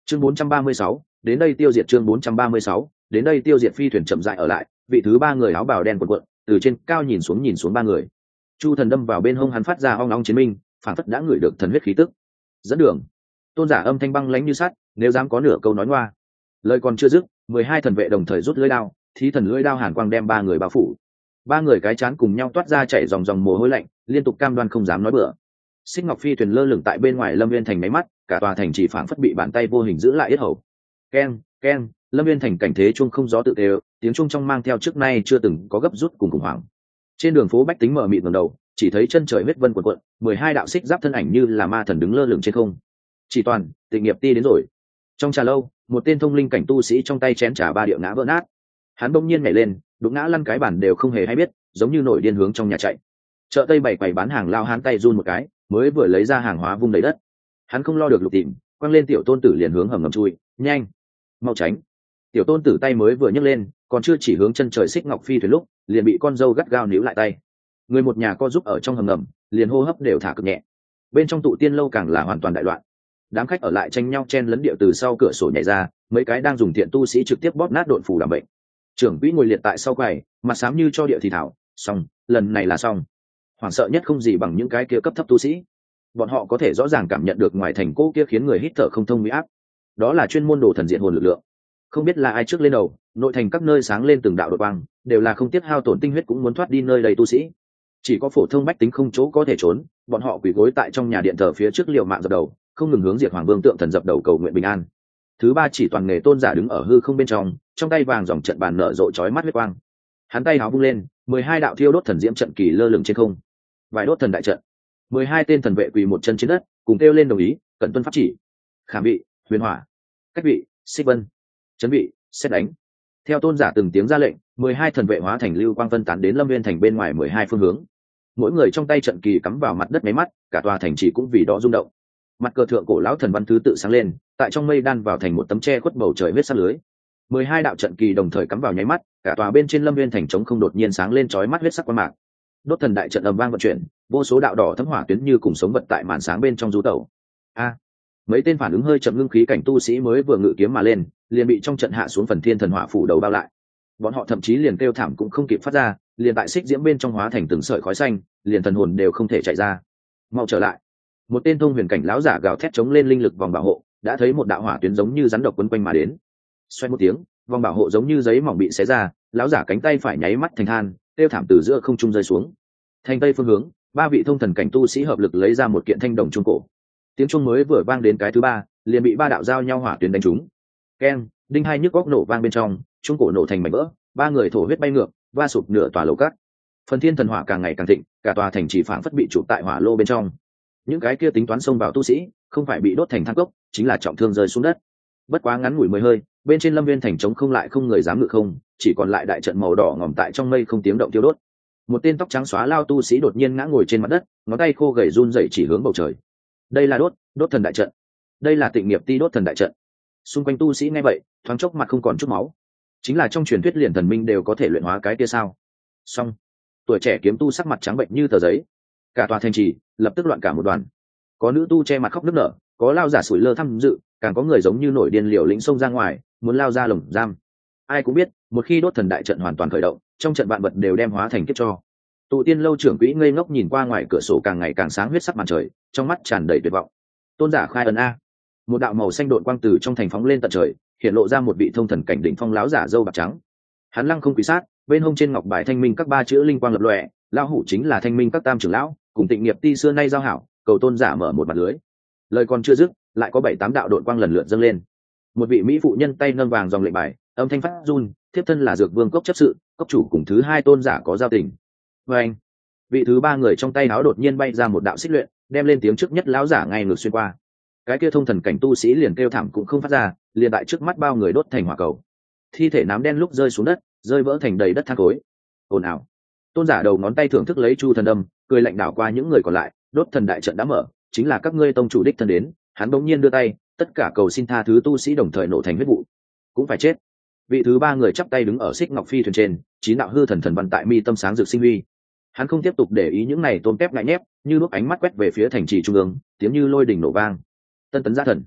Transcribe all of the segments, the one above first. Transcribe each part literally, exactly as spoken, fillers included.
chương bốn trăm ba mươi sáu, đến đây tiêu diệt chương bốn trăm ba mươi sáu, đến đây tiêu diệt. Phi thuyền chậm rãi ở lại, vị thứ ba người áo bào đen cuộn cuộn từ trên cao nhìn xuống nhìn xuống ba người. Chu Thần đâm vào bên hông hắn phát ra ong ong chiến minh, phản phất đã ngửi được thần huyết khí tức. Dẫn đường. Tôn giả âm thanh băng lãnh như sắt, nếu dám có nửa câu nói ngoa. Lời còn chưa dứt, mười hai thần vệ đồng thời rút lưỡi đao, thí thần lưỡi đao hàn quang đem ba người bao phủ. Ba người cái chán cùng nhau toát ra chảy dòng dòng mồ hôi lạnh, liên tục cam đoan không dám nói bừa. Xích Ngọc Phi thuyền lơ lửng tại bên ngoài Lâm Viên thành máy mắt, cả tòa thành chỉ phảng phất bị bàn tay vô hình giữ lại yết hầu. Keng, keng, Lâm Viên thành cảnh thế chuông không gió tự đều, tiếng chuông trong mang theo trước nay chưa từng có gấp rút cùng khủng hoảng. Trên đường phố bách tính mở mịt ngẩng đầu, chỉ thấy chân trời huyết vân cuộn cuộn, mười hai đạo xích giáp thân ảnh như là ma thần đứng lơ lửng trên không. Chỉ toàn, Tịnh Nghiệp Ti đến rồi. Trong trà lâu, một tên thông linh cảnh tu sĩ trong tay chén trà ba địa ngã vỡ nát. Hắn bỗng nhiên nhảy lên, đụng ngã lăn cái bản đều không hề hay biết, giống như nổi điên hướng trong nhà chạy. Chợ Tây bày quầy bán hàng lao hắn tay run một cái, mới vừa lấy ra hàng hóa vung đầy đất. Hắn không lo được lục tìm, quăng lên tiểu tôn tử liền hướng hầm ngầm chui, nhanh, mau tránh. Tiểu tôn tử tay mới vừa nhấc lên, còn chưa chỉ hướng chân trời Xích Ngọc Phi thuyền lúc, liền bị con dâu gắt gao níu lại tay. Người một nhà co giúp ở trong hầm ngầm, liền hô hấp đều thả cực nhẹ. Bên trong tụ tiên lâu càng là hoàn toàn đại loạn. Đám khách ở lại tranh nhau chen lấn điệu từ sau cửa sổ nhảy ra, mấy cái đang dùng thiện tu sĩ trực tiếp bóp nát độn phủ đảm bệnh. Trưởng quỹ ngồi liệt tại sau quầy, mặt xám như cho địa thì thảo, xong, lần này là xong. Hoảng sợ nhất không gì bằng những cái kia cấp thấp tu sĩ. Bọn họ có thể rõ ràng cảm nhận được ngoài thành cô kia khiến người hít thở không thông mỹ áp. Đó là chuyên môn đồ thần diện hồn lực lượng. Không biết là ai trước lên đầu, nội thành các nơi sáng lên từng đạo đột quang, đều là không tiếc hao tổn tinh huyết cũng muốn thoát đi nơi đầy tu sĩ. Chỉ có phổ thông bách tính không chỗ có thể trốn, bọn họ quỳ gối tại trong nhà điện thờ phía trước liều mạng dập đầu, không ngừng hướng diệt Hoàng Vương tượng thần dập đầu cầu nguyện bình an. Thứ ba chỉ toàn nghề tôn giả đứng ở hư không bên trong, trong tay vàng dòng trận bàn nở rộ chói mắt huyết quang. Hắn tay háo vung lên, mười hai đạo thiêu đốt thần diễm trận kỳ lơ lửng trên không. Vài đốt thần đại trận. mười hai tên thần vệ quỳ một chân trên đất, cùng kêu lên đồng ý, cẩn tuân pháp chỉ. Khảm vị, huyền hỏa, cách vị, xích vân, chấn vị, xét đánh. Theo tôn giả từng tiếng ra lệnh, mười hai thần vệ hóa thành lưu quang phân tán đến Lâm Viên thành bên ngoài mười hai phương hướng. Mỗi người trong tay trận kỳ cắm vào mặt đất nháy mắt, cả tòa thành chỉ cũng vì đó rung động. Mặt cờ thượng cổ lão thần văn thứ tự sáng lên, tại trong mây đan vào thành một tấm tre khuất bầu trời huyết sát lưới. mười hai đạo trận kỳ đồng thời cắm vào nháy mắt, cả tòa bên trên Lâm Viên thành trống không đột nhiên sáng lên chói mắt huyết sắc quang mạc. Đốt thần đại trận ầm vang vận chuyển, vô số đạo đỏ thấm hỏa tuyến như cùng sống vật tại màn sáng bên trong du tẩu. A, mấy tên phản ứng hơi chậm ngưng khí cảnh tu sĩ mới vừa ngự kiếm mà lên, liền bị trong trận hạ xuống phần thiên thần hỏa phủ đầu bao lại. Bọn họ thậm chí liền kêu thảm cũng không kịp phát ra, liền tại xích diễm bên trong hóa thành từng sợi khói xanh, liền thần hồn đều không thể chạy ra. Mau trở lại! Một tên thông huyền cảnh lão giả gào thét chống lên linh lực vòng bảo hộ, đã thấy một đạo hỏa tuyến giống như rắn độc quấn quanh mà đến. Xoay một tiếng, vòng bảo hộ giống như giấy mỏng bị xé ra, lão giả cánh tay phải nháy mắt thành than, kêu thảm từ giữa không trung rơi xuống. Thành tây phương hướng, ba vị thông thần cảnh tu sĩ hợp lực lấy ra một kiện thanh đồng trung cổ. Tiếng chuông mới vừa vang đến cái thứ ba, liền bị ba đạo giao nhau hỏa tuyến đánh trúng. Keng, đinh hai nhức góc nổ vang bên trong, trung cổ nổ thành mảnh vỡ, ba người thổ huyết bay ngược, va sụp nửa tòa lầu cát. Phần thiên thần hỏa càng ngày càng thịnh, cả tòa thành chỉ phảng phất bị chụp tại hỏa lô bên trong. Những cái kia tính toán xông vào tu sĩ, không phải bị đốt thành than cốc, chính là trọng thương rơi xuống đất. Bất quá ngắn ngủi mười hơi, bên trên Lâm Viên thành trống không lại không người dám ngự không, chỉ còn lại đại trận màu đỏ ngòm tại trong mây không tiếng động tiêu đốt. Một tên tóc trắng xóa lao tu sĩ đột nhiên ngã ngồi trên mặt đất, ngón tay khô gầy run rẩy chỉ hướng bầu trời. Đây là đốt, đốt thần đại trận. Đây là Tịnh Nghiệp Ti đốt thần đại trận. Xung quanh tu sĩ nghe vậy, thoáng chốc mặt không còn chút máu. Chính là trong truyền thuyết liền thần minh đều có thể luyện hóa cái kia sao? Xong, tuổi trẻ kiếm tu sắc mặt trắng bệnh như tờ giấy. Cả tòa thành trì lập tức loạn cả một đoàn. Có nữ tu che mặt khóc nức nở, có lao giả sủi lơ tham dự, càng có người giống như nổi điên liều lĩnh xông ra ngoài, muốn lao ra lồng giam. Ai cũng biết, một khi đốt thần đại trận hoàn toàn khởi động, trong trận vạn vật đều đem hóa thành kiếp cho. Tụ tiên lâu trưởng quỹ ngây ngốc nhìn qua ngoài cửa sổ càng ngày càng sáng huyết sắc màn trời, trong mắt tràn đầy tuyệt vọng. Tôn giả khai ấn a. Một đạo màu xanh độn quang từ trong thành phóng lên tận trời, hiện lộ ra một vị thông thần cảnh đỉnh phong láo giả râu bạc trắng. Hắn lăng không quỳ sát, bên hông trên ngọc bài thanh minh các ba chữ linh quang lập lòe, lão hủ chính là thanh minh các tam trưởng lão, cùng Tịnh Nghiệp Ti xưa nay giao hảo, cầu tôn giả mở một mặt lưới. Lời còn chưa dứt, lại có bảy tám đạo độn quang lần lượt dâng lên. Một vị mỹ phụ nhân tay nâng vàng dòng lệnh bài, âm thanh phát run, thiếp thân là Dược Vương cốc chấp sự, cốc chủ cùng thứ hai tôn giả có giao tình. Và anh, vị thứ ba người trong tay áo đột nhiên bay ra một đạo xích luyện, đem lên tiếng trước nhất lão giả ngay ngược xuyên qua. Cái kia thông thần cảnh tu sĩ liền kêu thảm cũng không phát ra, liền tại trước mắt bao người đốt thành hỏa cầu. Thi thể nám đen lúc rơi xuống đất, rơi vỡ thành đầy đất than khối. Ồn ào. Tôn giả đầu ngón tay thưởng thức lấy chu thần đâm, cười lạnh đảo qua những người còn lại, đốt thần đại trận đã mở, chính là các ngươi tông chủ đích thân đến. Hắn bỗng nhiên đưa tay, tất cả cầu xin tha thứ tu sĩ đồng thời nổ thành huyết vụ. Cũng phải chết. Vị thứ ba người chắp tay đứng ở xích ngọc phi thuyền trên, chín đạo hư thần thần văn tại mi tâm sáng rực sinh huy. Hắn không tiếp tục để ý những này tôm tép ngại nhép, như lúc ánh mắt quét về phía thành trì trung ương, tiếng như lôi đỉnh nổ vang. Tân tấn gia thần.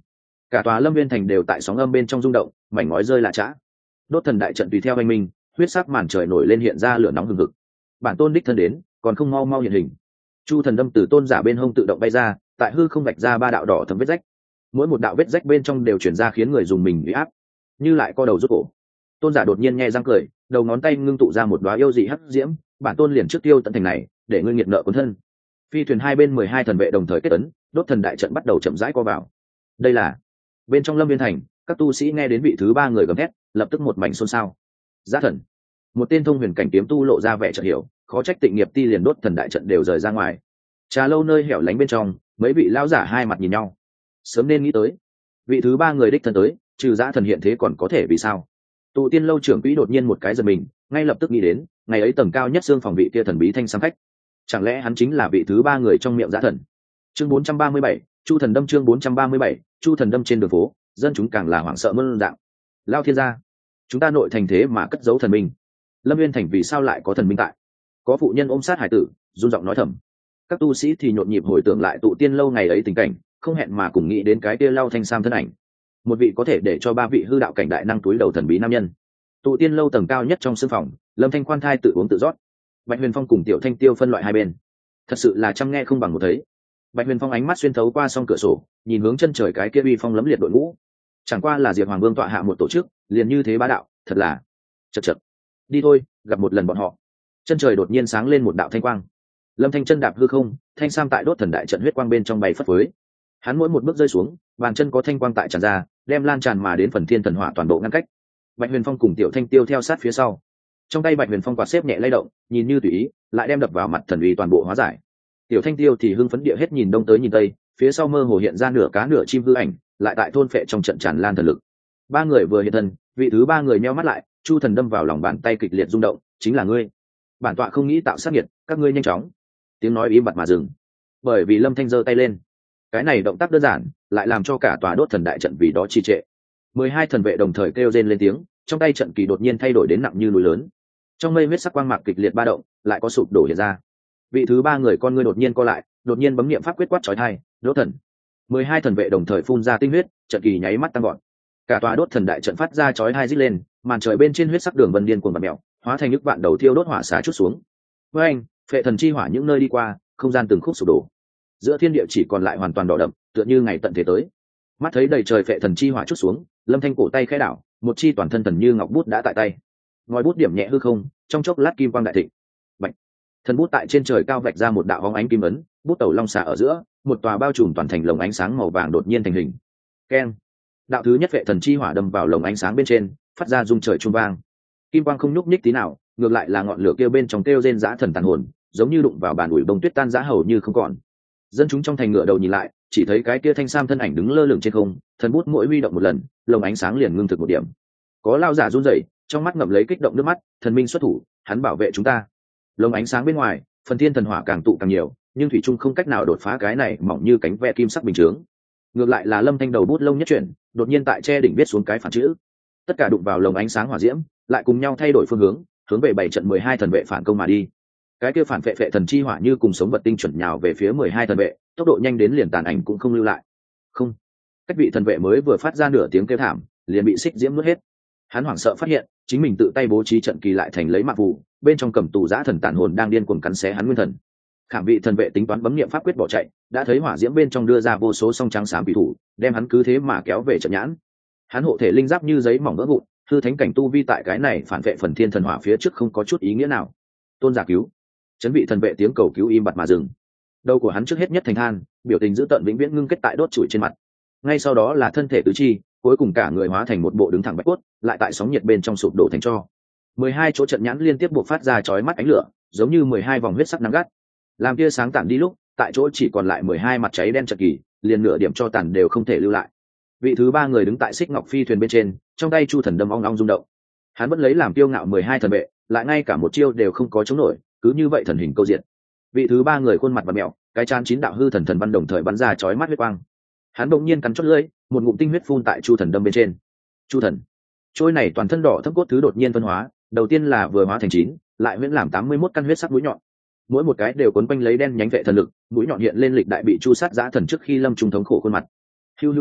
Cả tòa Lâm Viên thành đều tại sóng âm bên trong rung động, mảnh ngói rơi lạ chã. Đốt thần đại trận tùy theo anh minh, huyết sắc màn trời nổi lên hiện ra lửa nóng hừng hực. Bản tôn đích thân đến, còn không mau mau hiện hình. Chu thần đâm từ tôn giả bên hông tự động bay ra, tại hư không vạch ra ba đạo đỏ thấm vết rách. Mỗi một đạo vết rách bên trong đều chuyển ra khiến người dùng mình bị áp, như lại co đầu rút cổ. Tôn giả đột nhiên nghe răng cười, đầu ngón tay ngưng tụ ra một đóa yêu dị hắc diễm, bản tôn liền trước tiêu tận thành này, để ngươi nghiệt nợ cuốn thân. Phi thuyền hai bên mười hai thần vệ đồng thời kết ấn, đốt thần đại trận bắt đầu chậm rãi co vào. Đây là bên trong Lâm Viên thành, các tu sĩ nghe đến vị thứ ba người gầm thét, lập tức một mảnh xôn xao. Giá thần, một tên thông huyền cảnh kiếm tu lộ ra vẻ chợt hiểu, khó trách Tịnh Nghiệp Ti liền đốt thần đại trận đều rời ra ngoài. Trà lâu nơi hẻo lánh bên trong, mấy vị lão giả hai mặt nhìn nhau. Sớm nên nghĩ tới, vị thứ ba người đích thân tới, trừ Giá thần hiện thế còn có thể vì sao? Tụ Tiên lâu trưởng quỹ đột nhiên một cái giật mình, ngay lập tức nghĩ đến, ngày ấy tầng cao nhất xương phòng vị kia thần bí thanh sam khách, chẳng lẽ hắn chính là vị thứ ba người trong miệng Giá thần? Chương bốn trăm ba mươi bảy, Chu thần đâm. Chương bốn trăm ba mươi bảy, Chu thần đâm. Trên đường phố, dân chúng càng là hoảng sợ mơn dạng. Lao thiên gia, chúng ta nội thành thế mà cất giấu thần minh. Lâm Viên thành vì sao lại có thần minh tại? Có phụ nhân ôm sát hải tử, run giọng nói thầm. Các tu sĩ thì nhộn nhịp hồi tưởng lại Tụ Tiên lâu ngày ấy tình cảnh, không hẹn mà cùng nghĩ đến cái kia Lao thanh sam thân ảnh, một vị có thể để cho ba vị hư đạo cảnh đại năng túi đầu thần bí nam nhân. Tụ Tiên lâu tầng cao nhất trong sương phòng, Lâm Thanh khoan thai tự uống tự rót. Bạch Huyền Phong cùng Tiểu Thanh Tiêu phân loại hai bên, thật sự là chăm nghe không bằng một thấy. Bạch Huyền Phong ánh mắt xuyên thấu qua song cửa sổ, nhìn hướng chân trời cái kia uy phong lẫm liệt đội ngũ. Chẳng qua là Diệp Hoàng Vương tọa hạ một tổ chức, liền như thế bá đạo, thật là chật chật. Đi thôi, gặp một lần bọn họ. Chân trời đột nhiên sáng lên một đạo thanh quang. Lâm Thanh chân đạp hư không, thanh sam tại đốt thần đại trận huyết quang bên trong bay phất phới. Hắn mỗi một bước rơi xuống, bàn chân có thanh quang tại tràn ra, đem lan tràn mà đến phần thiên thần hỏa toàn bộ ngăn cách. Bạch Huyền Phong cùng Tiểu Thanh Tiêu theo sát phía sau. Trong tay Bạch Huyền Phong quạt xếp nhẹ lay động, nhìn như tùy ý, lại đem đập vào mặt thần uy toàn bộ hóa giải. Tiểu Thanh Tiêu thì hưng phấn địa hết nhìn đông tới nhìn tây, phía sau mơ hồ hiện ra nửa cá nửa chim hư ảnh, lại tại thôn phệ trong trận tràn lan thần lực. Ba người vừa hiện thân, vị thứ ba người nheo mắt lại, Chu thần đâm vào lòng bàn tay kịch liệt rung động, chính là ngươi. Bản tọa không nghĩ tạo sát nhiệt, các ngươi nhanh chóng. Tiếng nói im bặt mà dừng, bởi vì Lâm Thanh giơ tay lên. Cái này động tác đơn giản, lại làm cho cả tòa đốt thần đại trận vì đó trì trệ. Mười hai thần vệ đồng thời kêu rên lên tiếng, trong tay trận kỳ đột nhiên thay đổi đến nặng như núi lớn. Trong mây huyết sắc quang mạc kịch liệt ba động, lại có sụp đổ hiện ra. Vị thứ ba người con ngươi đột nhiên co lại, đột nhiên bấm niệm pháp quyết quát chói tai, đốt thần. Mười hai thần vệ đồng thời phun ra tinh huyết, trận kỳ nháy mắt tăng gọn. Cả tòa đốt thần đại trận phát ra chói tai rít lên, màn trời bên trên huyết sắc đường vân điên cuồng bật mèo, hóa thành nước vạn đầu thiêu đốt hỏa xả chút xuống. Với anh, phệ thần chi hỏa những nơi đi qua, không gian từng khúc sụp đổ. Giữa thiên địa chỉ còn lại hoàn toàn đỏ đậm, tựa như ngày tận thế tới. Mắt thấy đầy trời phệ thần chi hỏa chút xuống, Lâm Thanh cổ tay khẽ đảo, một chi toàn thân thần như ngọc bút đã tại tay. Ngòi bút điểm nhẹ hư không, trong chốc lát kim quang đại thịnh. Bạch. Thần bút tại trên trời cao vạch ra một đạo hóng ánh kim ấn, bút tẩu long xà ở giữa, một tòa bao trùm toàn thành lồng ánh sáng màu vàng đột nhiên thành hình. Keng. Đạo thứ nhất phệ thần chi hỏa đâm vào lồng ánh sáng bên trên, phát ra rung trời chuông vang. Kim quang không nhúc nhích tí nào, ngược lại là ngọn lửa kia bên trong kêu rên dã thần tàn hồn, giống như đụng vào bàn ủi bông tuyết tan rã hầu như không còn. Dân chúng trong thành ngựa đầu nhìn lại, chỉ thấy cái kia thanh sam thân ảnh đứng lơ lửng trên không, thần bút mỗi huy động một lần, lồng ánh sáng liền ngưng thực một điểm. Có lao giả run rẩy, trong mắt ngậm lấy kích động nước mắt, thần minh xuất thủ, hắn bảo vệ chúng ta. Lồng ánh sáng bên ngoài, phần thiên thần hỏa càng tụ càng nhiều, nhưng thủy trung không cách nào đột phá cái này mỏng như cánh ve kim sắc bình chướng. Ngược lại là Lâm Thanh đầu bút lông nhất chuyển, đột nhiên tại che đỉnh viết xuống cái phản chữ. Tất cả đụng vào lồng ánh sáng hỏa diễm, lại cùng nhau thay đổi phương hướng, hướng về bảy trận mười hai thần vệ phản công mà đi. Cái kia phản vệ phệ thần chi hỏa như cùng sống vật tinh chuẩn nhào về phía mười hai thần vệ, tốc độ nhanh đến liền tàn ảnh cũng không lưu lại. Không, cách vị thần vệ mới vừa phát ra nửa tiếng kêu thảm, liền bị xích diễm nuốt hết. Hắn hoảng sợ phát hiện, chính mình tự tay bố trí trận kỳ lại thành lấy mạng phù, bên trong cầm tù giã thần tàn hồn đang điên cuồng cắn xé hắn nguyên thần. Khảm vị thần vệ tính toán bấm niệm pháp quyết bỏ chạy, đã thấy hỏa diễm bên trong đưa ra vô số song trắng xám bị thủ, đem hắn cứ thế mà kéo về trận nhãn. Hắn hộ thể linh giáp như giấy mỏng vỡ vụn, hư thánh cảnh tu vi tại cái này phản vệ phần thiên thần hỏa phía trước không có chút ý nghĩa nào. Tôn giả cứu, chấn vị thần vệ tiếng cầu cứu im bặt mà dừng. Đầu của hắn trước hết nhất thành than, biểu tình dữ tợn vĩnh viễn ngưng kết tại đốt chuỗi trên mặt. Ngay sau đó là thân thể tứ chi, cuối cùng cả người hóa thành một bộ đứng thẳng bạch cốt, lại tại sóng nhiệt bên trong sụp đổ thành tro. Mười hai chỗ trận nhãn liên tiếp buộc phát ra chói mắt ánh lửa, giống như mười hai vòng huyết sắc nắng gắt. Làm tia sáng tản đi lúc, tại chỗ chỉ còn lại mười hai mặt cháy đen chật kỳ, liền nửa điểm cho tàn đều không thể lưu lại. Vị thứ ba người đứng tại xích ngọc phi thuyền bên trên, trong tay chu thần đâm ong ong rung động. Hắn vẫn lấy làm kiêu ngạo mười hai thần vệ, lại ngay cả một chiêu đều không có chống nổi, cứ như vậy thần hình câu diện. Vị thứ ba người khuôn mặt và mẹo, cái trán chín đạo hư thần thần văn đồng thời bắn ra chói mắt huyết quang. Hắn bỗng nhiên cắn chót lưỡi, một ngụm tinh huyết phun tại chu thần đâm bên trên. Chu thần, trôi này toàn thân đỏ thâm cốt thứ đột nhiên phân hóa, đầu tiên là vừa hóa thành chín, lại huyễn làm tám mươi mốt căn huyết sắc mũi nhọn. Mỗi một cái đều quấn quanh lấy đen nhánh vệ thần lực, mũi nhọn hiện lên lịch đại bị chu sát giã thần trước khi lâm trung thống khổ khuôn mặt. Hiu hiu hiu,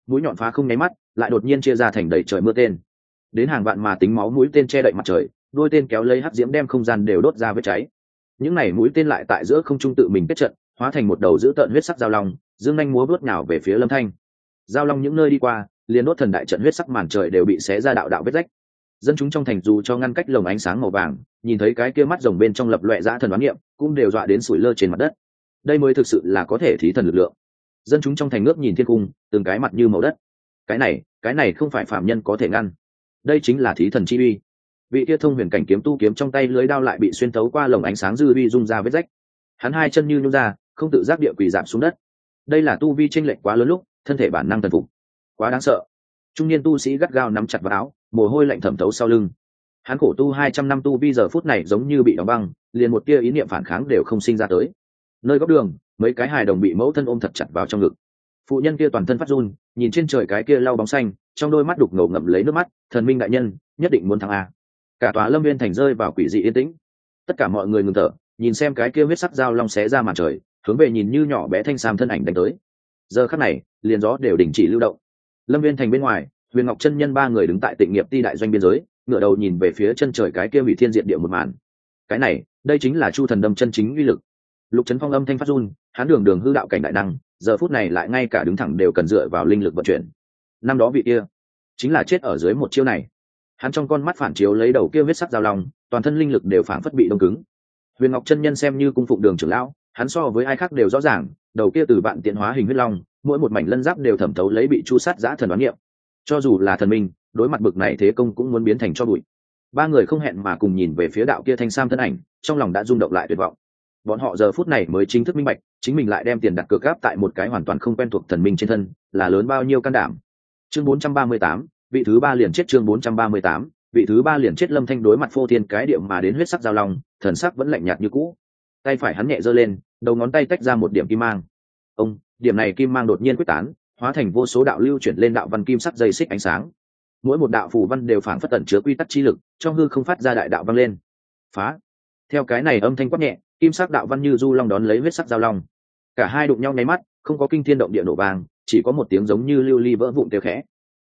mũi nhọn phá không nháy mắt lại đột nhiên chia ra thành đầy trời mưa tên, đến hàng vạn mà tính máu mũi tên che đậy mặt trời, đôi tên kéo lấy hắc diễm đem không gian đều đốt ra vết cháy. Những này mũi tên lại tại giữa không trung tự mình kết trận, hóa thành một đầu dữ tợn huyết sắc giao long, dương nhanh múa bước nào về phía Lâm Thanh. Giao long những nơi đi qua, liền đốt thần đại trận huyết sắc màn trời đều bị xé ra đạo đạo vết rách. Dân chúng trong thành dù cho ngăn cách lồng ánh sáng màu vàng, nhìn thấy cái kia mắt rồng bên trong lập loè dã thần đoán niệm, cũng đều dọa đến sủi lơ trên mặt đất. Đây mới thực sự là có thể thí thần lực lượng. Dân chúng trong thành ngước nhìn thiên cung, từng cái mặt như màu đất. Cái này, cái này không phải phạm nhân có thể ngăn. Đây chính là thí thần chi uy. Vị kia thông huyền cảnh kiếm tu kiếm trong tay lưới đao lại bị xuyên thấu qua lồng ánh sáng dư uy rung ra vết rách. Hắn hai chân như nhũn ra, không tự giác địa quỳ giảm xuống đất. Đây là tu vi chênh lệch quá lớn lúc, thân thể bản năng thần phục. Quá đáng sợ. Trung niên tu sĩ gắt gao nắm chặt vào áo, mồ hôi lạnh thẩm thấu sau lưng. Hắn khổ tu hai trăm năm tu vi giờ phút này giống như bị đóng băng, liền một tia ý niệm phản kháng đều không sinh ra tới. Nơi góc đường, mấy cái hài đồng bị mẫu thân ôm thật chặt vào trong ngực. Phụ nhân kia toàn thân phát run, nhìn trên trời cái kia lau bóng xanh, trong đôi mắt đục ngầu ngậm lấy nước mắt, thần minh đại nhân, nhất định muốn thắng a. Cả tòa Lâm Viên thành rơi vào quỷ dị yên tĩnh. Tất cả mọi người ngừng thở, nhìn xem cái kia huyết sắc dao long xé ra màn trời, hướng về nhìn như nhỏ bé thanh sam thân ảnh đánh tới. Giờ khắc này, liền gió đều đình chỉ lưu động. Lâm Viên thành bên ngoài, Huyền Ngọc chân nhân ba người đứng tại Tịnh Nghiệp Ti đại doanh biên giới, ngửa đầu nhìn về phía chân trời cái kia hủy thiên diệt địa một màn. Cái này, đây chính là Chu Thần Đâm chân chính uy lực. Lục Trấn Phong âm thanh phát run, hắn đường đường hư đạo cảnh đại năng, giờ phút này lại ngay cả đứng thẳng đều cần dựa vào linh lực vận chuyển. Năm đó vị kia, chính là chết ở dưới một chiêu này. Hắn trong con mắt phản chiếu lấy đầu kia huyết sắc giao long, toàn thân linh lực đều phản phất bị đông cứng. Huyền Ngọc chân nhân xem như cung phụng đường trưởng lão, hắn so với ai khác đều rõ ràng, đầu kia từ vạn tiện hóa hình huyết long, mỗi một mảnh lân giáp đều thẩm thấu lấy bị chu sát dã thần đoán nghiệm. Cho dù là thần minh, đối mặt bực này thế công cũng muốn biến thành cho bụi. Ba người không hẹn mà cùng nhìn về phía đạo kia thanh sam thân ảnh, trong lòng đã rung động lại tuyệt vọng. Bọn họ giờ phút này mới chính thức minh bạch, chính mình lại đem tiền đặt cược gáp tại một cái hoàn toàn không quen thuộc thần minh trên thân, là lớn bao nhiêu can đảm. Chương bốn trăm ba mươi tám, vị thứ ba liền chết. Chương bốn trăm ba mươi tám, vị thứ ba liền chết. Lâm Thanh đối mặt phô thiên cái điệu mà đến huyết sắc giao long, thần sắc vẫn lạnh nhạt như cũ. Tay phải hắn nhẹ giơ lên, đầu ngón tay tách ra một điểm kim mang. Ông, điểm này kim mang đột nhiên quyết tán, hóa thành vô số đạo lưu chuyển lên đạo văn kim sắc dây xích ánh sáng. Mỗi một đạo phù văn đều phảng phất tẩn chứa quy tắc chi lực, trong hư không phát ra đại đạo vang lên. Phá! Theo cái này âm thanh quát nhẹ, kim sắc đạo văn như du long đón lấy huyết sắc giao long. Cả hai đụng nhau nháy mắt, không có kinh thiên động địa nổ vang, chỉ có một tiếng giống như lưu ly vỡ vụn kêu khẽ.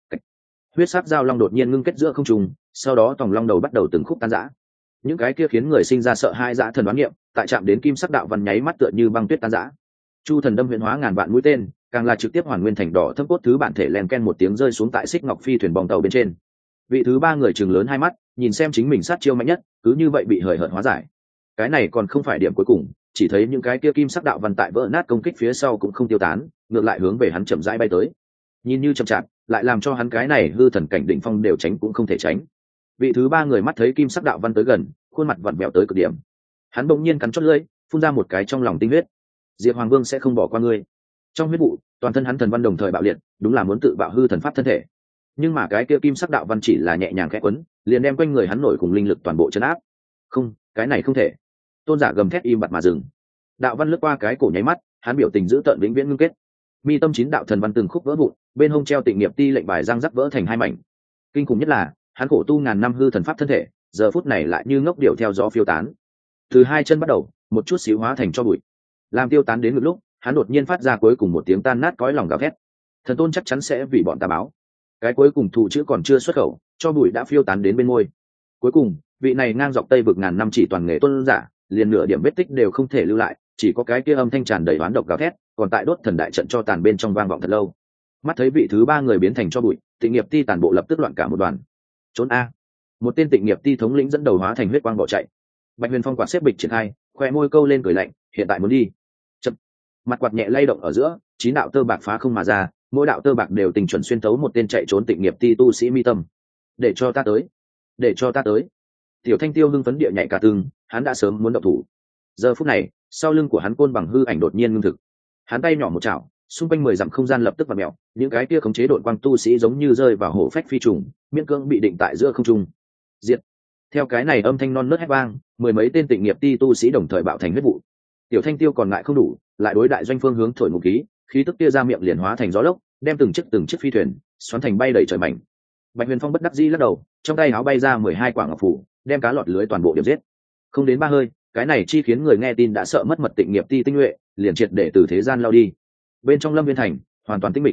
Huyết sắc giao long đột nhiên ngưng kết giữa không trung, sau đó tòng long đầu bắt đầu từng khúc tan rã. Những cái kia khiến người sinh ra sợ hãi dã thần đoán niệm, tại chạm đến kim sắc đạo văn nháy mắt tựa như băng tuyết tan rã. Chu Thần Đâm huyễn hóa ngàn vạn mũi tên, càng là trực tiếp hoàn nguyên thành đỏ thâm cốt thứ bản thể len ken một tiếng rơi xuống tại xích ngọc phi thuyền bong tàu bên trên. Vị thứ ba người chừng lớn hai mắt, nhìn xem chính mình sát chiêu mạnh nhất, cứ như vậy bị hời hợt hóa giải. Cái này còn không phải điểm cuối cùng, chỉ thấy những cái kia kim sắc đạo văn tại vỡ nát công kích phía sau cũng không tiêu tán, ngược lại hướng về hắn chậm rãi bay tới. Nhìn như chậm chạp, lại làm cho hắn cái này hư thần cảnh đỉnh phong đều tránh cũng không thể tránh. Vị thứ ba người mắt thấy kim sắc đạo văn tới gần, khuôn mặt vặn vẹo tới cực điểm. Hắn bỗng nhiên cắn chót lưỡi, phun ra một cái trong lòng tinh huyết. Diệp Hoàng Vương sẽ không bỏ qua ngươi. Trong huyết vụ, toàn thân hắn thần văn đồng thời bạo liệt, đúng là muốn tự bạo hư thần pháp thân thể. Nhưng mà cái kia kim sắc đạo văn chỉ là nhẹ nhàng khẽ quấn, liền đem quanh người hắn nổi cùng linh lực toàn bộ chấn áp. Không, cái này không thể. Tôn giả gầm thét im bặt mà dừng. Đạo văn lướt qua cái cổ nháy mắt, hắn biểu tình giữ tợn vĩnh viễn ngưng kết. Mi tâm chín đạo thần văn từng khúc vỡ vụn, bên hông treo Tịnh Nghiệp Ti lệnh bài răng rắc vỡ thành hai mảnh. Kinh khủng nhất là, hắn khổ tu ngàn năm hư thần pháp thân thể, giờ phút này lại như ngốc điệu theo gió phiêu tán. Từ hai chân bắt đầu, một chút xíu hóa thành cho bụi. Làm tiêu tán đến một lúc, hắn đột nhiên phát ra cuối cùng một tiếng tan nát cõi lòng gào thét. Thần tôn chắc chắn sẽ vì bọn ta báo. Cái cuối cùng thù chữ còn chưa xuất khẩu, cho bụi đã phiêu tán đến bên môi. Cuối cùng, vị này ngang dọc tây vực ngàn năm chỉ toàn nghề tôn giả, liền nửa điểm vết tích đều không thể lưu lại, chỉ có cái kia âm thanh tràn đầy oán độc gào thét, còn tại đốt thần đại trận cho tàn bên trong vang vọng thật lâu. Mắt thấy vị thứ ba người biến thành cho bụi, Tịnh Nghiệp Ti tàn bộ lập tức loạn cả một đoàn. Trốn a! Một tên Tịnh Nghiệp Ti thống lĩnh dẫn đầu hóa thành huyết quang bỏ chạy. Bạch Huyền Phong quạt xếp bịch triển khai, khoe môi câu lên cười lạnh, hiện tại muốn đi. Chậm. Mặt quạt nhẹ lay động ở giữa, chín đạo tơ bạc phá không mà ra, mỗi đạo tơ bạc đều tình chuẩn xuyên tấu một tên chạy trốn Tịnh Nghiệp Ti tu sĩ mi tâm. Để cho ta tới, để cho ta tới. Tiểu Thanh Tiêu hưng phấn địa nhảy cả tương, hắn đã sớm muốn động thủ. Giờ phút này, sau lưng của hắn côn bằng hư ảnh đột nhiên ngưng thực. Hắn tay nhỏ một chảo, xung quanh mười dặm không gian lập tức vặn mèo, những cái kia khống chế đội quang tu sĩ giống như rơi vào hổ phách phi trùng, miễn cưỡng bị định tại giữa không trung. Diệt. Theo cái này âm thanh non nớt hét vang, mười mấy tên Tịnh Nghiệp Ti tu sĩ đồng thời bạo thành huyết vụ. Tiểu Thanh Tiêu còn ngại không đủ, lại đối đại doanh phương hướng thổi một khí, khí tức kia ra miệng liền hóa thành gió lốc, đem từng chiếc từng chiếc phi thuyền xoắn thành bay đầy trời mảnh. Bạch Huyền Phong bất đắc dĩ lắc đầu, trong tay áo bay ra mười hai quả ngọc phủ, đem cá lọt lưới toàn bộ điểm giết. Không đến ba hơi, cái này chi khiến người nghe tin đã sợ mất mật Tịnh Nghiệp Ti tinh nhuệ, liền triệt để từ thế gian lao đi. Bên trong Lâm Viên thành, hoàn toàn tĩnh mịch.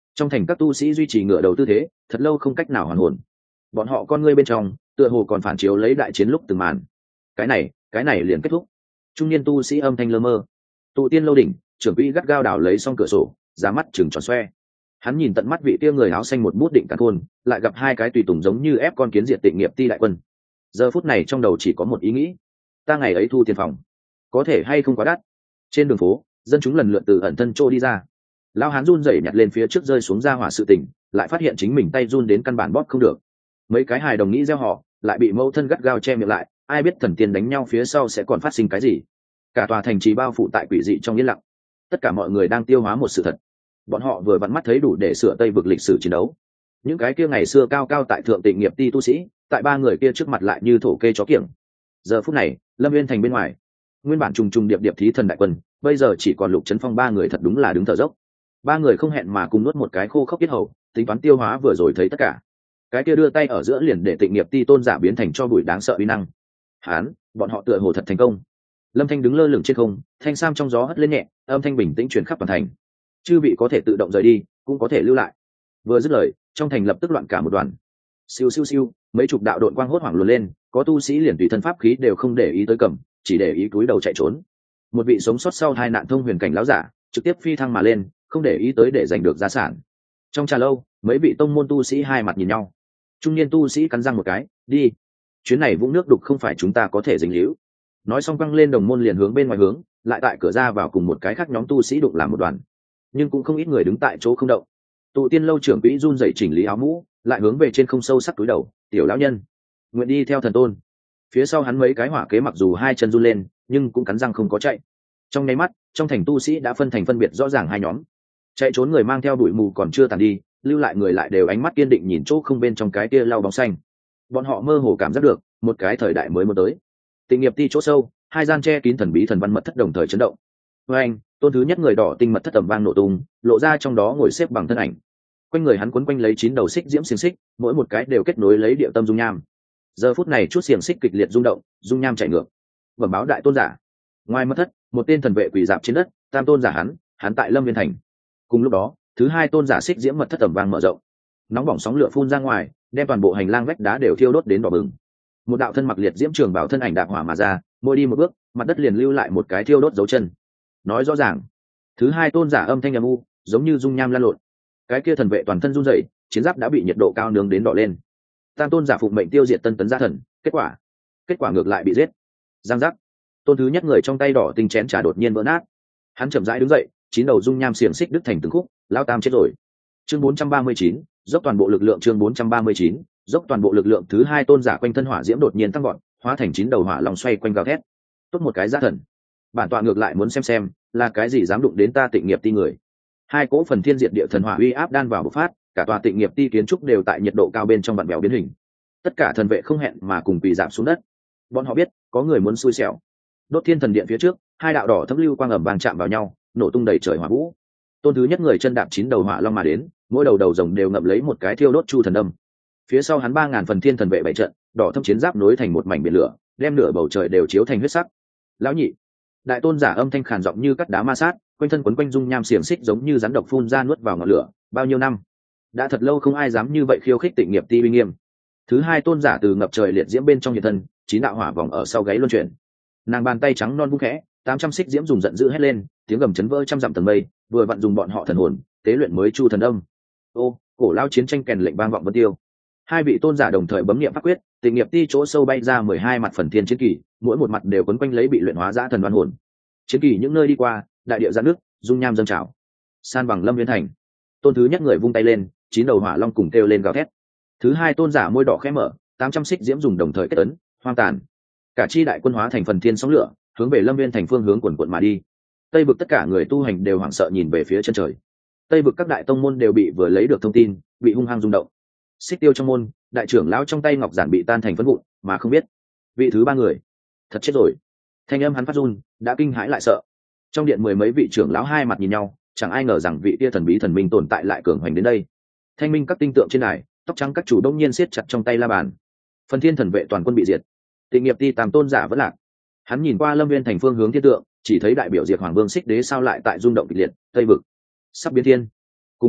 Trong thành các tu sĩ duy trì ngựa đầu tư thế thật lâu không cách nào hoàn hồn, bọn họ con ngươi bên trong tựa hồ còn phản chiếu lấy đại chiến lúc từng màn. Cái này cái này liền kết thúc. Trung niên tu sĩ âm thanh lơ mơ. Tụ tiên lâu đỉnh, trưởng quỹ gắt gao đảo lấy xong cửa sổ, giá mắt chừng tròn xoe. Hắn nhìn tận mắt vị kia người áo xanh một bút định cả thôn, lại gặp hai cái tùy tùng giống như ép con kiến diệt tịnh nghiệp ti đại quân. Giờ phút này trong đầu chỉ có một ý nghĩ: ta ngày ấy thu tiền phòng, có thể hay không quá đắt. Trên đường phố, dân chúng lần lượt từ ẩn thân trô đi ra. Lão hán run rẩy nhặt lên phía trước rơi xuống ra hỏa sự tình, lại phát hiện chính mình tay run đến căn bản bóp không được. Mấy cái hài đồng nghĩ gieo họ, lại bị mẫu thân gắt gao che miệng lại, ai biết thần tiên đánh nhau phía sau sẽ còn phát sinh cái gì. Cả tòa thành trì bao phủ tại quỷ dị trong yên lặng, tất cả mọi người đang tiêu hóa một sự thật. Bọn họ vừa vặn mắt thấy đủ để sửa tây vực lịch sử chiến đấu. Những cái kia ngày xưa cao cao tại thượng tịnh nghiệp ti tu sĩ, tại ba người kia trước mặt lại như thổ kê chó kiểng. Giờ phút này, Lâm Nguyên thành bên ngoài, nguyên bản trùng trùng điệp điệp thí thần đại quân, bây giờ chỉ còn Lục Chấn Phong ba người, thật đúng là đứng thở dốc. Ba người không hẹn mà cùng nuốt một cái khô khốc yết hầu, tính toán tiêu hóa vừa rồi thấy tất cả. Cái kia đưa tay ở giữa liền để tịnh nghiệp ti tôn giả biến thành cho bụi đáng sợ uy năng. Hán, bọn họ tựa hồ thật thành công. Lâm Thanh đứng lơ lửng trên không, thanh sam trong gió hất lên nhẹ, âm thanh bình tĩnh truyền khắp toàn thành. Chư vị có thể tự động rời đi, cũng có thể lưu lại. Vừa dứt lời, trong thành lập tức loạn cả một đoàn. Siêu siêu siêu, mấy chục đạo đội quang hốt hoảng luồn lên, có tu sĩ liền tùy thân pháp khí đều không để ý tới cầm, chỉ để ý cúi đầu chạy trốn. Một vị sống sót sau hai nạn thông huyền cảnh lão giả, trực tiếp phi thăng mà lên, không để ý tới để giành được gia sản. Trong trà lâu, mấy vị tông môn tu sĩ hai mặt nhìn nhau. Trung niên tu sĩ cắn răng một cái, đi. Chuyến này vũng nước đục không phải chúng ta có thể dính líu. Nói xong quăng lên đồng môn liền hướng bên ngoài hướng, lại tại cửa ra vào cùng một cái khác nhóm tu sĩ đụng làm một đoàn. Nhưng cũng không ít người đứng tại chỗ không động. Tụ tiên lâu trưởng quỹ run rẩy chỉnh lý áo mũ, lại hướng về trên không sâu sắc túi đầu, tiểu lão nhân, nguyện đi theo thần tôn. Phía sau hắn mấy cái hỏa kế mặc dù hai chân run lên, nhưng cũng cắn răng không có chạy. Trong nháy mắt, trong thành tu sĩ đã phân thành phân biệt rõ ràng hai nhóm. Chạy trốn người mang theo bụi mù còn chưa tàn đi, lưu lại người lại đều ánh mắt kiên định nhìn chỗ không bên trong cái kia lau bóng xanh. Bọn họ mơ hồ cảm giác được một cái thời đại mới muốn tới. Tịnh nghiệp ti chỗ sâu, hai gian che kín thần bí thần văn mật thất đồng thời chấn động. Với anh, tôn thứ nhất người đỏ tinh mật thất tầm vang nổ tung, lộ ra trong đó ngồi xếp bằng thân ảnh. Quanh người hắn quấn quanh lấy chín đầu xích diễm xiềng xích, mỗi một cái đều kết nối lấy địa tâm dung nham. Giờ phút này chút xiềng xích kịch liệt rung động, dung nham chảy ngược. Bẩm báo đại tôn giả. Ngoài mật thất, một tên thần vệ quỳ dạp trên đất, tam tôn giả hắn, hắn tại Lâm Viên thành. Cùng lúc đó, thứ hai tôn giả xích diễm mật thất tầm vang mở rộng. Nóng bỏng sóng lửa phun ra ngoài, đem toàn bộ hành lang vách đá đều thiêu đốt đến đỏ bừng. Một đạo thân mặc liệt diễm trường bảo thân ảnh đạp hỏa mà ra, mỗi đi một bước, mặt đất liền lưu lại một cái thiêu đốt dấu chân. Nói rõ ràng, thứ hai tôn giả âm thanh âm u, giống như dung nham lan lộn. Cái kia thần vệ toàn thân run rẩy, chiến giáp đã bị nhiệt độ cao nướng đến đỏ lên. Tam tôn giả phụng mệnh tiêu diệt tân tấn gia thần, kết quả, kết quả ngược lại bị giết. Giang giác, tôn thứ nhất người trong tay đỏ tinh chén trà đột nhiên vỡ nát. Hắn chậm rãi đứng dậy, chín đầu dung nham xiềng xích đứt thành từng khúc, lão tam chết rồi. Chương bốn trăm ba mươi chín, dốc toàn bộ lực lượng. Chương bốn trăm ba mươi chín, dốc toàn bộ lực lượng. Thứ hai tôn giả quanh thân hỏa diễm đột nhiên tăng gọn, hóa thành chín đầu hỏa long xoay quanh gào thét. Tốt một cái gia thần, bản tọa ngược lại muốn xem xem là cái gì dám đụng đến ta tịnh nghiệp ti người. Hai cỗ phần thiên diệt địa thần hỏa uy áp đan vào bộc phát, cả tòa tịnh nghiệp ti kiến trúc đều tại nhiệt độ cao bên trong vặn vẹo biến hình. Tất cả thần vệ không hẹn mà cùng quỳ rạp xuống đất. Bọn họ biết có người muốn xui xẻo. Đốt thiên thần điện phía trước, hai đạo đỏ thấm lưu quang ầm vang chạm vào nhau, nổ tung đầy trời hỏa vũ. Tôn thứ nhất người chân đạp chín đầu hỏa long mà đến, mỗi đầu đầu rồng đều ngậm lấy một cái thiêu đốt chu thần đâm. Phía sau hắn ba ngàn phần thiên thần vệ bảy trận, đỏ thâm chiến giáp nối thành một mảnh biển lửa, đem nửa bầu trời đều chiếu thành huyết sắc. Lão nhị, đại tôn giả âm thanh khàn giọng như cắt đá ma sát, quanh thân quấn quanh dung nham xiềng xích giống như rắn độc phun ra nuốt vào ngọn lửa. Bao nhiêu năm, đã thật lâu không ai dám như vậy khiêu khích tịnh nghiệp ti uy nghiêm. Thứ hai tôn giả từ ngập trời liệt diễm bên trong nhiệt thân, chín đạo hỏa vòng ở sau gáy luân chuyển. Nàng bàn tay trắng non vung khẽ, tám trăm xích diễm dùng giận dữ hét lên, tiếng gầm chấn vỡ trăm dặm tầng mây, vừa vặn dùng bọn họ thần hồn tế luyện mới chu thần âm. Ô, cổ lao chiến tranh kèn lệnh vang vọng vân tiêu. Hai vị tôn giả đồng thời bấm niệm pháp quyết, tịnh nghiệp ti chỗ sâu bay ra mười hai mặt phần thiên chiến kỳ, mỗi một mặt đều quấn quanh lấy bị luyện hóa dã thần đoan hồn. Chiến kỳ những nơi đi qua, đại địa giãn nước, dung nham dâng trào. San bằng Lâm Viên thành. Tôn thứ nhất người vung tay lên, chín đầu hỏa long cùng kêu lên gào thét. Thứ hai tôn giả môi đỏ khẽ mở, tám trăm xích diễm dùng đồng thời kết ấn, hoang tàn. Cả chi đại quân hóa thành phần thiên sóng lửa, hướng về Lâm Viên thành phương hướng quần quần mà đi. Tây vực tất cả người tu hành đều hoảng sợ nhìn về phía chân trời. Tây vực các đại tông môn đều bị vừa lấy được thông tin, bị hung hăng rung động. Xích tiêu trong môn, đại trưởng lão trong tay ngọc giản bị tan thành phấn vụn, mà không biết vị thứ ba người thật chết rồi. Thanh âm hắn phát run, đã kinh hãi lại sợ. Trong điện mười mấy vị trưởng lão hai mặt nhìn nhau, chẳng ai ngờ rằng vị tia thần bí thần minh tồn tại lại cường hoành đến đây. Thanh minh các tinh tượng trên đài, tóc trắng các chủ đông nhiên siết chặt trong tay la bàn. Phần thiên thần vệ toàn quân bị diệt, tịnh nghiệp ti tam tôn giả vẫn lạc. Hắn nhìn qua Lâm Viên thành phương hướng thiên tượng, chỉ thấy đại biểu diệt hoàng vương xích đế sao lại tại rung động kịch liệt. Tây vực sắp biến thiên. Cùng lúc đó,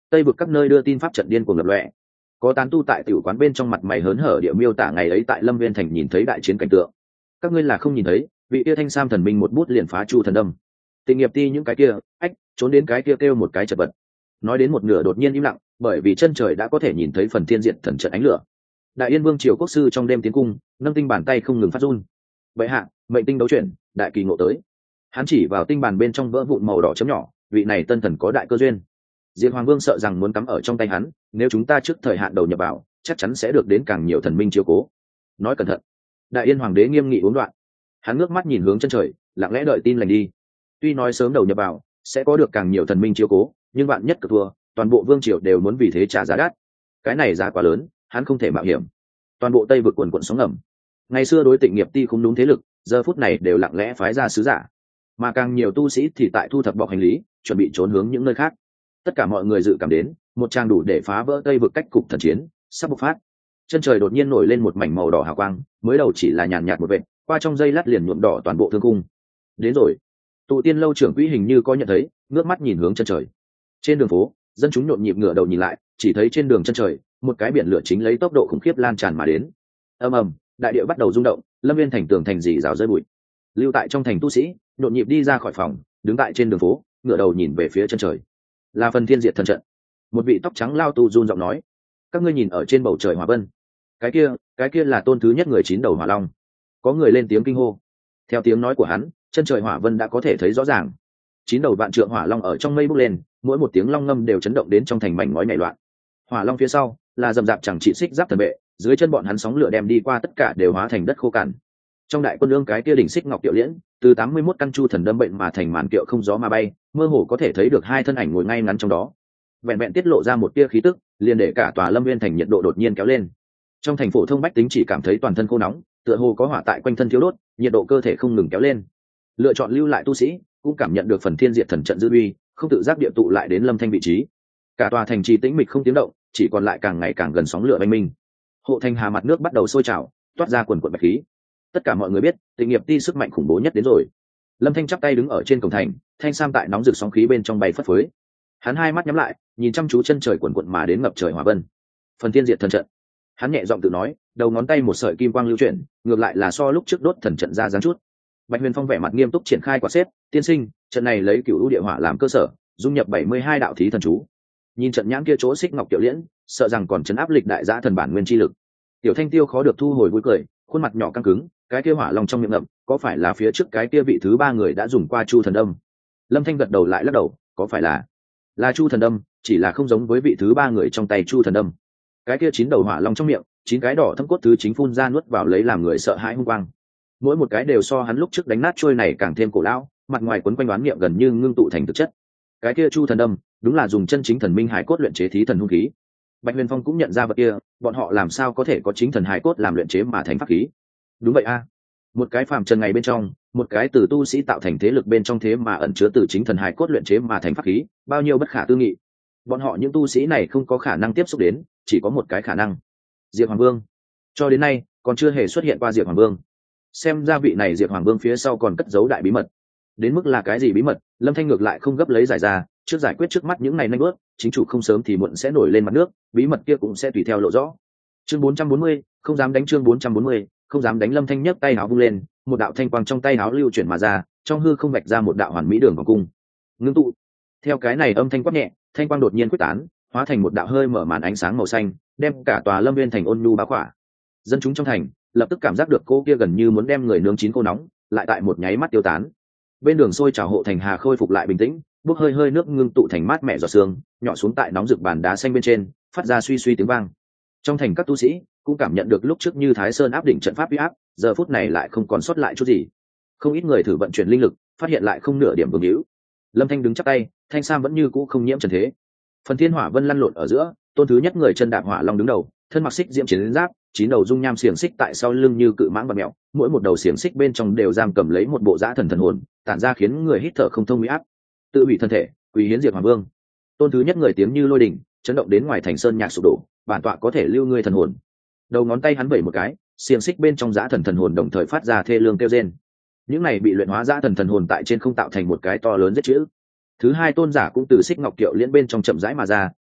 tây vực các nơi đưa tin pháp trận điên cuồng lập lòe, có tán tu tại tiểu quán bên trong mặt mày hớn hở địa miêu tả ngày ấy tại Lâm Viên thành nhìn thấy đại chiến cảnh tượng. Các ngươi là không nhìn thấy, vị kia thanh sam thần minh một bút liền phá chu thần đâm. Tịnh nghiệp ti những cái kia, ách, trốn đến cái kia kêu, kêu một cái chật vật. Nói đến một nửa đột nhiên im lặng, bởi vì chân trời đã có thể nhìn thấy phần thiên diện thần trận ánh lửa. Đại Yên Vương triều quốc sư trong đêm tiến cung, nâng tinh bàn tay không ngừng phát run. Bệ hạ, mệnh tinh đấu chuyển, đại kỳ ngộ tới. Hắn chỉ vào tinh bàn bên trong vỡ vụn màu đỏ chấm nhỏ, vị này tân thần có đại cơ duyên. Diệt Hoàng Vương sợ rằng muốn cắm ở trong tay hắn, nếu chúng ta trước thời hạn đầu nhập vào, chắc chắn sẽ được đến càng nhiều thần minh chiếu cố. Nói cẩn thận. Đại Yên Hoàng đế nghiêm nghị uống đoạn. Hắn ngước mắt nhìn hướng chân trời, lặng lẽ đợi tin lành đi. Tuy nói sớm đầu nhập vào, sẽ có được càng nhiều thần minh chiếu cố, nhưng bạn nhất cực thua, toàn bộ vương triều đều muốn vì thế trả giá đắt. Cái này giá quá lớn, hắn không thể mạo hiểm. Toàn bộ Tây vực quần quần sóng ngầm. Ngày xưa đối Tịnh nghiệp ti không đúng thế lực, giờ phút này đều lặng lẽ phái ra sứ giả, mà càng nhiều tu sĩ thì tại thu thập bọc hành lý, chuẩn bị trốn hướng những nơi khác. Tất cả mọi người dự cảm đến một trang đủ để phá vỡ Tây vực cách cục thần chiến sắp bộc phát. Chân trời đột nhiên nổi lên một mảnh màu đỏ hào quang, mới đầu chỉ là nhàn nhạt một vệt, qua trong giây lát liền nhuộm đỏ toàn bộ thương cung. Đến rồi. Tụ Tiên lâu trưởng quỹ hình như có nhận thấy, ngước mắt nhìn hướng chân trời. Trên đường phố, dân chúng nhộn nhịp ngửa đầu nhìn lại, chỉ thấy trên đường chân trời, một cái biển lửa chính lấy tốc độ khủng khiếp lan tràn mà đến. Ầm ầm, đại địa bắt đầu rung động, Lâm Viên thành tường thành rỉ rào rơi bụi. Lưu tại trong thành tu sĩ, nhộn nhịp đi ra khỏi phòng, đứng tại trên đường phố, ngửa đầu nhìn về phía chân trời. Là phần thiên diệt thần trận. Một vị tóc trắng lao tu run giọng nói: các ngươi nhìn ở trên bầu trời hỏa vân, cái kia cái kia là tôn thứ nhất người chín đầu hỏa long. Có người lên tiếng kinh hô. Theo tiếng nói của hắn, chân trời hỏa vân đã có thể thấy rõ ràng. Chín đầu vạn trượng hỏa long ở trong mây bốc lên, mỗi một tiếng long ngâm đều chấn động đến trong thành mảnh ngói nảy loạn. Hỏa long phía sau là rậm rạp chẳng trị xích giáp thần vệ, dưới chân bọn hắn sóng lửa đem đi qua tất cả đều hóa thành đất khô cằn. Trong đại quân lương cái kia đỉnh xích ngọc kiệu liễn, từ tám mươi mốt căn chu thần đâm bệnh mà thành màn kiệu không gió mà bay, mơ hồ có thể thấy được hai thân ảnh ngồi ngay ngắn trong đó. Vẹn vẹn tiết lộ ra một tia khí tức, liền để cả tòa Lâm Viên thành nhiệt độ đột nhiên kéo lên. Trong thành phổ thông bách tính chỉ cảm thấy toàn thân khô nóng, tựa hồ có hỏa tại quanh thân thiếu đốt, nhiệt độ cơ thể không ngừng kéo lên. Lựa chọn lưu lại tu sĩ cũng cảm nhận được phần thiên diệt thần trận dư uy, không tự giác địa tụ lại đến Lâm Thanh vị trí. Cả tòa thành trì tĩnh mịch không tiếng động, chỉ còn lại càng ngày càng gần sóng lửa oanh minh. Hộ thành hà mặt nước bắt đầu sôi trào, toát ra quần quần bạch khí. Tất cả mọi người biết, Tịnh nghiệp ti sức mạnh khủng bố nhất đến rồi. Lâm Thanh chắp tay đứng ở trên cổng thành, thanh sam tại nóng rực sóng khí bên trong bay phất phới. Hắn hai mắt nhắm lại, nhìn chăm chú chân trời quần quần mà đến ngập trời hỏa vân. Phần thiên diệt thần trận. Hắn nhẹ giọng tự nói, đầu ngón tay một sợi kim quang lưu chuyển, ngược lại là so lúc trước đốt thần trận ra dáng chút. Bạch Huyền Phong vẻ mặt nghiêm túc triển khai quả xếp, tiên sinh, trận này lấy cửu u địa hỏa làm cơ sở, dung nhập bảy mươi hai đạo thí thần chú. Nhìn trận nhãn kia chỗ xích ngọc tiểu liễn, sợ rằng còn chấn áp lịch đại giã thần bản nguyên chi lực. Tiểu Thanh Tiêu khó được thu hồi vui cười, khuôn mặt nhỏ căng cứng, cái kia hỏa long trong miệng ngậm, có phải là phía trước cái kia vị thứ ba người đã dùng qua chu thần đâm? Lâm Thanh gật đầu lại lắc đầu, có phải là là chu thần đâm, chỉ là không giống với vị thứ ba người trong tay chu thần đâm. Cái kia chín đầu hỏa long trong miệng, chín cái đỏ thâm cốt thứ chính phun ra nuốt vào lấy làm người sợ hãi hung quang. Mỗi một cái đều so hắn lúc trước đánh nát trôi này càng thêm cổ lão, mặt ngoài quấn quanh đoán niệm gần như ngưng tụ thành thực chất. Cái kia chu thần đâm, đúng là dùng chân chính thần minh hải cốt luyện chế thí thần hung khí. Bạch Huyền Phong cũng nhận ra vật kia, bọn họ làm sao có thể có chính thần hải cốt làm luyện chế mà thành pháp khí? Đúng vậy a, một cái phàm trần ngày bên trong, một cái từ tu sĩ tạo thành thế lực bên trong thế mà ẩn chứa từ chính thần hải cốt luyện chế mà thành pháp khí, bao nhiêu bất khả tư nghị. Bọn họ những tu sĩ này không có khả năng tiếp xúc đến, chỉ có một cái khả năng, Diệp Hoàng Vương. Cho đến nay còn chưa hề xuất hiện qua Diệp Hoàng Vương. Xem ra vị này Diệp Hoàng Vương phía sau còn cất giấu đại bí mật. Đến mức là cái gì bí mật, Lâm Thanh ngược lại không gấp lấy giải ra, trước giải quyết trước mắt những ngày nanh bước, chính chủ không sớm thì muộn sẽ nổi lên mặt nước, bí mật kia cũng sẽ tùy theo lộ rõ. Chương bốn trăm bốn mươi, không dám đánh. Chương bốn trăm bốn mươi, không dám đánh. Lâm Thanh nhấc tay áo vung lên, một đạo thanh quang trong tay áo lưu chuyển mà ra, trong hư không vạch ra một đạo hoàn mỹ đường vòng cung. Ngưng tụ. Theo cái này âm thanh quát nhẹ, thanh quang đột nhiên quyết tán, hóa thành một đạo hơi mở màn ánh sáng màu xanh, đem cả tòa Lâm Viên thành ôn nhu bao khỏa. Dân chúng trong thành lập tức cảm giác được cô kia gần như muốn đem người nướng chín cô nóng, lại tại một nháy mắt tiêu tán. Bên đường sôi trào hộ thành hà khôi phục lại bình tĩnh, bốc hơi hơi nước ngưng tụ thành mát mẻ giọt sương, nhỏ xuống tại nóng rực bàn đá xanh bên trên, phát ra suy suy tiếng vang. Trong thành các tu sĩ cũng cảm nhận được lúc trước như Thái Sơn áp đỉnh trận pháp uy áp, giờ phút này lại không còn sót lại chút gì. Không ít người thử vận chuyển linh lực, phát hiện lại không nửa điểm vương hữu. Lâm Thanh đứng chắp tay, thanh sam vẫn như cũ không nhiễm trần thế. Phần thiên hỏa vân lăn lộn ở giữa, tôn thứ nhất người chân đạp hỏa long đứng đầu, thân mặc xích diễm chiến giáp, chín đầu dung nham xiềng xích tại sau lưng như cự mãng và mèo, mỗi một đầu xiềng xích bên trong đều giam cầm lấy một bộ dã thần thần hồn, tản ra khiến người hít thở không thông uy áp. Tự hủy thân thể, quỳ hiến Diệp Hoàng Vương. Tôn thứ nhất người tiếng như lôi đình, chấn động đến ngoài thành sơn nhạc sụp đổ, bản tọa có thể lưu ngươi thần hồn. Đầu ngón tay hắn vẩy một cái, xiềng xích bên trong dã thần thần hồn đồng thời phát ra thê lương kêu rên. Những này bị luyện hóa dã thần thần hồn tại trên không tạo thành một cái to lớn rất chữ. Thứ hai tôn giả cũng từ xích ngọc kiệu liễn bên trong chậm rãi mà ra,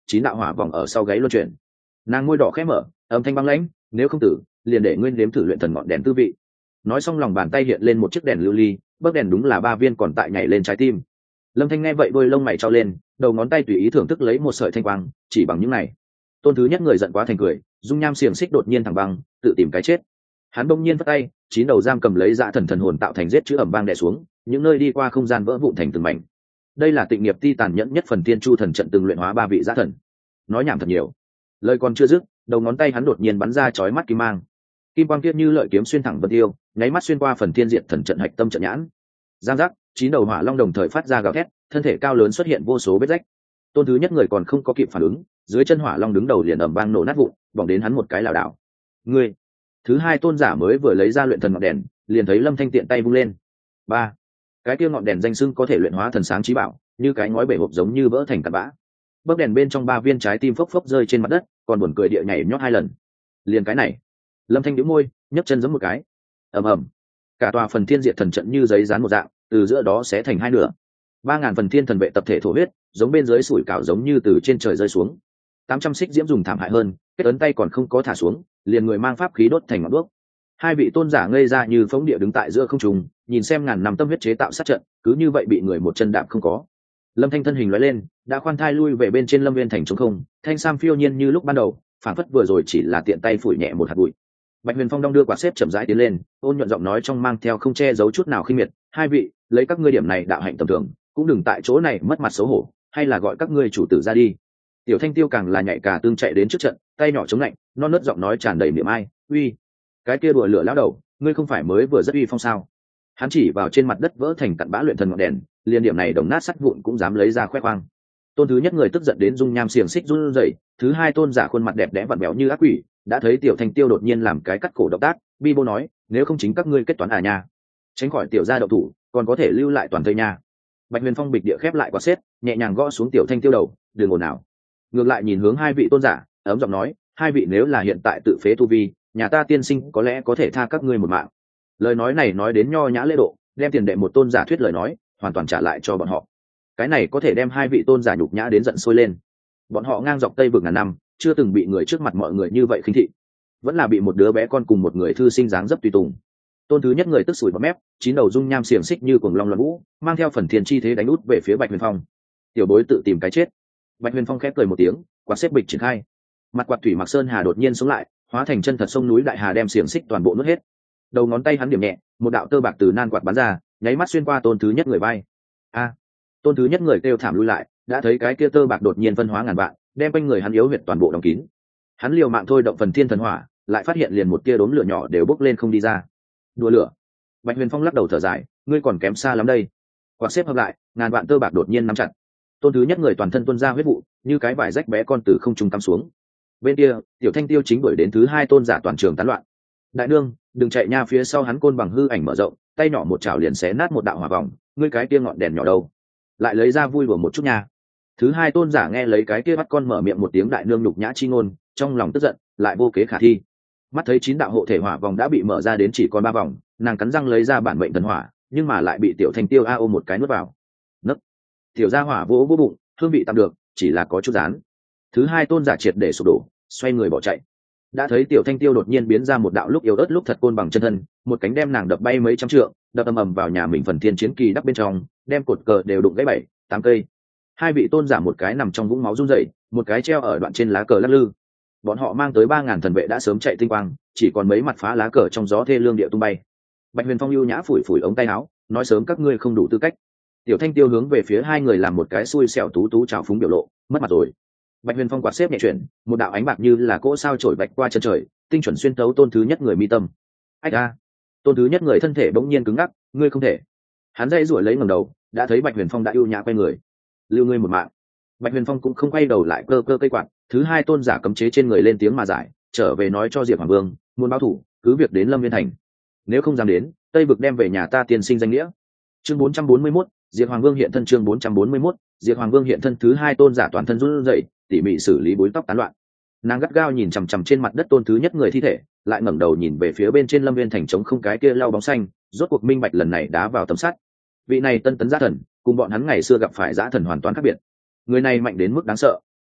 chín đạo hỏa vòng ở sau gáy luân chuyển. Nàng môi đỏ khẽ mở, âm thanh băng lãnh, nếu không tử liền để nguyên đếm thử luyện thần ngọn đèn tư vị. Nói xong lòng bàn tay hiện lên một chiếc đèn lưu ly, bấc đèn đúng là ba viên còn tại nhảy lên trái tim. Lâm Thanh nghe vậy đôi lông mày trao lên, đầu ngón tay tùy ý thưởng thức lấy một sợi thanh quang, chỉ bằng những này. Tôn thứ nhất người giận quá thành cười, dung nham xiềng xích đột nhiên thẳng băng, tự tìm cái chết. Hắn bỗng nhiên vất tay, chín đầu giam cầm lấy dã thần thần hồn tạo thành giết chữ ẩm bang đè xuống, những nơi đi qua không gian vỡ vụn thành từng mảnh. Đây là tịnh nghiệp ti tàn nhẫn nhất phần tiên chu thần trận từng luyện hóa ba vị dã thần. Nói nhảm thật nhiều, lời còn chưa dứt, đầu ngón tay hắn đột nhiên bắn ra chói mắt kim mang. Kim quang kia như lợi kiếm xuyên thẳng vân tiêu, nháy mắt xuyên qua phần thiên diện thần trận hạch tâm trận nhãn. Giang giác, chín đầu hỏa long đồng thời phát ra gào thét, thân thể cao lớn xuất hiện vô số vết rách. Tôn thứ nhất người còn không có kịp phản ứng, dưới chân hỏa long đứng đầu liền ầm vang nổ nát vụn, bỏng đến hắn một cái lảo đảo. Ngươi, thứ hai tôn giả mới vừa lấy ra luyện thần ngọn đèn, liền thấy Lâm Thanh tiện tay vung lên. Ba, cái kia ngọn đèn danh xưng có thể luyện hóa thần sáng chí bảo, như cái ngói bể hộp giống như vỡ thành tạt bã. Bấc đèn bên trong ba viên trái tim phốc phốc rơi trên mặt đất, còn buồn cười địa nhảy nhót hai lần. Liền cái này, Lâm Thanh nhíu môi, nhấc chân giẫm một cái. Ầm ầm, cả tòa phần thiên diệt thần trận như giấy dán một dạng, từ giữa đó sẽ thành hai nửa. Ba ngàn phần thiên thần vệ tập thể thổ huyết, giống bên dưới sủi cảo giống như từ trên trời rơi xuống. Tám trăm xích diễm dùng thảm hại hơn, kết ấn tay còn không có thả xuống, liền người mang pháp khí đốt thành ngọn đuốc. Hai vị tôn giả ngây ra như phóng địa đứng tại giữa không trung, nhìn xem ngàn năm tâm huyết chế tạo sát trận, cứ như vậy bị người một chân đạp không có. Lâm Thanh thân hình lóe lên, đã khoan thai lui về bên trên Lâm Viên thành trống không, thanh sam phiêu nhiên như lúc ban đầu, phản phất vừa rồi chỉ là tiện tay phủi nhẹ một hạt bụi. Bạch Huyền Phong đong đưa quạt xếp chậm rãi tiến lên, ôn nhuận giọng nói trong mang theo không che giấu chút nào khinh miệt, hai vị, lấy các ngươi điểm này đạo hạnh tầm thường, cũng đừng tại chỗ này mất mặt xấu hổ, hay là gọi các ngươi chủ tử ra đi. Tiểu Thanh Tiêu càng là nhạy cả tương chạy đến trước trận, tay nhỏ chống lạnh, non nớt giọng nói tràn đầy niềm ai, uy, cái kia đùa lửa lão đầu, ngươi không phải mới vừa rất uy phong sao? Hắn chỉ vào trên mặt đất vỡ thành cặn bã luyện thần ngọn đèn, liên điểm này đồng nát sắt vụn cũng dám lấy ra khoe khoang. Tôn thứ nhất người tức giận đến dung nham xiềng xích run rẩy, thứ hai tôn giả khuôn mặt đẹp đẽ vặn béo như ác quỷ, đã thấy Tiểu Thanh Tiêu đột nhiên làm cái cắt cổ động tác, bi bô nói, nếu không chính các ngươi kết toán à nha, tránh khỏi tiểu gia đậu thủ, còn có thể lưu lại toàn thây nha. Bạch Huyền Phong bịch địa khép lại quả xếp, nhẹ nhàng gõ xuống Tiểu Thanh Tiêu đầu, đừng ồn nào. Ngược lại nhìn hướng hai vị tôn giả, ấm giọng nói, hai vị nếu là hiện tại tự phế tu vi, nhà ta tiên sinh có lẽ có thể tha các ngươi một mạng. Lời nói này nói đến nho nhã lễ độ, đem tiền đệ một tôn giả thuyết lời nói hoàn toàn trả lại cho bọn họ. Cái này có thể đem hai vị tôn giả nhục nhã đến giận sôi lên. Bọn họ ngang dọc tây vực ngàn năm, chưa từng bị người trước mặt mọi người như vậy khinh thị, vẫn là bị một đứa bé con cùng một người thư sinh dáng dấp tùy tùng. Tôn thứ nhất người tức sủi bọt mép, chín đầu dung nham xiềng xích như cuồng long loạn vũ, mang theo phần thiên chi thế đánh út về phía Bạch Huyền Phong. Tiểu bối tự tìm cái chết. Bạch Huyền Phong khép cười một tiếng, quạt xếp bịch triển khai. Mặt quạt thủy mặc sơn hà đột nhiên sống lại, hóa thành chân thật sông núi đại hà đem xiềng xích toàn bộ nuốt hết. Đầu ngón tay hắn điểm nhẹ, một đạo tơ bạc từ nan quạt bắn ra, nháy mắt xuyên qua tôn thứ nhất người vai. A! Tôn thứ nhất người kêu thảm lui lại, đã thấy cái kia tơ bạc đột nhiên phân hóa ngàn vạn, đem quanh người hắn yếu huyệt toàn bộ đóng kín. Hắn liều mạng thôi động phần thiên thần hỏa, lại phát hiện liền một tia đốm lửa nhỏ đều bốc lên không đi ra. Đùa lửa! Bạch Huyền Phong lắc đầu thở dài, ngươi còn kém xa lắm đây. Quạt xếp hợp lại, ngàn vạn tơ bạc đột nhiên nắm chặt. Tôn thứ nhất người toàn thân tuôn ra huyết vụ, như cái vải rách bé con từ không trung cắm xuống. Bên kia, Tiểu Thanh Tiêu chính đuổi đến thứ hai tôn giả toàn trường tán loạn. Đại nương, đừng chạy nha, phía sau hắn côn bằng hư ảnh mở rộng, tay nhỏ một chảo liền xé nát một đạo hỏa vòng, ngươi cái kia ngọn đèn nhỏ đâu? Lại lấy ra vui đùa một chút nha. Thứ hai tôn giả nghe lấy cái kia bắt con mở miệng một tiếng đại nương nhục nhã chi ngôn, trong lòng tức giận, lại vô kế khả thi. Mắt thấy chín đạo hộ thể hỏa vòng đã bị mở ra đến chỉ còn ba vòng, nàng cắn răng lấy ra bản mệnh thần hỏa, nhưng mà lại bị Tiểu Thanh Tiêu a ôm một cái nuốt vào. Nấc. Tiểu gia hỏa vỗ vỗ bụng, hương vị tạm được, chỉ là có chút rán. Thứ hai tôn giả triệt để sụp đổ, xoay người bỏ chạy. Đã thấy Tiểu Thanh Tiêu đột nhiên biến ra một đạo lúc yếu ớt lúc thật côn bằng chân thân, một cánh đem nàng đập bay mấy trăm trượng, đập ầm ầm vào nhà mình phần thiên chiến kỳ đắp bên trong, đem cột cờ đều đụng gãy bảy tám cây. Hai vị tôn giả một cái nằm trong vũng máu run rẩy, một cái treo ở đoạn trên lá cờ lắc lư. Bọn họ mang tới ba ngàn thần vệ đã sớm chạy tinh quang, chỉ còn mấy mặt phá lá cờ trong gió thê lương địa tung bay. Bạch Huyền Phong ưu nhã phủi phủi ống tay áo, nói sớm các ngươi không đủ tư cách. Tiểu Thanh Tiêu hướng về phía hai người làm một cái xui xẻo tú tú trào phúng biểu lộ, mất mặt rồi. Bạch Huyền Phong quạt xếp nhẹ chuyển, một đạo ánh bạc như là cỗ sao trổi bạch qua chân trời, tinh chuẩn xuyên tấu tôn thứ nhất người mi tâm. Ách a! Tôn thứ nhất người thân thể bỗng nhiên cứng ngắc, ngươi không thể. Hắn dây rủi lấy ngẩng đầu, đã thấy Bạch Huyền Phong đã ưu nhã quay người, lưu ngươi một mạng. Bạch Huyền Phong cũng không quay đầu lại, cơ cơ cây quạt, thứ hai tôn giả cấm chế trên người lên tiếng mà giải, trở về nói cho Diệp Hoàng Vương, muốn báo thủ, cứ việc đến Lâm Viên thành. Nếu không dám đến, Tây vực đem về nhà ta tiên sinh danh nghĩa. Chương bốn trăm bốn mươi mốt, Diệp Hoàng Vương hiện thân. Chương bốn trăm bốn mươi mốt, Diệp Hoàng Vương hiện thân. Thứ hai tôn giả toàn thân run rẩy, tỉ mỉ xử lý búi tóc tán loạn. Nàng gắt gao nhìn chằm chằm trên mặt đất tôn thứ nhất người thi thể, lại ngẩng đầu nhìn về phía bên trên Lâm Viên thành trống không cái kia lau bóng xanh, rốt cuộc minh bạch lần này đá vào tấm sắt. Vị này tân tấn giá thần, cùng bọn hắn ngày xưa gặp phải giá thần hoàn toàn khác biệt. Người này mạnh đến mức đáng sợ.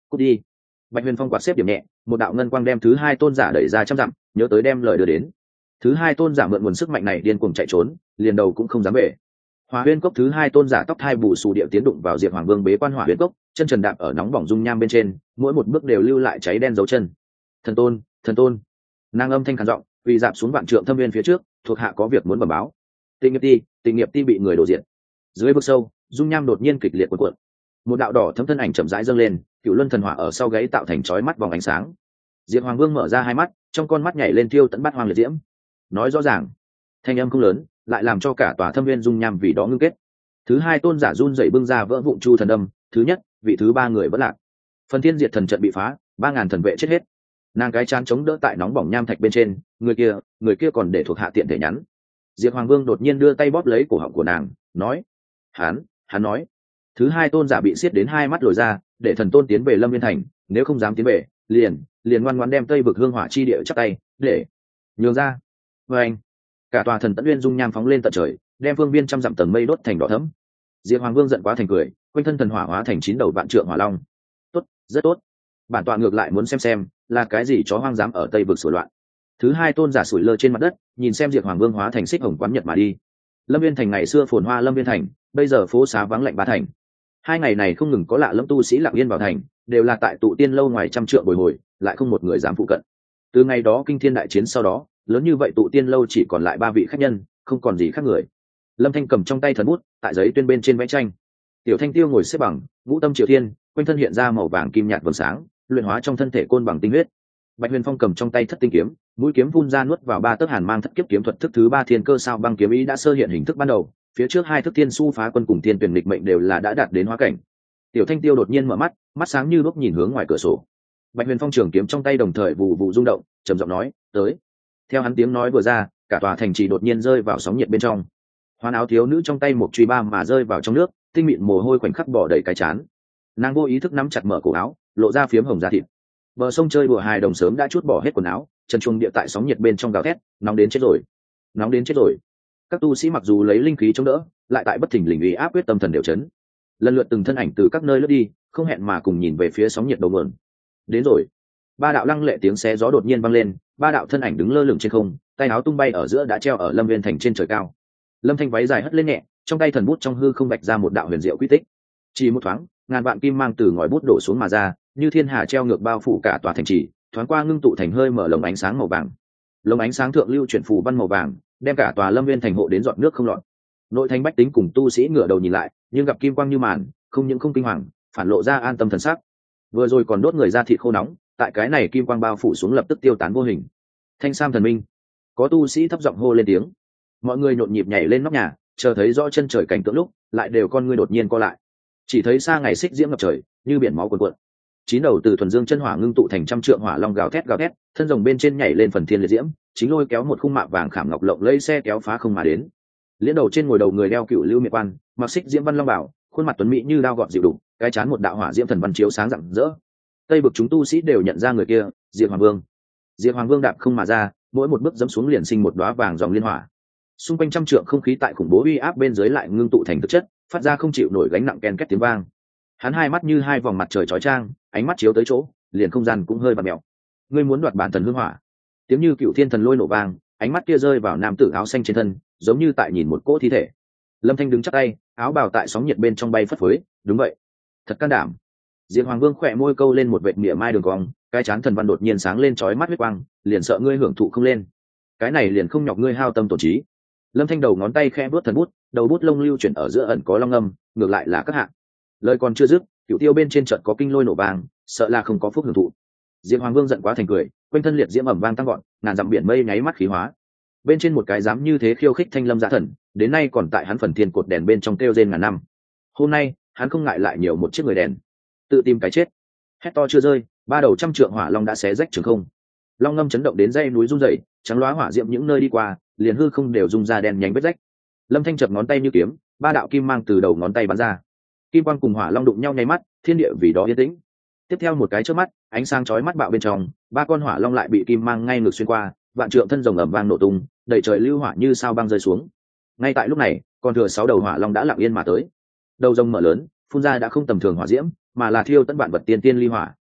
cút đi. Bạch Huyền Phong quạt xếp điểm nhẹ, một đạo ngân quang đem thứ hai tôn giả đẩy ra trăm dặm, nhớ tới đem lời đưa đến. Thứ hai tôn giả mượn nguồn sức mạnh này điên cuồng chạy trốn, liền đầu cũng không dám về. Hỏa Huyễn Cốc thứ hai tôn giả tóc thai bù xù điệu tiến đụng vào Diệp Hoàng Vương bế quan Hỏa Huyễn Cốc, chân trần đạp ở nóng bỏng dung nham bên trên, mỗi một bước đều lưu lại cháy đen dấu chân. Thần tôn, thần tôn. Nàng âm thanh khàn giọng, vì dạp xuống vạn trượng thâm viên phía trước, thuộc hạ có việc muốn bẩm báo. Tịnh nghiệp ti, tịnh nghiệp ti bị người đổ diện. Dưới vực sâu, dung nham đột nhiên kịch liệt cuộn cuộn. Một đạo đỏ thấm thân ảnh chậm rãi dâng lên, cựu luân thần hỏa ở sau gáy tạo thành chói mắt vòng ánh sáng. Diệp Hoàng Vương mở ra hai mắt, trong con mắt nhảy lên tiêu tận bát hoang liệt diễm. Nói rõ ràng, thanh âm không lớn, lại làm cho cả tòa thâm viên dung nham vì đó ngưng kết. Thứ hai tôn giả run rẩy bưng ra vỡ vụn chu thần đâm, thứ nhất, vị thứ ba người vẫn lạc. Phần thiên diệt thần trận bị phá, ba ngàn thần vệ chết hết. Nàng cái chán chống đỡ tại nóng bỏng nham thạch bên trên, người kia, người kia còn để thuộc hạ tiện thể nhắn. Diệp Hoàng Vương đột nhiên đưa tay bóp lấy cổ họng của nàng, nói: "Hắn, hắn nói." Thứ hai tôn giả bị siết đến hai mắt lồi ra, để thần tôn tiến về Lâm Viên thành, nếu không dám tiến về, liền, liền ngoan ngoãn đem Tây vực hương hỏa chi địa chắp tay, để nhường ra. Và anh, cả tòa thần tận uyên dung nham phóng lên tận trời, đem phương viên trăm dặm tầng mây đốt thành đỏ thẫm. Diệp Hoàng Vương giận quá thành cười, quanh thân thần hỏa hóa thành chín đầu vạn trượng hỏa long. Tốt, rất tốt. Bản tọa ngược lại muốn xem xem, là cái gì chó hoang dám ở Tây vực sủa loạn. Thứ hai tôn giả sủi lơ trên mặt đất, nhìn xem Diệp Hoàng Vương hóa thành xích hồng quán nhật mà đi. Lâm Viên thành ngày xưa phồn hoa Lâm Viên thành, bây giờ phố xá vắng lạnh ba thành. Hai ngày này không ngừng có lạ lẫm tu sĩ lặng yên vào thành, đều là tại tụ tiên lâu ngoài trăm trượng bồi hồi, lại không một người dám phụ cận. Từ ngày đó kinh thiên đại chiến sau đó, lớn như vậy tụ tiên lâu chỉ còn lại ba vị khách nhân, không còn gì khác người. Lâm Thanh cầm trong tay thần bút, tại giấy tuyên bên trên vẽ tranh. Tiểu Thanh Tiêu ngồi xếp bằng, ngũ tâm triều thiên, quanh thân hiện ra màu vàng kim nhạt vầng sáng, luyện hóa trong thân thể côn bằng tinh huyết. Bạch Huyền Phong cầm trong tay thất tinh kiếm, mũi kiếm phun ra nuốt vào ba tấc hàn mang thất kiếp kiếm thuật thức thứ ba thiên cơ sao băng kiếm ý đã sơ hiện hình thức ban đầu, phía trước hai thức thiên su phá quân cùng thiên tuyển lịch mệnh đều là đã đạt đến hóa cảnh. Tiểu Thanh Tiêu đột nhiên mở mắt, mắt sáng như lúc nhìn hướng ngoài cửa sổ. Bạch Huyền Phong trường kiếm trong tay đồng thời vụ vụ rung động, trầm giọng nói: "Tới." Theo hắn tiếng nói vừa ra, cả tòa thành trì đột nhiên rơi vào sóng nhiệt bên trong. Hoán áo thiếu nữ trong tay một truy ba mà rơi vào trong nước, tinh mịn mồ hôi khoảnh khắc bỏ đầy cái chán. Nàng vô ý thức nắm chặt mở cổ áo, lộ ra phiếm hồng da thịt. Bờ sông chơi đùa hài đồng sớm đã chút bỏ hết quần áo, chân chuông địa tại sóng nhiệt bên trong gào thét, nóng đến chết rồi, nóng đến chết rồi. Các tu sĩ mặc dù lấy linh khí chống đỡ, lại tại bất thình lình uy áp quyết tâm thần đều chấn. Lần lượt từng thân ảnh từ các nơi lướt đi, không hẹn mà cùng nhìn về phía sóng nhiệt đầu nguồn. Đến rồi. Ba đạo lăng lệ tiếng xé gió đột nhiên vang lên, ba đạo thân ảnh đứng lơ lửng trên không, tay áo tung bay ở giữa đã treo ở Lâm Viên thành trên trời cao. Lâm Thanh váy dài hất lên nhẹ, trong tay thần bút trong hư không vạch ra một đạo huyền diệu quy tích. Chỉ một thoáng, ngàn vạn kim mang từ ngòi bút đổ xuống mà ra, như thiên hà treo ngược bao phủ cả tòa thành trì, thoáng qua ngưng tụ thành hơi mở lồng ánh sáng màu vàng. Lồng ánh sáng thượng lưu chuyển phù văn màu vàng, đem cả tòa Lâm Viên thành hộ đến giọt nước không lọt. Nội thành bách tính cùng tu sĩ ngửa đầu nhìn lại, nhưng gặp kim quang như màn, không những không kinh hoàng, phản lộ ra an tâm thần sắc. Vừa rồi còn đốt người ra thịt khô nóng, tại cái này kim quang bao phủ xuống lập tức tiêu tán vô hình. Thanh Sam thần minh, có tu sĩ thấp giọng hô lên tiếng. Mọi người nhộn nhịp nhảy lên nóc nhà, chờ thấy rõ chân trời cảnh tượng lúc, lại đều con ngươi đột nhiên co lại. Chỉ thấy xa ngày xích diễm ngập trời, như biển máu cuồn cuộn. Chín đầu từ thuần dương chân hỏa ngưng tụ thành trăm trượng hỏa long gào thét gào thét, thân rồng bên trên nhảy lên phần thiên liệt diễm, chính lôi kéo một khung mạ vàng khảm ngọc lộng lẫy xe kéo phá không mà đến. Liễn đầu trên ngồi đầu người đeo cựu lưu miệt quan, mặc xích diễm văn long bảo, khuôn mặt tuấn mỹ như đao gọt dịu đục, cái chán một đạo hỏa diễm thần văn chiếu sáng rạng rỡ. Tây vực chúng tu sĩ đều nhận ra người kia, Diệp Hoàng Vương. Diệp Hoàng Vương đạp không mà ra, mỗi một bước dẫm xuống liền sinh một đóa vàng dòng liên hỏa. Xung quanh trăm trượng không khí tại khủng bố uy áp bên dưới lại ngưng tụ thành thực chất, phát ra không chịu nổi gánh nặng ken két tiếng vang. Hắn hai mắt như hai vòng mặt trời chói chang, ánh mắt chiếu tới chỗ, liền không gian cũng hơi bạt mèo. Ngươi muốn đoạt bản thần hương hỏa? Tiếng như cựu thiên thần lôi nổ vang, ánh mắt kia rơi vào nam tử áo xanh trên thân, giống như tại nhìn một cỗ thi thể. Lâm Thanh đứng chắp tay, áo bào tại sóng nhiệt bên trong bay phất phới, đúng vậy, thật can đảm. Diệp Hoàng Vương khỏe môi câu lên một vệt mỉa mai đường cong, cái chán thần văn đột nhiên sáng lên chói mắt huyết quang, liền sợ ngươi hưởng thụ không lên. Cái này liền không nhọc ngươi hao tâm tổn trí. Lâm Thanh đầu ngón tay khẽ vuốt thần bút, đầu bút lông lưu chuyển ở giữa ẩn có long âm, ngược lại là các hạng. Lời còn chưa dứt, cựu tiêu bên trên trận có kinh lôi nổ vàng, sợ là không có phúc hưởng thụ. Diệp Hoàng Vương giận quá thành cười, quanh thân liệt diễm ẩm vang tăng gọn, ngàn dặm biển mây nháy mắt khí hóa. Bên trên một cái dám như thế khiêu khích thanh lâm giả thần, đến nay còn tại hắn phần thiên cột đèn bên trong kêu rên ngàn năm. Hôm nay, hắn không ngại lại nhiều một chiếc người đèn, tự tìm cái chết. Hét to chưa rơi, ba đầu trăm trượng hỏa long đã xé rách trường không. Long ngâm chấn động đến dây núi rung rẩy, trắng loá hỏa diệm những nơi đi qua, liền hư không đều rung ra đèn nhánh vết rách. Lâm Thanh chập ngón tay như kiếm, ba đạo kim mang từ đầu ngón tay bắn ra. Kim quang cùng hỏa long đụng nhau nháy mắt, thiên địa vì đó yên tĩnh. Tiếp theo một cái chớp mắt, ánh sáng chói mắt bạo bên trong, ba con hỏa long lại bị kim mang ngay ngược xuyên qua, vạn trượng thân rồng ầm vang nổ tung, đầy trời lưu hỏa như sao băng rơi xuống. Ngay tại lúc này, còn thừa sáu đầu hỏa long đã lặng yên mà tới. Đầu rồng mở lớn, phun ra đã không tầm thường hỏa diễm, mà là thiêu tận vạn vật tiên tiên ly hỏa,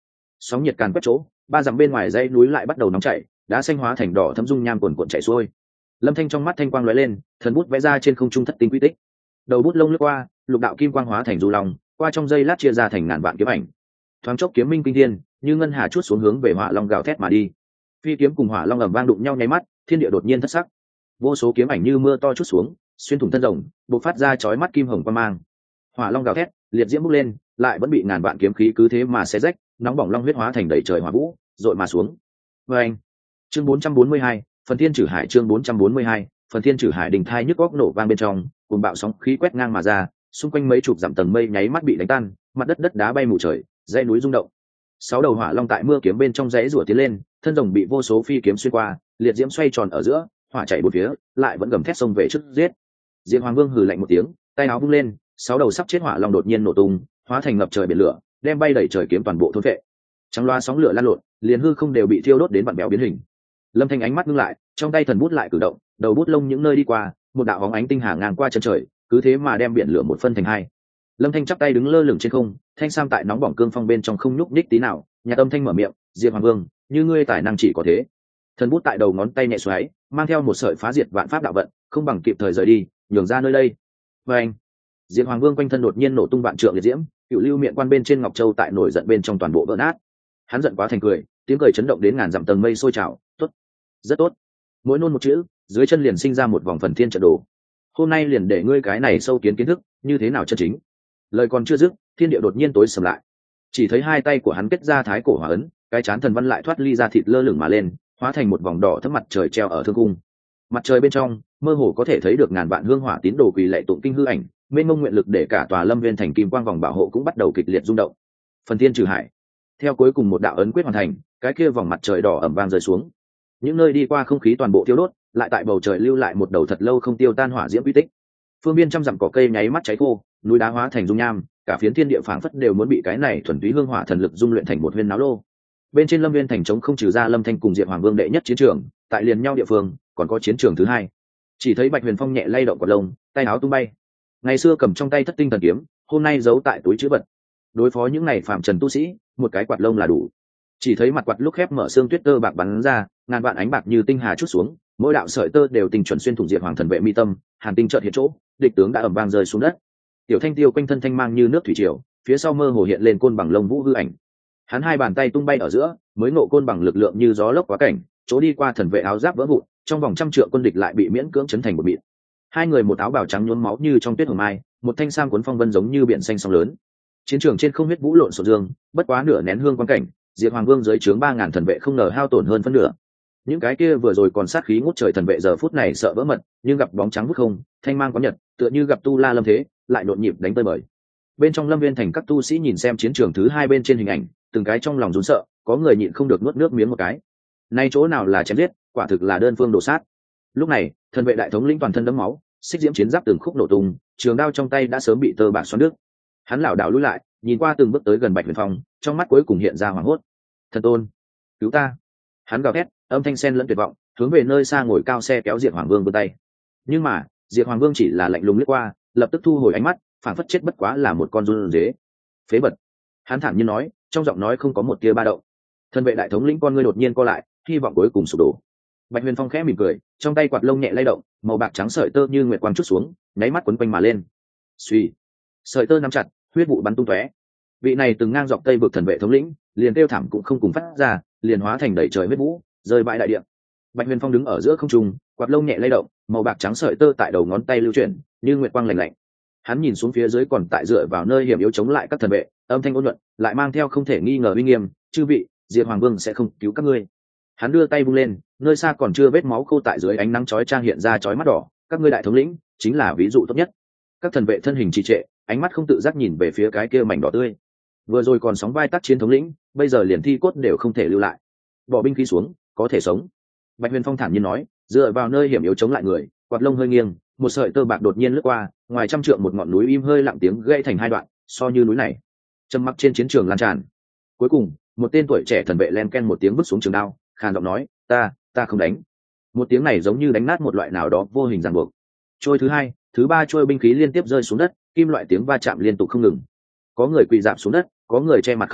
Sóng nhiệt càn quét chỗ, ba dặm bên ngoài dãy núi lại bắt đầu nóng chảy, đá xanh hóa thành đỏ thấm dung nham cuồn cuộn chảy xuôi. Lâm Thanh trong mắt thanh quang lóe lên, thần bút vẽ ra trên không trung thất tinh quy tích. Đầu bút lông lướt qua, lục đạo kim quang hóa thành du long, qua trong giây lát chia ra thành ngàn vạn kiếm ảnh. Thoáng chốc kiếm minh kinh thiên, như ngân hà chuốt xuống hướng về hỏa long gào thét mà đi. Phi kiếm cùng hỏa long ầm vang đụng nhau nháy mắt, thiên địa đột nhiên thất sắc. Vô số kiếm ảnh như mưa to chút xuống, xuyên thủng thân rồng, bộc phát ra chói mắt kim hồng quang mang. Hỏa long gào thét, liệt diễm bốc lên, lại vẫn bị ngàn vạn kiếm khí cứ thế mà xé rách, nóng bỏng long huyết hóa thành đầy trời hỏa vũ, dội mà xuống. Oeng. Chương bốn trăm bốn mươi hai, phần thiên trừ hải chương bốn trăm bốn mươi hai, phần thiên trừ hải đình thai nhức góc nổ vang bên trong, cuồng bạo sóng khí quét ngang mà ra, xung quanh mấy chục dặm tầng mây nháy mắt bị đánh tan, mặt đất đất đá bay mù trời, dãy núi rung động. Sáu đầu hỏa long tại mưa kiếm bên trong dãy rủa tiến lên, thân rồng bị vô số phi kiếm xuyên qua, liệt diễm xoay tròn ở giữa, hỏa chạy bốn phía, lại vẫn gầm thét xông về trước giết. Diệp Hoàng Vương hừ lạnh một tiếng, tay áo vung lên, sáu đầu sắp chết hỏa long đột nhiên nổ tung, hóa thành ngập trời biển lửa, đem bay đẩy trời kiếm toàn bộ thôn vệ. Trắng loa sóng lửa lan lộn, liền hư không đều bị thiêu đốt đến vặn béo biến hình. Lâm Thanh ánh mắt ngưng lại, trong tay thần bút lại cử động, đầu bút lông những nơi đi qua, một đạo bóng ánh tinh hà ngang qua chân trời, cứ thế mà đem biển lửa một phân thành hai. Lâm Thanh chắp tay đứng lơ lửng trên không, thanh sam tại nóng bỏng cương phong bên trong không nhúc nhích tí nào, nhà âm thanh mở miệng, Diệp Hoàng Vương, như ngươi tài năng chỉ có thế. Thần bút tại đầu ngón tay nhẹ xoáy, mang theo một sợi phá diệt vạn pháp đạo vận, không bằng kịp thời rời đi, nhường ra nơi đây. Và anh, Diệp Hoàng Vương quanh thân đột nhiên nổ tung vạn trượng liệt diễm, cựu lưu miệng quan bên trên ngọc châu tại nổi giận bên trong toàn bộ vỡ nát. Hắn giận quá thành cười, tiếng cười chấn động đến ngàn dặm tầng mây sôi trào. Tốt, rất tốt. Mỗi nôn một chữ, dưới chân liền sinh ra một vòng phần thiên trận đồ. Hôm nay liền để ngươi cái này sâu kiến kiến thức như thế nào chân chính. Lời còn chưa dứt, thiên địa đột nhiên tối sầm lại. Chỉ thấy hai tay của hắn kết ra thái cổ hỏa ấn, cái chán thần văn lại thoát ly ra thịt lơ lửng mà lên, hóa thành một vòng đỏ thấm mặt trời treo ở thương cung. Mặt trời bên trong, mơ hồ có thể thấy được ngàn vạn hương hỏa tín đồ quỳ lạy tụng kinh hư ảnh, mênh mông nguyện lực để cả tòa lâm viên thành kim quang vòng bảo hộ cũng bắt đầu kịch liệt rung động. Phần thiên trừ hải. Theo cuối cùng một đạo ấn quyết hoàn thành, cái kia vòng mặt trời đỏ ẩm vang rơi xuống. Những nơi đi qua không khí toàn bộ tiêu đốt, lại tại bầu trời lưu lại một đầu thật lâu không tiêu tan hỏa diễm quy tích. Phương biên trăm dặm cỏ cây nháy mắt cháy khô, núi đá hóa thành dung nham, cả phiến thiên địa phảng phất đều muốn bị cái này thuần túy hương hỏa thần lực dung luyện thành một viên náo lô. Bên trên lâm viên thành trống không trừ ra Lâm Thanh cùng Diệp Hoàng Vương đệ nhất chiến trường, tại liền nhau địa phương còn có chiến trường thứ hai. Chỉ thấy Bạch Huyền Phong nhẹ lay động quạt lông, tay áo tung bay. Ngày xưa cầm trong tay thất tinh thần kiếm, hôm nay giấu tại túi trữ vật. Đối phó những này phạm trần tu sĩ, một cái quạt lông là đủ. Chỉ thấy mặt quạt lúc khép mở xương tuyết tơ bạc bắn ra, ngàn vạn ánh bạc như tinh hà chút xuống, mỗi đạo sợi tơ đều tình chuẩn xuyên thủng Diệp Hoàng thần vệ mi tâm, hàn tinh chợt hiện chỗ, địch tướng đã ầm vang rơi xuống đất. Tiểu Thanh Tiêu quanh thân thanh mang như nước thủy triều, phía sau mơ hồ hiện lên côn bằng lông vũ hư ảnh. Hắn hai bàn tay tung bay ở giữa, mới ngộ côn bằng lực lượng như gió lốc quá cảnh, chỗ đi qua thần vệ áo giáp vỡ vụn, trong vòng trăm trượng quân địch lại bị miễn cưỡng chấn thành một mịn. Hai người một áo bào trắng nhuốm máu như trong tuyết hồng mai, một thanh sam cuốn phong vân giống như biển xanh sóng lớn. Chiến trường trên không huyết vũ lộn xộn dương, bất quá nửa nén hương quan cảnh, Diệp Hoàng Vương dưới trướng ba ngàn thần vệ không ngờ hao tổn hơn phân nửa. Những cái kia vừa rồi còn sát khí ngút trời thần vệ giờ phút này sợ vỡ mật, nhưng gặp bóng trắng vút không, thanh mang có nhật, tựa như gặp tu la lâm thế, lại nhộn nhịp đánh tơi bời. Bên trong lâm viên thành các tu sĩ nhìn xem chiến trường thứ hai bên trên hình ảnh, từng cái trong lòng run sợ, có người nhịn không được nuốt nước miếng một cái. Nay chỗ nào là chém giết, quả thực là đơn phương đổ sát. Lúc này, thần vệ đại thống lĩnh toàn thân đẫm máu, xích diễm chiến giáp từng khúc nổ tung, trường đao trong tay đã sớm bị tơ bạc xoắn đứt. Hắn lảo đảo lùi lại, nhìn qua từng bước tới gần Bạch Huyền Phong, trong mắt cuối cùng hiện ra hoảng hốt. Thần tôn, cứu ta! Hắn gào thét, âm thanh xen lẫn tuyệt vọng, hướng về nơi xa ngồi cao xe kéo Diệp Hoàng Vương vươn tay. Nhưng mà, Diệp Hoàng Vương chỉ là lạnh lùng lướt qua, lập tức thu hồi ánh mắt, phản phất chết bất quá là một con run dế. Phế vật! Hắn thản nhiên nói, trong giọng nói không có một tia ba động. Thần vệ đại thống lĩnh con ngươi đột nhiên co lại, hy vọng cuối cùng sụp đổ. Bạch Huyền Phong khẽ mỉm cười, trong tay quạt lông nhẹ lay động, màu bạc trắng sợi tơ như nguyệt quang chút xuống, nháy mắt quấn quanh mà lên. Suy, sợi tơ nắm chặt, huyết vụ bắn tung tóe. Vị này từng ngang dọc tây vực thần vệ thống lĩnh, liền kêu thảm cũng không cùng phát ra, liền hóa thành đầy trời huyết vũ, rơi bại đại địa. Bạch Huyền Phong đứng ở giữa không trung, quạt lông nhẹ lay động, màu bạc trắng sợi tơ tại đầu ngón tay lưu chuyển, như nguyệt quang lạnh lạnh. Hắn nhìn xuống phía dưới còn tại dựa vào nơi hiểm yếu chống lại các thần vệ, âm thanh ôn nhuận, lại mang theo không thể nghi ngờ uy nghiêm, "Chư vị, Diệp Hoàng Vương sẽ không cứu các ngươi." Hắn đưa tay vung lên, nơi xa còn chưa vết máu khô tại dưới ánh nắng chói chang hiện ra chói mắt đỏ, "Các ngươi đại thống lĩnh chính là ví dụ tốt nhất." Các thần vệ thân hình trì trệ, ánh mắt không tự giác nhìn về phía cái kia mảnh đỏ tươi. Vừa rồi còn sóng vai tác chiến thống lĩnh, bây giờ liền thi cốt đều không thể lưu lại. Bỏ binh khí xuống, có thể sống. Bạch Huyền Phong thản nhiên nói, dựa vào nơi hiểm yếu chống lại người, quạt lông hơi nghiêng, một sợi tơ bạc đột nhiên lướt qua, ngoài trăm trượng một ngọn núi im hơi lặng tiếng gãy thành hai đoạn, so như núi này. Trầm mặc trên chiến trường lan tràn. Cuối cùng, một tên tuổi trẻ thần vệ len ken một tiếng vứt xuống trường đao, khàn giọng nói, "Ta, ta không đánh." Một tiếng này giống như đánh nát một loại nào đó vô hình ràng buộc. Trôi thứ hai, thứ ba trôi binh khí liên tiếp rơi xuống đất, kim loại tiếng va chạm liên tục không ngừng. Có người quỳ rạp xuống đất, có người che mặt khóc giống,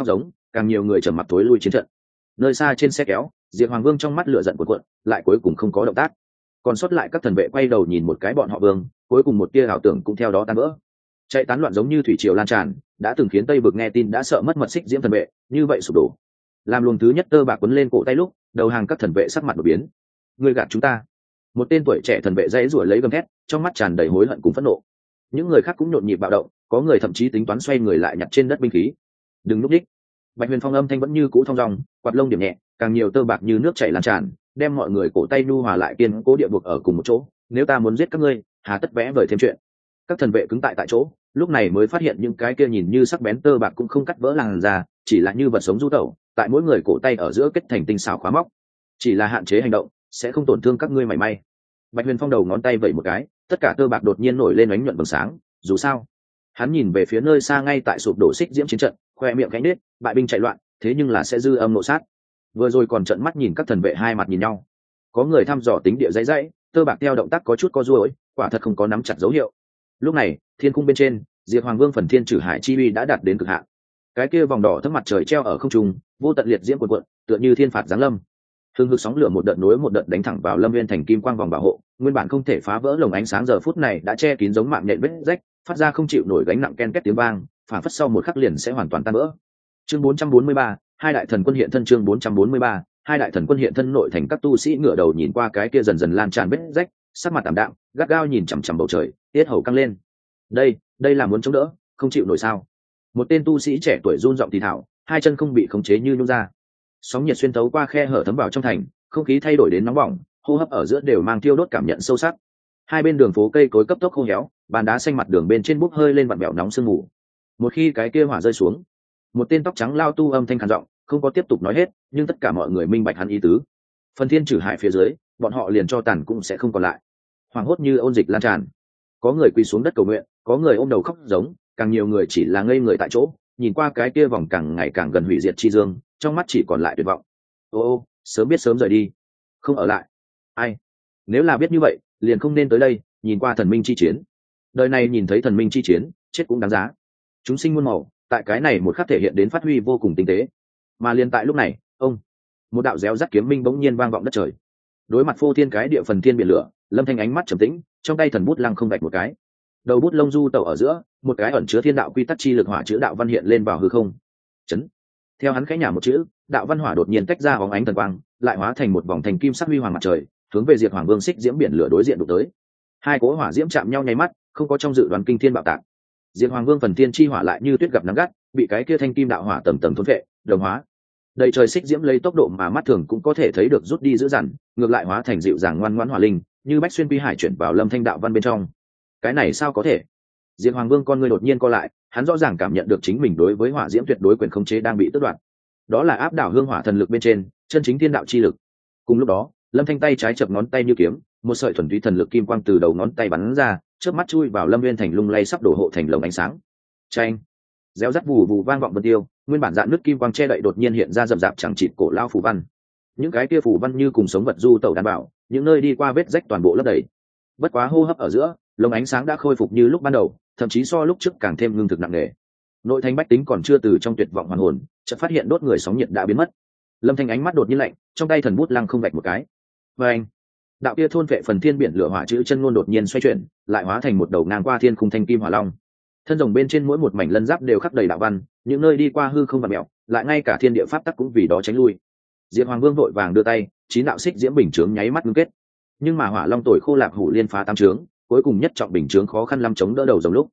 càng nhiều người trầm mặc tối lui chiến trận. Nơi xa trên xe kéo, Diệp Hoàng Vương trong mắt lửa giận cuộn cuộn, lại cuối cùng không có động tác. Còn sót lại các thần vệ quay đầu nhìn một cái bọn họ Vương, cuối cùng một tia ảo tưởng cũng theo đó tan vỡ. Chạy tán loạn giống như thủy triều lan tràn, đã từng khiến Tây Vực nghe tin đã sợ mất mật xích diễm thần vệ, như vậy sụp đổ. Làm luồng thứ nhất tơ bạc quấn lên cổ tay lúc, đầu hàng các thần vệ sắc mặt đổi biến. Ngươi gạt chúng ta. Một tên tuổi trẻ thần vệ dãy rủa lấy gầm thét, trong mắt tràn đầy hối hận cùng phẫn nộ. Những người khác cũng nhộn nhịp bạo động, có người thậm chí tính toán xoay người lại nhặt trên đất binh khí. Đừng lúc đích. Bạch Huyền Phong âm thanh vẫn như cũ thong dong, quạt lông điểm nhẹ, càng nhiều tơ bạc như nước chảy lan tràn, đem mọi người cổ tay nu hòa lại kiên cố địa buộc ở cùng một chỗ. Nếu ta muốn giết các ngươi, hà tất vẽ vời thêm chuyện. Các thần vệ cứng tại tại chỗ, lúc này mới phát hiện những cái kia nhìn như sắc bén tơ bạc cũng không cắt vỡ làn da, chỉ là như vật sống du tẩu, tại mỗi người cổ tay ở giữa kết thành tinh xảo khóa móc. Chỉ là hạn chế hành động, sẽ không tổn thương các ngươi mảy may. Bạch Huyền Phong đầu ngón tay vẩy một cái, tất cả tơ bạc đột nhiên nổi lên ánh nhuận vầng sáng. Dù sao, hắn nhìn về phía nơi xa ngay tại sụp đổ xích diễm chiến trận, khoe miệng cánh nết, bại binh chạy loạn, thế nhưng là sẽ dư âm nộ sát. Vừa rồi còn trợn mắt nhìn các thần vệ hai mặt nhìn nhau, có người thăm dò tính địa dãy dãy, tơ bạc theo động tác có chút co duỗi, quả thật không có nắm chặt dấu hiệu. Lúc này, thiên cung bên trên, Diệp Hoàng Vương phần thiên trừ hải chi uy đã đạt đến cực hạn. Cái kia vòng đỏ thấp mặt trời treo ở không trung, vô tận liệt diễm cuộn cuộn, tựa như thiên phạt giáng lâm. Hưng hực sóng lửa một đợt nối một đợt đánh thẳng vào Lâm Viên thành kim quang vòng bảo hộ, nguyên bản không thể phá vỡ lồng ánh sáng giờ phút này đã che kín giống mạng nhện vết rách, phát ra không chịu nổi gánh nặng ken két tiếng vang, phản phất sau một khắc liền sẽ hoàn toàn tan vỡ. Chương bốn trăm bốn mươi ba, hai đại thần quân hiện thân. Chương bốn trăm bốn mươi ba, hai đại thần quân hiện thân. Nội thành các tu sĩ ngửa đầu nhìn qua cái kia dần dần lan tràn vết rách, sắc mặt tạm đạm, gắt gao nhìn chằm chằm bầu trời, tiết hầu căng lên. Đây, đây là muốn chống đỡ, không chịu nổi sao? Một tên tu sĩ trẻ tuổi run giọng thì thảo, hai chân không bị khống chế như nhung ra. Sóng nhiệt xuyên thấu qua khe hở thấm vào trong thành, không khí thay đổi đến nóng bỏng, hô hấp ở giữa đều mang tiêu đốt cảm nhận sâu sắc. Hai bên đường phố cây cối cấp tốc khô héo, bàn đá xanh mặt đường bên trên bốc hơi lên vặn vẹo nóng sương mù. Một khi cái kia hỏa rơi xuống, một tên tóc trắng lao tu âm thanh khàn giọng, không có tiếp tục nói hết, nhưng tất cả mọi người minh bạch hắn ý tứ. Phần thiên trừ hải phía dưới, bọn họ liền cho tàn cũng sẽ không còn lại. Hoàng hốt như ôn dịch lan tràn, có người quỳ xuống đất cầu nguyện, có người ôm đầu khóc giống, càng nhiều người chỉ là ngây người tại chỗ, nhìn qua cái kia vòng càng ngày càng gần hủy diệt chi dương, trong mắt chỉ còn lại tuyệt vọng. Ô ô, sớm biết sớm rời đi, không ở lại. Ai? Nếu là biết như vậy, liền không nên tới đây, nhìn qua thần minh chi chiến. Đời này nhìn thấy thần minh chi chiến, chết cũng đáng giá. Chúng sinh muôn màu, tại cái này một khắc thể hiện đến phát huy vô cùng tinh tế. Mà liền tại lúc này, ông, một đạo réo rắt kiếm minh bỗng nhiên vang vọng đất trời. Đối mặt phô thiên cái địa phần thiên biển lửa, Lâm Thanh ánh mắt trầm tĩnh, trong tay thần bút lăng không đạch một cái. Đầu bút lông du tẩu ở giữa, một cái ẩn chứa thiên đạo quy tắc chi lực hỏa chữ đạo văn hiện lên vào hư không. Chấn. Theo hắn khẽ nhả một chữ, đạo văn hỏa đột nhiên tách ra bóng ánh thần quang, lại hóa thành một vòng thành kim sắc huy hoàng mặt trời, hướng về Diệp Hoàng Vương xích diễm biển lửa đối diện đụng tới. Hai cỗ hỏa diễm chạm nhau nháy mắt, không có trong dự đoán kinh thiên bạo tạc. Diệp Hoàng Vương phần thiên chi hỏa lại như tuyết gặp nắng gắt, bị cái kia thanh kim đạo hỏa tầm tầm thôn phệ, đồng hóa. Đầy trời xích diễm lấy tốc độ mà mắt thường cũng có thể thấy được rút đi dữ dằn, ngược lại hóa thành dịu dàng ngoan ngoãn hỏa linh, như bách xuyên quy hải chuyển vào Lâm Thanh đạo văn bên trong. Cái này sao có thể? Diệp Hoàng Vương con người đột nhiên co lại, hắn rõ ràng cảm nhận được chính mình đối với hỏa diễm tuyệt đối quyền khống chế đang bị tước đoạt. Đó là áp đảo hương hỏa thần lực bên trên, chân chính thiên đạo chi lực. Cùng lúc đó, Lâm Thanh tay trái chập ngón tay như kiếm, một sợi thuần túy thần lực kim quang từ đầu ngón tay bắn ra, chớp mắt chui vào Lâm Nguyên thành lung lay sắp đổ hộ thành lồng ánh sáng. Chanh, réo rắt vù vù vang vọng vân tiêu, nguyên bản dạn nước kim quang che đậy đột nhiên hiện ra rậm rạp chẳng chịt cổ lao phù văn. Những cái kia phù văn như cùng sống vật du tẩu đảm bảo, những nơi đi qua vết rách toàn bộ lấp đầy. Bất quá hô hấp ở giữa, lồng ánh sáng đã khôi phục như lúc ban đầu, thậm chí so lúc trước càng thêm ngưng thực nặng nề. Nội thành bách tính còn chưa từ trong tuyệt vọng hoàn hồn, chợt phát hiện đốt người sóng nhiệt đã biến mất. Lâm Thanh ánh mắt đột nhiên lạnh, trong tay thần bút lăng không vạch một cái. Và anh, đạo kia thôn vệ phần thiên biển lửa hỏa chữ chân ngôn đột nhiên xoay chuyển, lại hóa thành một đầu ngang qua thiên khung thanh kim hỏa long. Thân rồng bên trên mỗi một mảnh lân giáp đều khắc đầy đạo văn, những nơi đi qua hư không vặn mèo, lại ngay cả thiên địa pháp tắc cũng vì đó tránh lui. Diệp Hoàng Vương vội vàng đưa tay, chín đạo xích diễm bình chướng nháy mắt ngưng kết. Nhưng mà hỏa long tuổi khô lạc hủ liên phá tam trướng, cuối cùng nhất trọng bình chướng khó khăn lắm chống đỡ đầu rồng lúc.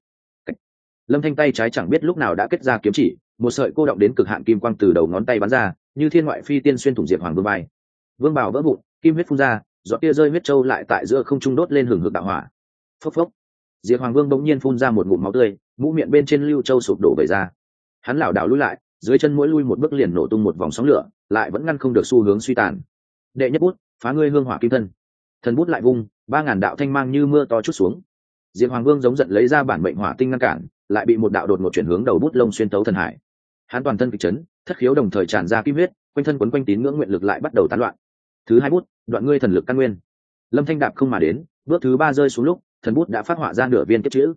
Lâm Thanh tay trái chẳng biết lúc nào đã kết ra kiếm chỉ, một sợi cô động đến cực hạn kim quang từ đầu ngón tay bắn ra, như thiên ngoại phi tiên xuyên thủng Diệp Hoàng Vương vai. Vương bào vỡ vụn, kim huyết phun ra, giọt tia rơi huyết châu lại tại giữa không trung đốt lên hừng hực đạo hỏa. Phốc phốc. Diệp Hoàng Vương bỗng nhiên phun ra một ngụm máu tươi, mũ miệng bên trên lưu châu sụp đổ vẩy ra. Hắn lảo đảo lùi lại, dưới chân mỗi lui một bước liền nổ tung một vòng sóng lửa, lại vẫn ngăn không được xu hướng suy tàn. Đệ nhất bút, phá ngươi hương hỏa kim thân. Thần bút lại vung, ba ngàn đạo thanh mang như mưa to chút xuống. Diệp Hoàng Vương giống giận lấy ra bản mệnh hỏa tinh ngăn cản, lại bị một đạo đột ngột chuyển hướng đầu bút lông xuyên tấu thần hải. Hắn toàn thân kịch chấn, thất khiếu đồng thời tràn ra kim huyết, quanh thân quấn quanh tín ngưỡng nguyện lực lại bắt đầu tán loạn. Thứ hai bút, đoạn ngươi thần lực căn nguyên. Lâm Thanh đạp không mà đến, bước thứ ba rơi xuống lúc, thần bút đã phát họa ra nửa viên kết chữ.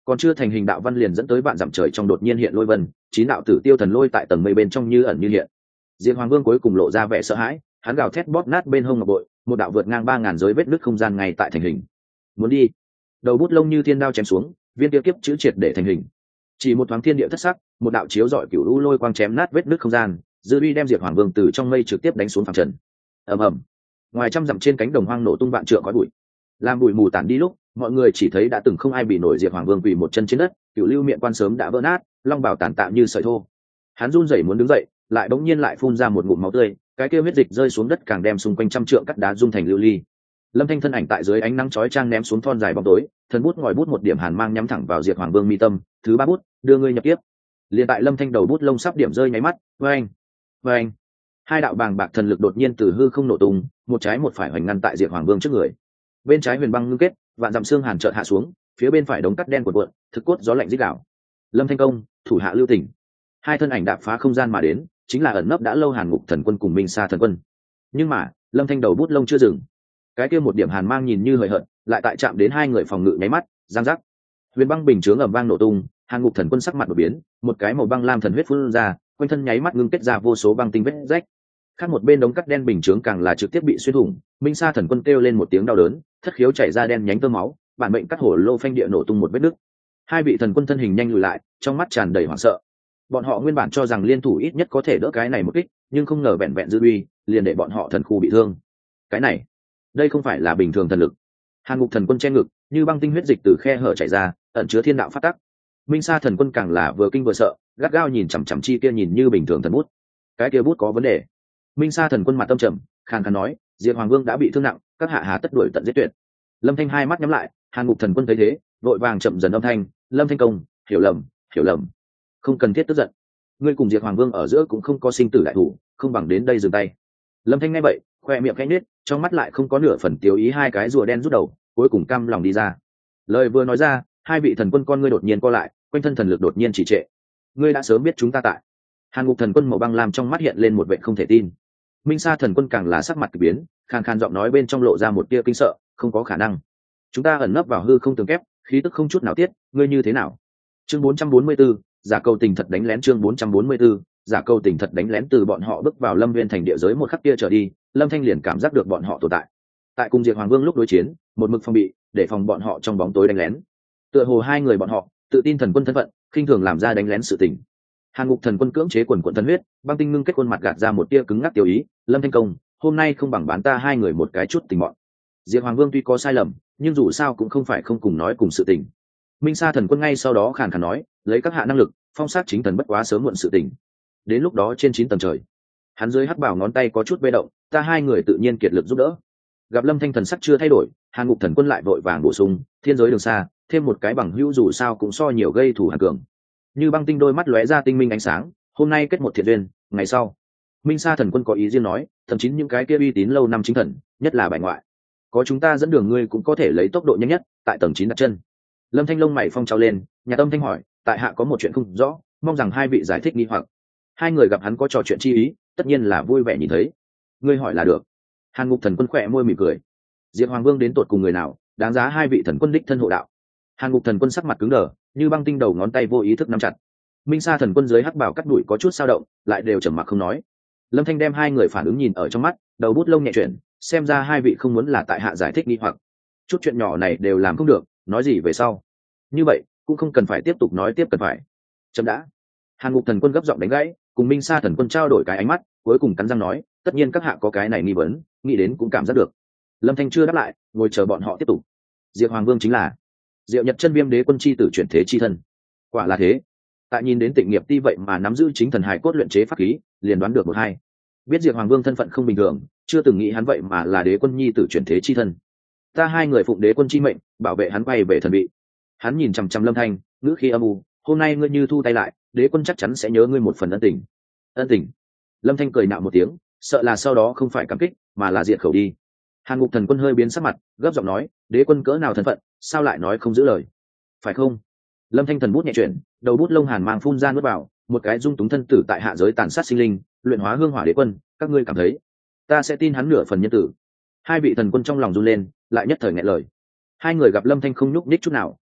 còn chưa thành hình đạo văn liền dẫn tới vạn dặm trời trong đột nhiên hiện lôi vân, chín đạo tử tiêu thần lôi tại tầng mây bên trong như ẩn như hiện. Diệp Hoàng Vương cuối cùng lộ ra vẻ sợ hãi, hắn gào thét bóp nát bên hông ngọc bội, một đạo vượt ngang ba ngàn giới vết nứt không gian ngay tại thành hình. Muốn đi. Đầu bút lông như thiên đao chém xuống, viên tiêu kiếp chữ triệt để thành hình. Chỉ một thoáng thiên địa thất sắc, một đạo chiếu rọi cửu u lôi quang chém nát vết nứt không gian, dư uy đem Diệp Hoàng Vương từ trong mây trực tiếp đánh xuống phàm trần. Ầm ầm. Ngoài trăm dặm trên cánh đồng hoang nổ tung vạn trượng khói bụi. Làm bụi mù tản đi lúc, mọi người chỉ thấy đã từng không ai bị nổi Diệp Hoàng Vương quỳ một chân trên đất, cửu lưu miệng quan sớm đã vỡ nát, long bào tàn tạ như sợi thô. Hắn run rẩy muốn đứng dậy, lại bỗng nhiên lại phun ra một ngụm máu tươi, cái kia huyết dịch rơi xuống đất càng đem xung quanh trăm trượng cắt đá dung thành lưu ly. Lâm Thanh thân ảnh tại dưới ánh nắng chói chang ném xuống thon dài bóng tối, thân bút ngòi bút một điểm hàn mang nhắm thẳng vào Diệp Hoàng Vương mi tâm, thứ ba bút, đưa ngươi nhập tiếp. Liên tại Lâm Thanh đầu bút lông sắp điểm rơi nháy mắt, oeng, oeng, hai đạo bàng bạc thần lực đột nhiên từ hư không nổ tung, một trái một phải hoành ngăn tại Diệp Hoàng Vương trước người. Bên trái huyền băng ngưng kết, vạn dặm xương hàn chợt hạ xuống, phía bên phải đống cắt đen cuộn cuộn, thực cốt gió lạnh rít gào. Lâm Thanh công, thủ hạ lưu tình. Hai thân ảnh đạp phá không gian mà đến, chính là ẩn nấp đã lâu Hàn Ngục Thần Quân cùng Minh Sa Thần Quân. Nhưng mà, Lâm Thanh đầu bút lông chưa dừng, cái kia một điểm hàn mang nhìn như hời hợt, lại tại chạm đến hai người phòng ngự nháy mắt, giang giác. Huyền băng bình chướng ầm vang nổ tung, Hàn Ngục Thần Quân sắc mặt đổi biến, một cái màu băng lam thần huyết phun ra, quanh thân nháy mắt ngưng kết ra vô số băng tinh vết rách. Khác một bên đống cắt đen bình chướng càng là trực tiếp bị xuyên thủng, Minh Sa Thần Quân kêu lên một tiếng đau đớn, thất khiếu chảy ra đen nhánh tơ máu, bản mệnh cắt hổ lô phanh địa nổ tung một vết nứt. Hai vị thần quân thân hình nhanh lùi lại, trong mắt tràn đầy hoảng sợ. Bọn họ nguyên bản cho rằng liên thủ ít nhất có thể đỡ cái này một kích, nhưng không ngờ vẹn vẹn dư uy, liền để bọn họ thần khu bị thương. Cái này, đây không phải là bình thường thần lực. Hàn Ngục Thần Quân che ngực, như băng tinh huyết dịch từ khe hở chảy ra, ẩn chứa thiên đạo phát tắc. Minh Sa Thần Quân càng là vừa kinh vừa sợ, gắt gao nhìn chằm chằm chi kia nhìn như bình thường thần bút. Cái kia bút có vấn đề. Minh Sa Thần Quân mặt tâm trầm, khàn khàn nói, Diệp Hoàng Vương đã bị thương nặng, các hạ hà tất đuổi tận giết tuyệt. Lâm Thanh hai mắt nhắm lại, Hàn Ngục Thần Quân thấy thế, vội vàng chậm dần âm thanh, Lâm Thanh công, hiểu lầm, hiểu lầm, không cần thiết tức giận. Ngươi cùng Diệp Hoàng Vương ở giữa cũng không có sinh tử đại thủ, không bằng đến đây dừng tay. Lâm Thanh nghe vậy, khoe miệng khẽ nhếch, trong mắt lại không có nửa phần tiêu ý, hai cái rùa đen rút đầu, cuối cùng cam lòng đi ra. Lời vừa nói ra, hai vị thần quân con ngươi đột nhiên co lại, quanh thân thần lực đột nhiên trì trệ. Ngươi đã sớm biết chúng ta tại. Hàn Ngục Thần Quân màu băng làm trong mắt hiện lên một vẻ không thể tin. Minh Sa Thần Quân càng là sắc mặt kỳ biến, khàn khàn giọng nói bên trong lộ ra một tia kinh sợ, không có khả năng. Chúng ta ẩn nấp vào hư không tường kép, khí tức không chút nào tiết, ngươi như thế nào? Chương bốn trăm bốn mươi 4, giả câu tình thật đánh lén. Chương bốn trăm bốn mươi 4, giả câu tình thật đánh lén. Từ bọn họ bước vào Lâm Viên thành địa giới một khắc kia trở đi, Lâm Thanh liền cảm giác được bọn họ tồn tại. Tại cùng Diệp Hoàng Vương lúc đối chiến, một mực phòng bị, để phòng bọn họ trong bóng tối đánh lén. Tựa hồ hai người bọn họ tự tin thần quân thân phận, khinh thường làm ra đánh lén sự tình. Hàn Ngục Thần Quân cưỡng chế quần quần thần huyết, băng tinh ngưng kết khuôn mặt gạt ra một tia cứng ngắc tiêu ý, Lâm Thanh công, hôm nay không bằng bán ta hai người một cái chút tình mọn. Diệp Hoàng Vương tuy có sai lầm, nhưng dù sao cũng không phải không cùng nói cùng sự tình. Minh Sa Thần Quân ngay sau đó khàn khàn nói, lấy các hạ năng lực, phong sát chính thần bất quá sớm muộn sự tình. Đến lúc đó trên chín tầng trời, hắn dưới hắc bảo ngón tay có chút bê động, ta hai người tự nhiên kiệt lực giúp đỡ. Gặp Lâm Thanh thần sắc chưa thay đổi, Hàn Ngục Thần Quân lại vội vàng bổ sung, thiên giới đường xa, thêm một cái bằng hữu dù sao cũng so nhiều gây thủ hàn cường. Như băng tinh đôi mắt lóe ra tinh minh ánh sáng, hôm nay kết một thiện duyên, ngày sau. Minh Sa Thần Quân có ý riêng nói, thậm chí những cái kia uy tín lâu năm chính thần, nhất là bại ngoại, có chúng ta dẫn đường ngươi cũng có thể lấy tốc độ nhanh nhất tại tầng chín đặt chân. Lâm Thanh lông mày phong trao lên, nhà tâm thanh hỏi, tại hạ có một chuyện không rõ, mong rằng hai vị giải thích nghi hoặc. Hai người gặp hắn có trò chuyện chi ý, tất nhiên là vui vẻ nhìn thấy. Ngươi hỏi là được. Hàn Ngục Thần Quân khỏe môi mỉm cười. Diệp Hoàng Vương đến tột cùng người nào, đáng giá hai vị thần quân đích thân hộ đạo. Hàn Ngục Thần Quân sắc mặt cứng đờ, như băng tinh đầu ngón tay vô ý thức nắm chặt. Minh Sa Thần Quân dưới hắc bảo cắt đuổi có chút sao động, lại đều trầm mặc không nói. Lâm Thanh đem hai người phản ứng nhìn ở trong mắt, đầu bút lông nhẹ chuyển, xem ra hai vị không muốn là tại hạ giải thích nghi hoặc. Chút chuyện nhỏ này đều làm không được, nói gì về sau. Như vậy, cũng không cần phải tiếp tục nói tiếp cần phải. Chấm đã. Hàn Ngục Thần Quân gấp giọng đánh gãy, cùng Minh Sa Thần Quân trao đổi cái ánh mắt, cuối cùng cắn răng nói, tất nhiên các hạ có cái này nghi vấn, nghĩ đến cũng cảm giác được. Lâm Thanh chưa đáp lại, ngồi chờ bọn họ tiếp tục. Diệp Hoàng Vương chính là Diệu Nhật Chân Viêm Đế Quân chi tử chuyển thế chi thân. Quả là thế. Tại nhìn đến Tịnh Nghiệp Ti vậy mà nắm giữ chính thần hài cốt luyện chế pháp khí, liền đoán được một hai. Biết Diệp Hoàng Vương thân phận không bình thường, chưa từng nghĩ hắn vậy mà là Đế Quân nhi tử chuyển thế chi thân. Ta hai người phụng Đế Quân chi mệnh, bảo vệ hắn quay về thần vị. Hắn nhìn chằm chằm Lâm Thanh, ngữ khí âm u, hôm nay ngươi như thu tay lại, Đế Quân chắc chắn sẽ nhớ ngươi một phần ân tình. Ân tình? Lâm Thanh cười nạo một tiếng, sợ là sau đó không phải cảm kích, mà là diệt khẩu đi. Hàn Ngục Thần Quân hơi biến sắc mặt, gấp giọng nói, Đế Quân cỡ nào thân phận, sao lại nói không giữ lời? Phải không? Lâm Thanh thần bút nhẹ chuyển, đầu bút lông hàn mang phun ra nuốt vào, một cái dung túng thân tử tại hạ giới tàn sát sinh linh, luyện hóa hương hỏa Đế Quân, các ngươi cảm thấy ta sẽ tin hắn nửa phần nhân tử? Hai vị thần quân trong lòng run lên, lại nhất thời nghẹn lời. Hai người gặp Lâm Thanh không nhúc nhích chút nào,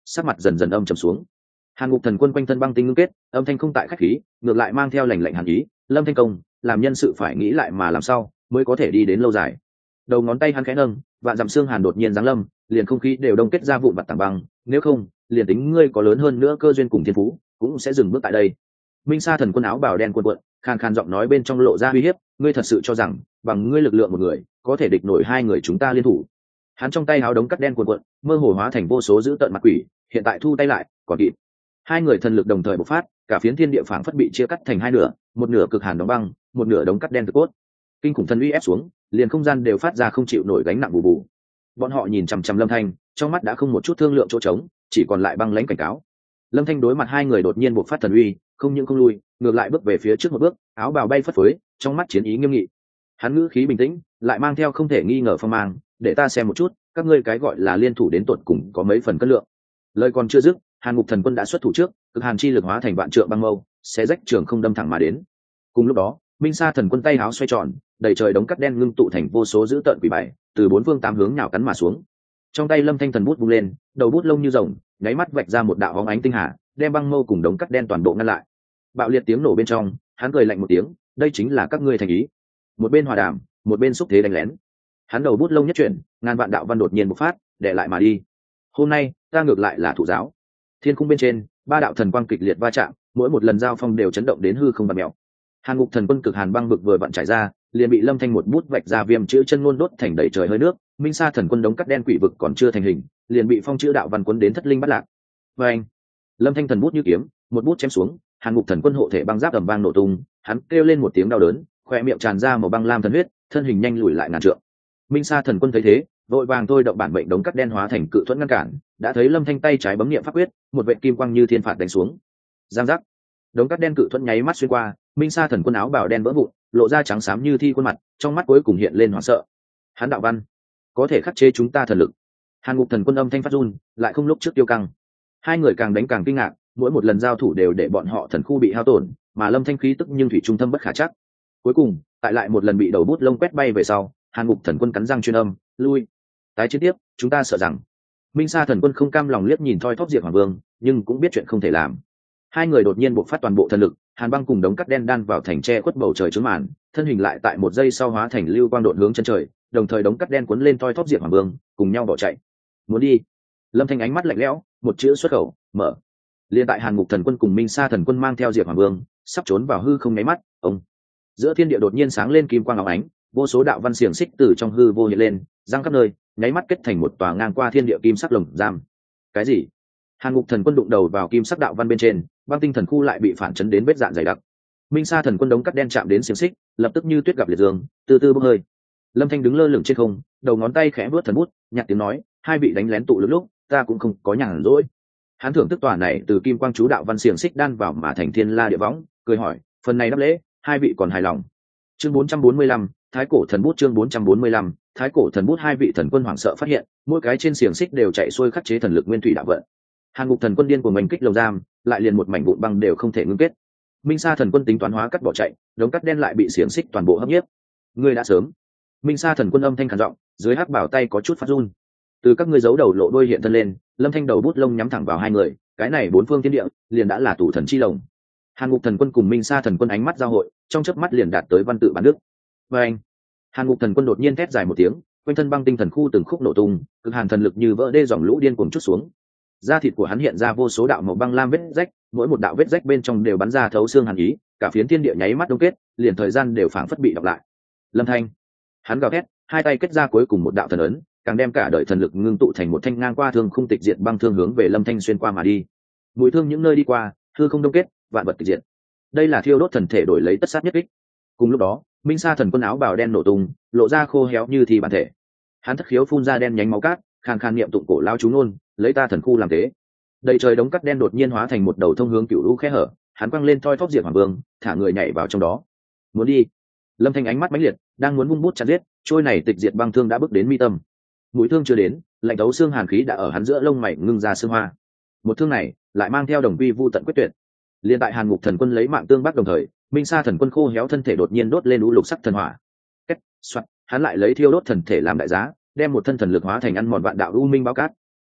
sắc mặt dần dần âm trầm xuống. Hàn Ngục Thần Quân quanh thân băng tinh ngưng kết, âm thanh không tại khách khí, ngược lại mang theo lạnh lạnh hàn ý. Lâm Thanh Công, làm nhân sự phải nghĩ lại mà làm sao mới có thể đi đến lâu dài. Đầu ngón tay hắn khẽ nâng, vạn dặm xương hàn đột nhiên giáng lâm, liền không khí đều đông kết ra vụn vặt tảng băng. Nếu không, liền tính ngươi có lớn hơn nữa cơ duyên cùng thiên phú, cũng sẽ dừng bước tại đây. Minh Sa Thần Quân áo bào đen cuộn cuộn, khàn khàn giọng nói bên trong lộ ra uy hiếp. Ngươi thật sự cho rằng bằng ngươi lực lượng một người có thể địch nổi hai người chúng ta liên thủ? Hắn trong tay áo đống cắt đen cuộn cuộn, mơ hồ hóa thành vô số dữ tợn mặt quỷ. Hiện tại thu tay lại, còn kịp. Hai người thần lực đồng thời bộc phát, cả phiến thiên địa phảng phất bị chia cắt thành hai nửa, một nửa cực hàn đóng băng, một nửa đống cắt đen thực cốt. Kinh khủng thần uy ép xuống, liền không gian đều phát ra không chịu nổi gánh nặng bù bù. Bọn họ nhìn chằm chằm Lâm Thanh, trong mắt đã không một chút thương lượng chỗ trống, chỉ còn lại băng lãnh cảnh cáo. Lâm Thanh đối mặt hai người đột nhiên bộc phát thần uy, không những không lui, ngược lại bước về phía trước một bước, áo bào bay phất phới, trong mắt chiến ý nghiêm nghị. Hắn ngữ khí bình tĩnh, lại mang theo không thể nghi ngờ phong mang, để ta xem một chút, các ngươi cái gọi là liên thủ đến tột cùng có mấy phần cân lượng. Lời còn chưa dứt, Hàn Ngục Thần Quân đã xuất thủ trước, cực hàn chi lực hóa thành vạn trượng băng mâu, xé rách trường không đâm thẳng mà đến. Cùng lúc đó, Minh Sa Thần Quân tay áo xoay tròn, đầy trời đống cắt đen ngưng tụ thành vô số dữ tợn quỷ bài, từ bốn phương tám hướng nhào cắn mà xuống. Trong tay Lâm Thanh thần bút vung lên, đầu bút lông như rồng, nháy mắt vạch ra một đạo bóng ánh tinh hà, đem băng mâu cùng đống cắt đen toàn bộ ngăn lại. Bạo liệt tiếng nổ bên trong, hắn cười lạnh một tiếng, đây chính là các ngươi thành ý. Một bên hòa đàm, một bên xúc thế đánh lén. Hắn đầu bút lông nhất chuyển, ngàn vạn đạo văn đột nhiên bộc phát, để lại mà đi. Hôm nay, ta ngược lại là thụ giáo. Thiên khung bên trên, ba đạo thần quang kịch liệt va chạm, mỗi một lần giao phong đều chấn động đến hư không bạt mèo. Hàn Ngục Thần Quân cực hàn băng bực vừa vặn trải ra, liền bị Lâm Thanh một bút vạch ra viêm chữ chân ngôn đốt thành đầy trời hơi nước. Minh Sa Thần Quân đống cắt đen quỷ vực còn chưa thành hình, liền bị phong chữ đạo văn cuốn đến thất linh bắt lạc. Và anh, Lâm Thanh thần bút như kiếm, một bút chém xuống, Hàn Ngục Thần Quân hộ thể băng giáp ầm vang nổ tung, hắn kêu lên một tiếng đau đớn, khoe miệng tràn ra màu băng lam thần huyết, thân hình nhanh lùi lại ngàn trượng. Minh Sa Thần Quân thấy thế, vội vàng thôi động bản mệnh đống cắt đen hóa thành cự thuẫn ngăn cản, đã thấy Lâm Thanh tay trái bấm niệm pháp quyết, một vệt kim quang như thiên phạt đánh xuống. Giang giác, đống cắt đen cự thuẫn nháy mắt xuyên qua, Minh Sa Thần Quân áo bào đen vỡ vụn, lộ ra trắng xám như thi khuôn mặt, trong mắt cuối cùng hiện lên hoảng sợ. Hắn đạo văn có thể khắc chế chúng ta thần lực. Hàn Ngục Thần Quân âm thanh phát run, lại không lúc trước tiêu căng. Hai người càng đánh càng kinh ngạc, mỗi một lần giao thủ đều để bọn họ thần khu bị hao tổn, mà Lâm Thanh khí tức nhưng thủy trung tâm bất khả chắc. Cuối cùng, tại lại một lần bị đầu bút lông quét bay về sau, Hàn Ngục Thần Quân cắn răng chuyên âm, lui. Tái chiến tiếp, chúng ta sợ rằng. Minh Sa Thần Quân không cam lòng liếc nhìn thoi thóp Diệt Hoàng Vương, nhưng cũng biết chuyện không thể làm. Hai người đột nhiên bộc phát toàn bộ thần lực, hàn băng cùng đống cắt đen đan vào thành tre khuất bầu trời trướng màn, thân hình lại tại một giây sau hóa thành lưu quang độn hướng chân trời, đồng thời đống cắt đen cuốn lên thoi thóp Diệt Hoàng Vương, cùng nhau bỏ chạy. Muốn đi? Lâm Thanh ánh mắt lạnh lẽo, một chữ xuất khẩu, mở. Liên tại Hàn Ngục Thần Quân cùng Minh Sa Thần Quân mang theo Diệt Hoàng Vương, sắp trốn vào hư không nháy mắt, ông. Giữa thiên địa đột nhiên sáng lên kim quang óng ánh, vô số đạo văn xiềng xích từ trong hư vô hiện lên, giăng khắp nơi, nháy mắt kết thành một tòa ngang qua thiên địa kim sắc lồng giam. Cái gì? Hàn Ngục Thần Quân đụng đầu vào kim sắc đạo văn bên trên, băng tinh thần khu lại bị phản chấn đến vết dạn dày đặc. Minh Sa Thần Quân đống cắt đen chạm đến xiềng xích, lập tức như tuyết gặp liệt dương, từ từ bốc hơi. Lâm Thanh đứng lơ lửng trên không, đầu ngón tay khẽ vuốt thần bút, nhạt tiếng nói, hai vị đánh lén tụ lực lúc, ta cũng không có nhàn rỗi. Hắn thưởng thức tòa này từ kim quang chú đạo văn xiềng xích đan vào mà thành thiên la địa võng, cười hỏi, phần này đáp lễ, hai vị còn hài lòng. Chương bốn trăm bốn mươi lăm, Thái cổ thần bút chương bốn trăm bốn mươi lăm, Thái cổ thần bút. Hai vị thần quân hoảng sợ phát hiện, mỗi cái trên xiềng xích đều chạy xuôi khắc chế thần lực nguyên thủy đạo vận. Hàn Ngục Thần Quân điên của mình kích lồng giam, lại liền một mảnh vụn băng đều không thể ngưng kết. Minh Sa Thần Quân tính toán hóa cắt bỏ chạy, đống cắt đen lại bị xiềng xích toàn bộ hấp nhiếp. Ngươi đã sớm. Minh Sa Thần Quân âm thanh khàn giọng, dưới hắc bảo tay có chút phát run. Từ các ngươi giấu đầu lộ đuôi hiện thân lên, Lâm Thanh đầu bút lông nhắm thẳng vào hai người, cái này bốn phương thiên địa liền đã là tủ thần chi lồng. Hàn Ngục Thần Quân cùng Minh Sa Thần Quân ánh mắt giao hội, trong chớp mắt liền đạt tới văn tự bản đức. Và anh, Hàn Ngục Thần Quân đột nhiên thét dài một tiếng, quanh thân băng tinh thần khu từng khúc nổ tung, cực hàn thần lực như vỡ đê dòng lũ điên cuồng trút xuống. Da thịt của hắn hiện ra vô số đạo màu băng lam vết rách, mỗi một đạo vết rách bên trong đều bắn ra thấu xương hàn ý, cả phiến thiên địa nháy mắt đông kết, liền thời gian đều phảng phất bị đọc lại. Lâm Thanh, hắn gào thét, hai tay kết ra cuối cùng một đạo thần ấn, càng đem cả đời thần lực ngưng tụ thành một thanh ngang qua thương khung tịch diệt băng thương hướng về Lâm Thanh xuyên qua mà đi. Mũi thương những nơi đi qua, hư không đông kết, vạn vật tịch diệt. Đây là thiêu đốt thần thể đổi lấy tất sát nhất kích. Cùng lúc đó, Minh Sa Thần Quân áo bào đen nổ tung, lộ ra khô héo như thì bản thể. Hắn thất khiếu phun ra đen nhánh máu cát, khàn khàn niệm tụng cổ lao chú ngôn, lấy ta thần khu làm thế. Đầy trời đống cắt đen đột nhiên hóa thành một đầu thông hướng cựu lũ khe hở, hắn quăng lên thoi thóp Diệt Hoàng Vương, thả người nhảy vào trong đó. Muốn đi? Lâm Thanh ánh mắt mãnh liệt, đang muốn vung bút chặt giết, trôi này tịch diệt băng thương đã bước đến mi tâm. Mũi thương chưa đến, lạnh đấu xương hàn khí đã ở hắn giữa lông mày ngưng ra xương hoa. Một thương này lại mang theo đồng vi vu tận quyết tuyệt. Liên tại Hàn Ngục Thần Quân lấy mạng tương bắc đồng thời, Minh Sa Thần Quân khô héo thân thể đột nhiên đốt lên u lục sắc thần hỏa. Kết, soạt, hắn lại lấy thiêu đốt thần thể làm đại giá, đem một thân thần lực hóa thành ăn mòn vạn đạo u minh báo cát.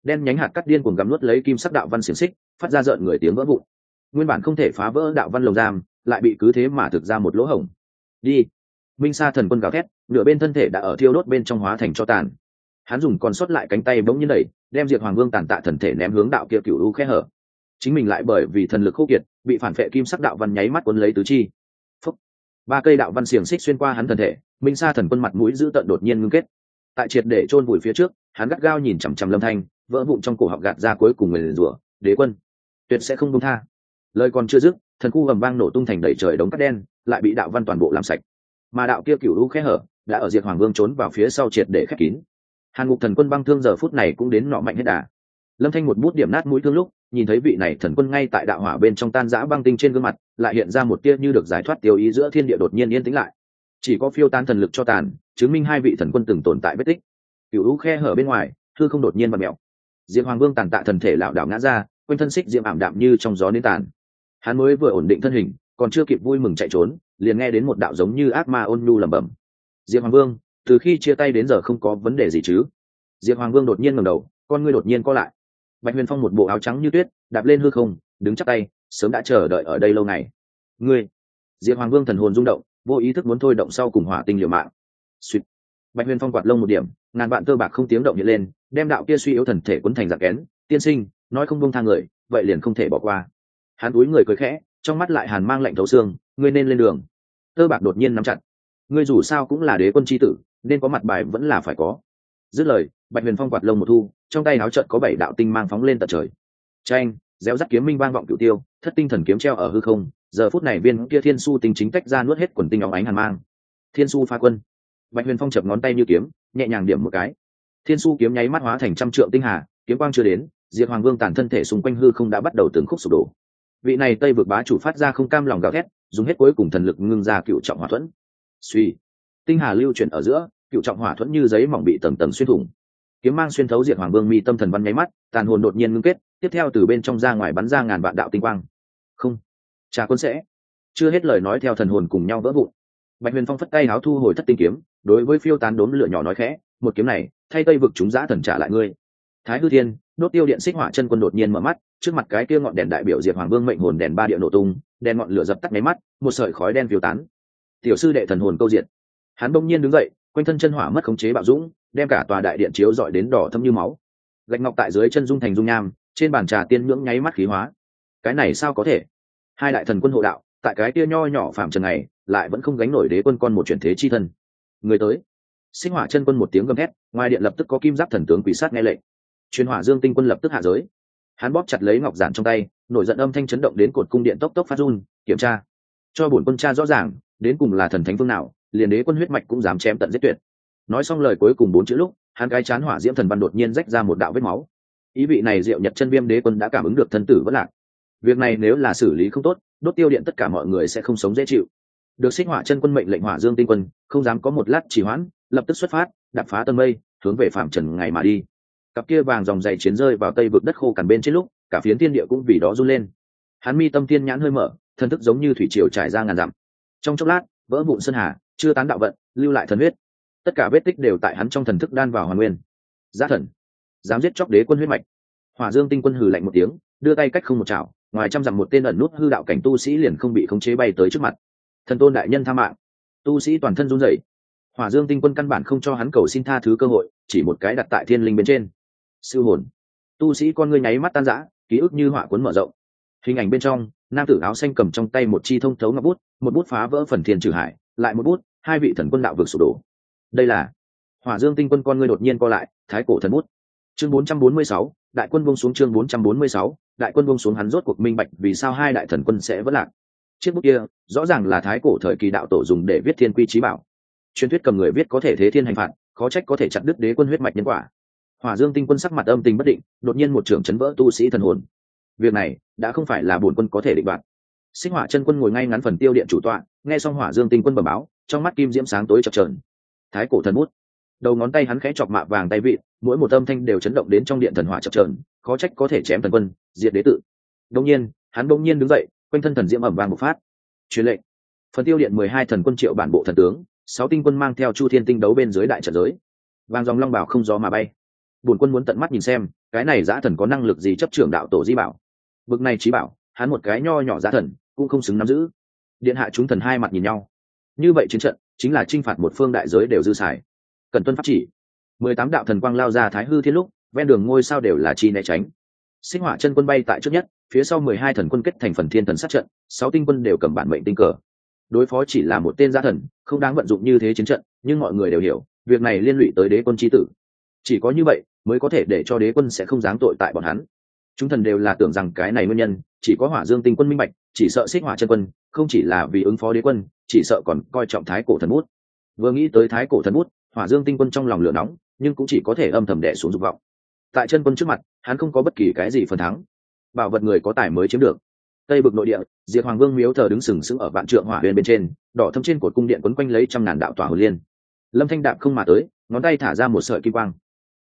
đen nhánh hạt cắt điên cuồng gắm nuốt lấy kim sắc đạo văn xiềng xích, phát ra rợn người tiếng vỡ vụn. Nguyên bản không thể phá vỡ đạo văn lồng giam, lại bị cứ thế mà thực ra một lỗ hổng. Đi! Minh Sa thần quân gào thét, nửa bên thân thể đã ở thiêu đốt bên trong hóa thành cho tàn. Hắn dùng còn sót lại cánh tay bỗng nhiên đẩy, đem Diệt Hoàng Vương tàn tạ thần thể ném hướng đạo kia cửu u khe hở. Chính mình lại bởi vì thần lực khô kiệt, bị phản phệ kim sắc đạo văn nháy mắt cuốn lấy tứ chi. Phúc. Ba cây đạo văn xiềng xích xuyên qua hắn thần thể, Minh Sa thần quân mặt mũi dữ tợn đột nhiên ngưng kết. Tại triệt để chôn vùi phía trước, hắn gắt gao nhìn chằm chằm Lâm Thanh, vỡ vụn trong cổ họng gạt ra cuối cùng người rủa, đế quân, tuyệt sẽ không buông tha. Lời còn chưa dứt, thần khu ầm vang nổ tung thành đầy trời đống cát đen, lại bị đạo văn toàn bộ làm sạch. Mà đạo kia cửu u khe hở, đã ở Diệt Hoàng Vương trốn vào phía sau triệt để khép kín. Hàn Ngục thần quân băng thương giờ phút này cũng đến nọ mạnh hết đà. Lâm Thanh một bút điểm nát mũi thương lúc, nhìn thấy vị này thần quân ngay tại đạo hỏa bên trong tan rã băng tinh trên gương mặt, lại hiện ra một tia như được giải thoát tiêu ý, giữa thiên địa đột nhiên yên tĩnh lại. Chỉ có phiêu tan thần lực cho tàn, chứng minh hai vị thần quân từng tồn tại vết tích. Cửu u khe hở bên ngoài, hư không đột nhiên vặn mèo. Diệp Hoàng Vương tàn tạ thần thể lảo đảo ngã ra, quanh thân xích diệm ảm đạm như trong gió nến tàn. Hắn mới vừa ổn định thân hình, còn chưa kịp vui mừng chạy trốn, liền nghe đến một đạo giống như ác ma ôn nhu lẩm bẩm: Diệp Hoàng Vương, từ khi chia tay đến giờ không có vấn đề gì chứ? Diệp Hoàng Vương đột nhiên ngẩng đầu, con ngươi đột nhiên co lại. Bạch Huyền Phong một bộ áo trắng như tuyết, đạp lên hư không, đứng chắp tay, sớm đã chờ đợi ở đây lâu ngày. Ngươi! Diệp Hoàng Vương thần hồn rung động, vô ý thức muốn thôi động sau cùng hỏa tinh liều mạng. Xuyệt. Bạch Huyền Phong quạt lông một điểm, ngàn vạn tơ bạc không tiếng động hiện lên, đem đạo kia suy yếu thần thể cuốn thành dạng kén. Tiên sinh, nói không buông tha người, vậy liền không thể bỏ qua. Hắn cúi người cười khẽ, trong mắt lại hàn mang lạnh thấu xương, ngươi nên lên đường. Tơ bạc đột nhiên nắm chặt. Ngươi dù sao cũng là đế quân chi tử, nên có mặt bài vẫn là phải có. Dứt lời, Bạch Huyền Phong quạt lông một thu, trong tay áo trận có bảy đạo tinh mang phóng lên tận trời. Chanh, réo rắt kiếm minh vang vọng cửu tiêu, thất tinh thần kiếm treo ở hư không. Giờ phút này viên kia thiên su tinh chính tách ra nuốt hết quần tinh óng ánh hàn mang. Thiên su pha quân. Bạch Huyền Phong chập ngón tay như kiếm, nhẹ nhàng điểm một cái. Thiên su kiếm nháy mắt hóa thành trăm trượng tinh hà, kiếm quang chưa đến, Diệp Hoàng Vương tàn thân thể xung quanh hư không đã bắt đầu từng khúc sụp đổ. Vị này Tây vực bá chủ phát ra không cam lòng gào thét, dùng hết cuối cùng thần lực ngưng ra cựu trọng hỏa thuẫn. Suy, tinh hà lưu chuyển ở giữa, cựu trọng hỏa thuẫn như giấy mỏng bị tầng tầng xuyên thủng. Kiếm mang xuyên thấu Diệp Hoàng Vương mi tâm thần văn nháy mắt, tàn hồn đột nhiên ngưng kết, tiếp theo từ bên trong ra ngoài bắn ra ngàn vạn đạo tinh quang. Không, Trà Quân sẽ. Chưa hết lời nói theo thần hồn cùng nhau vỡ vụn. Bạch Huyền Phong phất tay áo thu hồi thất tinh kiếm, đối với phiêu tán đốm lửa nhỏ nói khẽ, một kiếm này, thay Tây vực chúng dã thần trả lại ngươi. Thái Hư Thiên, đốt tiêu điện xích hỏa chân quân đột nhiên mở mắt, trước mặt cái kia ngọn đèn đại biểu Diệp Hoàng Vương mệnh hồn đèn ba địa nổ tung, đèn ngọn lửa dập tắt mấy mắt, một sợi khói đen phiêu tán. Tiểu sư đệ thần hồn câu diệt. Hắn bỗng nhiên đứng dậy, quanh thân chân hỏa mất khống chế bạo dũng, đem cả tòa đại điện chiếu rọi đến đỏ thâm như máu. Gạch ngọc tại dưới chân dung thành dung nham, trên bàn trà tiên nhưỡng nháy mắt khí hóa. Cái này sao có thể? Hai đại thần quân hộ đạo, tại cái kia nho nhỏ phạm trần này, lại vẫn không gánh nổi đế quân con một chuyển thế chi thân. Người tới. Sinh hỏa chân quân một tiếng gầm hét, ngoài điện lập tức có kim giáp thần tướng quỷ sát nghe lệnh. Truyền hỏa dương tinh quân lập tức hạ giới. Hắn bóp chặt lấy ngọc giản trong tay, nổi giận âm thanh chấn động đến cột cung điện tốc tốc phát run, kiểm tra. Cho bổn quân tra rõ ràng, đến cùng là thần thánh phương nào, liền đế quân huyết mạch cũng dám chém tận giết tuyệt. Nói xong lời cuối cùng bốn chữ lúc, hắn cái chán hỏa diễm thần văn đột nhiên rách ra một đạo vết máu. Ý vị này Diệu Nhật chân viêm đế quân đã cảm ứng được thân tử vẫn lạc. Việc này nếu là xử lý không tốt, đốt tiêu điện tất cả mọi người sẽ không sống dễ chịu. Được xích hỏa chân quân mệnh lệnh hỏa dương tinh quân, không dám có một lát trì hoãn, lập tức xuất phát, đạp phá tầng mây, hướng về phạm trần ngày mà đi. Cặp kia vàng dòng dày chiến rơi vào tây vực đất khô cằn bên trên lúc, cả phiến thiên địa cũng vì đó run lên. Hắn mi tâm thiên nhãn hơi mở, thần thức giống như thủy triều trải ra ngàn dặm. Trong chốc lát, vỡ vụn sơn hà, chưa tán đạo vận, lưu lại thần huyết. Tất cả vết tích đều tại hắn trong thần thức đan vào hoàn nguyên. Giá thần, dám giết chóc đế quân huyết mạch. Hỏa Dương tinh quân hừ lạnh một tiếng, đưa tay cách không một chảo, ngoài trăm dặm một tên ẩn nút hư đạo cảnh tu sĩ liền không bị khống chế bay tới trước mặt. Thần tôn đại nhân tha mạng. Tu sĩ toàn thân run rẩy. Hỏa Dương tinh quân căn bản không cho hắn cầu xin tha thứ cơ hội, chỉ một cái đặt tại thiên linh bên trên. Siêu hồn. Tu sĩ con ngươi nháy mắt tan rã, ký ức như họa cuốn mở rộng. Hình ảnh bên trong, nam tử áo xanh cầm trong tay một chi thông thấu ngọc bút, một bút phá vỡ phần thiên trừ hải, lại một bút, hai vị thần quân đạo vực sụp đổ. Đây là Hỏa Dương tinh quân con ngươi đột nhiên co lại, thái cổ thần bút. Chương bốn trăm bốn mươi sáu, đại quân buông xuống. Chương bốn trăm bốn mươi sáu, đại quân buông xuống. Hắn rốt cuộc minh bạch vì sao hai đại thần quân sẽ vỡ lạc. Chiếc bút kia, rõ ràng là thái cổ thời kỳ đạo tổ dùng để viết thiên quy chí bảo. Truyền thuyết cầm người viết có thể thế thiên hành phạt, khó trách có thể chặt đứt đế quân huyết mạch nhân quả. Hỏa Dương tinh quân sắc mặt âm tình bất định, đột nhiên một trường chấn vỡ tu sĩ thần hồn. Việc này đã không phải là bổn quân có thể định đoạt. Xích Hỏa chân quân ngồi ngay ngắn phần tiêu điện chủ tọa, nghe xong Hỏa Dương tinh quân bẩm báo, trong mắt kim diễm sáng tối chập chờn. Thái cổ thần bút. Đầu ngón tay hắn khẽ chọc mạ vàng tay vị, mỗi một âm thanh đều chấn động đến trong điện thần hỏa chập chờn, khó trách có thể chém thần quân, diệt đế tự. Đột nhiên, hắn bỗng nhiên đứng dậy, quanh thân thần diễm ầm vang một phát. Truyền lệnh. Phần tiêu điện mười hai thần quân triệu bản bộ thần tướng, sáu tinh quân mang theo Chu Thiên tinh đấu bên dưới đại trận giới. Vàng dòng long bảo không gió mà bay. Bổn quân muốn tận mắt nhìn xem, cái này dã thần có năng lực gì chấp trưởng đạo tổ di bảo? Bực này trí bảo, hắn một cái nho nhỏ dã thần cũng không xứng nắm giữ. Điện hạ chúng thần hai mặt nhìn nhau. Như vậy chiến trận chính là chinh phạt một phương đại giới đều dư xài. Cần tuân pháp chỉ. Mười tám đạo thần quang lao ra thái hư thiên lúc, ven đường ngôi sao đều là chi né tránh. Sinh hỏa chân quân bay tại trước nhất, phía sau mười hai thần quân kết thành phần thiên thần sát trận, sáu tinh quân đều cầm bản mệnh tinh cờ. Đối phó chỉ là một tên gia thần, không đáng vận dụng như thế chiến trận, nhưng mọi người đều hiểu, việc này liên lụy tới đế quân chi tử. Chỉ có như vậy mới có thể để cho đế quân sẽ không giáng tội tại bọn hắn. Chúng thần đều là tưởng rằng cái này nguyên nhân, chỉ có Hỏa Dương tinh quân minh bạch, chỉ sợ Xích Hỏa chân quân, không chỉ là vì ứng phó đế quân, chỉ sợ còn coi trọng thái cổ thần bút. Vừa nghĩ tới thái cổ thần bút, Hỏa Dương tinh quân trong lòng lửa nóng, nhưng cũng chỉ có thể âm thầm đè xuống dục vọng. Tại chân quân trước mặt, hắn không có bất kỳ cái gì phần thắng. Bảo vật người có tài mới chiếm được. Tây Vực nội địa, Diệt Hoàng Vương miếu thờ đứng sừng sững ở vạn trượng hỏa huyền bên trên, đỏ thâm trên cột cung điện quấn quanh lấy trăm ngàn đạo tỏa hồn liên. Lâm Thanh đạp không mà tới, ngón tay thả ra một sợi kim quang.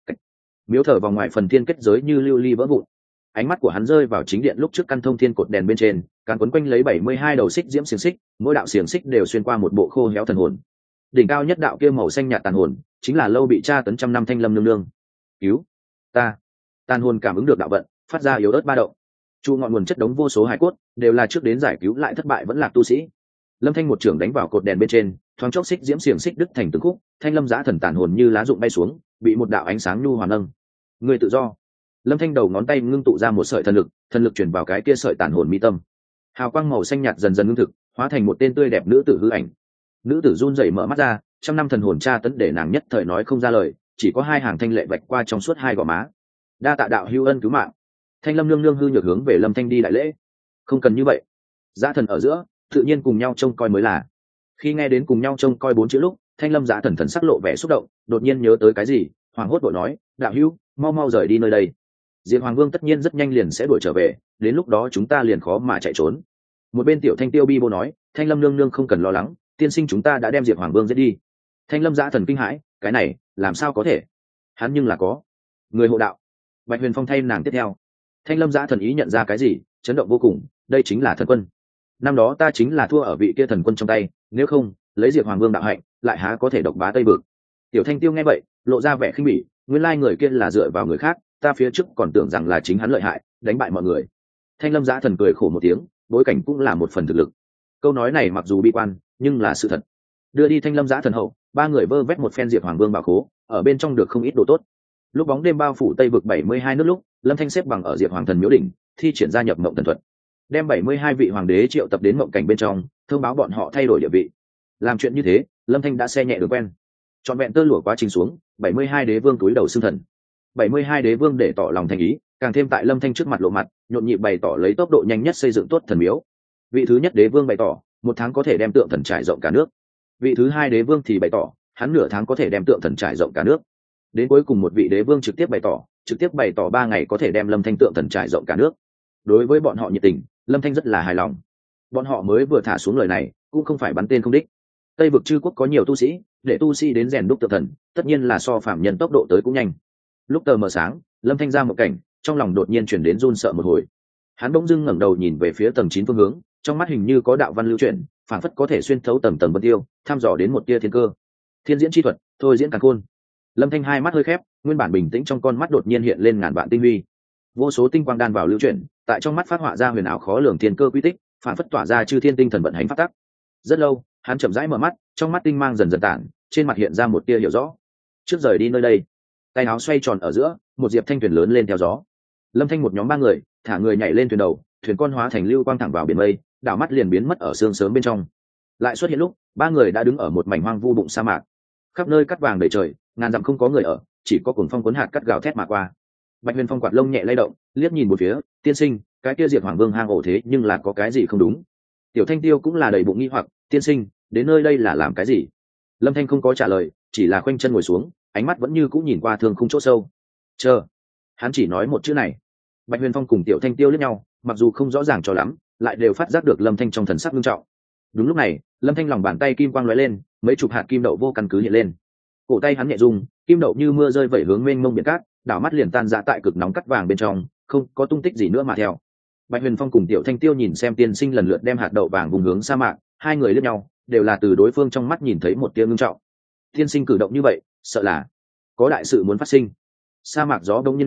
Miếu thờ vòng ngoài phần thiên kết giới như lưu ly vỡ vụn. Ánh mắt của hắn rơi vào chính điện lúc trước căn thông thiên cột đèn bên trên, càng quấn quanh lấy bảy mươi hai đầu xích diễm xiềng xích, mỗi đạo xiềng xích đều xuyên qua một bộ khô héo thần hồn. Đỉnh cao nhất đạo kia màu xanh nhạt tàn hồn, chính là lâu bị tra tấn trăm năm Thanh Lâm nương nương. Cứu ta! Tàn hồn cảm ứng được đạo vận, phát ra yếu ớt ba động. Chu ngọn nguồn chất đống vô số hải cốt, đều là trước đến giải cứu lại thất bại vẫn lạc tu sĩ. Lâm Thanh một trưởng đánh vào cột đèn bên trên, thoáng chốc xích diễm xiềng xích đứt thành từng khúc, Thanh Lâm giá thần tàn hồn như lá rụng bay xuống, bị một đạo ánh sáng nhu hòa nâng. Người tự do. Lâm Thanh đầu ngón tay ngưng tụ ra một sợi thần lực, thần lực chuyển vào cái kia sợi tàn hồn mi tâm. Hào quang màu xanh nhạt dần dần ngưng thực, hóa thành một tên tươi đẹp nữ tử hư ảnh. Nữ tử run rẩy mở mắt ra, trăm năm thần hồn tra tấn để nàng nhất thời nói không ra lời, chỉ có hai hàng thanh lệ vạch qua trong suốt hai gò má. Đa tạ đạo hữu ân cứu mạng. Thanh Lâm nương nương hư nhược hướng về Lâm Thanh đi đại lễ. Không cần như vậy. Giá thần ở giữa, tự nhiên cùng nhau trông coi mới là. Khi nghe đến cùng nhau trông coi bốn chữ lúc, Thanh Lâm giá thần thần sắc lộ vẻ xúc động, đột nhiên nhớ tới cái gì, hoảng hốt vội nói, đạo hữu, mau mau rời đi nơi đây. Diệt Hoàng Vương tất nhiên rất nhanh liền sẽ đuổi trở về, đến lúc đó chúng ta liền khó mà chạy trốn. Một bên tiểu Thanh Tiêu bi bô nói, Thanh Lâm nương nương không cần lo lắng, tiên sinh chúng ta đã đem Diệt Hoàng Vương giết đi. Thanh Lâm giá thần kinh hãi, cái này làm sao có thể? Hắn nhưng là có người hộ đạo. Bạch Huyền Phong thay nàng tiếp theo. Thanh Lâm giá thần ý nhận ra cái gì, chấn động vô cùng, đây chính là thần quân. Năm đó ta chính là thua ở vị kia thần quân trong tay, nếu không lấy Diệt Hoàng Vương đạo hạnh, lại há có thể độc bá Tây Vực. Tiểu Thanh Tiêu nghe vậy, lộ ra vẻ khinh bỉ, nguyên lai người kia là dựa vào người khác, ta phía trước còn tưởng rằng là chính hắn lợi hại, đánh bại mọi người. Thanh Lâm giá thần cười khổ một tiếng, bối cảnh cũng là một phần thực lực. Câu nói này mặc dù bi quan, nhưng là sự thật. Đưa đi Thanh Lâm giá thần hậu, ba người vơ vét một phen Diệt Hoàng Vương bảo khố, ở bên trong được không ít đồ tốt. Lúc bóng đêm bao phủ Tây Vực bảy mươi hai nước lúc, Lâm Thanh xếp bằng ở Diệt Hoàng thần miếu đỉnh, thi triển ra nhập mộng thần thuật, đem bảy mươi hai vị hoàng đế triệu tập đến mộng cảnh bên trong, thông báo bọn họ thay đổi địa vị. Làm chuyện như thế, Lâm Thanh đã xe nhẹ đường quen. Trọn vẹn tơ lụa quá trình xuống, bảy mươi hai đế vương túi đầu xưng thần. bảy mươi hai đế vương để tỏ lòng thành ý, càng thêm tại Lâm Thanh trước mặt lộ mặt, nhộn nhịp bày tỏ lấy tốc độ nhanh nhất xây dựng tốt thần miếu. Vị thứ nhất đế vương bày tỏ, một tháng có thể đem tượng thần trải rộng cả nước. Vị thứ hai đế vương thì bày tỏ, hắn nửa tháng có thể đem tượng thần trải rộng cả nước. Đến cuối cùng một vị đế vương trực tiếp bày tỏ, trực tiếp bày tỏ ba ngày có thể đem Lâm Thanh tượng thần trải rộng cả nước. Đối với bọn họ nhiệt tình, Lâm Thanh rất là hài lòng. Bọn họ mới vừa thả xuống lời này, cũng không phải bắn tên không đích. Tây Vực chư quốc có nhiều tu sĩ, để tu sĩ đến rèn đúc tượng thần, tất nhiên là so phạm nhân tốc độ tới cũng nhanh. Lúc tờ mờ sáng, Lâm Thanh ra một cảnh, trong lòng đột nhiên chuyển đến run sợ một hồi. Hắn bỗng dưng ngẩng đầu nhìn về phía tầng chín phương hướng, trong mắt hình như có đạo văn lưu chuyển, phảng phất có thể xuyên thấu tầng tầng vân tiêu, thăm dò đến một tia thiên cơ. Thiên diễn chi thuật, thôi diễn càn khôn. Lâm Thanh hai mắt hơi khép, nguyên bản bình tĩnh trong con mắt đột nhiên hiện lên ngàn vạn tinh huy. Vô số tinh quang đan vào lưu chuyển, tại trong mắt phát họa ra huyền ảo khó lường thiên cơ quy tích, phản phất tỏa ra chư thiên tinh thần vận hành phát tắc. Rất lâu, hắn chậm rãi mở mắt, trong mắt tinh mang dần dần tản, trên mặt hiện ra một tia hiểu rõ. Trước rời đi nơi đây, tay áo xoay tròn ở giữa, một diệp thanh thuyền lớn lên theo gió. Lâm Thanh một nhóm ba người, thả người nhảy lên thuyền đầu, thuyền con hóa thành lưu quang thẳng vào biển mây, đảo mắt liền biến mất ở sương sớm bên trong. Lại xuất hiện lúc, ba người đã đứng ở một mảnh hoang vu bụng sa mạc. Khắp nơi cắt vàng đầy trời, ngàn dặm không có người ở, chỉ có cuồng phong cuốn hạt cắt gào thét mà qua. Bạch Huyền Phong quạt lông nhẹ lay động, liếc nhìn một phía, tiên sinh, cái kia Diệt Hoàng Vương hang ổ thế nhưng là có cái gì không đúng? Tiểu Thanh Tiêu cũng là đầy bụng nghi hoặc, tiên sinh, đến nơi đây là làm cái gì? Lâm Thanh không có trả lời, chỉ là khoanh chân ngồi xuống, ánh mắt vẫn như cũng nhìn qua thương khung chỗ sâu. Chờ. Hắn chỉ nói một chữ này. Bạch Huyền Phong cùng Tiểu Thanh Tiêu liếc nhau, mặc dù không rõ ràng cho lắm, lại đều phát giác được Lâm Thanh trong thần sắc nghiêm trọng. Đúng lúc này, Lâm Thanh lòng bàn tay kim quang lóe lên, mấy chục hạt kim đậu vô căn cứ hiện lên. Cổ tay hắn nhẹ rung, kim đậu như mưa rơi vẩy hướng mênh mông biển cát, đảo mắt liền tan ra tại cực nóng cắt vàng bên trong, không có tung tích gì nữa mà theo. Bạch Huyền Phong cùng Tiểu Thanh Tiêu nhìn xem tiên sinh lần lượt đem hạt đậu vàng vùng hướng sa mạc, hai người liếc nhau, đều là từ đối phương trong mắt nhìn thấy một tia ngưng trọng. Tiên sinh cử động như vậy, sợ là có đại sự muốn phát sinh. Sa mạc gió đông như ngừng,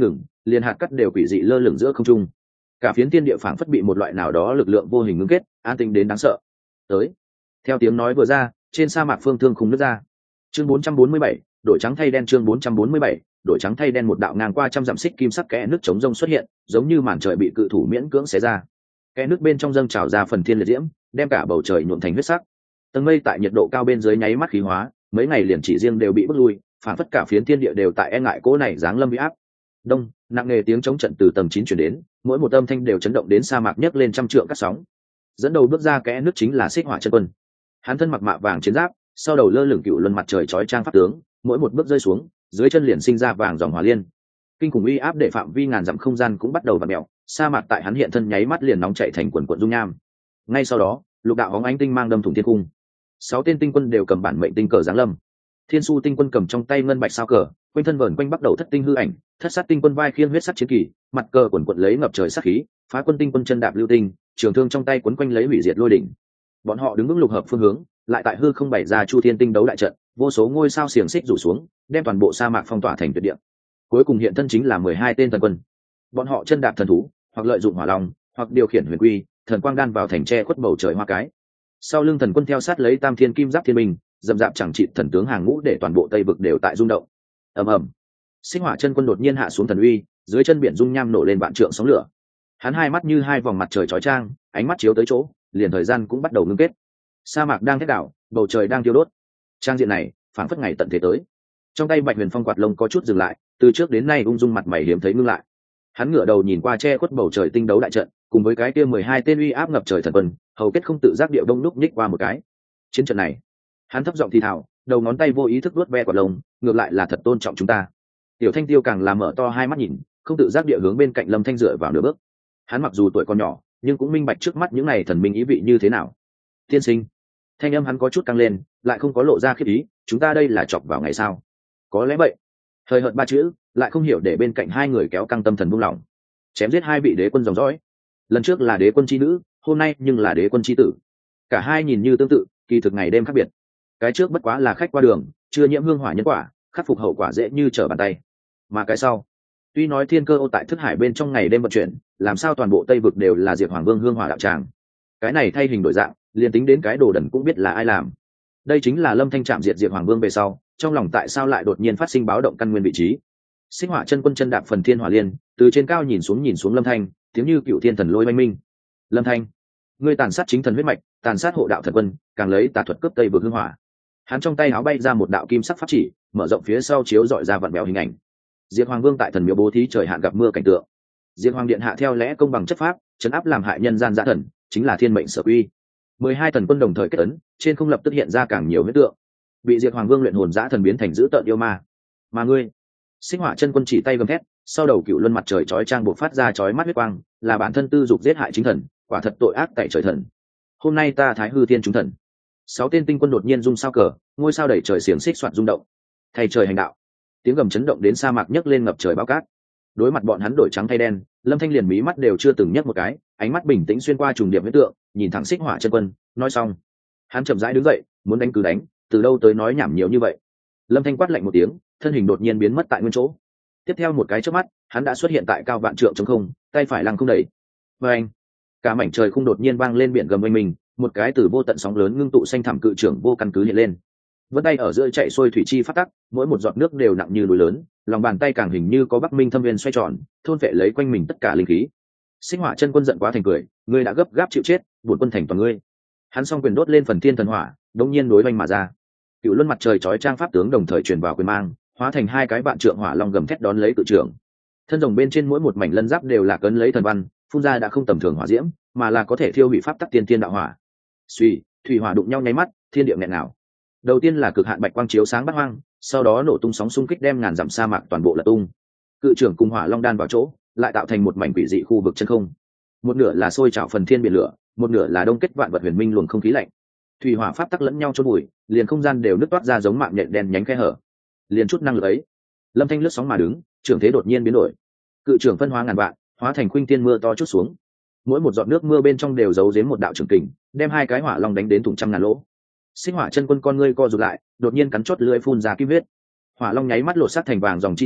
liền hạt cắt đều quỷ dị lơ lửng giữa không trung. Cả phiến thiên địa phảng phất bị một loại nào đó lực lượng vô hình ngưng kết, an tĩnh đến đáng sợ. Tới. Theo tiếng nói vừa ra, trên sa mạc phương thương khung nứt ra. Chương bốn trăm bốn mươi bảy, đổi trắng thay đen. Chương bốn trăm bốn mươi bảy, đổi trắng thay đen. Một đạo ngang qua trăm dặm xích kim sắc kẽ nước chống rông xuất hiện, giống như màn trời bị cự thủ miễn cưỡng xé ra. Kẽ nước bên trong dâng trào ra phần thiên liệt diễm, đem cả bầu trời nhuộm thành huyết sắc. Tầng mây tại nhiệt độ cao bên dưới nháy mắt khí hóa, mấy ngày liền chỉ riêng đều bị bức lui, phản phất cả phiến thiên địa đều tại e ngại cỗ này giáng lâm uy áp. Đông, nặng nề tiếng chống trận từ tầng chín truyền đến, mỗi một âm thanh đều chấn động đến sa mạc nhấc lên trăm trượng cát sóng. Dẫn đầu bước ra kẽ nước chính là Xích Hỏa chân quân. Hắn thân mặc mạ vàng chiến giáp, sau đầu lơ lửng cựu luân mặt trời chói trang pháp tướng, mỗi một bước rơi xuống, dưới chân liền sinh ra vàng dòng hỏa liên. Kinh khủng uy áp để phạm vi ngàn dặm không gian cũng bắt đầu vặn mèo, sa mạc tại hắn hiện thân nháy mắt liền nóng chảy thành quần quần dung nham. Ngay sau đó, lục đạo hóng ánh tinh mang đâm thủng thiên cung. Sáu tên tinh quân đều cầm bản mệnh tinh cờ giáng lâm. Thiên Su tinh quân cầm trong tay ngân bạch sao cờ, quanh thân vờn quanh bắt đầu thất tinh hư ảnh, thất sát tinh quân vai khiêng huyết sắc chiến kỳ, mặt cờ quần quận lấy ngập trời sát khí, phá quân tinh quân chân đạp lưu tinh, trường thương trong tay quấn quanh lấy hủy diệt lôi đỉnh. Bọn họ đứng vững lục hợp phương hướng, lại tại hư không bày ra chu thiên tinh đấu đại trận, vô số ngôi sao xiềng xích rủ xuống, đem toàn bộ sa mạc phong tỏa thành tuyệt địa. Cuối cùng hiện thân chính là mười hai tên thần quân. Bọn họ chân đạp thần thú, hoặc lợi dụng hỏa long, hoặc điều khiển huyền quy, thần quang đan vào thành tre khuất bầu trời hoa cái. Sau lưng thần quân theo sát lấy tam thiên kim giáp thiên minh, dầm dạp chẳng trị thần tướng hàng ngũ để toàn bộ tây vực đều tại rung động. Ầm ầm, Xích Hỏa chân quân đột nhiên hạ xuống thần uy, dưới chân biển dung nham nổ lên vạn trượng sóng lửa. Hắn hai mắt như hai vòng mặt trời chói chang, ánh mắt chiếu tới chỗ, liền thời gian cũng bắt đầu ngưng kết. Sa mạc đang thét đảo, bầu trời đang thiêu đốt. Trang diện này, phảng phất ngày tận thế tới. Trong tay Bạch Huyền Phong quạt lông có chút dừng lại, từ trước đến nay ung dung mặt mày hiếm thấy ngưng lại. Hắn ngửa đầu nhìn qua che khuất bầu trời tinh đấu đại trận, cùng với cái kia mười hai tên uy áp ngập trời thần quân, hầu kết không tự giác điệu đông đúc nhích qua một cái. Chiến trận này, hắn thấp giọng thì thào, đầu ngón tay vô ý thức vuốt ve quạt lông, ngược lại là thật tôn trọng chúng ta. Tiểu Thanh Tiêu càng làm mở to hai mắt nhìn, không tự giác địa hướng bên cạnh Lâm Thanh dựa vào nửa bước. Hắn mặc dù tuổi còn nhỏ, nhưng cũng minh bạch trước mắt những này thần minh ý vị như thế nào. Tiên sinh, thanh âm hắn có chút căng lên, lại không có lộ ra khiếp ý, chúng ta đây là chọc vào ngày sao? Có lẽ vậy. Thời hợt ba chữ, lại không hiểu để bên cạnh hai người kéo căng tâm thần buông lỏng. Chém giết hai vị đế quân dòng dõi. Lần trước là đế quân chi nữ, hôm nay nhưng là đế quân chi tử. Cả hai nhìn như tương tự, kỳ thực ngày đêm khác biệt. Cái trước bất quá là khách qua đường, chưa nhiễm hương hỏa nhân quả, khắc phục hậu quả dễ như trở bàn tay. Mà cái sau, tuy nói thiên cơ ô tại thức hải bên trong ngày đêm vận chuyển, làm sao toàn bộ tây vực đều là diệt hoàng vương hương hỏa đạo tràng. Cái này thay hình đổi dạng, liền tính đến cái đồ đần cũng biết là ai làm. Đây chính là Lâm Thanh chạm diệt diệt hoàng vương về sau, trong lòng tại sao lại đột nhiên phát sinh báo động căn nguyên vị trí. Xích Hỏa chân quân chân đạp phần thiên hỏa liên, từ trên cao nhìn xuống nhìn xuống Lâm Thanh, tiếng như cựu thiên thần lôi oanh minh. Lâm Thanh, ngươi tàn sát chính thần huyết mạch, tàn sát hộ đạo thần quân, càng lấy tà thuật cướp tây vực hương hỏa. Hắn trong tay áo bay ra một đạo kim sắc pháp chỉ, mở rộng phía sau chiếu dọi ra vặn vẹo hình ảnh. Diệt Hoàng Vương tại thần miếu bố thí trời hạn gặp mưa cảnh tượng. Diệt Hoàng điện hạ theo lẽ công bằng chấp pháp, trấn áp làm hại nhân gian dã thần, chính là thiên mệnh sở uy. Mười hai thần quân đồng thời kết ấn, trên không lập tức hiện ra càng nhiều huyết tượng. Bị Diệt Hoàng Vương luyện hồn dã thần biến thành dữ tợn yêu ma. Mà ngươi, Xích Hỏa chân quân chỉ tay gầm thét, sau đầu cựu luân mặt trời chói chang bộc phát ra chói mắt huyết quang, là bản thân tư dục giết hại chính thần, quả thật tội ác tại trời thần. Hôm nay ta Thái Hư Thiên chúng thần. Sáu tên tinh quân đột nhiên rung sao cờ, ngôi sao đẩy trời xiềng xích soạt rung động. Thay trời hành đạo. Tiếng gầm chấn động đến sa mạc nhấc lên ngập trời bao cát. Đối mặt bọn hắn đổi trắng thay đen, Lâm Thanh liền mí mắt đều chưa từng nhấc một cái, ánh mắt bình tĩnh xuyên qua trùng điểm huyết tượng, nhìn thẳng Xích Hỏa chân quân, nói xong, hắn chậm rãi đứng dậy, muốn đánh cứ đánh, từ đâu tới nói nhảm nhiều như vậy. Lâm Thanh quát lạnh một tiếng, thân hình đột nhiên biến mất tại nguyên chỗ. Tiếp theo một cái chớp mắt, hắn đã xuất hiện tại cao vạn trượng trống không, tay phải lăng không đẩy. Và anh, cả mảnh trời không đột nhiên vang lên biển gầm mênh mình, một cái từ vô tận sóng lớn ngưng tụ xanh thẳm cự trưởng vô căn cứ hiện lên. Vân tay ở giữa chạy xuôi thủy chi phát tắc, mỗi một giọt nước đều nặng như núi lớn, lòng bàn tay càng hình như có Bắc Minh thâm viên xoay tròn, thôn vệ lấy quanh mình tất cả linh khí. Xích Hỏa chân quân giận quá thành cười, ngươi đã gấp gáp chịu chết, buồn quân thành toàn ngươi. Hắn song quyền đốt lên phần thiên thần hỏa, đống nhiên đối vanh mà ra. Cựu luân mặt trời chói trang pháp tướng đồng thời truyền vào quyền mang, hóa thành hai cái vạn trượng hỏa long gầm thét đón lấy cự trưởng. Thân rồng bên trên mỗi một mảnh lân giáp đều là cấn lấy thần văn, phun ra đã không tầm thường hỏa diễm, mà là có thể thiêu hủy pháp tắc tiên thiên đạo hỏa. Suy, thủy hỏa đụng nhau nháy mắt, thiên địa nghẹn nào. Đầu tiên là cực hạn bạch quang chiếu sáng bát hoang, sau đó nổ tung sóng xung kích đem ngàn dặm sa mạc toàn bộ lật tung. Cự trưởng cùng hỏa long đan vào chỗ, lại tạo thành một mảnh quỷ dị khu vực chân không. Một nửa là sôi trào phần thiên biển lửa, một nửa là đông kết vạn vật huyền minh luồng không khí lạnh. Thủy hỏa pháp tắc lẫn nhau chôn bụi, liền không gian đều nứt toát ra giống mạng nhện đen nhánh khe hở. Liền chút năng lực ấy, Lâm Thanh lướt sóng mà đứng, trưởng thế đột nhiên biến đổi. Cự trưởng phân hóa ngàn vạn, hóa thành khuynh tiên mưa to chút xuống. Mỗi một giọt nước mưa bên trong đều giấu giếm một đạo trường kình, đem hai cái hỏa long đánh đến thủng trăm ngàn lỗ. Xích Hỏa chân quân con ngươi co rụt lại, đột nhiên cắn chốt lưỡi phun ra kim huyết. Hỏa long nháy mắt lột xác thành vàng dòng chi sắc,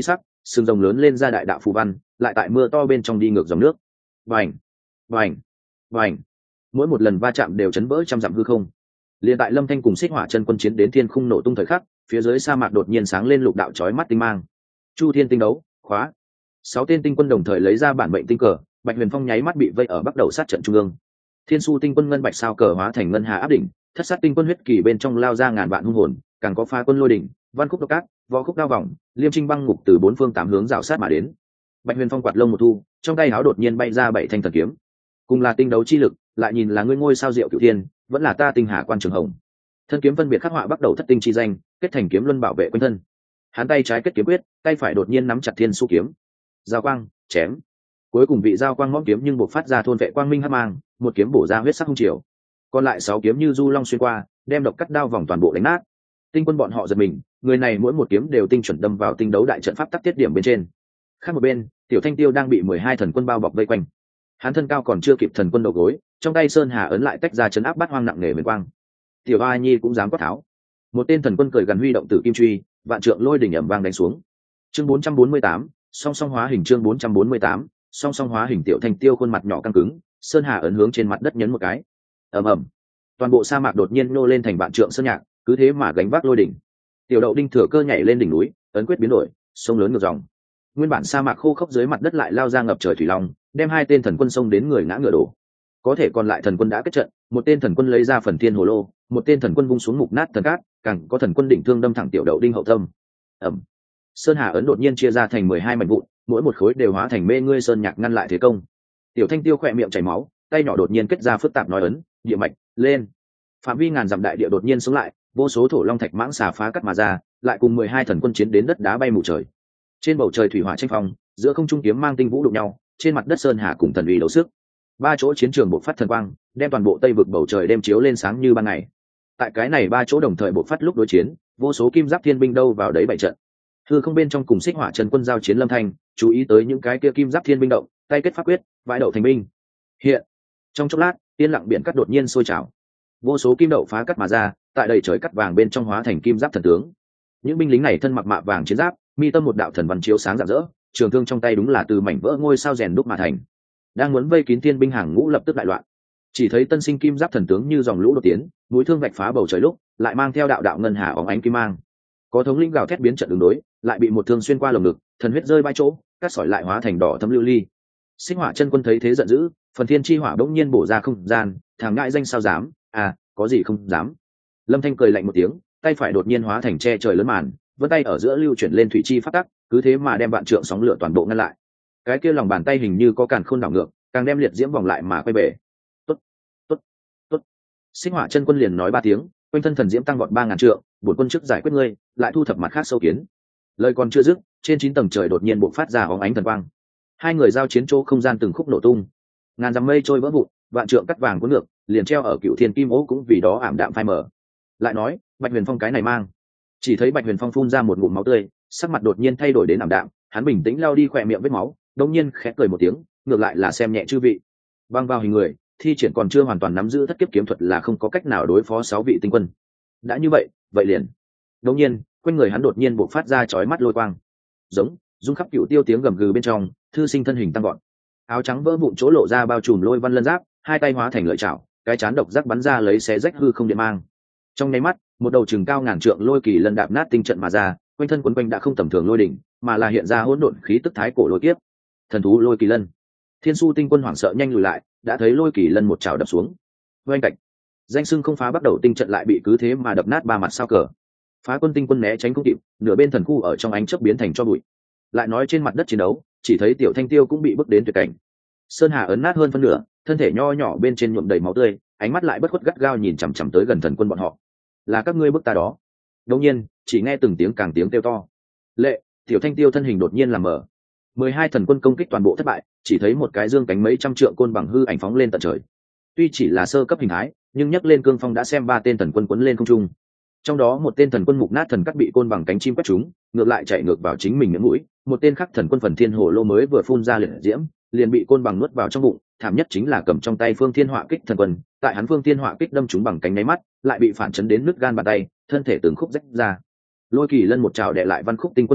sừng rồng lớn lên ra đại đạo phù văn, lại tại mưa to bên trong đi ngược dòng nước. Vành, vành, vành, mỗi một lần va chạm đều chấn vỡ trăm dặm hư không. Liên tại Lâm Thanh cùng Xích Hỏa chân quân chiến đến thiên khung nổ tung thời khắc, phía dưới sa mạc đột nhiên sáng lên lục đạo chói mắt tinh mang. Chu Thiên tinh đấu, khóa. Sáu tên tinh quân đồng thời lấy ra bản mệnh tinh cờ, Bạch Huyền Phong nháy mắt bị vây ở bắt đầu sát trận trung ương. Thiên Su tinh quân ngân bạch sao cờ hóa thành ngân hà áp đỉnh, thất sát tinh quân huyết kỳ bên trong lao ra ngàn vạn hung hồn, càng có pha quân lôi đỉnh, văn khúc độc cát, võ khúc đao vòng, liêm trinh băng ngục từ bốn phương tám hướng rào sát mà đến. Bạch Huyền Phong quạt lông một thu, trong tay áo đột nhiên bay ra bảy thanh thần kiếm. Cùng là tinh đấu chi lực, lại nhìn là ngươi ngôi sao diệu cửu thiên, vẫn là ta tinh hà quan trường hồng. Thân kiếm phân biệt khắc họa bắt đầu thất tinh chi danh, kết thành kiếm luân bảo vệ quanh thân. Hắn tay trái kết kiếm quyết, tay phải đột nhiên nắm chặt thiên su kiếm. Giao quang, chém. Cuối cùng vị giao quang mõm kiếm nhưng buộc phát ra thôn vệ quang minh hắc mang, một kiếm bổ ra huyết sắc hung chiều. Còn lại sáu kiếm như du long xuyên qua, đem độc cắt đao vòng toàn bộ đánh nát. Tinh quân bọn họ giật mình, người này mỗi một kiếm đều tinh chuẩn đâm vào tinh đấu đại trận pháp tắc tiết điểm bên trên. Khác một bên, Tiểu Thanh Tiêu đang bị mười hai thần quân bao bọc vây quanh. Hắn thân cao còn chưa kịp thần quân đầu gối, trong tay sơn hà ấn lại tách ra chấn áp bát hoang nặng nề huyền quang. Tiểu A Nhi cũng dám quát tháo. Một tên thần quân cười gần huy động tử kim truy, vạn trượng lôi đỉnh ầm vang đánh xuống. Chương bốn trăm bốn mươi tám, song song hóa hình chương bốn trăm bốn mươi tám, song song hóa hình. Tiểu Thanh Tiêu khuôn mặt nhỏ căng cứng, sơn hà ấn hướng trên mặt đất nhấn một cái. Ầm ầm. Toàn bộ sa mạc đột nhiên nô lên thành vạn trượng sơn nhạc, cứ thế mà gánh vác lôi đỉnh. Tiểu Đậu Đinh thừa cơ nhảy lên đỉnh núi, ấn quyết biến đổi, sông lớn ngược dòng. Nguyên bản sa mạc khô khốc dưới mặt đất lại lao ra ngập trời thủy long, đem hai tên thần quân xông đến người ngã ngựa đổ. Có thể còn lại thần quân đã kết trận, một tên thần quân lấy ra phần thiên hồ lô, một tên thần quân vung xuống mục nát thần cát, càng có thần quân đỉnh thương đâm thẳng Tiểu Đậu Đinh hậu tâm. Ẩm. Sơn hà ấn đột nhiên chia ra thành mười hai mảnh vụn, mỗi một khối đều hóa thành mê ngươi sơn nhạc ngăn lại thế công. Tiểu Thanh Tiêu khỏe miệng chảy máu, tay nhỏ đột nhiên kết ra phức tạp nói ấn, địa mạch lên. Phạm vi ngàn dặm đại địa đột nhiên sống lại, vô số thổ long thạch mãng xà phá cắt mà ra, lại cùng mười hai thần quân chiến đến đất đá bay mù trời. Trên bầu trời thủy hỏa tranh phong, giữa không trung kiếm mang tinh vũ đụng nhau, trên mặt đất sơn hà cùng thần uy đấu sức. Ba chỗ chiến trường bộc phát thần quang, đem toàn bộ tây vực bầu trời đem chiếu lên sáng như ban ngày. Tại cái này ba chỗ đồng thời bộc phát lúc đối chiến, vô số kim giáp thiên binh đâu vào đấy bảy trận. Hư không bên trong cùng Xích Hỏa Trần quân giao chiến Lâm Thanh, chú ý tới những cái kia kim giáp thiên binh động, tay kết pháp quyết, vãi đậu thành binh. Hiện, trong chốc lát, tiên lặng biển cắt đột nhiên sôi trào. Vô số kim đậu phá cắt mà ra, tại đầy trời cắt vàng bên trong hóa thành kim giáp thần tướng. Những binh lính này thân mặc mạ vàng chiến giáp, mi tâm một đạo thần văn chiếu sáng rạng rỡ, trường thương trong tay đúng là từ mảnh vỡ ngôi sao rèn đúc mà thành. Đang muốn vây kín thiên binh hàng ngũ lập tức đại loạn. Chỉ thấy tân sinh kim giáp thần tướng như dòng lũ đột tiến, mũi thương vạch phá bầu trời lúc, lại mang theo đạo đạo ngân hà óng ánh kim mang. Có thống lĩnh gào thét biến trận đường đối, lại bị một thương xuyên qua lồng ngực, thần huyết rơi bãi chỗ, cát sỏi lại hóa thành đỏ thấm lưu ly. Xích Hỏa chân quân thấy thế giận dữ, phần thiên chi hỏa bỗng nhiên bổ ra không gian, thằng ngại danh sao dám, à, có gì không dám. Lâm Thanh cười lạnh một tiếng, tay phải đột nhiên hóa thành che trời lớn màn, vân tay ở giữa lưu chuyển lên thủy chi phát tắc, cứ thế mà đem vạn trượng sóng lửa toàn bộ ngăn lại. Cái kia lòng bàn tay hình như có càn khôn đảo ngược, càng đem liệt diễm vòng lại mà quay bể. Tốt, tốt, tốt. Xích Hỏa chân quân liền nói ba tiếng, quanh thân thần diễm tăng vọt ba ngàn trượng, bổn quân trước giải quyết ngươi, lại thu thập mặt khác sâu kiến. Lời còn chưa dứt, trên chín tầng trời đột nhiên bộc phát ra óng ánh thần quang. Hai người giao chiến chỗ không gian từng khúc nổ tung, ngàn dặm mây trôi vỡ vụn, vạn trượng cắt vàng cuốn ngược, liền treo ở Cựu Thiên Kim Ố cũng vì đó ảm đạm phai mờ. Lại nói, Bạch Huyền Phong cái này mang, chỉ thấy Bạch Huyền Phong phun ra một ngụm máu tươi, sắc mặt đột nhiên thay đổi đến ảm đạm, hắn bình tĩnh lao đi khỏe miệng vết máu, đột nhiên khẽ cười một tiếng, ngược lại là xem nhẹ chư vị. Băng vào hình người, thi triển còn chưa hoàn toàn nắm giữ thất kiếp kiếm thuật là không có cách nào đối phó sáu vị tinh quân. Đã như vậy, vậy liền. Đột nhiên, quanh người hắn đột nhiên bộc phát ra chói mắt lôi quang. Giống, rung khắp cựu tiêu tiếng gầm gừ bên trong, thư sinh thân hình tăng gọn. Áo trắng vỡ vụn chỗ lộ ra bao trùm lôi văn lân giáp, hai tay hóa thành lợi chảo, cái chán độc giác bắn ra lấy xé rách hư không điện mang. Trong nháy mắt, một đầu chừng cao ngàn trượng lôi kỳ lân đạp nát tinh trận mà ra, quanh thân quấn quanh đã không tầm thường lôi đỉnh, mà là hiện ra hỗn độn khí tức thái cổ lôi kiếp. Thần thú lôi kỳ lân. Thiên Su tinh quân hoảng sợ nhanh lùi lại, đã thấy lôi kỳ lân một chảo đập xuống. Oanh cạnh, danh sưng không phá bắt đầu tinh trận lại bị cứ thế mà đập nát ba mặt sao cờ. Phá quân tinh quân né tránh không kịp, nửa bên thần khu ở trong ánh chớp biến thành cho bụi. Lại nói trên mặt đất chiến đấu, chỉ thấy Tiểu Thanh Tiêu cũng bị bước đến tuyệt cảnh. Sơn hà ấn nát hơn phân nửa, thân thể nho nhỏ bên trên nhuộm đầy máu tươi, ánh mắt lại bất khuất gắt gao nhìn chằm chằm tới gần thần quân bọn họ. Là các ngươi bức ta đó. Đột nhiên, chỉ nghe từng tiếng càng tiếng kêu to. Lệ, Tiểu Thanh Tiêu thân hình đột nhiên làm mờ. mười hai thần quân công kích toàn bộ thất bại, chỉ thấy một cái dương cánh mấy trăm trượng côn bằng hư ảnh phóng lên tận trời. Tuy chỉ là sơ cấp hình thái, nhưng nhấc lên cương phong đã xem ba tên thần quân quấn lên không trung. Trong đó một tên thần quân mục nát thần cắt bị côn bằng cánh chim quét trúng, ngược lại chạy ngược vào chính mình miệng mũi, một tên khác thần quân phần thiên hồ lô mới vừa phun ra liệt diễm, liền bị côn bằng nuốt vào trong bụng, thảm nhất chính là cầm trong tay phương thiên họa kích thần quân, tại hắn phương thiên họa kích đâm trúng bằng cánh nháy mắt, lại bị phản chấn đến nứt gan bàn tay, thân thể từng khúc rách ra. Lôi kỳ lân một trào đè lại văn khúc tinh quân đầu,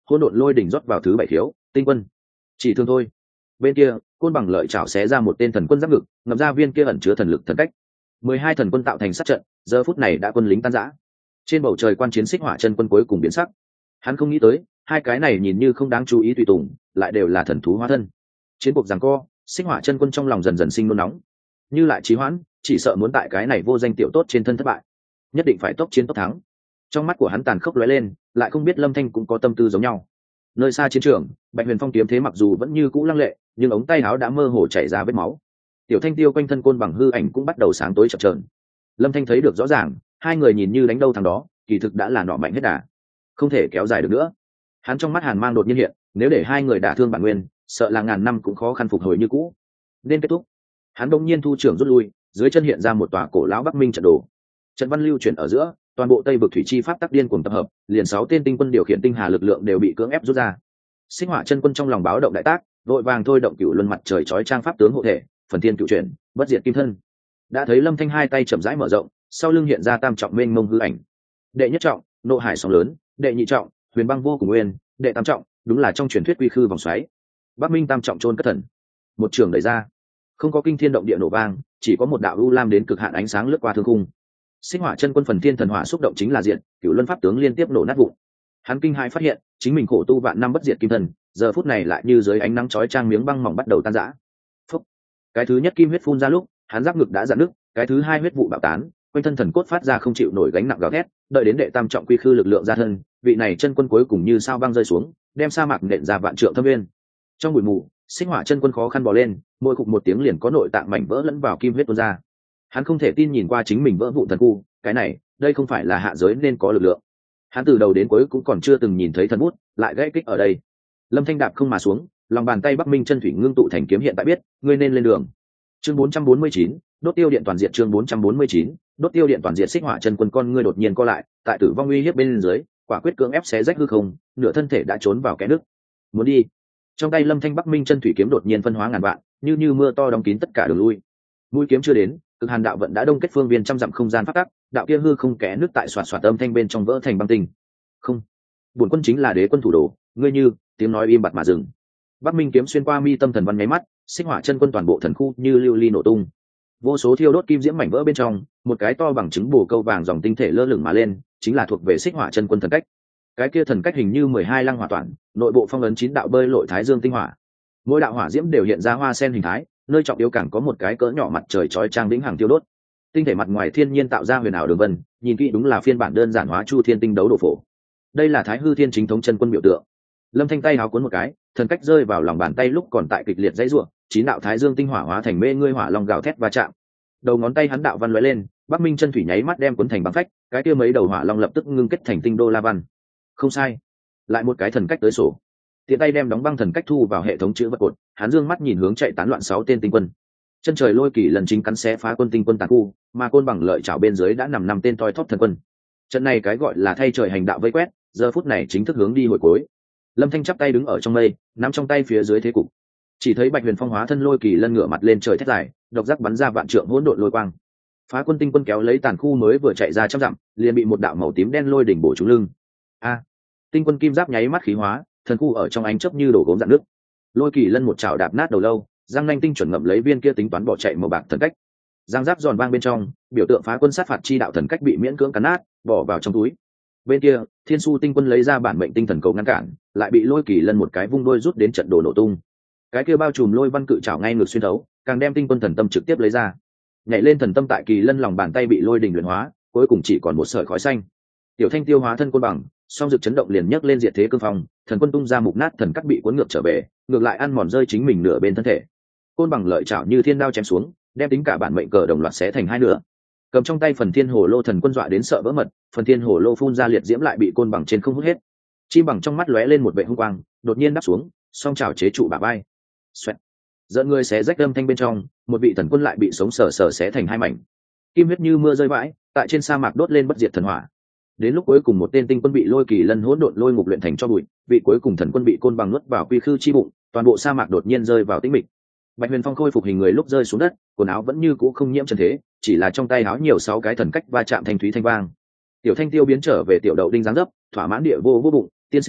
hỗn độn lôi đỉnh rót vào thứ bảy khiếu tinh quân. Chỉ thương thôi. Bên kia côn bằng lợi chảo xé ra một tên thần quân giáp ngực, ngậm ra viên kia ẩn chứa thần lực thần cách. Mười hai thần quân tạo thành sát trận, giờ phút này đã quân lính tan rã. Trên bầu trời quan chiến xích hỏa chân quân cuối cùng biến sắc. Hắn không nghĩ tới hai cái này nhìn như không đáng chú ý tùy tùng lại đều là thần thú hóa thân. Chiến cuộc giằng co, xích hỏa chân quân trong lòng dần dần sinh nôn nóng, như lại trì hoãn chỉ sợ muốn tại cái này vô danh tiểu tốt trên thân thất bại, nhất định phải tốc chiến tốc thắng. Trong mắt của hắn tàn khốc lóe lên, lại không biết Lâm Thanh cũng có tâm tư giống nhau. Nơi xa chiến trường, Bạch Huyền Phong kiếm thế mặc dù vẫn như cũ lăng lệ, nhưng ống tay áo đã mơ hồ chảy ra vết máu. Tiểu Thanh Tiêu quanh thân côn bằng hư ảnh cũng bắt đầu sáng tối chập chờn. Lâm Thanh thấy được rõ ràng, hai người nhìn như đánh đâu thằng đó, kỳ thực đã là nọ mạnh hết đà, không thể kéo dài được nữa. Hắn trong mắt hàn mang đột nhiên hiện, nếu để hai người đả thương bản nguyên, sợ là ngàn năm cũng khó khăn phục hồi như cũ. Nên kết thúc. Hắn bỗng nhiên thu trưởng rút lui, dưới chân hiện ra một tòa cổ lão Bắc Minh trận đồ. Trận văn lưu chuyển ở giữa, toàn bộ Tây vực thủy chi pháp tắc điên cuồng tập hợp, liền sáu tên tinh quân điều khiển tinh hà lực lượng đều bị cưỡng ép rút ra. Xích Hỏa chân quân trong lòng báo động đại tác, vội vàng thôi động cửu luân mặt trời chói trang pháp tướng hộ thể, phần thiên cửu chuyển, bất diệt kim thân. Đã thấy Lâm Thanh hai tay chậm rãi mở rộng, sau lưng hiện ra tam trọng mênh mông hư ảnh. Đệ nhất trọng, nộ hải sóng lớn; đệ nhị trọng, huyền băng vô cùng nguyên; đệ tam trọng, đúng là trong truyền thuyết quy khư vòng xoáy. Bắc Minh tam trọng chôn cất thần. Một trường đẩy ra, không có kinh thiên động địa nổ vang, chỉ có một đạo u lam đến cực hạn ánh sáng lướt qua thương khung. Xích Hỏa chân quân phần thiên thần hỏa xúc động chính là diện, cửu luân pháp tướng liên tiếp nổ nát vụn. Hắn kinh hãi phát hiện, chính mình khổ tu vạn năm bất diệt kim thần, giờ phút này lại như dưới ánh nắng chói chang miếng băng mỏng bắt đầu tan rã. Phúc. Cái thứ nhất kim huyết phun ra lúc, hắn giáp ngực đã dạn nứt, cái thứ hai huyết vụ bạo tán, quanh thân thần cốt phát ra không chịu nổi gánh nặng gào thét, đợi đến đệ tam trọng quy khư lực lượng ra thân, vị này chân quân cuối cùng như sao băng rơi xuống, đem sa mạc nện ra vạn trượng thâm nguyên. Trong bụi mù, Xích Hỏa chân quân khó khăn bò lên, môi cục một tiếng liền có nội tạng mảnh vỡ lẫn vào kim huyết tuôn ra. Hắn không thể tin nhìn qua chính mình vỡ vụn thần khu, cái này, đây không phải là hạ giới nên có lực lượng. Hắn từ đầu đến cuối cũng còn chưa từng nhìn thấy thần bút, lại gãy kích ở đây. Lâm Thanh đạp không mà xuống, lòng bàn tay Bắc Minh chân thủy ngưng tụ thành kiếm hiện tại biết, ngươi nên lên đường. Chương bốn trăm bốn mươi chín, đốt tiêu điện toàn diện. Chương bốn trăm bốn mươi chín, đốt tiêu điện toàn diện. Xích Hỏa chân quân con ngươi đột nhiên co lại, tại tử vong uy hiếp bên dưới, quả quyết cưỡng ép xé rách hư không, nửa thân thể đã trốn vào kẽ nước. Muốn đi. Trong tay Lâm Thanh Bắc Minh chân thủy kiếm đột nhiên phân hóa ngàn vạn, như như mưa to đóng kín tất cả đường lui. Mũi kiếm chưa đến, cực hàn đạo vận đã đông kết phương viên trăm dặm không gian phát tắc, đạo kia hư không kẽ nước tại xoạt xoạt âm thanh bên trong vỡ thành băng tinh. Không, bổn quân chính là đế quân thủ đồ, ngươi như tiếng nói im bặt mà dừng. Bắc Minh kiếm xuyên qua mi tâm thần văn nháy mắt, Xích Hỏa chân quân toàn bộ thần khu như lưu ly nổ tung, vô số thiêu đốt kim diễm mảnh vỡ bên trong, một cái to bằng trứng bồ câu vàng dòng tinh thể lơ lửng mà lên, chính là thuộc về Xích Hỏa chân quân thần cách. Cái kia thần cách hình như mười hai lăng hỏa toàn, nội bộ phong ấn chín đạo bơi lội thái dương tinh hỏa, mỗi đạo hỏa diễm đều hiện ra hoa sen hình thái, nơi trọng yếu càng có một cái cỡ nhỏ mặt trời chói chang vĩnh hằng tiêu đốt. Tinh thể mặt ngoài thiên nhiên tạo ra huyền ảo đường vân, nhìn kỹ đúng là phiên bản đơn giản hóa Chu Thiên tinh đấu đồ phổ. Đây là Thái Hư Thiên chính thống chân quân biểu tượng. Lâm Thanh tay háo cuốn một cái, thần cách rơi vào lòng bàn tay lúc còn tại kịch liệt dãy rủa, chín đạo thái dương tinh hỏa hóa thành mê ngươi hỏa long gào thét va chạm. Đầu ngón tay hắn đạo văn lóe lên, Bắc Minh chân thủy nháy mắt đem cuốn thành băng phách, cái kia mấy đầu hỏa long lập tức ngưng kết thành tinh đô la văn. Không sai, lại một cái thần cách tới sổ. Tiện tay đem đóng băng thần cách thu vào hệ thống chữ vật cột, hắn dương mắt nhìn hướng chạy tán loạn sáu tên tinh quân. Chân trời lôi kỳ lần chính cắn xé phá quân tinh quân tàn khu, mà côn bằng lợi chảo bên dưới đã nằm năm tên toi thóp thần quân. Trận này cái gọi là thay trời hành đạo vây quét, giờ phút này chính thức hướng đi hồi cuối. Lâm Thanh chắp tay đứng ở trong mây, nắm trong tay phía dưới thế cục. Chỉ thấy Bạch Huyền Phong hóa thân lôi kỳ lân ngửa mặt lên trời thét dài, độc giác bắn ra vạn trượng hỗn độn lôi quang. Phá quân tinh quân kéo lấy tàn khu mới vừa chạy ra trăm dặm, liền bị một đạo màu tím đen lôi đỉnh bổ trúng lưng. A! Tinh quân kim giáp nháy mắt khí hóa, thần khu ở trong ánh chớp như đổ gốm dạn nước. Lôi kỳ lân một chảo đạp nát đầu lâu, giang nanh tinh chuẩn ngậm lấy viên kia tính toán bỏ chạy màu bạc thần cách. Giang giáp giòn vang bên trong, biểu tượng phá quân sát phạt chi đạo thần cách bị miễn cưỡng cắn nát, bỏ vào trong túi. Bên kia, Thiên Su tinh quân lấy ra bản mệnh tinh thần cầu ngăn cản, lại bị lôi kỳ lân một cái vung đôi rút đến trận đồ nổ tung. Cái kia bao trùm lôi văn cự chảo ngay ngược xuyên thấu, càng đem tinh quân thần tâm trực tiếp lấy ra. Nhảy lên thần tâm tại kỳ lân lòng bàn tay bị lôi đình luyện hóa, cuối cùng chỉ còn một sợi khói xanh. Tiểu Thanh tiêu hóa thân côn bằng, song dực chấn động liền nhấc lên diệt thế cương phong, thần quân tung ra mục nát thần cắt bị cuốn ngược trở về, ngược lại ăn mòn rơi chính mình nửa bên thân thể. Côn bằng lợi chảo như thiên đao chém xuống, đem tính cả bản mệnh cờ đồng loạt xé thành hai nửa. Cầm trong tay phần thiên hồ lô thần quân dọa đến sợ vỡ mật, phần thiên hồ lô phun ra liệt diễm lại bị côn bằng trên không hút hết. Chim bằng trong mắt lóe lên một vệ hung quang, đột nhiên đáp xuống, song chảo chế trụ bả vai. Xoẹt. Giận người xé rách âm thanh bên trong, một vị thần quân lại bị sống sờ sờ xé thành hai mảnh. Kim huyết như mưa rơi vãi, tại trên sa mạc đốt lên bất diệt thần hỏa. Đến lúc cuối cùng một tên tinh quân bị lôi kỳ lân hỗn độn lôi ngục luyện thành cho bụi, vị cuối cùng thần quân bị côn bằng nuốt vào quy khư chi bụng, toàn bộ sa mạc đột nhiên rơi vào tĩnh mịch. Bạch Huyền Phong khôi phục hình người lúc rơi xuống đất, quần áo vẫn như cũ không nhiễm trần thế, chỉ là trong tay áo nhiều sáu cái thần cách va chạm thanh thúy thanh vang. Tiểu Thanh tiêu biến trở về tiểu đậu đinh dáng dấp, thỏa mãn địa vô vô bụng, tiên sinh,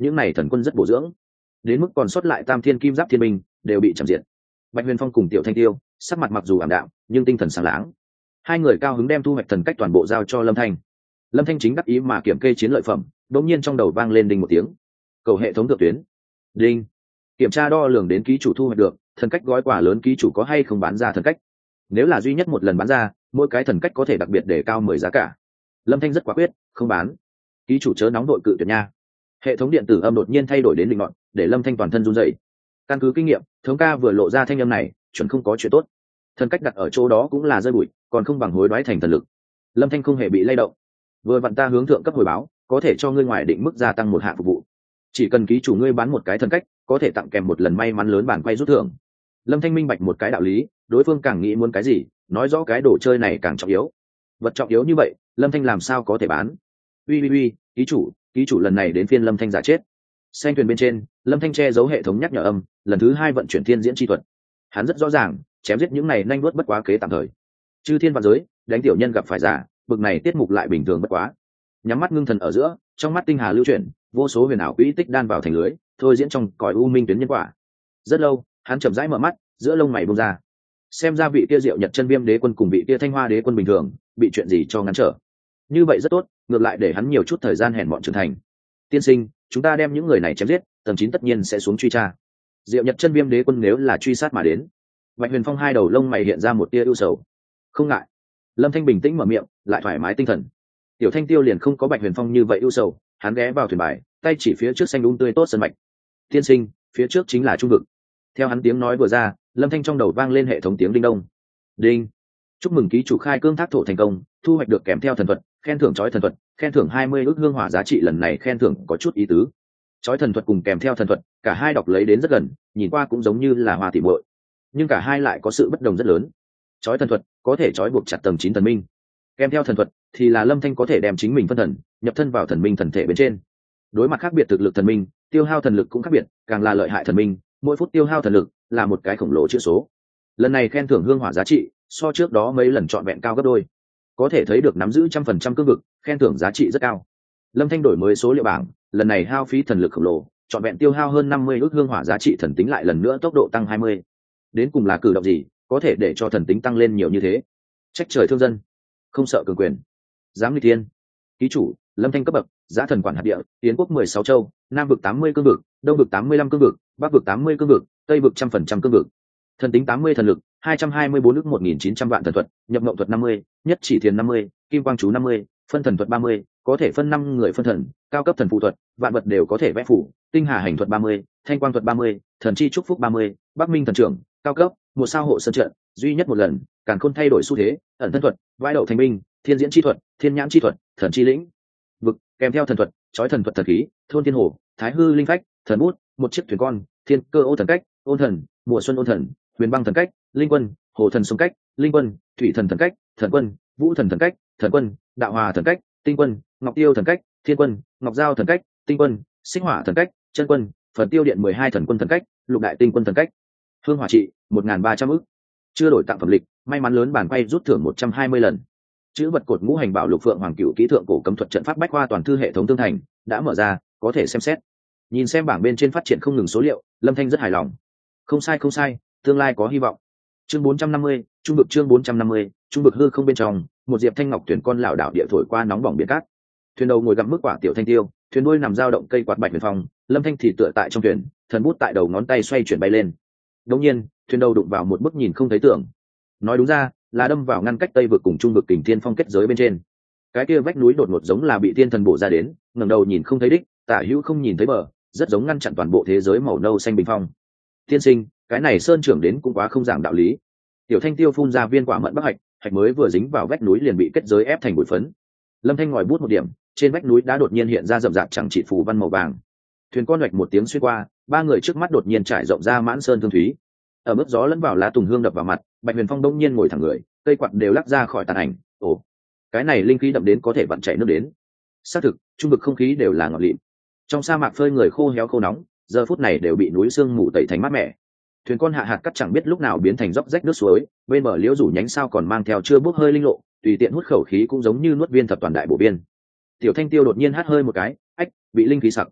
những này thần quân rất bổ dưỡng, đến mức còn sót lại tam thiên kim giáp thiên binh đều bị chạm diệt. Bạch Huyền Phong cùng Tiểu Thanh Tiêu sắc mặt mặc dù ảm đạm nhưng tinh thần sáng láng, hai người cao hứng đem thu hoạch thần cách toàn bộ giao cho Lâm Thanh. Lâm Thanh chính đắc ý mà kiểm kê chiến lợi phẩm, đột nhiên trong đầu vang lên đinh một tiếng. Cầu hệ thống thượng tuyến. Đinh. Kiểm tra đo lường đến ký chủ thu hoạch được thần cách gói quà lớn, ký chủ có hay không bán ra thần cách? Nếu là duy nhất một lần bán ra, mỗi cái thần cách có thể đặc biệt để cao mười giá cả. Lâm Thanh rất quả quyết, không bán. Ký chủ chớ nóng đội cự tuyệt nha. Hệ thống điện tử âm đột nhiên thay đổi đến định ngọn, để Lâm Thanh toàn thân run rẩy. Căn cứ kinh nghiệm, thống ca vừa lộ ra thanh âm này, chuẩn không có chuyện tốt. Thần cách đặt ở chỗ đó cũng là rơi bụi, còn không bằng hối đoái thành thần lực. Lâm Thanh không hề bị lay động. Vừa vặn ta hướng thượng cấp hồi báo, có thể cho ngươi ngoài định mức gia tăng một hạng phục vụ. Chỉ cần ký chủ ngươi bán một cái thần cách, có thể tặng kèm một lần may mắn lớn bản quay rút thưởng. Lâm Thanh minh bạch một cái đạo lý, đối phương càng nghĩ muốn cái gì, nói rõ cái đồ chơi này càng trọng yếu. Vật trọng yếu như vậy, Lâm Thanh làm sao có thể bán? Uy uy uy, ký chủ, ký chủ lần này đến phiên Lâm Thanh giả chết. Xanh thuyền bên trên, Lâm Thanh che giấu hệ thống nhắc nhở âm, lần thứ hai vận chuyển thiên diễn chi thuật. Hắn rất rõ ràng, chém giết những này nhanh nuốt bất quá kế tạm thời. Chư thiên vạn giới, đánh tiểu nhân gặp phải giả, bực này tiết mục lại bình thường bất quá. Nhắm mắt ngưng thần ở giữa, trong mắt tinh hà lưu chuyển, vô số huyền ảo quỹ tích đan vào thành lưới, thôi diễn trong cõi u minh tuyến nhân quả. Rất lâu, hắn chậm rãi mở mắt, giữa lông mày bung ra. Xem ra vị kia Diệu Nhật Chân Viêm Đế quân cùng vị kia Thanh Hoa Đế quân bình thường, bị chuyện gì cho ngăn trở. Như vậy rất tốt, ngược lại để hắn nhiều chút thời gian hèn mọn trưởng thành. Tiên sinh, chúng ta đem những người này chém giết, tầng chín tất nhiên sẽ xuống truy tra. Diệu Nhật Chân Viêm Đế quân nếu là truy sát mà đến. Bạch Huyền Phong hai đầu lông mày hiện ra một tia ưu sầu. Không ngại. Lâm Thanh bình tĩnh mở miệng, lại thoải mái tinh thần. Tiểu Thanh Tiêu liền không có Bạch Huyền Phong như vậy ưu sầu, hắn ghé vào thuyền bài, tay chỉ phía trước xanh đúng tươi tốt sân mạch. Tiên sinh, phía trước chính là trung vực. Theo hắn tiếng nói vừa ra, Lâm Thanh trong đầu vang lên hệ thống tiếng đinh đông. Đinh. Chúc mừng ký chủ khai cương thác thổ thành công, thu hoạch được kèm theo thần thuật, khen thưởng chói thần thuật, khen thưởng hai mươi ức hương hỏa giá trị, lần này khen thưởng có chút ý tứ. Chói thần thuật cùng kèm theo thần thuật, cả hai đọc lấy đến rất gần, nhìn qua cũng giống như là hòa tỉ muội, nhưng cả hai lại có sự bất đồng rất lớn. Chói thần thuật có thể chói buộc chặt tầng chín thần minh, kèm theo thần thuật thì là Lâm Thanh có thể đem chính mình phân thần, nhập thân vào thần minh thần thể bên trên. Đối mặt khác biệt thực lực thần minh, tiêu hao thần lực cũng khác biệt, càng là lợi hại thần minh, mỗi phút tiêu hao thần lực là một cái khổng lồ chữ số. Lần này khen thưởng hương hỏa giá trị so trước đó mấy lần trọn vẹn cao gấp đôi, có thể thấy được nắm giữ trăm phần trăm cương vực, khen thưởng giá trị rất cao. Lâm Thanh đổi mới số liệu bảng, lần này hao phí thần lực khổng lồ, trọn vẹn tiêu hao hơn năm mươi ước hương hỏa giá trị, thần tính lại lần nữa tốc độ tăng hai mươi. Đến cùng là cử động gì có thể để cho thần tính tăng lên nhiều như thế? Trách trời thương dân, không sợ cường quyền, dám nghịch thiên. Ký chủ Lâm Thanh cấp bậc giá thần quản hạt địa, tiến quốc mười sáu châu, nam vực tám mươi cương vực, đông vực tám mươi lăm cương vực, bắc vực tám mươi cương vực, tây vực trăm phần trăm cương vực. Thần tính tám mươi, thần lực hai trăm hai mươi bốn ước một nghìn chín trăm vạn, thần thuật nhập mộng thuật năm mươi, nhất chỉ thiền năm mươi, kim quang chú năm mươi, phân thần thuật ba mươi, có thể phân năm người phân thần, cao cấp thần phù thuật, vạn vật đều có thể vẽ phủ, tinh hà hành thuật ba mươi, thanh quang thuật ba mươi, thần chi chúc phúc ba mươi, bắc minh thần trưởng, cao cấp, một sao hộ sơn trận, duy nhất một lần, càn khôn thay đổi xu thế, ẩn thân thuật, vai đậu thành binh, thiên diễn chi thuật, thiên nhãn chi thuật, thần chi lĩnh vực, kèm theo thần thuật, chói thần thuật thần khí, thôn thiên hồ, thái hư linh phách, thần bút, một chiếc thuyền con, thiên cơ ô thần cách, ôn thần, mùa xuân ôn thần, huyền băng thần cách, linh quân, hồ thần sông cách, linh quân, thủy thần thần cách, thần quân, vũ thần thần cách, thần quân, đạo hòa thần cách, tinh quân, ngọc tiêu thần cách, thiên quân, ngọc giao thần cách, tinh quân, sinh hỏa thần cách, chân quân, phần tiêu điện mười hai thần quân thần cách, lục đại tinh quân thần cách. Hương hỏa trị một nghìn ba trăm ức. Chưa đổi tặng phẩm lịch, may mắn lớn bản quay rút thưởng một trăm hai mươi lần. Chữ vật cột ngũ hành bảo lục phượng hoàng cửu kỹ thượng cổ cấm thuật trận pháp bách khoa toàn thư hệ thống tương thành đã mở ra, có thể xem xét. Nhìn xem bảng bên trên phát triển không ngừng số liệu, Lâm Thanh rất hài lòng. Không sai không sai, tương lai có hy vọng. Chương bốn trăm năm mươi, trung vực chương bốn trăm năm mươi, trung vực hư không bên trong, một diệp thanh ngọc thuyền con lảo đảo địa thổi qua nóng bỏng biển cát. Thuyền đầu ngồi gặm mức quả tiểu thanh tiêu, thuyền đuôi nằm dao động cây quạt Bạch Huyền Phong, Lâm Thanh thì tựa tại trong thuyền, thần bút tại đầu ngón tay xoay chuyển bay lên. Đống nhiên, thuyền đầu đụng vào một bức nhìn không thấy tưởng. Nói đúng ra, là đâm vào ngăn cách tây vực cùng trung vực kình thiên phong kết giới bên trên. Cái kia vách núi đột ngột giống là bị thiên thần bổ ra đến, ngẩng đầu nhìn không thấy đích, tả hữu không nhìn thấy bờ, rất giống ngăn chặn toàn bộ thế giới màu nâu xanh bình phong. Tiên sinh, cái này sơn trưởng đến cũng quá không giảng đạo lý. Tiểu Thanh Tiêu phun ra viên quả mận bắc hạch, hạch mới vừa dính vào vách núi liền bị kết giới ép thành bụi phấn. Lâm Thanh ngòi bút một điểm, trên vách núi đã đột nhiên hiện ra rậm rạp chẳng trị phù văn màu vàng. Thuyền con hoạch một tiếng xuyên qua, ba người trước mắt đột nhiên trải rộng ra mãn sơn thương thúy. Ở mức gió lẫn vào lá tùng hương đập vào mặt, Bạch Huyền Phong đông nhiên ngồi thẳng người, cây quạt đều lắc ra khỏi tàn ảnh. Ồ, cái này linh khí đậm đến có thể vặn chảy nước đến. Xác thực, trung vực không khí đều là ngọt lịm. Trong sa mạc phơi người khô héo khô nóng, giờ phút này đều bị núi sương mù tẩy thành mát mẻ. Thuyền con hạ hạt cắt chẳng biết lúc nào biến thành dốc rách nước suối, bên bờ liễu rủ nhánh sao còn mang theo chưa bốc hơi linh lộ, tùy tiện hút khẩu khí cũng giống như nuốt viên thập toàn đại bổ biên. Tiểu Thanh Tiêu đột nhiên hắt hơi một cái, ách, bị linh khí sặc.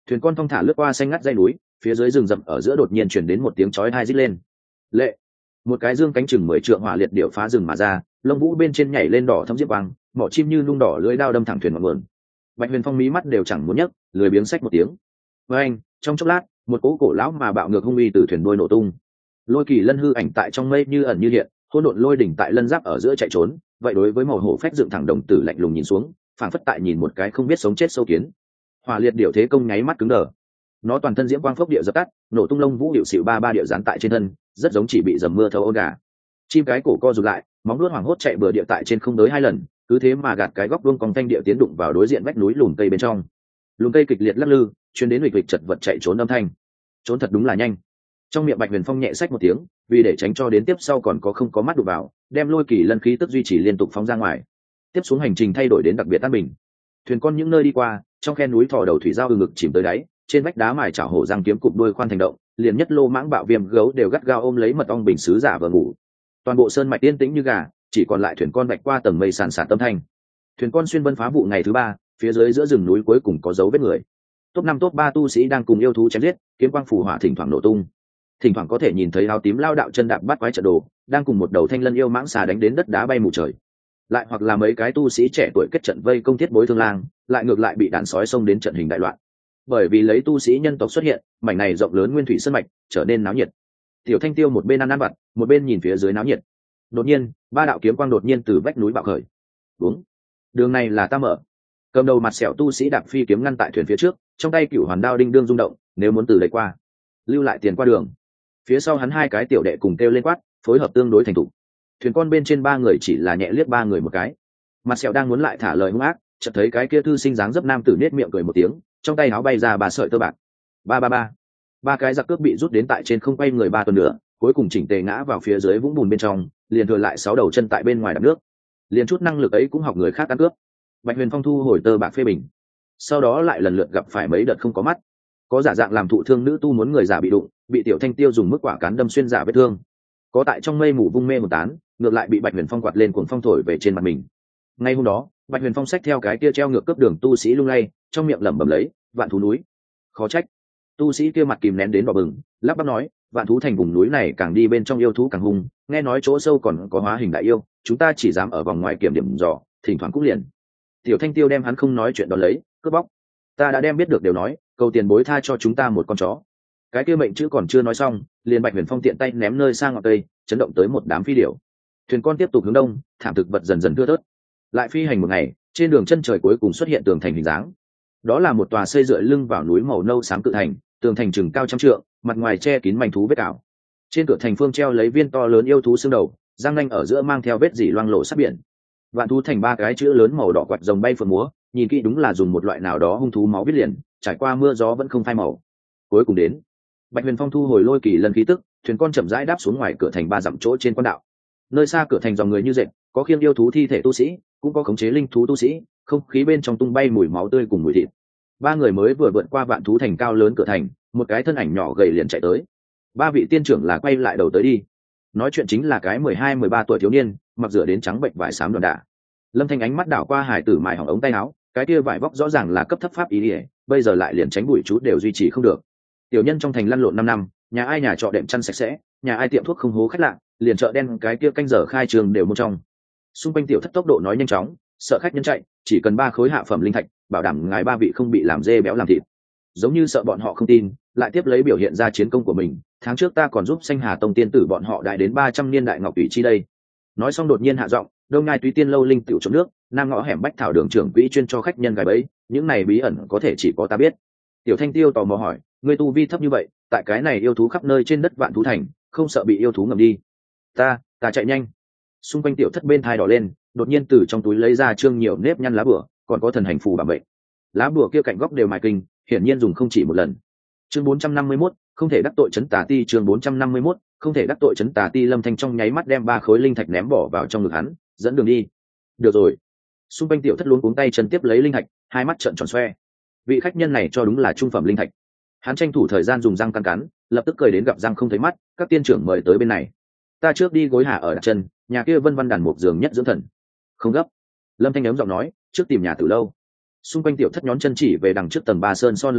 Thuyền con thong thả lướt qua xanh ngắt dãy núi, phía dưới rừng rậm ở giữa đột nhiên chuyển đến một tiếng chói tai rít lên. Lệ! Một cái dương cánh chừng mười trượng hỏa liệt điệu phá rừng mà ra, lông vũ bên trên nhảy lên đỏ thâm diễm quang, mỏ chim như nung đỏ lưỡi đao đâm thẳng thuyền ngọn nguồn. Bạch Huyền Phong mí mắt đều chẳng muốn nhấc, lười biếng xách một tiếng. Với anh, trong chốc lát, một cỗ cổ lão mà bạo ngược hung uy từ thuyền đuôi nổ tung. Lôi Kỳ Lân hư ảnh tại trong mây như ẩn như hiện, hỗn độn lôi đỉnh tại lân giáp ở giữa chạy trốn, vậy đối với màu hổ phách dựng thẳng đồng tử lạnh lùng nhìn xuống, phảng phất tại nhìn một cái không biết sống chết sâu kiến. Hỏa liệt điệu thế công nháy mắt cứng đờ. Nó toàn thân diễm quang phốc địa dập tắt, nổ tung lông vũ điệu xỉu ba ba địa dán tại trên thân, rất giống chỉ bị dầm mưa thấu ôn gà. Chim cái cổ co rụt lại, móng vuốt hoảng hốt chạy bừa địa tại trên không tới hai lần, cứ thế mà gạt cái góc vuông cong thanh địa tiến đụng vào đối diện vách núi lùm cây bên trong. Lùm cây kịch liệt lắc lư, chuyến đến huỵch huỵch chật vật chạy trốn âm thanh. Trốn thật đúng là nhanh. Trong miệng Bạch Huyền Phong nhẹ xách một tiếng, vì để tránh cho đến tiếp sau còn có không có mắt đụng vào, đem Lôi Kỳ Lân khí tức duy trì liên tục phóng ra ngoài. Tiếp xuống hành trình thay đổi đến đặc biệt an bình. Thuyền con những nơi đi qua, trong khe núi thò đầu thủy giao ừ ngực chìm tới đáy, trên vách đá mài chảo hổ răng kiếm cụp đuôi khoan thành động, liền nhất lô mãng bạo viêm gấu đều gắt gao ôm lấy mật ong bình sứ giả vờ ngủ. Toàn bộ sơn mạch yên tĩnh như gà, chỉ còn lại thuyền con bạch qua tầng mây sàn sạt tâm thanh. Thuyền con xuyên vân phá vụ ngày thứ ba, phía dưới giữa rừng núi cuối cùng có dấu vết người. Top năm top ba tu sĩ đang cùng yêu thú chém giết, kiếm quang phù hỏa thỉnh thoảng nổ tung. Thỉnh thoảng có thể nhìn thấy áo tím lao đạo chân đạp bắt quái trận đồ, đang cùng một đầu thanh lân yêu mãng xà đánh đến đất đá bay mù trời. Lại hoặc là mấy cái tu sĩ trẻ tuổi kết trận vây công thiết bối thương lang, lại ngược lại bị đàn sói xông đến trận hình đại loạn. Bởi vì lấy tu sĩ nhân tộc xuất hiện, mảnh này rộng lớn nguyên thủy sơn mạch trở nên náo nhiệt. Tiểu Thanh Tiêu một bên ăn ăn vặt, một bên nhìn phía dưới náo nhiệt. Đột nhiên, ba đạo kiếm quang đột nhiên từ vách núi bạo khởi. Đúng, đường này là ta mở. Cầm đầu mặt sẹo tu sĩ đạp phi kiếm ngăn tại thuyền phía trước, trong tay cửu hoàn đao đinh đương rung động, nếu muốn từ lấy qua, lưu lại tiền qua đường. Phía sau hắn hai cái tiểu đệ cùng kêu lên quát, phối hợp tương đối thành thục. Thuyền con bên trên ba người chỉ là nhẹ liếc ba người một cái. Mặt sẹo đang muốn lại thả lời hung ác, chợt thấy cái kia thư sinh dáng dấp nam tử nết miệng cười một tiếng, trong tay áo bay ra ba sợi tơ bạc. Ba ba ba. Ba cái giặc cướp bị rút đến tại trên không quay người ba tuần nữa, cuối cùng chỉnh tề ngã vào phía dưới vũng bùn bên trong, liền thừa lại sáu đầu chân tại bên ngoài đập nước. Liền chút năng lực ấy cũng học người khác ăn cướp. Bạch Huyền Phong thu hồi tơ bạc phê bình, sau đó lại lần lượt gặp phải mấy đợt không có mắt. Có giả dạng làm thụ thương nữ tu muốn người giả bị đụng, bị Tiểu Thanh Tiêu dùng mức quả cán đâm xuyên giả vết thương. Có tại trong mây mù vung mê một tán, ngược lại bị Bạch Huyền Phong quạt lên cuồng phong thổi về trên mặt mình. Ngay hôm đó, Bạch Huyền Phong xách theo cái kia treo ngược cấp đường tu sĩ lung lay, trong miệng lẩm bẩm lấy, vạn thú núi. Khó trách. Tu sĩ kia mặt kìm nén đến đỏ bừng, lắp bắp nói, vạn thú thành vùng núi này càng đi bên trong yêu thú càng hung, nghe nói chỗ sâu còn có hóa hình đại yêu, chúng ta chỉ dám ở vòng ngoài kiểm điểm dò, thỉnh thoảng cũng liền. Tiểu Thanh Tiêu đem hắn không nói chuyện đó lấy, cướp bóc. Ta đã đem biết được đều nói, cầu tiền bối tha cho chúng ta một con chó. Cái kia mệnh chữ còn chưa nói xong, liền Bạch Huyền Phong tiện tay ném nơi sang ngọn cây, chấn động tới một đám phi điểu. Thuyền con tiếp tục hướng đông, thảm thực vật dần dần thưa thớt. Lại phi hành một ngày, trên đường chân trời cuối cùng xuất hiện tường thành hình dáng. Đó là một tòa xây dựa lưng vào núi màu nâu xám cự thành, tường thành chừng cao trăm trượng, mặt ngoài che kín manh thú vết ảo. Trên cửa thành phương treo lấy viên to lớn yêu thú xương đầu, răng nanh ở giữa mang theo vết dỉ loang lổ sát biển. Vạn thú thành ba cái chữ lớn màu đỏ quạt rồng bay phượng múa, nhìn kỹ đúng là dùng một loại nào đó hung thú máu viết liền, trải qua mưa gió vẫn không phai màu. Cuối cùng đến, Bạch Huyền Phong thu hồi Lôi Kỳ Lân khí tức, thuyền con chậm rãi đáp xuống ngoài cửa thành ba dặm chỗ trên quan đạo. Nơi xa cửa thành dòng người như dệt, có khiêng yêu thú thi thể tu sĩ, cũng có khống chế linh thú tu sĩ, không khí bên trong tung bay mùi máu tươi cùng mùi thịt. Ba người mới vừa vượt qua vạn thú thành cao lớn cửa thành, một cái thân ảnh nhỏ gầy liền chạy tới. Ba vị tiên trưởng là quay lại đầu tới đi. Nói chuyện chính là cái mười hai mười ba tuổi thiếu niên, mặc rửa đến trắng bệnh vải xám đòn đả. Lâm Thanh ánh mắt đảo qua hải tử mài hỏng ống tay áo, cái kia vải vóc rõ ràng là cấp thấp pháp ý ỉa, bây giờ lại liền tránh bụi chút đều duy trì không được. Tiểu nhân trong thành lăn lộn năm năm, nhà ai nhà trọ đệm chăn sạch sẽ, nhà ai tiệm thuốc không hố khách lạ, liền chợ đen cái kia canh giờ khai trường đều một trong. Xung quanh tiểu thất tốc độ nói nhanh chóng, sợ khách nhân chạy, chỉ cần ba khối hạ phẩm linh thạch, bảo đảm ngài ba vị không bị làm dê béo làm thịt. Giống như sợ bọn họ không tin, lại tiếp lấy biểu hiện ra chiến công của mình. Tháng trước ta còn giúp Xanh Hà Tông tiên tử bọn họ đại đến ba trăm niên đại ngọc tỷ chi đây. Nói xong đột nhiên hạ giọng, đông ngai túy tiên lâu linh tiểu trộm nước, nam ngõ hẻm bách thảo đường trưởng quỹ chuyên cho khách nhân gài bẫy, những này bí ẩn có thể chỉ có ta biết. Tiểu Thanh Tiêu tò mò hỏi, ngươi tu vi thấp như vậy, tại cái này yêu thú khắp nơi trên đất vạn thú thành, không sợ bị yêu thú ngầm đi? Ta, ta chạy nhanh. Xung quanh tiểu thất bên thai đỏ lên, đột nhiên từ trong túi lấy ra trương nhiều nếp nhăn lá bửa, còn có thần hành phù bảo bệnh. Lá bửa kia cạnh góc đều mài kinh, hiển nhiên dùng không chỉ một lần. Chương bốn trăm năm mươi mốt, không thể đắc tội trấn tà ti. Chương bốn trăm năm mươi mốt, không thể đắc tội trấn tà ti. Lâm Thanh trong nháy mắt đem ba khối linh thạch ném bỏ vào trong ngực hắn, dẫn đường đi. Được rồi. Xung quanh tiểu thất luống cuống tay chân tiếp lấy linh thạch, hai mắt trợn tròn xoe. Vị khách nhân này cho đúng là trung phẩm linh thạch. Hắn tranh thủ thời gian dùng răng cắn cắn, lập tức cười đến gặp răng không thấy mắt, các tiên trưởng mời tới bên này. Ta trước đi gối hạ ở đặt chân, nhà kia Vân Văn đàn một giường nhất dưỡng thần. Không gấp. Lâm Thanh ấm giọng nói, trước tìm nhà tử lâu. Xung quanh tiểu thất nhón chân chỉ về đằng trước tầng ba sơn son lầu cát,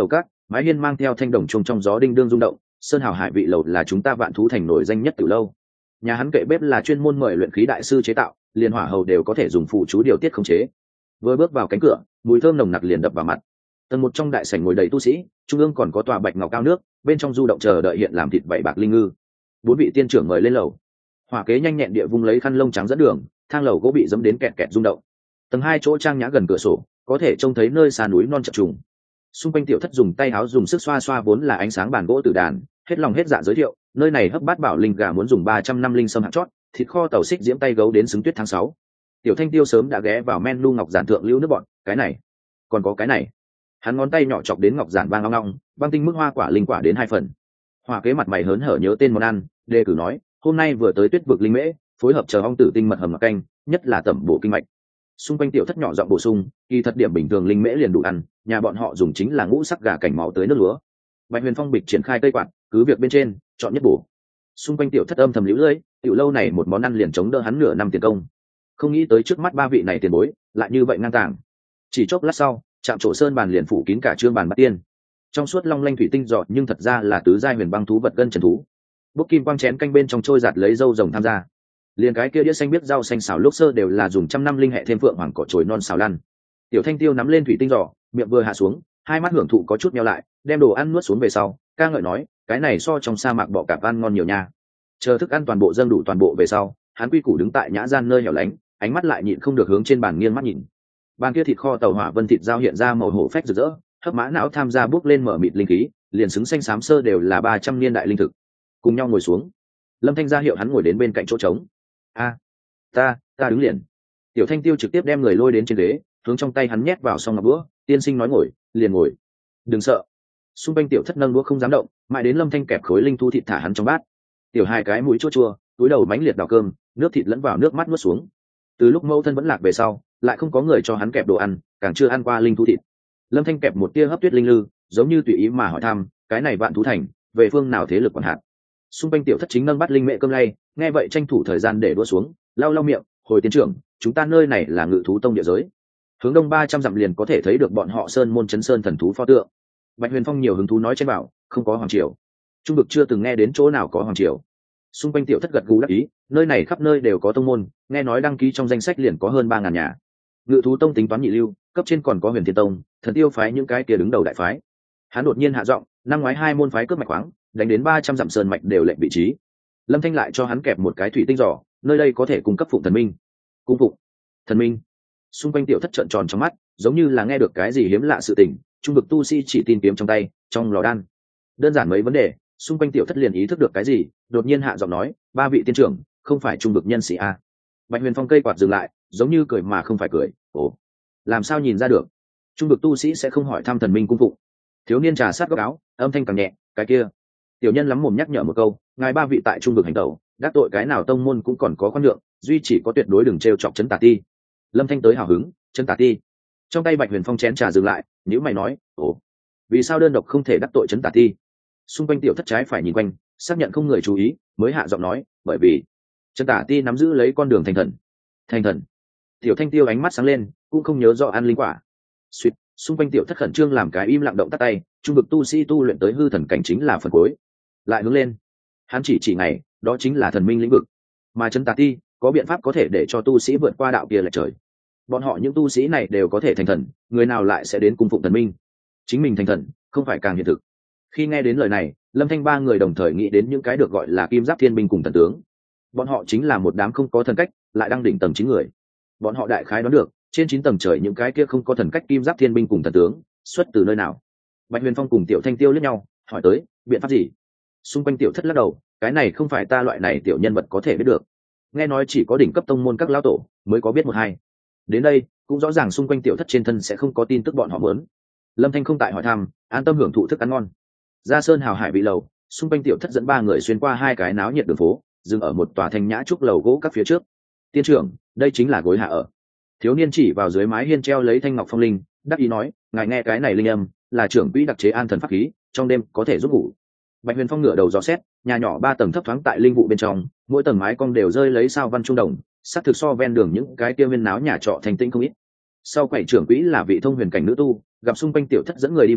mái hiên mang theo thanh đồng chuông trong gió đinh đương rung động. Sơn hào hải vị lầu là chúng ta Vạn Thú Thành nổi danh nhất từ lâu. Nhà hắn kệ bếp là chuyên môn mời luyện khí đại sư chế tạo, liền hỏa hầu đều có thể dùng phụ chú điều tiết khống chế. Vừa bước vào cánh cửa, mùi thơm nồng nặc liền đập vào mặt. Tầng một trong đại sảnh ngồi đầy tu sĩ, trung ương còn có tòa bạch ngọc cao nước, bên trong du động chờ đợi hiện làm thịt bảy bạc linh ngư. Bốn vị tiên trưởng mời lên lầu. Hỏa kế nhanh nhẹn địa vung lấy khăn lông trắng dẫn đường, thang lầu gỗ bị dẫm đến kẹt kẹt rung động. Tầng hai chỗ trang nhã gần cửa sổ, có thể trông thấy nơi xa núi non chập trùng. Xung quanh tiểu thất dùng tay áo dùng sức xoa xoa vốn là ánh sáng bàn gỗ tử đàn, hết lòng hết dạ giới thiệu, nơi này hấp bát bảo linh gà muốn dùng ba trăm năm linh sâm hạt chót, thịt kho tàu xích diễm tay gấu đến xứng tuyết tháng sáu. Tiểu Thanh Tiêu sớm đã ghé vào men lu ngọc giản thượng lưu nước bọn, cái này, còn có cái này. Hắn ngón tay nhỏ chọc đến ngọc giản vang long long, băng tinh mức hoa quả linh quả đến hai phần. Hỏa kế mặt mày hớn hở nhớ tên món ăn, đề cử nói, hôm nay vừa tới tuyết vực linh mễ, phối hợp chờ ong tử tinh mật hầm mặc canh, nhất là tẩm bổ kinh mạch. Xung quanh tiểu thất nhỏ giọng bổ sung, kỳ thật điểm bình thường linh mễ liền đủ ăn, nhà bọn họ dùng chính là ngũ sắc gà cảnh máu tới nước lúa. Bạch Huyền Phong bịch triển khai cây quạt, cứ việc bên trên, chọn nhất bổ. Xung quanh tiểu thất âm thầm liễu lưỡi, tiểu lâu này một món ăn liền chống đỡ hắn nửa năm tiền công. Không nghĩ tới trước mắt ba vị này tiền bối, lại như vậy ngang tàng. Chỉ chốc lát sau, chạm trổ sơn bàn liền phủ kín cả trương bàn bát tiên. Trong suốt long lanh thủy tinh giọt nhưng thật ra là tứ giai huyền băng thú vật gân trần thú. Bốc kim quang chén canh bên trong trôi giạt lấy dâu rồng tham gia. Liền cái kia đĩa xanh biết rau xanh xào lúc sơ đều là dùng trăm năm linh hệ thêm phượng hoàng cỏ chồi non xào lăn. Tiểu Thanh Tiêu nắm lên thủy tinh giỏ, miệng vừa hạ xuống, hai mắt hưởng thụ có chút nheo lại, đem đồ ăn nuốt xuống về sau, ca ngợi nói, cái này so trong sa mạc bọ cạp ăn ngon nhiều nha. Chờ thức ăn toàn bộ dâng đủ toàn bộ về sau, hắn quy củ đứng tại nhã gian nơi hẻo lánh, ánh mắt lại nhịn không được hướng trên bàn nghiêng mắt nhìn. Bàn kia thịt kho tàu hỏa vân thịt dao hiện ra màu hổ phách rực rỡ, hấp mã não tham gia bước lên mở mịt linh khí, liền xứng xanh xám sơ đều là ba trăm niên đại linh thực. Cùng nhau ngồi xuống, Lâm Thanh ra hiệu hắn ngồi đến bên cạnh chỗ trống. A, ta, ta đứng liền. Tiểu Thanh Tiêu trực tiếp đem người lôi đến trên ghế, hướng trong tay hắn nhét vào xong ngọc búa, tiên sinh nói ngồi, liền ngồi. Đừng sợ. Xung quanh tiểu thất nâng đũa không dám động, mãi đến Lâm Thanh kẹp khối linh thu thịt thả hắn trong bát. Tiểu hai cái mũi chua chua, túi đầu mánh liệt đào cơm, nước thịt lẫn vào nước mắt nuốt xuống. Từ lúc mẫu thân vẫn lạc về sau, lại không có người cho hắn kẹp đồ ăn, càng chưa ăn qua linh thú thịt. Lâm Thanh kẹp một tia hấp tuyết linh lư, giống như tùy ý mà hỏi thăm, cái này Vạn Thú Thành, về phương nào thế lực quản hạt? Xung quanh tiểu thất chính nâng bắt linh mẹ cơm lay, nghe vậy tranh thủ thời gian để đũa xuống, lau lau miệng, hồi tiến trưởng, chúng ta nơi này là Ngự Thú Tông địa giới. Hướng đông ba trăm dặm liền có thể thấy được bọn họ sơn môn chấn sơn thần thú pho tượng. Bạch Huyền Phong nhiều hứng thú nói trên bảo, không có hoàng triều. Trung vực chưa từng nghe đến chỗ nào có hoàng triều. Xung quanh tiểu thất gật gù đáp ý, nơi này khắp nơi đều có tông môn, nghe nói đăng ký trong danh sách liền có hơn ba ngàn nhà. Ngự Thú Tông tính toán nhị lưu, cấp trên còn có Huyền Thiên Tông, Thần Tiêu phái những cái kia đứng đầu đại phái. Hắn đột nhiên hạ giọng, năm ngoái hai môn phái cướp mạch khoáng, đánh đến ba trăm dặm sơn mạch đều lệnh vị trí. Lâm Thanh lại cho hắn kẹp một cái thủy tinh giỏ, nơi đây có thể cung cấp phụng thần minh. Cung phụng thần minh. Xung quanh tiểu thất trợn tròn trong mắt, giống như là nghe được cái gì hiếm lạ sự tình. Trung vực tu sĩ chỉ tin kiếm trong tay, trong lò đan. Đơn giản mấy vấn đề, xung quanh tiểu thất liền ý thức được cái gì, đột nhiên hạ giọng nói, ba vị tiên trưởng, không phải trung vực nhân sĩ a. Bạch Huyền Phong cây quạt dừng lại, giống như cười mà không phải cười. Ồ, làm sao nhìn ra được? Trung vực tu sĩ sẽ không hỏi thăm thần minh cung phụng. Thiếu niên trà sát góc áo, âm thanh càng nhẹ, cái kia. Tiểu nhân lắm mồm nhắc nhở một câu, ngài ba vị tại trung vực hành tẩu, đắc tội cái nào tông môn cũng còn có khoan nhượng, duy chỉ có tuyệt đối đừng trêu chọc chấn tà ti. Lâm Thanh tới hào hứng, chấn tà ti. Trong tay Bạch Huyền Phong chén trà dừng lại, nhíu mày nói, ồ, vì sao đơn độc không thể đắc tội chấn tà ti? Xung quanh tiểu thất trái phải nhìn quanh, xác nhận không người chú ý, mới hạ giọng nói, bởi vì chấn tà ti nắm giữ lấy con đường thành thần. Thành thần. Tiểu Thanh Tiêu ánh mắt sáng lên, cũng không nhớ rõ ăn linh quả. Suýt, xung quanh tiểu thất khẩn trương làm cái im lặng động tắt tay, trung vực tu sĩ tu luyện tới hư thần cảnh chính là phần cuối. Lại hướng lên, hắn chỉ chỉ ngày, đó chính là thần minh lĩnh vực. Mà chấn tà ti có biện pháp có thể để cho tu sĩ vượt qua đạo kia lệch trời. Bọn họ những tu sĩ này đều có thể thành thần, người nào lại sẽ đến cung phụng thần minh? Chính mình thành thần, không phải càng hiện thực? Khi nghe đến lời này, Lâm Thanh ba người đồng thời nghĩ đến những cái được gọi là kim giáp thiên binh cùng thần tướng. Bọn họ chính là một đám không có thần cách, lại đang đỉnh tầng chín người. Bọn họ đại khái đoán được, trên chín tầng trời những cái kia không có thần cách kim giáp thiên binh cùng thần tướng, xuất từ nơi nào? Bạch Huyền Phong cùng Tiểu Thanh Tiêu liếc nhau, hỏi tới, biện pháp gì? Xung quanh tiểu thất lắc đầu, cái này không phải ta loại này tiểu nhân vật có thể biết được. Nghe nói chỉ có đỉnh cấp tông môn các lão tổ mới có biết một hai. Đến đây, cũng rõ ràng xung quanh tiểu thất trên thân sẽ không có tin tức bọn họ muốn. Lâm Thanh không tại hỏi thăm, an tâm hưởng thụ thức ăn ngon. Ra sơn hào hải vị lầu, xung quanh tiểu thất dẫn ba người xuyên qua hai cái náo nhiệt đường phố, dừng ở một tòa thanh nhã trúc lầu gỗ các phía trước. Tiên trưởng, đây chính là gối hạ ở. Thiếu niên chỉ vào dưới mái hiên treo lấy thanh ngọc phong linh, đắc ý nói, ngài nghe cái này linh âm, là trưởng quỹ đặc chế an thần pháp khí, trong đêm có thể giúp ngủ. Bạch Huyền Phong ngửa đầu dò xét, nhà nhỏ ba tầng thấp thoáng tại linh vụ bên trong, mỗi tầng mái cong đều rơi lấy sao văn trung đồng, sắc thực so ven đường những cái kia viên náo nhà trọ thành tĩnh không ít. Sau quầy trưởng quỹ là vị thông huyền cảnh nữ tu, gặp xung quanh tiểu thất dẫn người đi vào,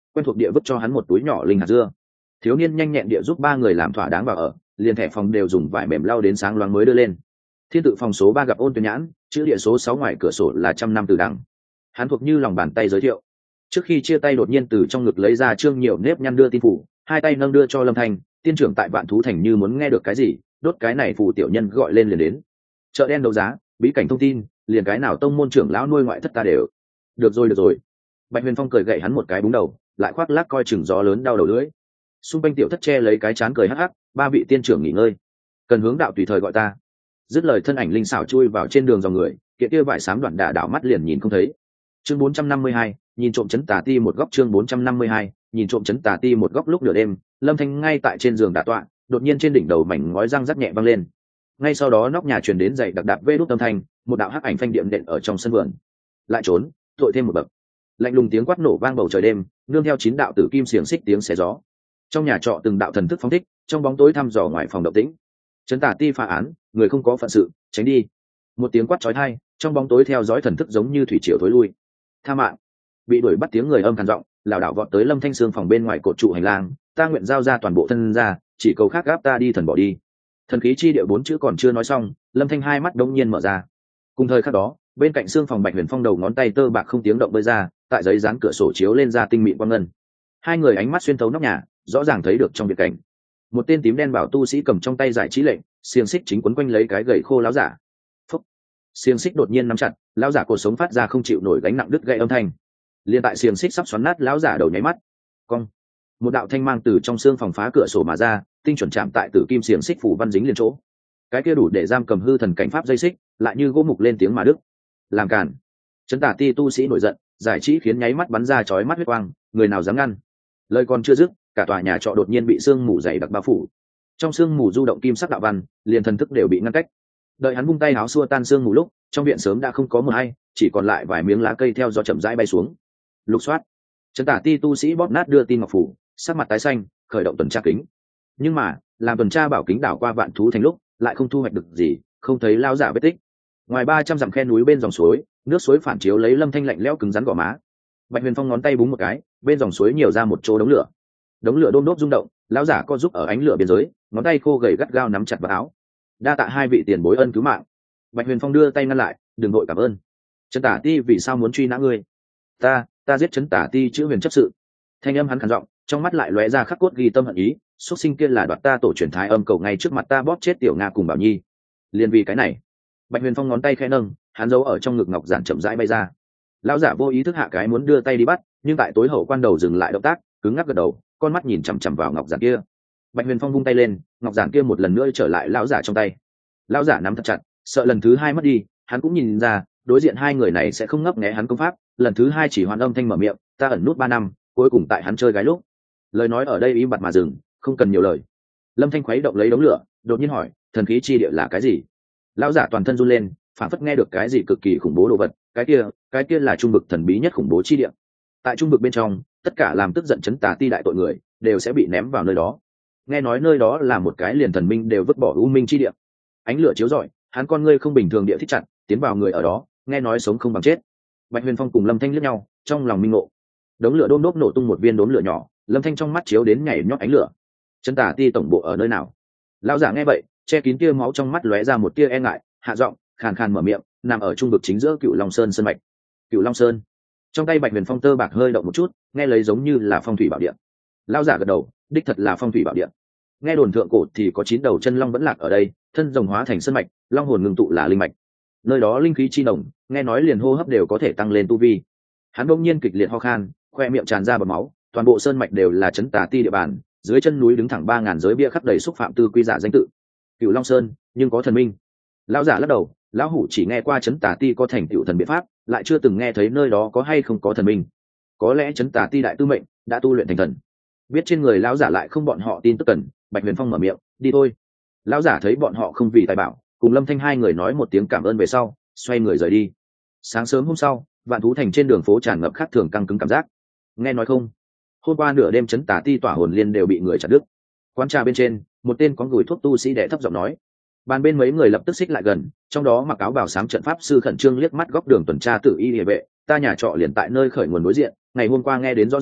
quen thuộc địa vứt cho hắn một túi nhỏ linh hạt dưa. Thiếu niên nhanh nhẹn địa giúp ba người làm thỏa đáng vào ở, liền thẻ phòng đều dùng vải mềm lau đến sáng loáng mới đưa lên. Thiên tự phòng số ba gặp Ôn Tuyên Nhãn, chữ địa số sáu ngoài cửa sổ là trăm năm từ đằng. Hắn thuộc như lòng bàn tay giới thiệu. Trước khi chia tay đột nhiên từ trong ngực lấy ra trương nhiều nếp nhăn đưa tin phủ, hai tay nâng đưa cho Lâm Thanh, tiên trưởng tại Vạn Thú Thành như muốn nghe được cái gì, đốt cái này phù tiểu nhân gọi lên liền đến. Chợ đen đấu giá, bí cảnh thông tin, liền cái nào tông môn trưởng lão nuôi ngoại thất ta đều. Được rồi được rồi. Bạch Huyền Phong cười gậy hắn một cái búng đầu, lại khoác lác coi chừng gió lớn đau đầu lưỡi. Xung quanh tiểu thất che lấy cái chán cười hắc hắc, ba vị tiên trưởng nghỉ ngơi, cần hướng đạo tùy thời gọi ta. Dứt lời thân ảnh linh xảo chui vào trên đường dòng người, kiện kia vải xám đoạn đả đảo mắt liền nhìn không thấy. Chương bốn trăm năm mươi hai, nhìn trộm chấn tà ti một góc. Chương bốn trăm năm mươi hai, nhìn trộm chấn tà ti một góc. Lúc nửa đêm, Lâm Thanh ngay tại trên giường đả tọa, đột nhiên trên đỉnh đầu mảnh ngói răng rắc nhẹ vang lên. Ngay sau đó nóc nhà truyền đến dậy đặc đạp vê đút âm thanh, một đạo hắc ảnh phanh điệm đệm ở trong sân vườn. Lại trốn, tội thêm một bậc. Lạnh lùng tiếng quát nổ vang bầu trời đêm, nương theo chín đạo tử kim xiềng xích tiếng xé gió. Trong nhà trọ từng đạo thần thức phóng thích, trong bóng tối thăm dò ngoài phòng động tĩnh. Chấn tà ti phá án, người không có phận sự, tránh đi. Một tiếng quát chói tai, trong bóng tối theo dõi thần thức giống như thủy triều thối lui. Tha mạng. Bị đuổi bắt tiếng người âm khàn giọng, lảo đảo vọt tới Lâm Thanh Sương phòng bên ngoài cột trụ hành lang, ta nguyện giao ra toàn bộ thân ra, chỉ cầu khác gáp ta đi thần bỏ đi. Thần khí chi địa bốn chữ còn chưa nói xong, Lâm Thanh hai mắt đống nhiên mở ra. Cùng thời khắc đó, bên cạnh xương phòng Bạch Huyền Phong đầu ngón tay tơ bạc không tiếng động bơi ra, tại giấy dán cửa sổ chiếu lên ra tinh mịn quang ngân. Hai người ánh mắt xuyên thấu nóc nhà, rõ ràng thấy được trong biệt cảnh. Một tên tím đen bảo tu sĩ cầm trong tay giải trí lệnh, xiềng xích chính quấn quanh lấy cái gậy khô láo giả. Phúc. Xiềng xích đột nhiên nắm chặt, láo giả cột sống phát ra không chịu nổi gánh nặng đứt gãy âm thanh. Liên tại xiềng xích sắp xoắn nát láo giả đầu nháy mắt. Cong. Một đạo thanh mang từ trong xương phòng phá cửa sổ mà ra, tinh chuẩn chạm tại tử kim xiềng xích phủ văn dính liền chỗ. Cái kia đủ để giam cầm hư thần cảnh pháp dây xích, lại như gỗ mục lên tiếng mà đứt. Làm cản. Chấn tà ti tu sĩ nổi giận, giải trí khiến nháy mắt bắn ra chói mắt huyết quang, người nào dám ngăn. Lời còn chưa dứt, cả tòa nhà trọ đột nhiên bị sương mù dày đặc bao phủ. Trong sương mù du động kim sắc đạo văn, liền thần thức đều bị ngăn cách. Đợi hắn vung tay áo xua tan sương mù lúc, trong viện sớm đã không có mờ hay, chỉ còn lại vài miếng lá cây theo gió chậm rãi bay xuống. Lục soát. Chấn tả ti tu sĩ bóp nát đưa tin ngọc phủ, sắc mặt tái xanh, khởi động tuần tra kính. Nhưng mà, làm tuần tra bảo kính đảo qua Vạn Thú Thành lúc, lại không thu hoạch được gì, không thấy lao giả vết tích. Ngoài ba trăm dặm khe núi bên dòng suối, nước suối phản chiếu lấy Lâm Thanh lạnh lẽo cứng rắn gò má. Bạch Huyền Phong ngón tay búng một cái, bên dòng suối nhiều ra một chỗ đống lửa. Đống lửa đôm đốt rung động, lão giả co giúp ở ánh lửa biên giới, ngón tay khô gầy gắt gao nắm chặt vào áo. Đa tạ hai vị tiền bối ân cứu mạng. Bạch Huyền Phong đưa tay ngăn lại, đừng vội cảm ơn. Trấn Tả Ti vì sao muốn truy nã ngươi? Ta, ta giết Trấn Tả Ti chữ huyền chấp sự. Thanh âm hắn khàn giọng, trong mắt lại lóe ra khắc cốt ghi tâm hận ý. Xuất sinh kia là đoạt ta tổ truyền thái âm cầu ngay trước mặt ta bóp chết tiểu nga cùng Bảo Nhi. Liên vì cái này, Bạch Huyền Phong ngón tay khẽ nâng, hắn giấu ở trong ngực ngọc giản chậm rãi bay ra. Lão giả vô ý thức hạ cái muốn đưa tay đi bắt, nhưng tại tối hậu quan đầu dừng lại động tác, cứng ngắc gật đầu, con mắt nhìn chằm chằm vào ngọc giản kia. Bạch Huyền Phong vung tay lên, ngọc giản kia một lần nữa trở lại lão giả trong tay. Lão giả nắm thật chặt, sợ lần thứ hai mất đi. Hắn cũng nhìn ra, đối diện hai người này sẽ không ngấp nghé hắn công pháp. Lần thứ hai chỉ hoàn âm thanh mở miệng, ta ẩn nút ba năm, cuối cùng tại hắn chơi gái lúc. Lời nói ở đây im bặt mà dừng, không cần nhiều lời. Lâm Thanh khuấy động lấy đống lửa, đột nhiên hỏi, thần khí chi địa là cái gì? Lão giả toàn thân run lên, phản phất nghe được cái gì cực kỳ khủng bố đồ vật. Cái kia, cái kia là trung vực thần bí nhất khủng bố chi địa. Tại trung vực bên trong, tất cả làm tức giận Trấn Tà Ti đại tội người đều sẽ bị ném vào nơi đó. Nghe nói nơi đó là một cái liền thần minh đều vứt bỏ u minh chi địa. Ánh lửa chiếu rọi, hắn con ngươi không bình thường địa thích chặt, tiến vào người ở đó, nghe nói sống không bằng chết. Bạch Huyền Phong cùng Lâm Thanh liếc nhau, trong lòng minh ngộ. Đống lửa đôm đốp nổ tung một viên đốm lửa nhỏ, Lâm Thanh trong mắt chiếu đến nhảy nhót ánh lửa. Trấn Tà Ti tổng bộ ở nơi nào? Lão giả nghe vậy, che kín tia máu trong mắt lóe ra một tia e ngại, hạ giọng, khàn khàn mở miệng, nằm ở trung vực chính giữa Cựu Long Sơn sơn mạch. Cựu Long Sơn. Trong tay Bạch Huyền Phong tơ bạc hơi động một chút, nghe lấy giống như là phong thủy bảo địa. Lão giả gật đầu, đích thật là phong thủy bảo địa. Nghe đồn thượng cổ thì có chín đầu chân long vẫn lạc ở đây, thân rồng hóa thành sơn mạch, long hồn ngưng tụ là linh mạch. Nơi đó linh khí chi nồng, nghe nói liền hô hấp đều có thể tăng lên tu vi. Hắn bỗng nhiên kịch liệt ho khan, khoe miệng tràn ra bọt máu, toàn bộ sơn mạch đều là Trấn Tà Ti địa bàn, dưới chân núi đứng thẳng ba ngàn giới bia khắc đầy xúc phạm tư quy giả danh tự. Cựu Long Sơn, nhưng có thần minh. Lão giả lắc đầu, lão hủ chỉ nghe qua Trấn Tà Ti có thành tựu thần biện pháp, lại chưa từng nghe thấy nơi đó có hay không có thần minh. Có lẽ Trấn Tà Ti đại tư mệnh đã tu luyện thành thần. Biết trên người lão giả lại không bọn họ tin tức cần, Bạch Huyền Phong mở miệng, đi thôi. Lão giả thấy bọn họ không vì tài bảo, cùng Lâm Thanh hai người nói một tiếng cảm ơn về sau, xoay người rời đi. Sáng sớm hôm sau, Vạn Thú Thành trên đường phố tràn ngập khác thường căng cứng cảm giác. Nghe nói không, hôm qua nửa đêm Trấn Tà Ti tỏa hồn liên đều bị người chặt đứt. Quán trà bên trên, một tên có gùi thuốc tu sĩ đẻ thấp giọng nói. Bàn bên mấy người lập tức xích lại gần, trong đó mặc áo bào xám trận pháp sư khẩn trương liếc mắt góc đường tuần tra tự y địa vệ, ta nhà trọ liền tại nơi khởi nguồn đối diện, ngày hôm qua nghe đến rõ ràng,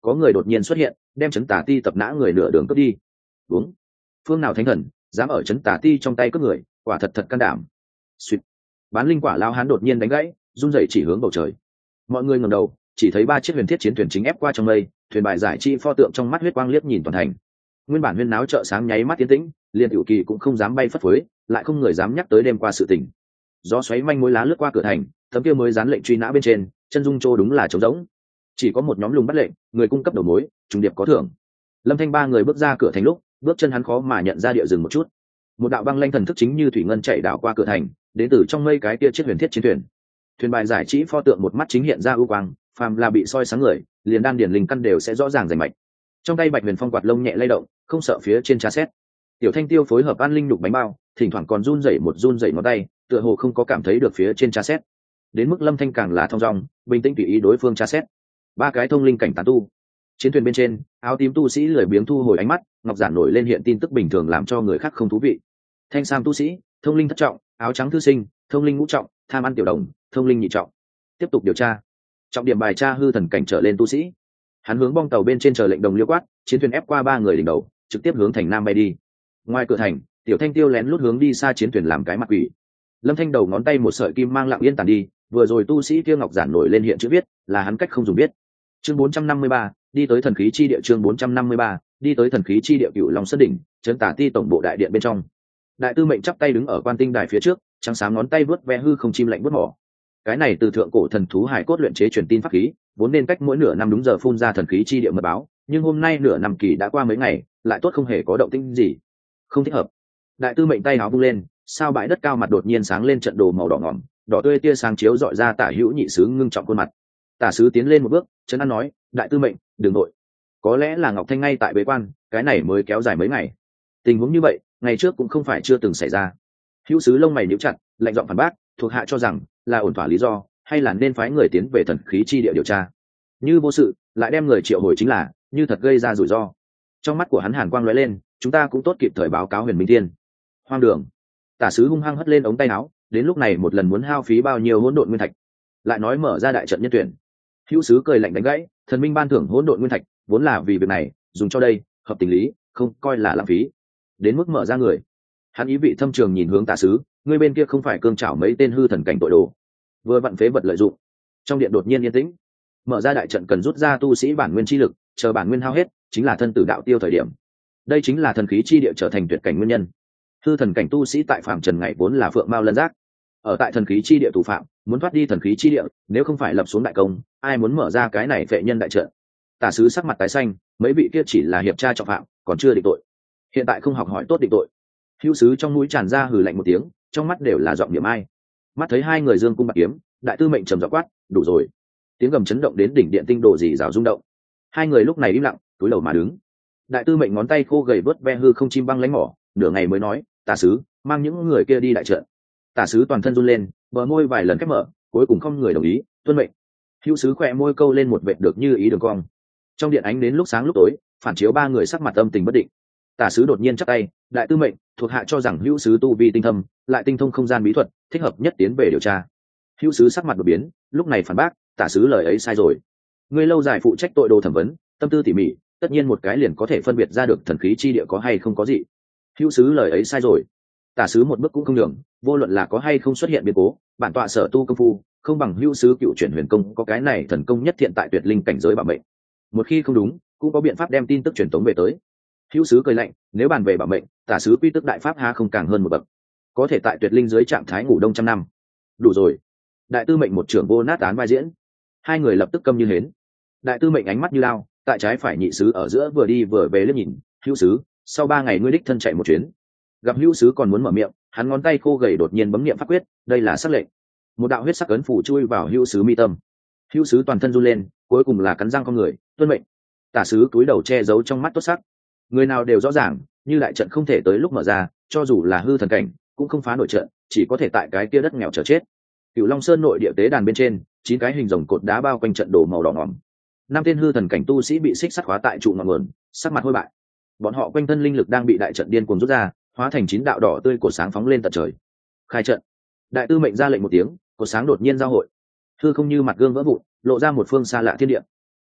có người đột nhiên xuất hiện đem chấn tà ti tập nã người nửa đường cướp đi. Uống. Phương nào thánh thần dám ở chấn tà ti trong tay cướp người, quả thật thật can đảm. Suýt. Bán linh quả lao hán đột nhiên đánh gãy, run rẩy chỉ hướng bầu trời. Mọi người ngẩng đầu, chỉ thấy ba chiếc huyền thiết chiến thuyền chính ép qua trong mây, thuyền bài giải chi pho tượng trong mắt huyết quang liếc nhìn toàn thành. Nguyên bản huyên náo chợ sáng nháy mắt tiến tĩnh, liền tiểu kỳ cũng không dám bay phất phới, lại không người dám nhắc tới đêm qua sự tình. Gió xoáy manh mối lá lướt qua cửa thành, tấm kia mới dán lệnh truy nã bên trên, chân dung trô đúng là trống rỗng. Chỉ có một nhóm lùng bắt lệnh, người cung cấp đầu mối, trùng điệp có thưởng. Lâm Thanh ba người bước ra cửa thành lúc, bước chân hắn khó mà nhận ra địa dừng một chút. Một đạo băng lanh thần thức chính như thủy ngân chạy đảo qua cửa thành, đến từ trong mây cái kia chiếc huyền thiết chiến thuyền. Thuyền bài giải chỉ pho tượng một mắt chính hiện ra ưu quang, phàm là bị soi sáng người, liền đan điển linh căn đều sẽ rõ ràng rành mạch. Trong tay Bạch Huyền Phong quạt lông nhẹ lay động, không sợ phía trên tra xét. Tiểu Thanh Tiêu phối hợp an linh nhục bánh bao, thỉnh thoảng còn run rẩy một run rẩy ngón tay, tựa hồ không có cảm thấy được phía trên tra xét. Đến mức Lâm Thanh càng là thong dong, bình tĩnh tùy ý đối phương tra xét. Ba cái thông linh cảnh tán tu. Chiến thuyền bên trên, áo tím tu sĩ lười biếng thu hồi ánh mắt, ngọc giản nổi lên hiện tin tức bình thường làm cho người khác không thú vị. Thanh sam tu sĩ, thông linh thất trọng, áo trắng thư sinh, thông linh ngũ trọng, tham ăn tiểu đồng, thông linh nhị trọng. Tiếp tục điều tra. Trọng điểm bài tra hư thần cảnh trở lên tu sĩ. Hắn hướng bong tàu bên trên chờ lệnh đồng liêu quát, chiến thuyền ép qua ba người đỉnh đầu, trực tiếp hướng thành nam bay đi. Ngoài cửa thành, Tiểu Thanh Tiêu lén lút hướng đi xa chiến thuyền làm cái mặt quỷ. Lâm Thanh đầu ngón tay một sợi kim mang lặng yên tàn đi, vừa rồi tu sĩ kia ngọc giản nổi lên hiện chữ viết, là hắn cách không dùng biết. Chương bốn trăm năm mươi ba, đi tới thần khí chi địa. Chương bốn trăm năm mươi ba, đi tới thần khí chi địa Cửu Long Sơn đỉnh, trấn Tả Ti tổng bộ đại điện bên trong. Đại tư mệnh chắp tay đứng ở quan tinh đài phía trước, trắng sáng ngón tay vớt ve hư không chim lạnh vớt mỏ. Cái này từ thượng cổ thần thú hải cốt luyện chế truyền tin pháp khí, vốn nên cách mỗi nửa năm đúng giờ phun ra thần khí chi địa mật báo, nhưng hôm nay nửa năm kỳ đã qua mấy ngày, lại tốt không hề có động tĩnh gì. Không thích hợp. Đại tư mệnh tay áo vung lên, sao bãi đất cao mặt đột nhiên sáng lên trận đồ màu đỏ ngỏm, đỏ tươi tia sáng chiếu dọi ra Tả Hữu nhị sứ ngưng trọng khuôn mặt. Tả sứ tiến lên một bước, trấn an nói, đại tư mệnh, đừng nội. Có lẽ là Ngọc Thanh ngay tại bế quan, cái này mới kéo dài mấy ngày. Tình huống như vậy, ngày trước cũng không phải chưa từng xảy ra. Hữu sứ lông mày nhíu chặt, lạnh giọng phản bác, thuộc hạ cho rằng là ổn thỏa lý do, hay là nên phái người tiến về thần khí chi địa điều tra. Như vô sự, lại đem người triệu hồi chính là, như thật gây ra rủi ro. Trong mắt của hắn hàn quang lóe lên, chúng ta cũng tốt kịp thời báo cáo Huyền Minh Thiên. Hoang đường. Tả sứ hung hăng hất lên ống tay áo, đến lúc này một lần muốn hao phí bao nhiêu hỗn độn nguyên thạch, lại nói mở ra đại trận nhân tuyển. Hữu sứ cười lạnh đánh gãy, thần minh ban thưởng hỗn độn nguyên thạch, vốn là vì việc này, dùng cho đây, hợp tình lý, không coi là lãng phí. Đến mức mở ra người, hắn ý vị thâm trường nhìn hướng Tả sứ, người bên kia không phải cương trảo mấy tên hư thần cảnh tội đồ, vừa vặn phế vật lợi dụng. Trong điện đột nhiên yên tĩnh. Mở ra đại trận cần rút ra tu sĩ bản nguyên chi lực, chờ bản nguyên hao hết, chính là thân tử đạo tiêu thời điểm. Đây chính là thần khí chi địa trở thành tuyệt cảnh nguyên nhân. Hư thần cảnh tu sĩ tại phạm trần ngày vốn là phượng mao lân giác, ở tại thần khí chi địa thủ phạm, muốn thoát đi thần khí chi địa, nếu không phải lập xuống đại công, ai muốn mở ra cái này phệ nhân đại trận. Tả sứ sắc mặt tái xanh, mấy vị kia chỉ là hiệp tra trọng phạm, còn chưa định tội. Hiện tại không học hỏi tốt định tội. Hữu sứ trong mũi tràn ra hừ lạnh một tiếng, trong mắt đều là giọng niệm ai. Mắt thấy hai người dương cung bạc kiếm, đại tư mệnh trầm giọng quát, đủ rồi. Tiếng gầm chấn động đến đỉnh điện tinh đồ gì rào rung động. Hai người lúc này im lặng, túi đầu mà đứng. Đại tư mệnh ngón tay khô gầy vớt ve hư không chim băng lánh mỏ, nửa ngày mới nói, tả sứ, mang những người kia đi đại trận. Tả sứ toàn thân run lên, bờ môi vài lần khép mở, cuối cùng không người đồng ý, tuân mệnh. Hữu sứ khỏe môi câu lên một vệt được như ý đường cong. Trong điện ánh đến lúc sáng lúc tối, phản chiếu ba người sắc mặt âm tình bất định. Tả sứ đột nhiên chắp tay, đại tư mệnh, thuộc hạ cho rằng hữu sứ tu vi tinh thâm, lại tinh thông không gian bí thuật, thích hợp nhất tiến về điều tra. Hữu sứ sắc mặt đột biến, lúc này phản bác, tả sứ lời ấy sai rồi. Người lâu dài phụ trách tội đồ thẩm vấn, tâm tư tỉ mỉ, tất nhiên một cái liền có thể phân biệt ra được thần khí chi địa có hay không có gì. Hữu sứ lời ấy sai rồi. Tả sứ một bước cũng không đường, vô luận là có hay không xuất hiện biến cố, bản tọa sở tu công phu không bằng hữu sứ cựu chuyển huyền công có cái này thần công nhất thiện tại tuyệt linh cảnh giới bảo mệnh. Một khi không đúng, cũng có biện pháp đem tin tức truyền tống về tới. Hữu sứ cười lạnh, nếu bàn về bảo mệnh, tả sứ quy tức đại pháp há không càng hơn một bậc, có thể tại tuyệt linh dưới trạng thái ngủ đông trăm năm. Đủ rồi. Đại tư mệnh một trưởng vô nát án vai diễn. Hai người lập tức câm như hến. Đại tư mệnh ánh mắt như lao, tại trái phải nhị sứ ở giữa vừa đi vừa về liếc nhìn. Hữu sứ, sau ba ngày ngươi đích thân chạy một chuyến. Gặp hữu sứ còn muốn mở miệng, hắn ngón tay khô gầy đột nhiên bấm niệm pháp quyết, đây là sắc lệnh. Một đạo huyết sắc ấn phủ chui vào hữu sứ mi tâm. Hữu sứ toàn thân run lên, cuối cùng là cắn răng con người, tuân mệnh. Tả sứ túi đầu che giấu trong mắt tốt sắc. Người nào đều rõ ràng, như đại trận không thể tới lúc mở ra, cho dù là hư thần cảnh, cũng không phá nổi trận, chỉ có thể tại cái kia đất nghèo chờ chết. Cửu Long Sơn nội địa tế đàn bên trên, chín cái hình rồng cột đá bao quanh trận đồ màu đỏ ngòm. Năm tên hư thần cảnh tu sĩ bị xích sắt khóa tại trụ ngọn nguồn, sắc mặt hôi bại. Bọn họ quanh thân linh lực đang bị đại trận điên cuồng rút ra, hóa thành chín đạo đỏ tươi cột sáng phóng lên tận trời. Khai trận. Đại tư mệnh ra lệnh một tiếng, cột sáng đột nhiên giao hội. Hư không như mặt gương vỡ vụn, lộ ra một phương xa lạ thiên địa.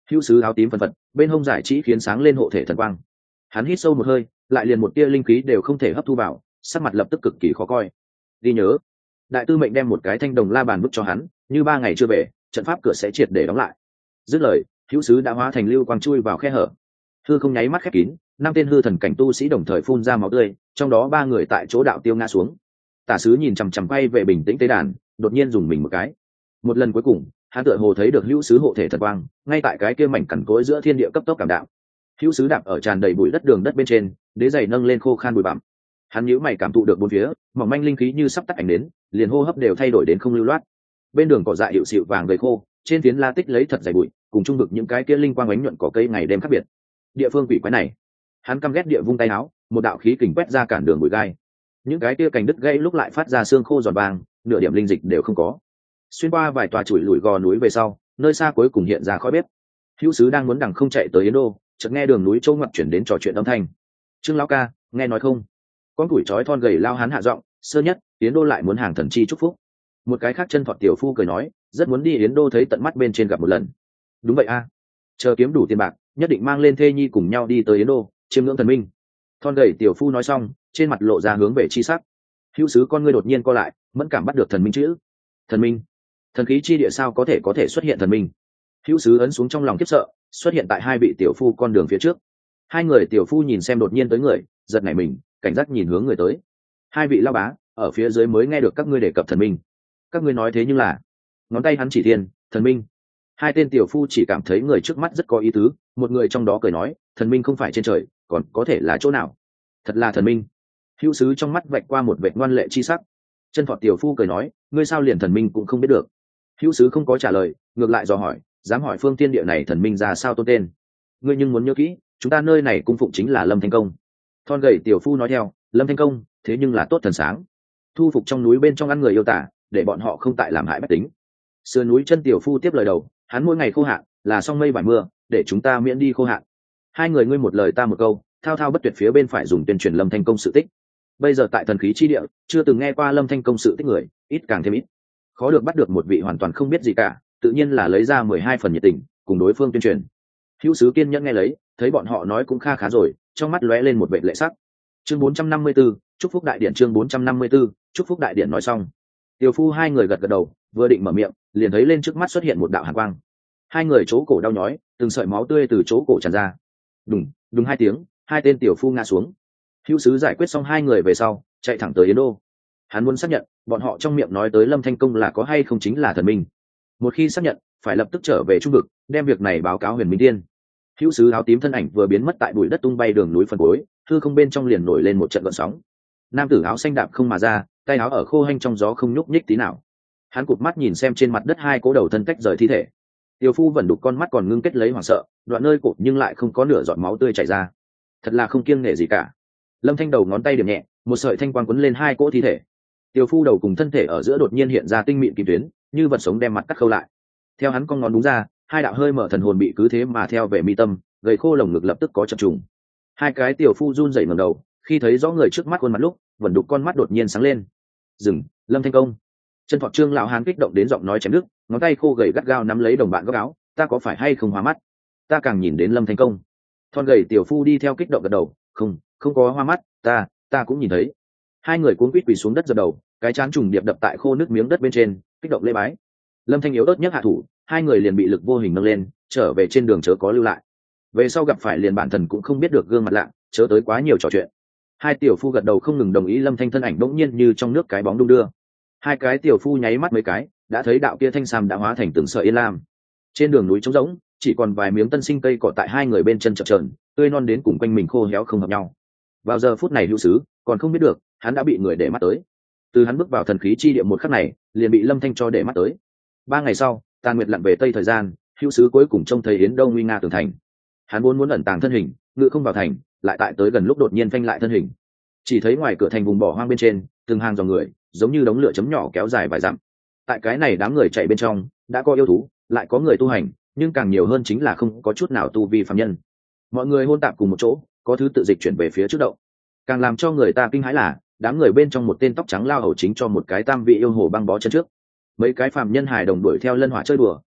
hữu sứ áo tím phân phật bên hông giải trí khiến sáng lên hộ thể thần quang. Hắn hít sâu một hơi, lại liền một tia linh khí đều không thể hấp thu vào, sắc mặt lập tức cực kỳ khó coi. Ghi nhớ, đại tư mệnh đem một cái thanh đồng la bàn bức cho hắn, như ba ngày chưa về, trận pháp cửa sẽ triệt để đóng lại. Dứt lời, hữu sứ đã hóa thành lưu quang chui vào khe hở, hư không nháy mắt khép kín, năm tên hư thần cảnh tu sĩ đồng thời phun ra máu tươi, trong đó ba người tại chỗ đạo tiêu ngã xuống. Tả sứ nhìn chằm chằm quay về bình tĩnh tế đàn, đột nhiên dùng mình một cái. Một lần cuối cùng, hắn tựa hồ thấy được hữu sứ hộ thể thần quang, ngay tại cái kia mảnh cằn cỗi giữa thiên địa cấp tốc cảm đạo. Hữu sứ đạp ở tràn đầy bụi đất đường đất bên trên, đế giày nâng lên khô khan bụi bặm. Hắn nhíu mày cảm thụ được bốn phía, mỏng manh linh khí như sắp tắt ảnh đến, liền hô hấp đều thay đổi đến không lưu loát. Bên đường cỏ dại hiệu xịu vàng gầy khô, trên phiến la tích lấy thật dày bụi, cùng trung vực những cái kia linh quang ánh nhuận cỏ cây ngày đêm khác biệt. Địa phương quỷ quái này, hắn căm ghét địa vung tay áo, một đạo khí kình quét ra cản đường bụi gai. Những cái kia cành đứt gãy lúc lại phát ra xương khô giòn vàng, nửa điểm linh dịch đều không có. Xuyên qua vài tòa chùi lùi gò núi về sau, nơi xa cuối cùng hiện ra khói bếp. Hữu sứ đang muốn đằng không chạy tới Yến Đô, chợt nghe đường núi châu ngoặt chuyển đến trò chuyện âm thanh. Trương lão ca, nghe nói không? Con tuổi chói thon gầy lao hắn hạ giọng, sơ nhất, Yến Đô lại muốn hàng thần chi chúc phúc. Một cái khác chân thọt tiểu phu cười nói, rất muốn đi Yến Đô thấy tận mắt bên trên gặp một lần. Đúng vậy a, chờ kiếm đủ tiền bạc, nhất định mang lên thê nhi cùng nhau đi tới Yến Đô, chiêm ngưỡng thần minh. Thon gầy tiểu phu nói xong, trên mặt lộ ra hướng về chi sắc. Hữu sứ con ngươi đột nhiên co lại, mẫn cảm bắt được thần minh chữ. Thần minh? Thần khí chi địa sao có thể có thể xuất hiện thần minh? Hữu sứ ấn xuống trong lòng khiếp sợ, xuất hiện tại hai vị tiểu phu con đường phía trước. Hai người tiểu phu nhìn xem đột nhiên tới người, giật nảy mình, cảnh giác nhìn hướng người tới. Hai vị lao bá, ở phía dưới mới nghe được các ngươi đề cập thần minh. Các ngươi nói thế nhưng là? Ngón tay hắn chỉ thiên, thần minh. Hai tên tiểu phu chỉ cảm thấy người trước mắt rất có ý tứ, một người trong đó cười nói, thần minh không phải trên trời, còn có thể là chỗ nào? Thật là thần minh. Hữu sứ trong mắt vạch qua một vệt ngoan lệ chi sắc. Chân thọt tiểu phu cười nói, ngươi sao liền thần minh cũng không biết được? Hữu sứ không có trả lời, ngược lại dò hỏi, dám hỏi phương tiên địa này thần minh ra sao tôn tên? Ngươi nhưng muốn nhớ kỹ, chúng ta nơi này cung phụng chính là Lâm Thanh Công. Thon gầy tiểu phu nói theo, Lâm Thanh Công, thế nhưng là tốt thần sáng, thu phục trong núi bên trong ăn người yêu tả, để bọn họ không tại làm hại bách tính. Sườn núi chân tiểu phu tiếp lời đầu, hắn mỗi ngày khô hạn, là song mây vải mưa, để chúng ta miễn đi khô hạn. Hai người ngươi một lời ta một câu, thao thao bất tuyệt phía bên phải dùng tuyên truyền Lâm Thanh Công sự tích. Bây giờ tại thần khí chi địa, chưa từng nghe qua Lâm Thanh Công sự tích người, ít càng thêm ít. Khó được bắt được một vị hoàn toàn không biết gì cả, tự nhiên là lấy ra mười hai phần nhiệt tình, cùng đối phương tuyên truyền. Hữu sứ kiên nhẫn nghe lấy, thấy bọn họ nói cũng kha khá rồi, trong mắt lóe lên một vẻ lệ sắc. Chương bốn trăm năm mươi tư, chúc phúc đại điện. Chương bốn trăm năm mươi tư, chúc phúc đại điện. Nói xong, tiểu phu hai người gật gật đầu, vừa định mở miệng, liền thấy lên trước mắt xuất hiện một đạo hàn quang. Hai người chỗ cổ đau nhói, từng sợi máu tươi từ chỗ cổ tràn ra. Đùng, đùng hai tiếng, hai tên tiểu phu ngã xuống. Hữu sứ giải quyết xong hai người về sau, chạy thẳng tới Yến Đô. Hắn muốn xác nhận, bọn họ trong miệng nói tới Lâm Thanh Công là có hay không chính là thần minh. Một khi xác nhận, phải lập tức trở về trung vực, đem việc này báo cáo Huyền Minh Tiên. Hữu sứ áo tím thân ảnh vừa biến mất tại bụi đất tung bay đường núi phần cuối, hư không bên trong liền nổi lên một trận gợn sóng. Nam tử áo xanh đạp không mà ra, tay áo ở khô hanh trong gió không nhúc nhích tí nào. Hắn cụp mắt nhìn xem trên mặt đất hai cố đầu thân tách rời thi thể. Tiểu phu vẫn đục con mắt còn ngưng kết lấy hoảng sợ, đoạn nơi cụp nhưng lại không có nửa giọt máu tươi chảy ra. Thật là không kiêng nể gì cả. Lâm Thanh đầu ngón tay điểm nhẹ, một sợi thanh quang quấn lên hai cỗ thi thể. Tiểu phu đầu cùng thân thể ở giữa đột nhiên hiện ra tinh mịn kim tuyến, như vật sống đem mặt cắt khâu lại. Theo hắn cong ngón đúng ra, hai đạo hơi mở thần hồn bị cứ thế mà theo về mi tâm, gầy khô lồng ngực lập tức có chập trùng. Hai cái tiểu phu run rẩy ngẩng đầu, khi thấy rõ người trước mắt khuôn mặt lúc, vẫn đục con mắt đột nhiên sáng lên. Dừng, Lâm Thanh Công. Chân thọt Trương lão hán kích động đến giọng nói chém đứt, ngón tay khô gầy gắt gao nắm lấy đồng bạn góc áo, ta có phải hay không hoa mắt? Ta càng nhìn đến Lâm Thanh Công. Thon gầy tiểu phu đi theo kích động gật đầu, không, không có hoa mắt, ta, ta cũng nhìn thấy. Hai người cuống quýt quỳ xuống đất giật đầu, cái chán trùng điệp đập tại khô nước miếng đất bên trên, kích động lễ bái. Lâm Thanh yếu ớt nhất hạ thủ, hai người liền bị lực vô hình nâng lên, trở về trên đường chớ có lưu lại. Về sau gặp phải liền bản thần cũng không biết được gương mặt lạ, chớ tới quá nhiều trò chuyện. Hai tiểu phu gật đầu không ngừng đồng ý. Lâm Thanh thân ảnh bỗng nhiên như trong nước cái bóng đung đưa. Hai cái tiểu phu nháy mắt mấy cái, đã thấy đạo kia thanh sam đã hóa thành từng sợi yên lam. Trên đường núi trống rỗng, chỉ còn vài miếng tân sinh cây cỏ tại hai người bên chân chập chờn, tươi non đến cùng quanh mình khô héo không hợp nhau. Vào giờ phút này Hữu sứ còn không biết được, hắn đã bị người để mắt tới. Từ hắn bước vào thần khí chi địa một khắc này, liền bị Lâm Thanh cho để mắt tới. Ba ngày sau, tàn nguyệt lặn về tây thời gian, Hữu sứ cuối cùng trông thấy Yến Đông nguy nga tường thành. Hắn muốn muốn ẩn tàng thân hình, ngự không vào thành, lại tại tới gần lúc đột nhiên phanh lại thân hình. Chỉ thấy ngoài cửa thành vùng bỏ hoang bên trên, từng hàng dòng người, giống như đống lửa chấm nhỏ kéo dài vài dặm. Tại cái này đám người chạy bên trong, đã có yêu thú, lại có người tu hành, nhưng càng nhiều hơn chính là không có chút nào tu vi phàm nhân. Mọi người hôn tạp cùng một chỗ, có thứ tự dịch chuyển về phía trước động. Càng làm cho người ta kinh hãi là, đám người bên trong một tên tóc trắng lao hầu chính cho một cái tam vị yêu hồ băng bó chân trước. Mấy cái phàm nhân hài đồng đuổi theo lân hỏa chơi đùa,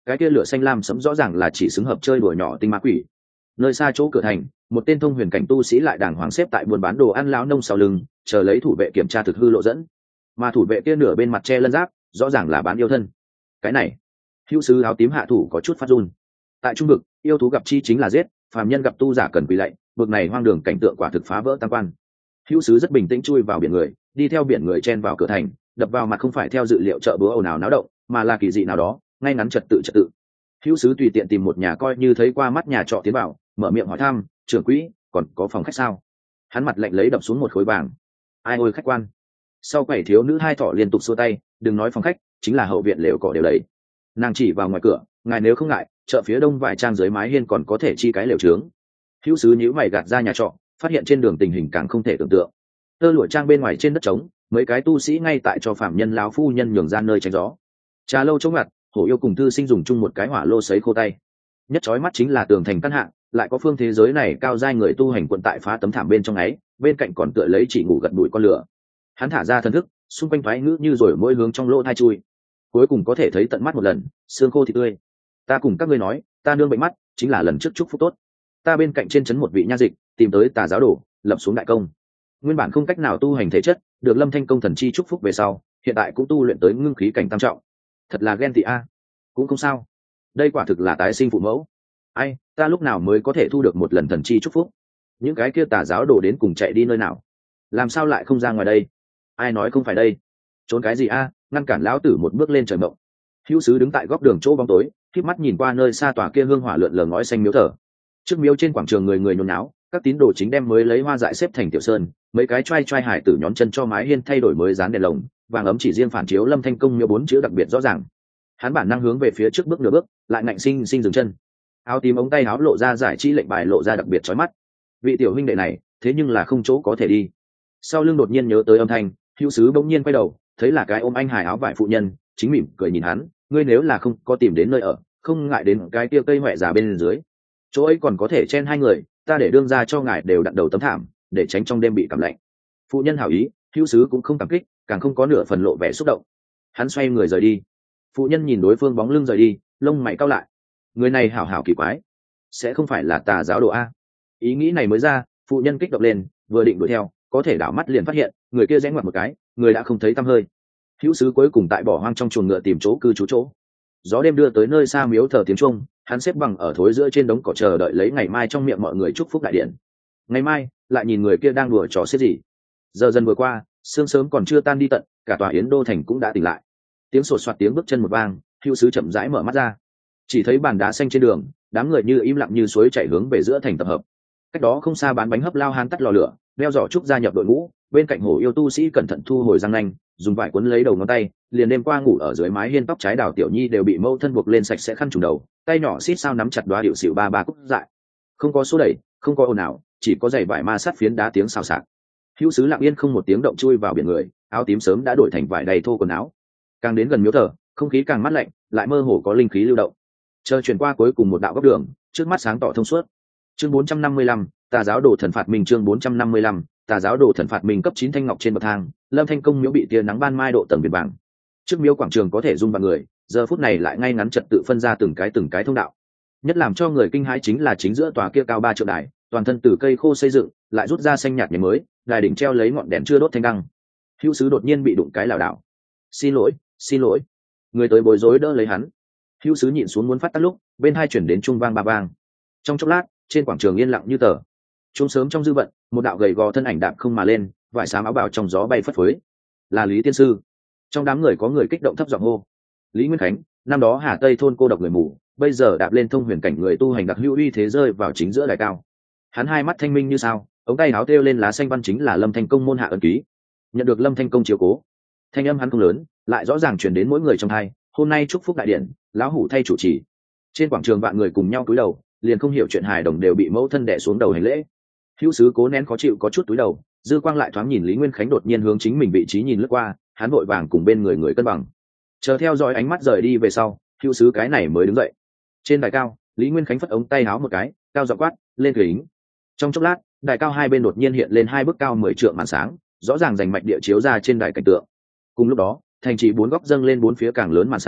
cái kia lửa xanh lam sẫm rõ ràng là chỉ xứng hợp chơi đùa nhỏ tinh ma quỷ. Nơi xa chỗ cửa thành, một tên thông huyền cảnh tu sĩ lại đàng hoàng xếp tại buôn bán đồ ăn lão nông sau lưng, chờ lấy thủ vệ kiểm tra thực hư lộ dẫn. Mà thủ vệ kia nửa bên mặt che lân giáp, rõ ràng là bán yêu thân. Cái này, hữu sứ áo tím hạ thủ có chút phát run. Tại trung vực, yêu thú gặp chi chính là giết, phàm nhân gặp tu giả cần quỳ lạy, vực này hoang đường cảnh tượng quả thực phá vỡ tam quan. Hữu sứ rất bình tĩnh chui vào biển người, đi theo biển người chen vào cửa thành, đập vào mặt không phải theo dự liệu chợ búa ồn ào náo động, mà là kỳ dị nào đó, ngay ngắn trật tự trật tự. Hữu sứ tùy tiện tìm một nhà coi như thấy qua mắt nhà trọ tiến vào, mở miệng hỏi thăm, trưởng quỹ, còn có phòng khách sao? Hắn mặt lạnh lấy đập xuống một khối vàng. Ai ôi khách quan. Sau quầy thiếu nữ hai thỏ liên tục xua tay, đừng nói phòng khách, chính là hậu viện lều cỏ đều đầy. Nàng chỉ vào ngoài cửa, ngài nếu không ngại, chợ phía đông vài trang dưới mái hiên còn có thể chi cái lều trướng. Hữu sứ nhíu mày gạt ra nhà trọ, phát hiện trên đường tình hình càng không thể tưởng tượng. Tơ lụa trang bên ngoài trên đất trống, mấy cái tu sĩ ngay tại cho phạm nhân lão phu nhân nhường ra nơi tránh gió. Trà lâu chống ngặt, hổ yêu cùng thư sinh dùng chung một cái hỏa lô sấy khô tay. Nhất chói mắt chính là tường thành căn hạng, lại có phương thế giới này cao giai người tu hành quận tại phá tấm thảm bên trong ấy, bên cạnh còn tựa lấy chỉ ngủ gật đuổi con lửa. Hắn thả ra thần thức, xung quanh thoái ngữ như rồi mỗi hướng trong lỗ thai chui. Cuối cùng có thể thấy tận mắt một lần, xương khô thịt tươi. Ta cùng các ngươi nói, ta nương bệnh mắt, chính là lần trước chúc phúc tốt. Ta bên cạnh trên trấn một vị nha dịch, tìm tới tà giáo đồ, lập xuống đại công. Nguyên bản không cách nào tu hành thể chất, được Lâm Thanh công thần chi chúc phúc về sau, hiện tại cũng tu luyện tới ngưng khí cảnh tam trọng. Thật là ghen tị a. Cũng không sao. Đây quả thực là tái sinh phụ mẫu. Ai, ta lúc nào mới có thể thu được một lần thần chi chúc phúc? Những cái kia tà giáo đồ đến cùng chạy đi nơi nào? Làm sao lại không ra ngoài đây? Ai nói không phải đây? Trốn cái gì a? Ngăn cản lão tử một bước lên trời mộng. Hữu sứ đứng tại góc đường chỗ bóng tối, khép mắt nhìn qua nơi xa tòa kia hương hỏa lượn lờ ngói xanh miếu thờ. Trước miếu trên quảng trường người người nhốn náo, các tín đồ chính đem mới lấy hoa dại xếp thành tiểu sơn, mấy cái trai trai hải tử nhón chân cho mái hiên thay đổi mới dán đèn lồng, vàng ấm chỉ riêng phản chiếu Lâm Thanh công miếu bốn chữ đặc biệt rõ ràng. Hắn bản năng hướng về phía trước bước nửa bước, lại ngạnh sinh sinh dừng chân. Áo tím ống tay áo lộ ra giải trí lệnh bài lộ ra đặc biệt chói mắt. Vị tiểu huynh đệ này, thế nhưng là không chỗ có thể đi. Sau lưng đột nhiên nhớ tới âm thanh, hữu sứ bỗng nhiên quay đầu, thấy là cái ôm anh hài áo vải phụ nhân, chính mỉm cười nhìn hắn, ngươi nếu là không có tìm đến nơi ở, không ngại đến cái kia cây hoẹ già bên dưới, chỗ ấy còn có thể chen hai người, ta để đương ra cho ngài đều đặt đầu tấm thảm, để tránh trong đêm bị cảm lạnh. Phụ nhân hảo ý, hữu sứ cũng không cảm kích, càng không có nửa phần lộ vẻ xúc động. Hắn xoay người rời đi. Phụ nhân nhìn đối phương bóng lưng rời đi, lông mày cau lại. Người này hảo hảo kỳ quái, sẽ không phải là tà giáo đồ a? Ý nghĩ này mới ra, phụ nhân kích động lên, vừa định đuổi theo, có thể đảo mắt liền phát hiện, người kia rẽ ngoặt một cái, người đã không thấy tăm hơi. Hữu sứ cuối cùng tại bỏ hoang trong chuồng ngựa tìm chỗ cư trú chỗ. Gió đêm đưa tới nơi xa miếu thờ tiếng trung, hắn xếp bằng ở thối giữa trên đống cỏ chờ đợi lấy ngày mai trong miệng mọi người chúc phúc đại điện. Ngày mai, lại nhìn người kia đang đùa trò xiết gì. Giờ dần vừa qua, sương sớm còn chưa tan đi tận, cả tòa Yến Đô thành cũng đã tỉnh lại. Tiếng sột soạt tiếng bước chân một vang, Hữu sứ chậm rãi mở mắt ra. Chỉ thấy bàn đá xanh trên đường, đám người như im lặng như suối chảy hướng về giữa thành tập hợp. Cách đó không xa bán bánh hấp lao hán tắt lò lửa, đeo giỏ trúc gia nhập đội ngũ, bên cạnh hổ yêu tu sĩ cẩn thận thu hồi răng nanh, dùng vải cuốn lấy đầu ngón tay, liền đêm qua ngủ ở dưới mái hiên tóc trái đào tiểu nhi đều bị mâu thân buộc lên sạch sẽ khăn trùm đầu, tay nhỏ xít sao nắm chặt đoá điệu xỉu ba ba cúc dại. Không có số đẩy, không có ồn ào, chỉ có giày vải ma sát phiến đá tiếng xào xạc. Hữu sứ lặng yên không một tiếng động chui vào biển người, áo tím sớm đã đổi thành vải đầy thô quần áo. Càng đến gần miếu thờ, không khí càng mát lạnh, lại mơ hồ có linh khí lưu động. Chờ chuyển qua cuối cùng một đạo góc đường, trước mắt sáng tỏ thông suốt. Chương bốn trăm năm mươi lăm, tà giáo đồ thần phạt mình. Chương bốn trăm năm mươi lăm, tà giáo đồ thần phạt mình. Cấp chín thanh ngọc trên bậc thang, Lâm Thanh công miếu bị tia nắng ban mai độ tầng viền vàng. Trước miếu quảng trường có thể dung vào người, giờ phút này lại ngay ngắn trật tự phân ra từng cái từng cái thông đạo. Nhất làm cho người kinh hãi chính là chính giữa tòa kia cao ba trượng đài, toàn thân từ cây khô xây dựng, lại rút ra xanh nhạt nhánh mới, đài đỉnh treo lấy ngọn đèn chưa đốt thanh đăng. Hữu sứ đột nhiên bị đụng cái lảo đảo. Xin lỗi, xin lỗi. Người tới bối rối đỡ lấy hắn. Hữu sứ nhịn xuống muốn phát tắt lúc, bên hai chuyển đến trung vang ba vang. Trong chốc lát, trên quảng trường yên lặng như tờ. Trung sớm trong dư vận, một đạo gầy gò thân ảnh đạp không mà lên, vải xám áo bào trong gió bay phất phới. Là Lý tiên sư. Trong đám người có người kích động thấp giọng hô. Lý Nguyên Khánh, năm đó Hà Tây thôn cô độc người mù, bây giờ đạp lên thông huyền cảnh người tu hành đặc hữu uy thế rơi vào chính giữa đài cao. Hắn hai mắt thanh minh như sao, ống tay áo thêu lên lá xanh văn chính là Lâm Thanh công môn hạ ấn ký. Nhận được Lâm Thanh công chiếu cố, thanh âm hắn không lớn, lại rõ ràng truyền đến mỗi người trong hai. Hôm nay chúc phúc đại điện, lão hủ thay chủ trì. Trên quảng trường vạn người cùng nhau cúi đầu, liền không hiểu chuyện hài đồng đều bị mẫu thân đè xuống đầu hành lễ. Hữu sứ cố nén khó chịu có chút cúi đầu, dư quang lại thoáng nhìn Lý Nguyên Khánh đột nhiên hướng chính mình vị trí nhìn lướt qua, hắn vội vàng cùng bên người người cân bằng. Chờ theo dõi ánh mắt rời đi về sau, Hữu sứ cái này mới đứng dậy. Trên đài cao, Lý Nguyên Khánh phất ống tay háo một cái, cao giọng quát, lên kính. Trong chốc lát, đài cao hai bên đột nhiên hiện lên hai bức cao mười trượng màn sáng, rõ ràng rành mạch địa chiếu ra trên đài cảnh tượng. Cùng lúc đó, thành trì bốn góc dâng lên bốn phía càng lớn màn sáng,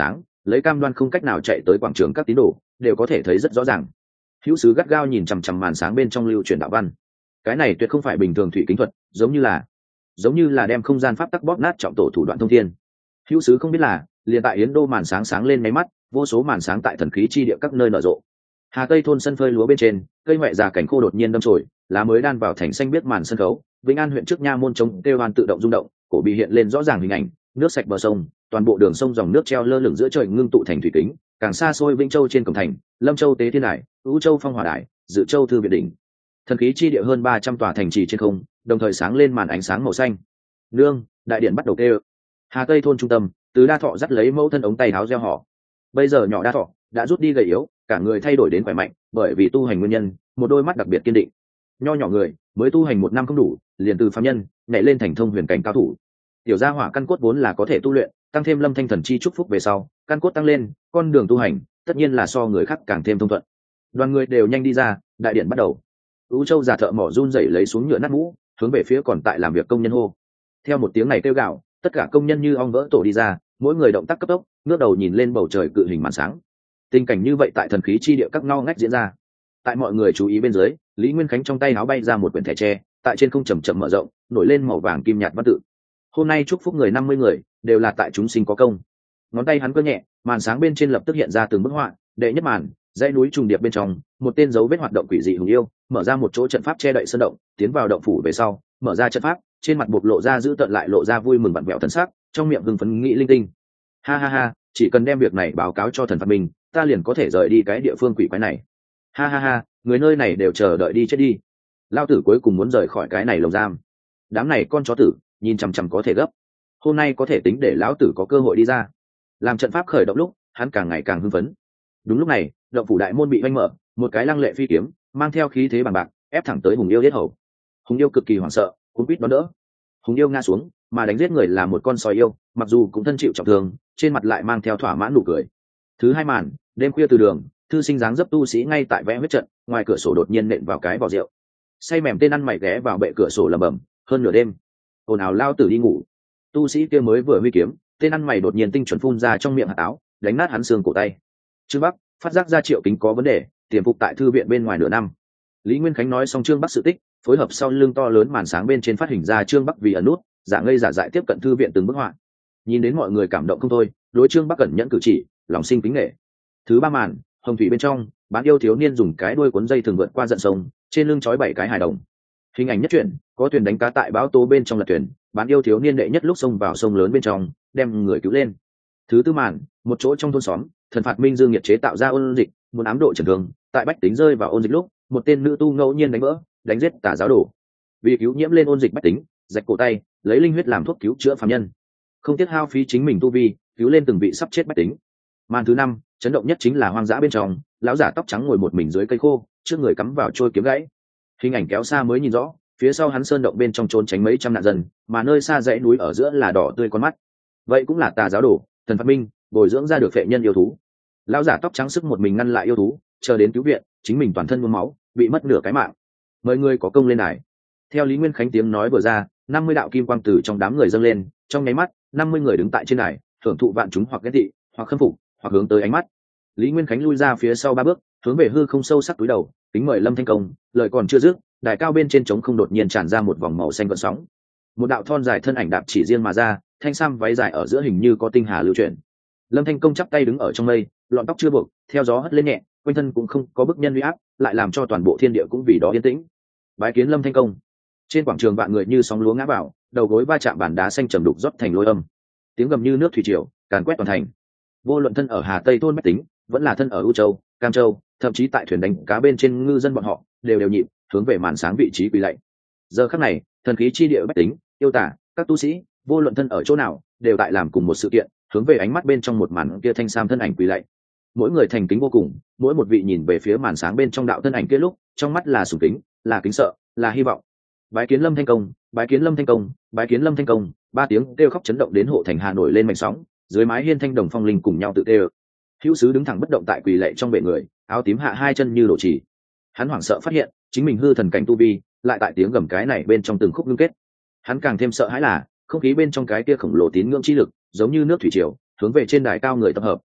lấy cam đoan không cách nào chạy tới quảng trường các tín đồ đều có thể thấy rất rõ ràng. Hữu sứ gắt gao nhìn chằm chằm màn sáng bên trong lưu truyền đạo văn. Cái này tuyệt không phải bình thường thủy kính thuật, giống như là giống như là đem không gian pháp tắc bóp nát trọng tổ thủ đoạn thông thiên. Hữu sứ không biết là liền tại Yến Đô màn sáng sáng lên máy mắt, vô số màn sáng tại thần khí chi địa các nơi nở rộ. Hà Tây thôn sân phơi lúa bên trên, cây ngoại già cảnh khô đột nhiên đâm chồi, lá mới đan vào thành xanh biết màn sân khấu. Vĩnh An huyện trước nha môn trống kêu hoan tự động rung động, cổ bị hiện lên rõ ràng hình ảnh, nước sạch bờ sông, toàn bộ đường sông dòng nước treo lơ lửng giữa trời ngưng tụ thành thủy kính. Càng xa xôi Vĩnh Châu trên cổng thành, Lâm Châu tế thiên đài, Vũ Châu phong hỏa đài, Dự Châu thư viện đỉnh. Thần khí chi địa hơn ba trăm tòa thành trì trên không, đồng thời sáng lên màn ánh sáng màu xanh. Nương, đại điện bắt đầu kêu. Hà Tây thôn trung tâm, Từ Đa Thọ dắt lấy mẫu thân ống tay áo reo hò. Bây giờ nhỏ Đa Thọ đã rút đi gầy yếu, cả người thay đổi đến khỏe mạnh, bởi vì tu hành nguyên nhân, một đôi mắt đặc biệt kiên định. Nho nhỏ người, mới tu hành một năm không đủ, liền từ phàm nhân nhảy lên thành thông huyền cảnh cao thủ. Tiểu gia hỏa căn cốt vốn là có thể tu luyện, tăng thêm Lâm Thanh thần chi chúc phúc về sau, căn cốt tăng lên, con đường tu hành tất nhiên là so người khác càng thêm thông thuận. Đoàn người đều nhanh đi ra, đại điện bắt đầu. Ú Châu già thợ mỏ run rẩy lấy xuống nhựa nát mũ, hướng về phía còn tại làm việc công nhân hô. Theo một tiếng này kêu gào, tất cả công nhân như ong vỡ tổ đi ra, mỗi người động tác cấp tốc, ngước đầu nhìn lên bầu trời cự hình màn sáng. Tình cảnh như vậy tại thần khí chi địa các ngõ ngách diễn ra. Tại mọi người chú ý bên dưới, Lý Nguyên Khánh trong tay áo bay ra một quyển thẻ tre, tại trên không chậm chậm mở rộng, nổi lên màu vàng kim nhạt văn tự. Hôm nay chúc phúc người năm mươi người, đều là tại chúng sinh có công. Ngón tay hắn cơ nhẹ, màn sáng bên trên lập tức hiện ra từng bức họa, đệ nhất màn, dãy núi trùng điệp bên trong, một tên dấu vết hoạt động quỷ dị hùng yêu, mở ra một chỗ trận pháp che đậy sơn động, tiến vào động phủ về sau, mở ra trận pháp, trên mặt bộc lộ ra giữ tận lại lộ ra vui mừng vặn vẹo thần sắc, trong miệng hưng phấn nghĩ linh tinh. Ha ha ha, chỉ cần đem việc này báo cáo cho thần phạt mình, ta liền có thể rời đi cái địa phương quỷ quái này. Ha ha ha, người nơi này đều chờ đợi đi chết đi. Lao tử cuối cùng muốn rời khỏi cái này lồng giam. Đám này con chó tử, nhìn chằm chằm có thể gấp. Hôm nay có thể tính để lão tử có cơ hội đi ra. Làm trận pháp khởi động lúc, hắn càng ngày càng hưng phấn. Đúng lúc này, động phủ đại môn bị oanh mở, một cái lăng lệ phi kiếm, mang theo khí thế bằng bạc, ép thẳng tới Hùng Yêu yết hầu. Hùng Yêu cực kỳ hoảng sợ, cuống quýt đón đỡ. Hùng Yêu ngã xuống, mà đánh giết người là một con sói yêu, mặc dù cũng thân chịu trọng thương, trên mặt lại mang theo thỏa mãn nụ cười. Thứ hai màn, đêm khuya từ đường, thư sinh dáng dấp tu sĩ ngay tại vẽ huyết trận, ngoài cửa sổ đột nhiên nện vào cái vỏ rượu. Say mềm tên ăn mày ghé vào bệ cửa sổ lẩm bẩm, hơn nửa đêm, ồn ào lao tử đi ngủ. Tu sĩ kia mới vừa huy kiếm, tên ăn mày đột nhiên tinh chuẩn phun ra trong miệng hạt táo, đánh nát hắn xương cổ tay. Trương Bắc phát giác ra Triệu Kính có vấn đề, tiềm phục tại thư viện bên ngoài nửa năm. Lý Nguyên Khánh nói xong Trương Bắc sự tích, phối hợp sau lưng to lớn màn sáng bên trên phát hình ra Trương Bắc vì ẩn nút, giả ngây giả dại tiếp cận thư viện từng bức họa. Nhìn đến mọi người cảm động không thôi, đối Trương Bắc cẩn nhẫn cử chỉ, lòng sinh kính nể. Thứ ba màn, hồng thủy bên trong, bán yêu thiếu niên dùng cái đuôi cuốn dây thường vượt qua dận sông, trên lưng trói bảy cái hài đồng. Hình ảnh nhất truyện, có thuyền đánh cá tại bão tố bên trong lật thuyền, bán yêu thiếu niên đệ nhất lúc xông vào sông lớn bên trong, đem người cứu lên. Thứ tư màn, một chỗ trong thôn xóm, thần phạt minh dương nhiệt chế tạo ra ôn dịch, muốn ám độ trần thương, tại bách tính rơi vào ôn dịch lúc, một tên nữ tu ngẫu nhiên đánh vỡ, đánh giết tà giáo đồ. Vì cứu nhiễm lên ôn dịch bách tính, rạch cổ tay, lấy linh huyết làm thuốc cứu chữa phàm nhân, không tiếc hao phí chính mình tu vi, cứu lên từng vị sắp chết bách tính. Màn thứ năm, chấn động nhất chính là hoang dã bên trong, lão giả tóc trắng ngồi một mình dưới cây khô, trước người cắm vào trôi kiếm gãy. Hình ảnh kéo xa mới nhìn rõ, phía sau hắn sơn động bên trong trốn tránh mấy trăm nạn dân, mà nơi xa dãy núi ở giữa là đỏ tươi con mắt. Vậy cũng là tà giáo đồ, thần phạt minh, bồi dưỡng ra được phệ nhân yêu thú. Lão giả tóc trắng sức một mình ngăn lại yêu thú, chờ đến cứu viện, chính mình toàn thân nhuốm máu, bị mất nửa cái mạng. Mời người có công lên đài. Theo Lý Nguyên Khánh tiếng nói vừa ra, năm mươi đạo kim quang từ trong đám người dâng lên, trong nháy mắt, năm mươi người đứng tại trên đài, thưởng thụ vạn chúng hoặc ghét tị, hoặc khâm phục, hoặc hướng tới ánh mắt. Lý Nguyên Khánh lui ra phía sau ba bước, hướng về hư không sâu sắc túi đầu, kính mời Lâm Thanh Công. Lời còn chưa dứt, đài cao bên trên trống không đột nhiên tràn ra một vòng màu xanh gợn sóng. Một đạo thon dài thân ảnh đạp chỉ riêng mà ra, thanh sam váy dài ở giữa hình như có tinh hà lưu chuyển. Lâm Thanh Công chắp tay đứng ở trong mây, lọn tóc chưa buộc, theo gió hất lên nhẹ, quanh thân cũng không có bức nhân uy áp, lại làm cho toàn bộ thiên địa cũng vì đó yên tĩnh. Bái kiến Lâm Thanh Công. Trên quảng trường vạn người như sóng lúa ngã vào, đầu gối va chạm bàn đá xanh trầm đục rót thành lôi âm. Tiếng gầm như nước thủy triều, càn quét toàn thành. Vô luận thân ở Hà Tây thôn bách tính, vẫn là thân ở U Châu, Cam Châu, thậm chí tại thuyền đánh cá bên trên ngư dân bọn họ, đều đều nhịp hướng về màn sáng vị trí quỳ lạy. Giờ khắc này, thần khí chi địa bách tính, yêu tả, các tu sĩ, vô luận thân ở chỗ nào, đều tại làm cùng một sự kiện, hướng về ánh mắt bên trong một màn kia thanh sam thân ảnh quỳ lạy. Mỗi người thành kính vô cùng, mỗi một vị nhìn về phía màn sáng bên trong đạo thân ảnh kia lúc, trong mắt là sùng kính, là kính sợ, là hy vọng. Bái kiến Lâm Thanh Công, bái kiến Lâm Thanh Công, bái kiến Lâm Thanh Công, ba tiếng kêu khóc chấn động đến hộ thành Hà nổi lên mạch sóng, dưới mái hiên thanh đồng phong linh cùng nhau tự kêu. Hữu sứ đứng thẳng bất động tại quỳ lạy trong bệ người, áo tím hạ hai chân như đổ chỉ. Hắn hoảng sợ phát hiện, chính mình hư thần cảnh tu vi, lại tại tiếng gầm cái này bên trong từng khúc ngưng kết. Hắn càng thêm sợ hãi là, không khí bên trong cái kia khổng lồ tín ngưỡng chi lực, giống như nước thủy triều, hướng về trên đài cao người tập hợp,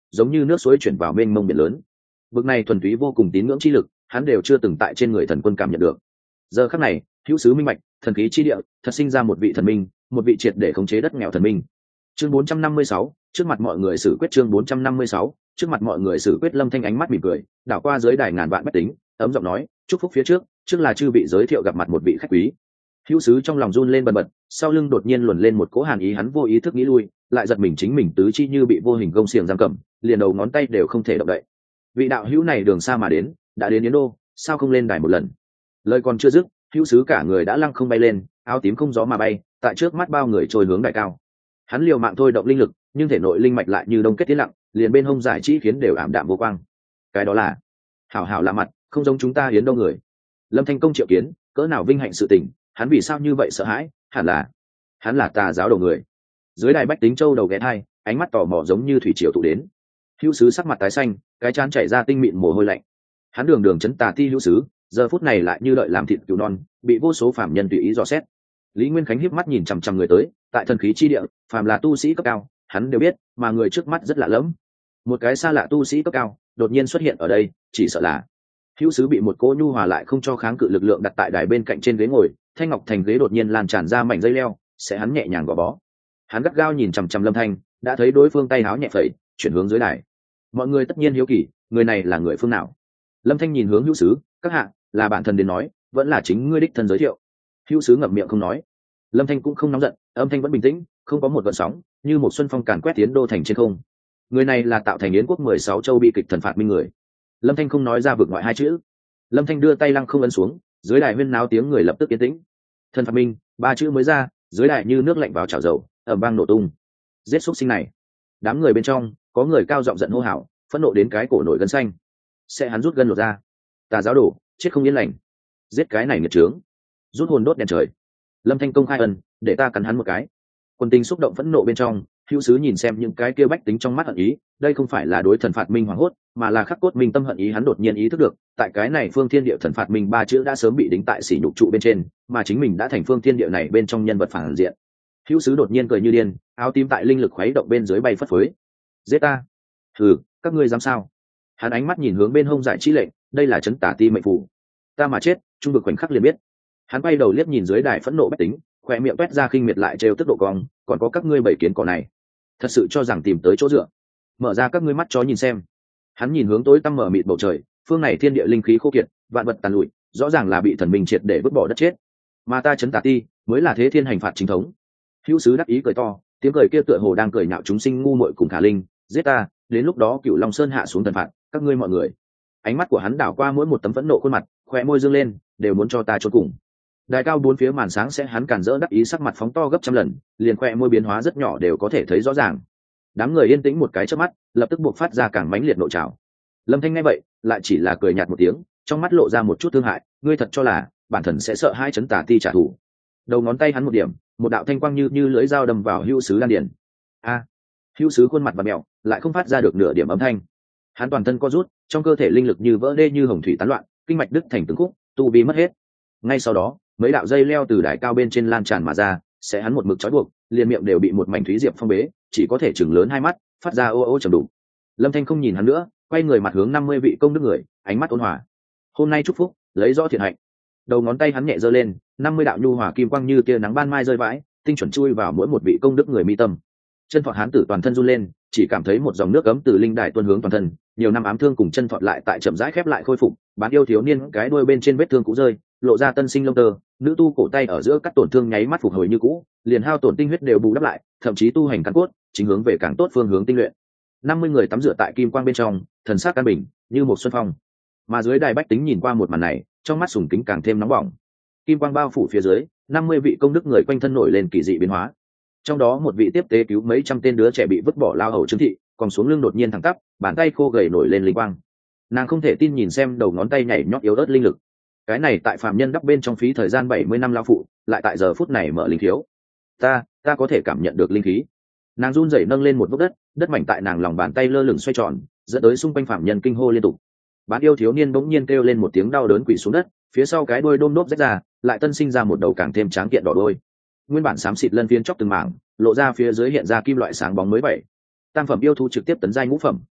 giống như nước suối chuyển vào mênh mông biển lớn. Vực này thuần túy vô cùng tín ngưỡng chi lực, hắn đều chưa từng tại trên người thần quân cảm nhận được. Giờ khắc này, hữu sứ minh bạch, thần khí chi địa thật sinh ra một vị thần minh, một vị triệt để khống chế đất nghèo thần minh. Chương bốn trăm năm mươi sáu, trước mặt mọi người xử quyết. Chương bốn trăm năm mươi sáu, trước mặt mọi người xử quyết. Lâm Thanh ánh mắt mỉm cười, đảo qua dưới đài ngàn vạn bách tính, ấm giọng nói, chúc phúc phía trước, trước là chư vị giới thiệu gặp mặt một vị khách quý. Hữu sứ trong lòng run lên bần bật, sau lưng đột nhiên luồn lên một cỗ hàn ý, hắn vô ý thức nghĩ lui, lại giật mình chính mình tứ chi như bị vô hình gông xiềng giam cầm, liền đầu ngón tay đều không thể động đậy. Vị đạo hữu này đường xa mà đến, đã đến Yến Đô, sao không lên đài một lần? Lời còn chưa dứt, hữu sứ cả người đã lăng không bay lên, áo tím không gió mà bay, tại trước mắt bao người trôi hướng đài cao. Hắn liều mạng thôi động linh lực, nhưng thể nội linh mạch lại như đông kết tiến lặng, liền bên hông giải trí khiến đều ảm đạm vô quang. Cái đó là hảo hảo lạ mặt, không giống chúng ta Yến Đô người. Lâm Thanh Công triệu kiến, cỡ nào vinh hạnh sự tình, hắn vì sao như vậy sợ hãi? Hẳn là hắn là tà giáo đầu người. Dưới đài bách tính châu đầu ghé thai, ánh mắt tò mò giống như thủy triều tụ đến. Hữu sứ sắc mặt tái xanh, cái trán chảy ra tinh mịn mồ hôi lạnh. Hắn đường đường chấn tà ti hữu sứ, giờ phút này lại như đợi làm thịt cừu non, bị vô số phạm nhân tùy ý dò xét. Lý Nguyên Khánh híp mắt nhìn chằm chằm người tới, tại thần khí chi địa, phàm là tu sĩ cấp cao, hắn đều biết, mà người trước mắt rất lạ lẫm. Một cái xa lạ tu sĩ cấp cao, đột nhiên xuất hiện ở đây, chỉ sợ là hữu sứ bị một cỗ nhu hòa lại không cho kháng cự lực lượng đặt tại đài bên cạnh trên ghế ngồi, thanh ngọc thành ghế đột nhiên lan tràn ra mảnh dây leo, sẽ hắn nhẹ nhàng gò bó. Hắn gắt gao nhìn chằm chằm Lâm Thanh, đã thấy đối phương tay háo nhẹ phẩy, chuyển hướng dưới đài. Mọi người tất nhiên hiếu kỳ, người này là người phương nào? Lâm Thanh nhìn hướng hữu sứ, các hạ, là bản thân đến nói, vẫn là chính ngươi đích thân giới thiệu. Hữu sứ ngậm miệng không nói. Lâm Thanh cũng không nóng giận, âm thanh vẫn bình tĩnh, không có một gợn sóng, như một xuân phong càn quét Tiến Đô thành trên không. Người này là tạo thành Yến quốc mười sáu châu bi kịch thần phạt minh người. Lâm Thanh không nói ra vực ngoại hai chữ. Lâm Thanh đưa tay lăng không ấn xuống, dưới đài huyên náo tiếng người lập tức yên tĩnh. Thần phạt minh, ba chữ mới ra, dưới đài như nước lạnh vào chảo dầu, ầm vang nổ tung. Giết xúc sinh này! Đám người bên trong có người cao giọng giận hô hào, phẫn nộ đến cái cổ nổi gân xanh. Sẽ hắn rút gân lột ra. Tà giáo đổ, chết không yên lành. Giết cái này nghiệt trướng. Rút hồn đốt đèn trời. Lâm Thanh công khai ân, để ta cắn hắn một cái. Quân tình xúc động phẫn nộ bên trong, hữu sứ nhìn xem những cái kia bách tính trong mắt hận ý, đây không phải là đối thần phạt minh hoảng hốt, mà là khắc cốt minh tâm hận ý. Hắn đột nhiên ý thức được, tại cái này phương thiên địa thần phạt minh ba chữ đã sớm bị đính tại sỉ nhục trụ bên trên, mà chính mình đã thành phương thiên địa này bên trong nhân vật phản diện. Hữu sứ đột nhiên cười như điên, áo tím tại linh lực khuấy động bên dưới bay phất phới. Giết ta! Hừ, các ngươi dám sao? Hắn ánh mắt nhìn hướng bên hông giải trí lệnh, đây là chấn tả ti mệnh phủ. Ta mà chết, trung vực khoảnh khắc liền biết. Hắn bay đầu liếc nhìn dưới đài phẫn nộ bách tính, khoe miệng toét ra khinh miệt lại trêu tức độ cong, còn có các ngươi bảy kiến cỏ này, thật sự cho rằng tìm tới chỗ dựa? Mở ra các ngươi mắt chó nhìn xem. Hắn nhìn hướng tối tăm mở mịt bầu trời, phương này thiên địa linh khí khô kiệt, vạn vật tàn lụi, rõ ràng là bị thần minh triệt để vứt bỏ đất chết. Mà ta chấn tả ti mới là thế thiên hành phạt chính thống. Hữu sứ đắc ý cười to, tiếng cười kia tựa hồ đang cười nhạo chúng sinh ngu muội cùng khả linh. Giết ta, đến lúc đó Cửu Long Sơn hạ xuống thần phạt, các ngươi mọi người. Ánh mắt của hắn đảo qua mỗi một tấm phẫn nộ khuôn mặt, khóe môi dương lên, đều muốn cho ta chôn cùng. Đài cao bốn phía màn sáng sẽ hắn càn rỡ đắc ý, sắc mặt phóng to gấp trăm lần, liền khóe môi biến hóa rất nhỏ đều có thể thấy rõ ràng. Đám người yên tĩnh một cái chớp mắt, lập tức buộc phát ra càng mãnh liệt nội trào. Lâm Thanh nghe vậy, lại chỉ là cười nhạt một tiếng, trong mắt lộ ra một chút thương hại, ngươi thật cho là bản thân sẽ sợ hai chấn tà ti trả thù? Đầu ngón tay hắn một điểm, một đạo thanh quang như như lưỡi dao đâm vào hữu sứ đan điền. A! Hữu sứ khuôn mặt và mèo, lại không phát ra được nửa điểm âm thanh. Hắn toàn thân co rút, trong cơ thể linh lực như vỡ đê như hồng thủy tán loạn, kinh mạch đứt thành từng khúc, tu vi mất hết. Ngay sau đó, mấy đạo dây leo từ đài cao bên trên lan tràn mà ra, sẽ hắn một mực trói buộc, liền miệng đều bị một mảnh thúy diệp phong bế, chỉ có thể chừng lớn hai mắt, phát ra ô ô trầm đục. Lâm Thanh không nhìn hắn nữa, quay người mặt hướng năm mươi vị công đức người, ánh mắt ôn hòa. Hôm nay chúc phúc, lấy rõ thiện hạnh. Đầu ngón tay hắn nhẹ giơ lên, năm mươi đạo nhu hòa kim quang như tia nắng ban mai rơi vãi, tinh chuẩn chui vào mỗi một vị công đức người mi tâm. Chân Phọt hán tử toàn thân run lên, chỉ cảm thấy một dòng nước ấm từ linh đài tuôn hướng toàn thân, nhiều năm ám thương cùng chân Phọt lại tại chậm rãi khép lại khôi phục, bán yêu thiếu niên cái đuôi bên trên vết thương cũ rơi, lộ ra tân sinh lông tơ, nữ tu cổ tay ở giữa cắt tổn thương nháy mắt phục hồi như cũ, liền hao tổn tinh huyết đều bù đắp lại, thậm chí tu hành căn cốt, chính hướng về càng tốt phương hướng tinh luyện. năm mươi người tắm rửa tại kim quang bên trong, thần sắc an bình, như một xuân phong. Mà dưới đài bách tính nhìn qua một màn này, trong mắt sùng kính càng thêm nóng bỏng. Kim quang bao phủ phía dưới, năm mươi vị công đức người quanh thân nổi lên kỳ dị biến hóa. Trong đó một vị tiếp tế cứu mấy trăm tên đứa trẻ bị vứt bỏ lao hầu Trương thị, còn xuống lưng đột nhiên thẳng tắp, bàn tay khô gầy nổi lên linh quang. Nàng không thể tin nhìn xem đầu ngón tay nhảy nhót yếu ớt linh lực. Cái này tại phạm nhân đắp bên trong phí thời gian bảy mươi năm lao phụ, lại tại giờ phút này mở linh thiếu. Ta, ta có thể cảm nhận được linh khí. Nàng run rẩy nâng lên một bốc đất, đất mảnh tại nàng lòng bàn tay lơ lửng xoay tròn, dẫn tới xung quanh phạm nhân kinh hô liên tục. Bán yêu thiếu niên bỗng nhiên kêu lên một tiếng đau đớn quỳ xuống đất, phía sau cái đuôi đôm đốp rách ra, lại tân sinh ra một đầu càng thêm tráng kiện đỏ đôi. Nguyên bản xám xịt lân phiến chóc từng mảng, lộ ra phía dưới hiện ra kim loại sáng bóng mới vậy. Tam phẩm yêu thú trực tiếp tấn giai ngũ phẩm,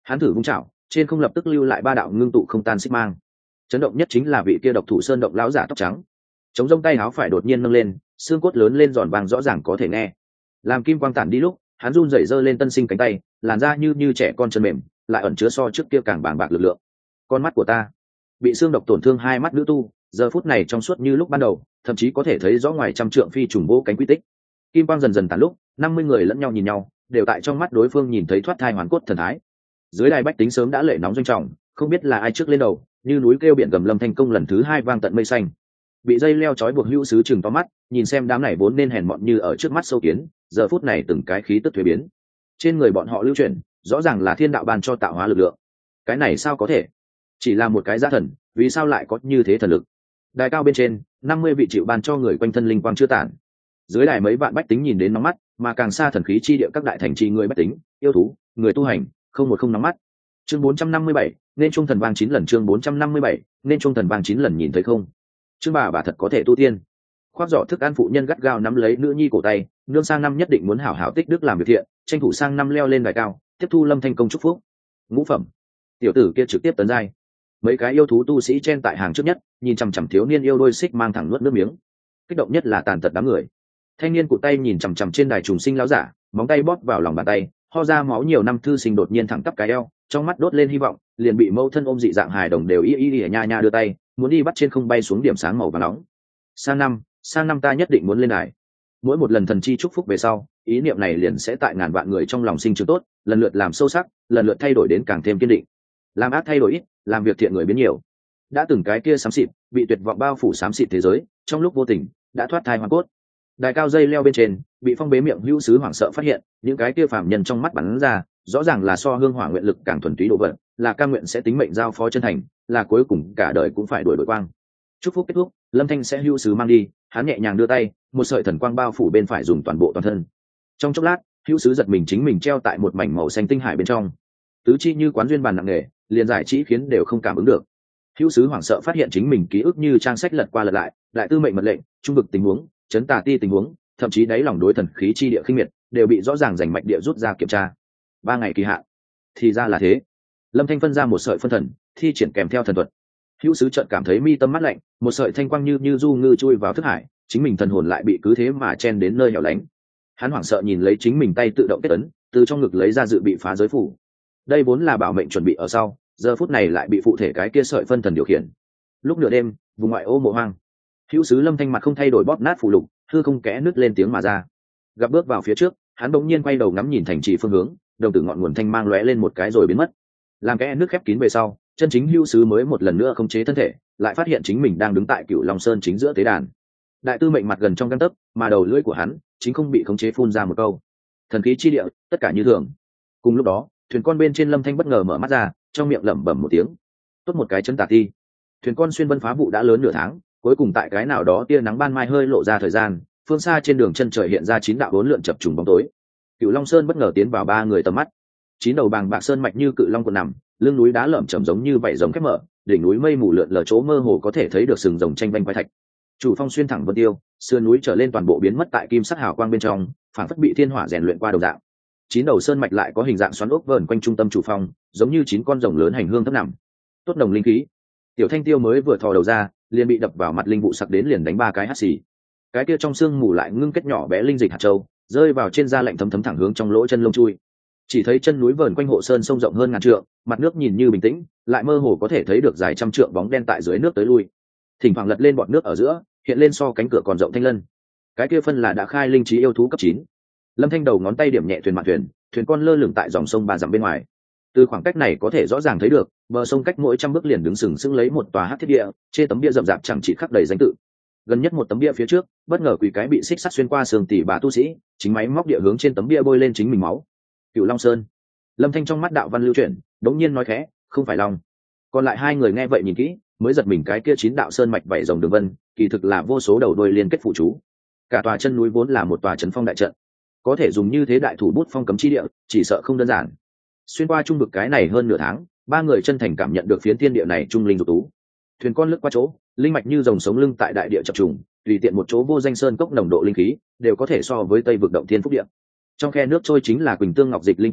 hắn thử vung chảo, trên không lập tức lưu lại ba đạo ngưng tụ không tan xích mang. Chấn động nhất chính là vị kia độc thủ sơn động lão giả tóc trắng, chống rông tay áo phải đột nhiên nâng lên, xương cốt lớn lên giòn vàng rõ ràng có thể nghe. Làm kim quang tản đi lúc, hắn run rẩy giơ lên tân sinh cánh tay, làn da như như trẻ con chân mềm, lại ẩn chứa so trước kia càng bàng bạc lực lượng. Con mắt của ta, bị xương độc tổn thương hai mắt nữ tu, giờ phút này trong suốt như lúc ban đầu, thậm chí có thể thấy rõ ngoài trăm trượng phi trùng vỗ cánh quy tích. Kim quang dần dần tàn lúc, năm mươi người lẫn nhau nhìn nhau, đều tại trong mắt đối phương nhìn thấy thoát thai hoàn cốt thần thái. Dưới đài bách tính sớm đã lệ nóng doanh trọng, không biết là ai trước lên đầu, như núi kêu biển gầm Lâm Thanh công lần thứ hai vang tận mây xanh. Bị dây leo trói buộc hữu sứ chừng to mắt, nhìn xem đám này vốn nên hèn mọn như ở trước mắt sâu kiến, giờ phút này từng cái khí tức thuế biến. Trên người bọn họ lưu chuyển, rõ ràng là thiên đạo ban cho tạo hóa lực lượng. Cái này sao có thể? Chỉ là một cái giá thần, vì sao lại có như thế thần lực? Đài cao bên trên, năm mươi vị chịu ban cho người quanh thân linh quang chưa tản. Dưới đài mấy vạn bách tính nhìn đến nóng mắt, mà càng xa thần khí chi địa các đại thành trì người bách tính, yêu thú, người tu hành, không một không nóng mắt. Chương bốn trăm năm mươi bảy, nên trung thần vang chín lần chương bốn trăm năm mươi bảy, nên trung thần vang chín lần nhìn thấy không? Chương bà bà thật có thể tu tiên. Khoác giỏ thức ăn phụ nhân gắt gao nắm lấy nữ nhi cổ tay, nương sang năm nhất định muốn hảo hảo tích đức làm việc thiện, tranh thủ sang năm leo lên đài cao, tiếp thu Lâm Thanh công chúc phúc. Ngũ phẩm, tiểu tử kia trực tiếp tấn giai. Mấy cái yêu thú tu sĩ chen tại hàng trước nhất, nhìn chằm chằm thiếu niên yêu đôi xích mang thẳng nuốt nước miếng. Kích động nhất là tàn tật đám người. Thanh niên cụt tay nhìn chằm chằm trên đài trùng sinh lão giả, móng tay bóp vào lòng bàn tay, ho ra máu nhiều năm thư sinh đột nhiên thẳng tắp cái eo, trong mắt đốt lên hy vọng, liền bị mâu thân ôm dị dạng hài đồng đều y y y nha nha đưa tay, muốn đi bắt trên không bay xuống điểm sáng màu vàng nóng. Sang năm, sang năm ta nhất định muốn lên đài. Mỗi một lần thần chi chúc phúc về sau, ý niệm này liền sẽ tại ngàn vạn người trong lòng sinh trưởng tốt, lần lượt làm sâu sắc, lần lượt thay đổi đến càng thêm kiên định. Làm ác thay đổi ít, làm việc thiện người biến nhiều. Đã từng cái kia xám xịt, bị tuyệt vọng bao phủ xám xịt thế giới, trong lúc vô tình đã thoát thai hoàn cốt. Đài cao dây leo bên trên, bị phong bế miệng hữu sứ hoảng sợ phát hiện, những cái kia phàm nhân trong mắt bắn ra, rõ ràng là so hương hỏa nguyện lực càng thuần túy độ vận, là ca nguyện sẽ tính mệnh giao phó chân thành, là cuối cùng cả đời cũng phải đuổi đổi quang. Chúc phúc kết thúc, Lâm Thanh sẽ hữu sứ mang đi, hắn nhẹ nhàng đưa tay, một sợi thần quang bao phủ bên phải dùng toàn bộ toàn thân. Trong chốc lát, hữu sứ giật mình chính mình treo tại một mảnh màu xanh tinh hải bên trong. Tứ chi như quán duyên bàn nặng nề, liền giải trí khiến đều không cảm ứng được. Hữu sứ hoảng sợ phát hiện chính mình ký ức như trang sách lật qua lật lại, đại tư mệnh mật lệnh, trung vực tình huống, chấn tà ti tình huống, thậm chí đáy lòng đối thần khí chi địa khinh miệt, đều bị rõ ràng rành mạch địa rút ra kiểm tra. Ba ngày kỳ hạn. Thì ra là thế. Lâm Thanh phân ra một sợi phân thần, thi triển kèm theo thần thuật. Hữu sứ chợt cảm thấy mi tâm mắt lạnh, một sợi thanh quang như như du ngư chui vào thức hải, chính mình thần hồn lại bị cứ thế mà chen đến nơi hẻo lánh. Hắn hoảng sợ nhìn lấy chính mình tay tự động kết ấn, từ trong ngực lấy ra dự bị phá giới phủ. Đây vốn là bảo mệnh chuẩn bị ở sau, giờ phút này lại bị phụ thể cái kia sợi phân thần điều khiển. Lúc nửa đêm, vùng ngoại ô mộ hoang, hữu sứ Lâm Thanh mặt không thay đổi bóp nát phù lục, hư không kẽ nứt lên tiếng mà ra. Gặp bước vào phía trước, hắn bỗng nhiên quay đầu ngắm nhìn thành trì phương hướng, đồng tử ngọn nguồn thanh mang lóe lên một cái rồi biến mất. Làm kẽ nước khép kín về sau, chân chính hữu sứ mới một lần nữa khống chế thân thể, lại phát hiện chính mình đang đứng tại Cửu Long Sơn chính giữa tế đàn. Đại tư mệnh mặt gần trong gang tấc, mà đầu lưỡi của hắn chính không bị khống chế phun ra một câu: thần khí chi địa, tất cả như thường. Cùng lúc đó, thuyền con bên trên Lâm Thanh bất ngờ mở mắt ra, trong miệng lẩm bẩm một tiếng: tốt một cái chân tà ti. Thuyền con xuyên vân phá vụ đã lớn nửa tháng, cuối cùng tại cái nào đó tia nắng ban mai hơi lộ ra thời gian, phương xa trên đường chân trời hiện ra chín đạo bốn lượn chập trùng bóng tối. Cửu Long Sơn bất ngờ tiến vào ba người tầm mắt. Chín đầu bàng bạc sơn mạch như cự long cuộn nằm, lưng núi đá lởm chởm giống như vảy rồng khép mở, đỉnh núi mây mù lượn lờ chỗ mơ hồ có thể thấy được sừng rồng tranh vanh quái thạch. Chủ phong xuyên thẳng vân tiêu, sườn núi trở lên toàn bộ biến mất tại kim sắc hào quang bên trong, phản phất bị thiên hỏa rèn luyện qua đầu dạng. Chín đầu sơn mạch lại có hình dạng xoắn ốc vờn quanh trung tâm chủ phong, giống như chín con rồng lớn hành hương thấp nằm. Tốt nồng linh khí. Tiểu Thanh Tiêu mới vừa thò đầu ra, liền bị đập vào mặt linh vụ sặc đến liền đánh ba cái hắt xì. Cái kia trong xương mù lại ngưng kết nhỏ bé linh dịch hạt châu, rơi vào trên da lạnh thấm thấm thẳng hướng trong lỗ chân lông chui. Chỉ thấy chân núi vờn quanh hộ sơn sông rộng hơn ngàn trượng, mặt nước nhìn như bình tĩnh, lại mơ hồ có thể thấy được dài trăm trượng bóng đen tại dưới nước tới lui. Thỉnh thoảng lật lên bọt nước ở giữa, hiện lên so cánh cửa còn rộng thanh lân. Cái kia phân là đã khai linh trí yêu thú cấp chín. Lâm Thanh đầu ngón tay điểm nhẹ thuyền mạn thuyền, thuyền con lơ lửng tại dòng sông ba dặm bên ngoài. Từ khoảng cách này có thể rõ ràng thấy được, bờ sông cách mỗi trăm bước liền đứng sừng sững lấy một tòa hắc thiết địa, trên tấm bia rậm rạp chẳng chỉ khắc đầy danh tự. Gần nhất một tấm bia phía trước, bất ngờ quỳ cái bị xích sắt xuyên qua sườn tỉ bà tu sĩ, chính máy móc địa hướng trên tấm bia bôi lên chính mình máu. Cửu Long Sơn. Lâm Thanh trong mắt đạo văn lưu chuyển, đống nhiên nói khẽ, không phải long. Còn lại hai người nghe vậy nhìn kỹ, mới giật mình cái kia chín đạo sơn mạch vảy rồng đường vân, kỳ thực là vô số đầu đuôi liên kết phụ chú. Cả tòa chân núi vốn là một tòa trấn phong đại trận, có thể dùng như thế đại thủ bút phong cấm chi địa, chỉ sợ không đơn giản. Xuyên qua trung vực cái này hơn nửa tháng, ba người chân thành cảm nhận được phiến thiên địa này trung linh dục tú. Thuyền con lướt qua chỗ, linh mạch như dòng sống lưng tại đại địa chập trùng, tùy tiện một chỗ vô danh sơn cốc nồng độ linh khí đều có thể so với tây vực động thiên phúc địa. Trong khe nước trôi chính là quỳnh tương ngọc dịch linh tuyển,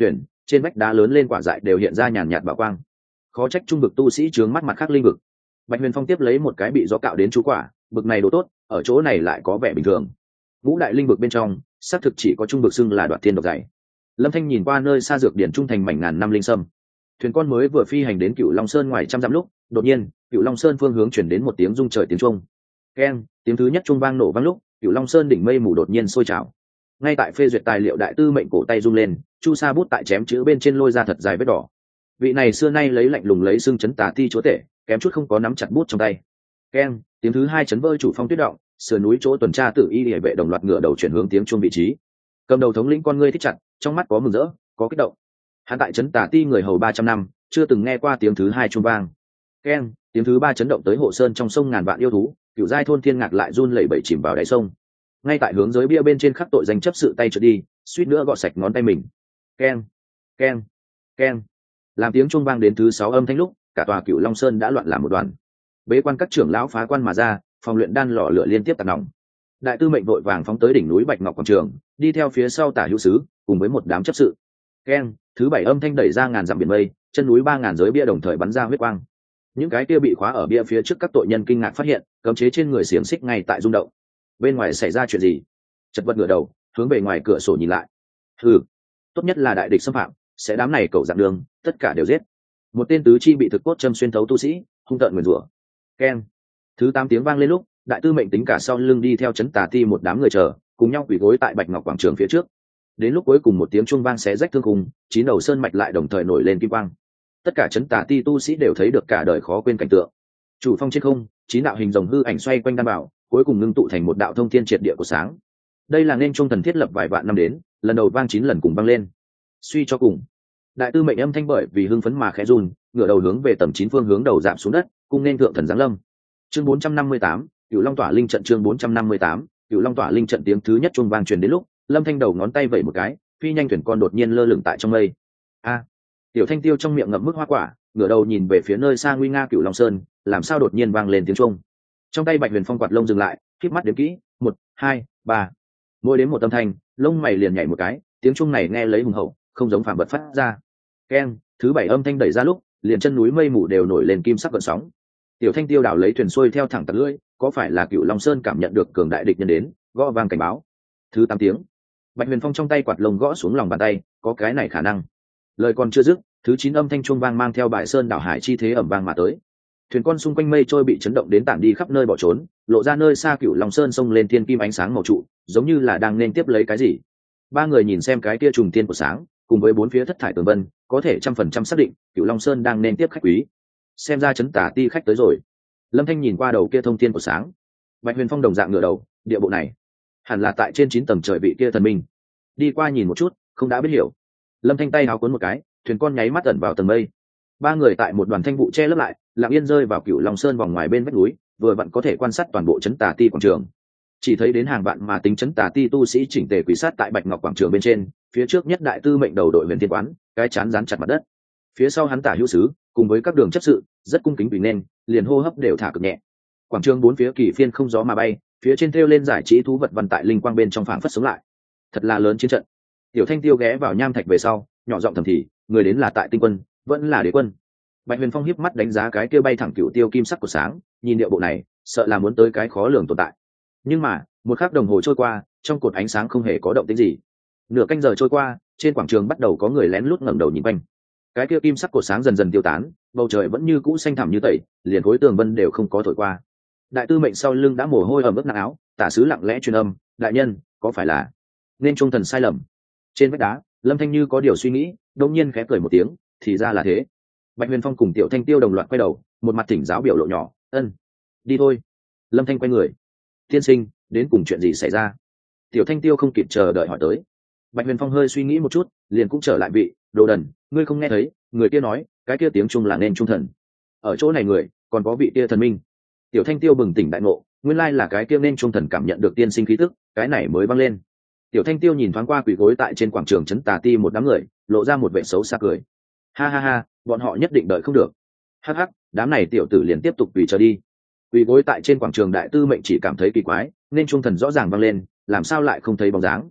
trên vách đá lớn lên quả dại đều hiện ra nhàn nhạt bảo quang. Khó trách trung vực tu sĩ trướng mắt mặt khác linh vực. Bạch Huyền Phong tiếp lấy một cái bị gió cạo đến chú quả, bực này đồ tốt, ở chỗ này lại có vẻ bình thường. Ngũ đại linh vực bên trong, xác thực chỉ có trung vực xưng là đoạt thiên độc dày. Lâm Thanh nhìn qua nơi xa dược điển trung thành mảnh ngàn năm linh sâm. Thuyền con mới vừa phi hành đến Cựu Long Sơn ngoài trăm dặm lúc, đột nhiên, Cựu Long Sơn phương hướng chuyển đến một tiếng rung trời tiếng chuông. Keng, tiếng thứ nhất chuông vang nổ vang lúc, Cựu Long Sơn đỉnh mây mù đột nhiên sôi trào. Ngay tại phê duyệt tài liệu đại tư mệnh cổ tay rung lên, chu sa bút tại chém chữ bên trên lôi ra thật dài vết đỏ. Vị này xưa nay lấy lạnh lùng lấy xương chấn tà ti chúa tể, kém chút không có nắm chặt bút trong tay. Keng, tiếng thứ hai chấn vỡ chủ phong tuyết động, sườn núi chỗ tuần tra tự y hệ vệ đồng loạt ngựa đầu chuyển hướng tiếng chuông vị trí. Cầm đầu thống lĩnh con ngươi thích chặt, trong mắt có mừng rỡ, có kích động. Hắn tại chấn tà ti người hầu ba trăm năm, chưa từng nghe qua tiếng thứ hai chuông vang. Keng, tiếng thứ ba chấn động tới hộ sơn trong sông ngàn vạn yêu thú, cựu giai thôn thiên ngạc lại run lẩy bẩy chìm vào đáy sông. Ngay tại hướng giới bia bên trên khắc tội danh chấp sự tay trượt đi, suýt nữa gọt sạch ngón tay mình. Keng, keng, keng. Làm tiếng chuông vang đến thứ sáu âm thanh lúc, cả tòa Cựu Long Sơn đã loạn làm một đoàn. Bế quan các trưởng lão phá quan mà ra, phòng luyện đan lò lửa liên tiếp tạt nòng. Đại tư mệnh vội vàng phóng tới đỉnh núi Bạch Ngọc quảng trường, đi theo phía sau Tả Hữu sứ, cùng với một đám chấp sự. Keng, thứ bảy âm thanh đẩy ra ngàn dặm biển mây, chân núi ba ngàn giới bia đồng thời bắn ra huyết quang. Những cái kia bị khóa ở bia phía trước các tội nhân kinh ngạc phát hiện, cấm chế trên người xiềng xích ngay tại rung động. Bên ngoài xảy ra chuyện gì? Chật vật ngửa đầu, hướng về ngoài cửa sổ nhìn lại. Hừ, tốt nhất là đại địch xâm phạm, sẽ đám này cẩu dạng đường, tất cả đều giết. Một tên tứ chi bị thực cốt châm xuyên thấu tu sĩ, hung tợn nguyền rủa. Keng, thứ tám tiếng vang lên lúc, đại tư mệnh tính cả sau lưng đi theo chấn tà ti một đám người chờ, cùng nhau quỳ gối tại Bạch Ngọc quảng trường phía trước. Đến lúc cuối cùng một tiếng chuông vang xé rách thương khung, chín đầu sơn mạch lại đồng thời nổi lên kim quang. Tất cả chấn tà ti tu sĩ đều thấy được cả đời khó quên cảnh tượng. Chủ phong trên không, chín đạo hình rồng hư ảnh xoay quanh đan bảo, cuối cùng ngưng tụ thành một đạo thông thiên triệt địa của sáng. Đây là nên trung thần thiết lập vài vạn năm đến, lần đầu vang chín lần cùng vang lên. Suy cho cùng, đại tư mệnh âm thanh bởi vì hưng phấn mà khẽ run, ngửa đầu hướng về tầm chín phương hướng đầu giảm xuống đất, cung nên thượng thần giáng lâm. Chương bốn trăm năm mươi tám, Cửu Long tỏa linh trận. Chương bốn trăm năm mươi tám, Cửu Long tỏa linh trận. Tiếng thứ nhất chuông vang truyền đến lúc, Lâm Thanh đầu ngón tay vẩy một cái, phi nhanh thuyền con đột nhiên lơ lửng tại trong mây. A! Tiểu Thanh Tiêu trong miệng ngậm mức hoa quả, ngửa đầu nhìn về phía nơi xa nguy nga Cửu Long Sơn, làm sao đột nhiên vang lên tiếng chuông. Trong tay Bạch Huyền Phong quạt lông dừng lại, khép mắt đếm kỹ, một, hai, ba. Mỗi đến một âm thanh, lông mày liền nhảy một cái, tiếng chuông này nghe lấy hùng hậu, không giống phàm vật phát ra. Keng, thứ bảy âm thanh đẩy ra lúc, liền chân núi mây mù đều nổi lên kim sắc gợn sóng. Tiểu Thanh Tiêu đảo lấy thuyền xuôi theo thẳng tận lưỡi, có phải là Cửu Long Sơn cảm nhận được cường đại địch nhân đến, gõ vang cảnh báo. Thứ tám tiếng, Bạch Huyền Phong trong tay quạt lông gõ xuống lòng bàn tay, có cái này khả năng. Lời còn chưa dứt, thứ chín âm thanh chuông vang mang theo bại sơn đảo hải chi thế ẩm vang mà tới. Thuyền con xung quanh mây trôi bị chấn động đến tản đi khắp nơi bỏ trốn, lộ ra nơi xa Cửu Long Sơn sông lên thiên kim ánh sáng màu trụ, giống như là đang nên tiếp lấy cái gì. Ba người nhìn xem cái kia trùng thiên của sáng, cùng với bốn phía thất thải tường vân, có thể trăm phần trăm xác định Cửu Long Sơn đang nên tiếp khách quý. Xem ra chấn tà ti khách tới rồi. Lâm Thanh nhìn qua đầu kia thông thiên của sáng. Bạch Huyền Phong đồng dạng ngửa đầu, địa bộ này hẳn là tại trên chín tầng trời vị kia thần minh. Đi qua nhìn một chút, không đã biết hiểu. Lâm Thanh tay háo cuốn một cái, thuyền con nháy mắt ẩn vào tầng mây. Ba người tại một đoàn thanh vụ che lấp lại, lặng yên rơi vào Cửu Long Sơn vòng ngoài bên vách núi, vừa vặn có thể quan sát toàn bộ chấn tà ti quảng trường. Chỉ thấy đến hàng vạn mà tính chấn tà ti tu sĩ chỉnh tề quỳ sát tại Bạch Ngọc quảng trường bên trên, phía trước nhất đại tư mệnh đầu đội Huyền Thiên Quán, cái chán dán chặt mặt đất. Phía sau hắn Tả Hữu sứ, cùng với các đường chấp sự, rất cung kính quỳ nên, liền hô hấp đều thả cực nhẹ. Quảng trường bốn phía kỳ phiên không gió mà bay, phía trên thêu lên giải trí thú vật văn tại linh quang bên trong phảng phất sống lại. Thật là lớn chiến trận. Tiểu Thanh Tiêu ghé vào nham thạch về sau, nhỏ giọng thầm thì, người đến là tại tinh quân, vẫn là đế quân. Bạch Huyền Phong hiếp mắt đánh giá cái kia bay thẳng cựu tiêu kim sắc của sáng, nhìn điệu bộ này, sợ là muốn tới cái khó lường tồn tại. Nhưng mà, một khắc đồng hồ trôi qua, trong cột ánh sáng không hề có động tĩnh gì. Nửa canh giờ trôi qua, trên quảng trường bắt đầu có người lén lút ngẩng đầu nhìn quanh. Cái kia kim sắc cột sáng dần dần tiêu tán, bầu trời vẫn như cũ xanh thẳm như tẩy, liền khối tường vân đều không có thổi qua. Đại tư mệnh sau lưng đã mồ hôi ẩm ướt nặng áo, tả sứ lặng lẽ truyền âm, đại nhân, có phải là nên trung thần sai lầm? Trên vách đá, Lâm Thanh Như có điều suy nghĩ, đột nhiên khẽ cười một tiếng, thì ra là thế. Bạch Huyền Phong cùng Tiểu Thanh Tiêu đồng loạt quay đầu, một mặt thỉnh giáo biểu lộ nhỏ, ân, đi thôi. Lâm Thanh quay người, tiên sinh, đến cùng chuyện gì xảy ra? Tiểu Thanh Tiêu không kịp chờ đợi hỏi tới. Bạch Huyền Phong hơi suy nghĩ một chút, liền cũng trở lại vị, đồ đần, ngươi không nghe thấy, người kia nói, cái kia tiếng trung là nên trung thần. Ở chỗ này người, còn có vị kia thần minh. Tiểu Thanh Tiêu bừng tỉnh đại ngộ, nguyên lai là cái kia nên trung thần cảm nhận được tiên sinh khí tức, cái này mới văng lên. Tiểu Thanh Tiêu nhìn thoáng qua quỷ gối tại trên quảng trường trấn tà ti một đám người, lộ ra một vẻ xấu xa cười. Ha ha ha, bọn họ nhất định đợi không được. Hắc hắc, đám này tiểu tử liền tiếp tục quỳ chờ đi. Quỳ gối tại trên quảng trường đại tư mệnh chỉ cảm thấy kỳ quái, nên trung thần rõ ràng văng lên, làm sao lại không thấy bóng dáng?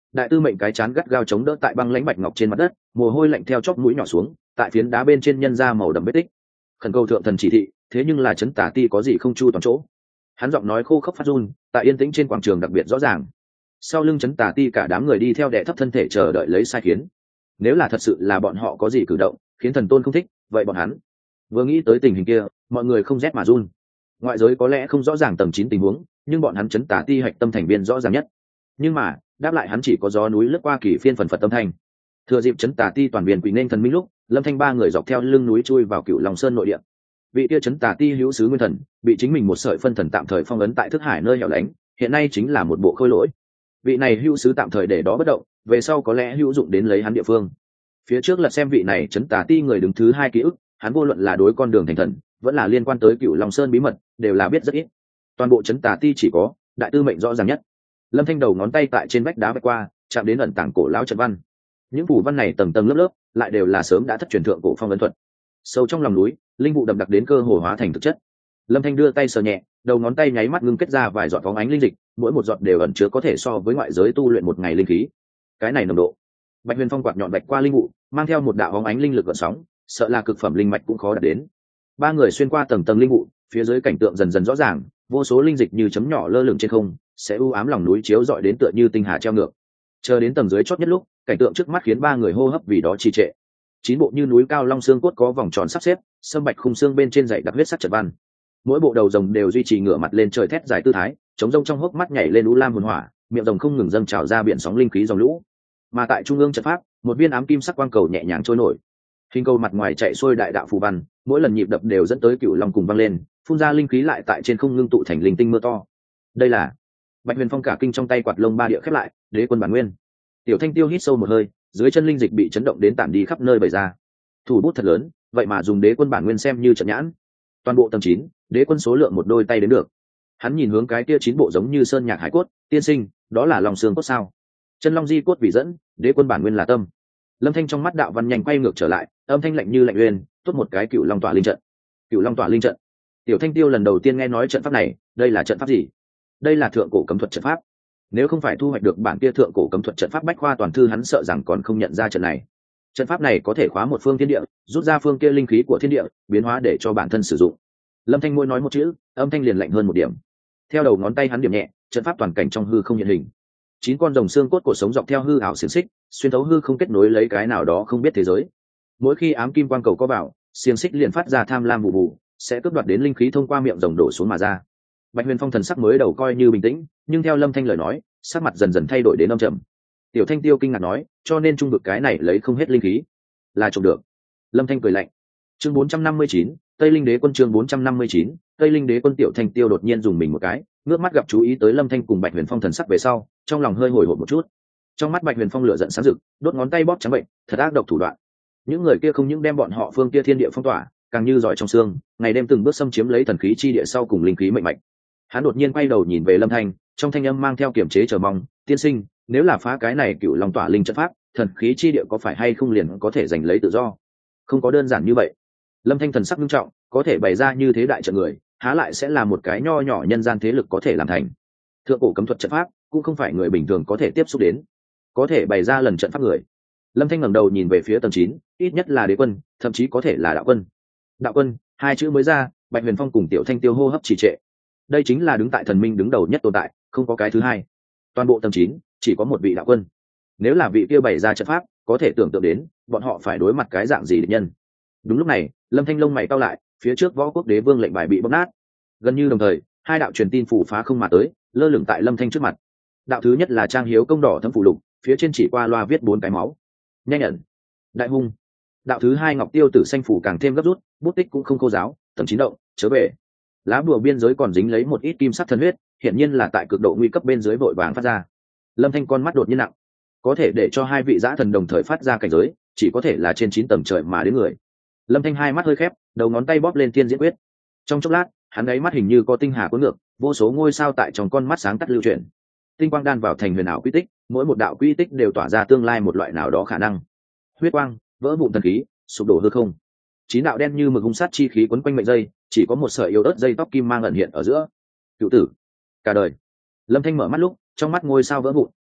đại tư mệnh cái chán gắt gao chống đỡ tại băng lãnh bạch ngọc trên mặt đất, mồ hôi lạnh theo chóp mũi nhỏ xuống, tại phiến đá bên trên nhân ra màu đậm vết tích. Khẩn cầu thượng thần chỉ thị, thế nhưng là chấn tả ti có gì không chu toàn chỗ. Hắn giọng nói khô khốc phát run, tại yên tĩnh trên quảng trường đặc biệt rõ ràng. Sau lưng chấn tả ti cả đám người đi theo đệ thấp thân thể chờ đợi lấy sai khiến. Nếu là thật sự là bọn họ có gì cử động khiến thần tôn không thích, vậy bọn hắn vừa nghĩ tới tình hình kia, mọi người không rét mà run. Ngoại giới có lẽ không rõ ràng tầng chín tình huống, nhưng bọn hắn chấn tả ti hạch tâm thành viên rõ ràng nhất. Nhưng mà đáp lại hắn chỉ có gió núi lướt qua kỳ phiên phần phật tâm thanh. Thừa dịp chấn tả ti toàn viên quỳ nên thần minh lúc, Lâm Thanh ba người dọc theo lưng núi chui vào Cửu Long Sơn nội địa. Vị kia chấn tả ti hữu sứ nguyên thần bị chính mình một sợi phân thần tạm thời phong ấn tại thức hải nơi hẻo lánh, hiện nay chính là một bộ khôi lỗi. Vị này hữu sứ tạm thời để đó bất động, về sau có lẽ hữu dụng đến lấy hắn địa phương. Phía trước là xem vị này chấn tả ti người đứng thứ hai ký ức, hắn vô luận là đối con đường thành thần, vẫn là liên quan tới Cửu Long Sơn bí mật, đều là biết rất ít. Toàn bộ chấn tả ti chỉ có đại tư mệnh rõ ràng nhất. Lâm Thanh đầu ngón tay tại trên vách đá vạch qua, chạm đến ẩn tàng cổ lão trận văn. Những phủ văn này tầng tầng lớp lớp, lại đều là sớm đã thất truyền thượng cổ phong ấn thuật. Sâu trong lòng núi, linh vụ đậm đặc đến cơ hồ hóa thành thực chất. Lâm Thanh đưa tay sờ nhẹ, đầu ngón tay nháy mắt ngưng kết ra vài giọt phóng ánh linh dịch, mỗi một giọt đều ẩn chứa có thể so với ngoại giới tu luyện một ngày linh khí. Cái này nồng độ. Bạch Huyền Phong quạt nhọn bạch qua linh vụ, mang theo một đạo phóng ánh linh lực gợn sóng, sợ là cực phẩm linh mạch cũng khó đạt đến. Ba người xuyên qua tầng tầng linh vụ, phía dưới cảnh tượng dần dần rõ ràng, vô số linh dịch như chấm nhỏ lơ lửng trên không, sẽ u ám lòng núi chiếu rọi đến tựa như tinh hà treo ngược. Chờ đến tầng dưới chót nhất lúc, cảnh tượng trước mắt khiến ba người hô hấp vì đó trì trệ. Chín bộ như núi cao long xương cốt có vòng tròn sắp xếp, sâm bạch khung xương bên trên dãy đặc huyết sắc trận văn. Mỗi bộ đầu rồng đều duy trì ngửa mặt lên trời thét dài tư thái, chống rông trong hốc mắt nhảy lên u lam hồn hỏa, miệng rồng không ngừng dâng trào ra biển sóng linh khí dòng lũ. Mà tại trung ương trận pháp, một viên ám kim sắc quang cầu nhẹ nhàng trôi nổi. Hình cầu mặt ngoài chạy xuôi đại đạo phù văn, mỗi lần nhịp đập đều dẫn tới cựu long cùng vang lên, phun ra linh khí lại tại trên không ngưng tụ thành linh tinh mưa to. Đây là Bạch Huyền Phong cả kinh trong tay quạt lông ba địa khép lại, đế quân bản nguyên. Tiểu Thanh Tiêu hít sâu một hơi, dưới chân linh dịch bị chấn động đến tản đi khắp nơi bày ra. Thủ bút thật lớn, vậy mà dùng đế quân bản nguyên xem như trận nhãn. Toàn bộ tầng chín, đế quân số lượng một đôi tay đến được. Hắn nhìn hướng cái kia chín bộ giống như sơn nhạc hải cốt, tiên sinh, đó là lòng xương cốt sao? Chân long di cốt vì dẫn, đế quân bản nguyên là tâm. Lâm Thanh trong mắt đạo văn nhanh quay ngược trở lại, âm thanh lạnh như lạnh uyên, tốt một cái cựu long tỏa linh trận. Cựu long tỏa linh trận. Tiểu Thanh Tiêu lần đầu tiên nghe nói trận pháp này, đây là trận pháp gì? Đây là thượng cổ cấm thuật trận pháp. Nếu không phải thu hoạch được bản kia thượng cổ cấm thuật trận pháp bách khoa toàn thư, hắn sợ rằng còn không nhận ra trận này. Trận pháp này có thể khóa một phương thiên địa, rút ra phương kia linh khí của thiên địa, biến hóa để cho bản thân sử dụng. Lâm Thanh môi nói một chữ, âm thanh liền lạnh hơn một điểm. Theo đầu ngón tay hắn điểm nhẹ, trận pháp toàn cảnh trong hư không hiện hình. Chín con rồng xương cốt cổ sống dọc theo hư ảo xiềng xích, xuyên thấu hư không kết nối lấy cái nào đó không biết thế giới. Mỗi khi ám kim quang cầu có vào, xiềng xích liền phát ra tham lam vụ vụ, sẽ cướp đoạt đến linh khí thông qua miệng rồng đổ xuống mà ra. Bạch Huyền Phong thần sắc mới đầu coi như bình tĩnh, nhưng theo Lâm Thanh lời nói, sắc mặt dần dần thay đổi đến âm trầm. Tiểu Thanh Tiêu kinh ngạc nói, cho nên trung vực cái này lấy không hết linh khí, là trộm được. Lâm Thanh cười lạnh. Chương bốn trăm năm mươi chín, Tây Linh Đế quân. Chương bốn trăm năm mươi chín, Tây Linh Đế quân. Tiểu Thanh Tiêu đột nhiên dùng mình một cái, ngước mắt gặp chú ý tới Lâm Thanh cùng Bạch Huyền Phong thần sắc về sau, trong lòng hơi hồi hộp một chút. Trong mắt Bạch Huyền Phong lửa giận sáng rực, đốt ngón tay bóp trắng bệnh, thật ác độc thủ đoạn. Những người kia không những đem bọn họ phương kia thiên địa phong tỏa, càng như giỏi trong xương, ngày đêm từng bước xâm chiếm lấy thần khí chi địa sau cùng linh khí mạnh mạnh. Hắn đột nhiên quay đầu nhìn về Lâm Thanh, trong thanh âm mang theo kiềm chế chờ mong, tiên sinh, nếu là phá cái này cựu long tỏa linh trận pháp, thần khí chi địa có phải hay không liền có thể giành lấy tự do? Không có đơn giản như vậy. Lâm Thanh thần sắc nghiêm trọng, có thể bày ra như thế đại trận người, há lại sẽ là một cái nho nhỏ nhân gian thế lực có thể làm thành. Thượng cổ cấm thuật trận pháp cũng không phải người bình thường có thể tiếp xúc đến, có thể bày ra lần trận pháp người. Lâm Thanh ngẩng đầu nhìn về phía tầng chín, ít nhất là đế quân, thậm chí có thể là đạo quân. Đạo quân, hai chữ mới ra, Bạch Huyền Phong cùng Tiểu Thanh Tiêu hô hấp trì trệ. Đây chính là đứng tại thần minh đứng đầu nhất tồn tại, không có cái thứ hai. Toàn bộ tầng chín chỉ có một vị đạo quân. Nếu là vị kia bày ra trận pháp, có thể tưởng tượng đến bọn họ phải đối mặt cái dạng gì địch nhân. Đúng lúc này, Lâm Thanh lông mày cau lại, phía trước Võ Quốc Đế Vương lệnh bài bị bóp nát. Gần như đồng thời, hai đạo truyền tin phủ phá không mà tới, lơ lửng tại Lâm Thanh trước mặt. Đạo thứ nhất là trang hiếu công đỏ thấm phủ lục, phía trên chỉ qua loa viết bốn cái máu. Nhanh nhận, đại hung. Đạo thứ hai ngọc tiêu tử xanh phủ càng thêm gấp rút, bút tích cũng không khô giáo, tầng chín động, chớ về. Lá bùa biên giới còn dính lấy một ít kim sắc thân huyết, hiển nhiên là tại cực độ nguy cấp bên dưới vội vàng phát ra. Lâm Thanh con mắt đột nhiên nặng, có thể để cho hai vị giã thần đồng thời phát ra cảnh giới, chỉ có thể là trên chín tầng trời mà đến người. Lâm Thanh hai mắt hơi khép, đầu ngón tay bóp lên thiên diễn quyết. Trong chốc lát, hắn ấy mắt hình như có tinh hà cuốn ngược, vô số ngôi sao tại trong con mắt sáng tắt lưu chuyển. Tinh quang đan vào thành huyền ảo quy tích, mỗi một đạo quy tích đều tỏa ra tương lai một loại nào đó khả năng. Huyết quang, vỡ vụn thần khí, sụp đổ hư không. Chín đạo đen như mực hung sát chi khí quấn quanh mệnh dây, chỉ có một sợi yếu ớt dây tóc kim mang ẩn hiện ở giữa. Cựu tử, cả đời. Lâm Thanh mở mắt lúc, trong mắt ngôi sao vỡ vụn,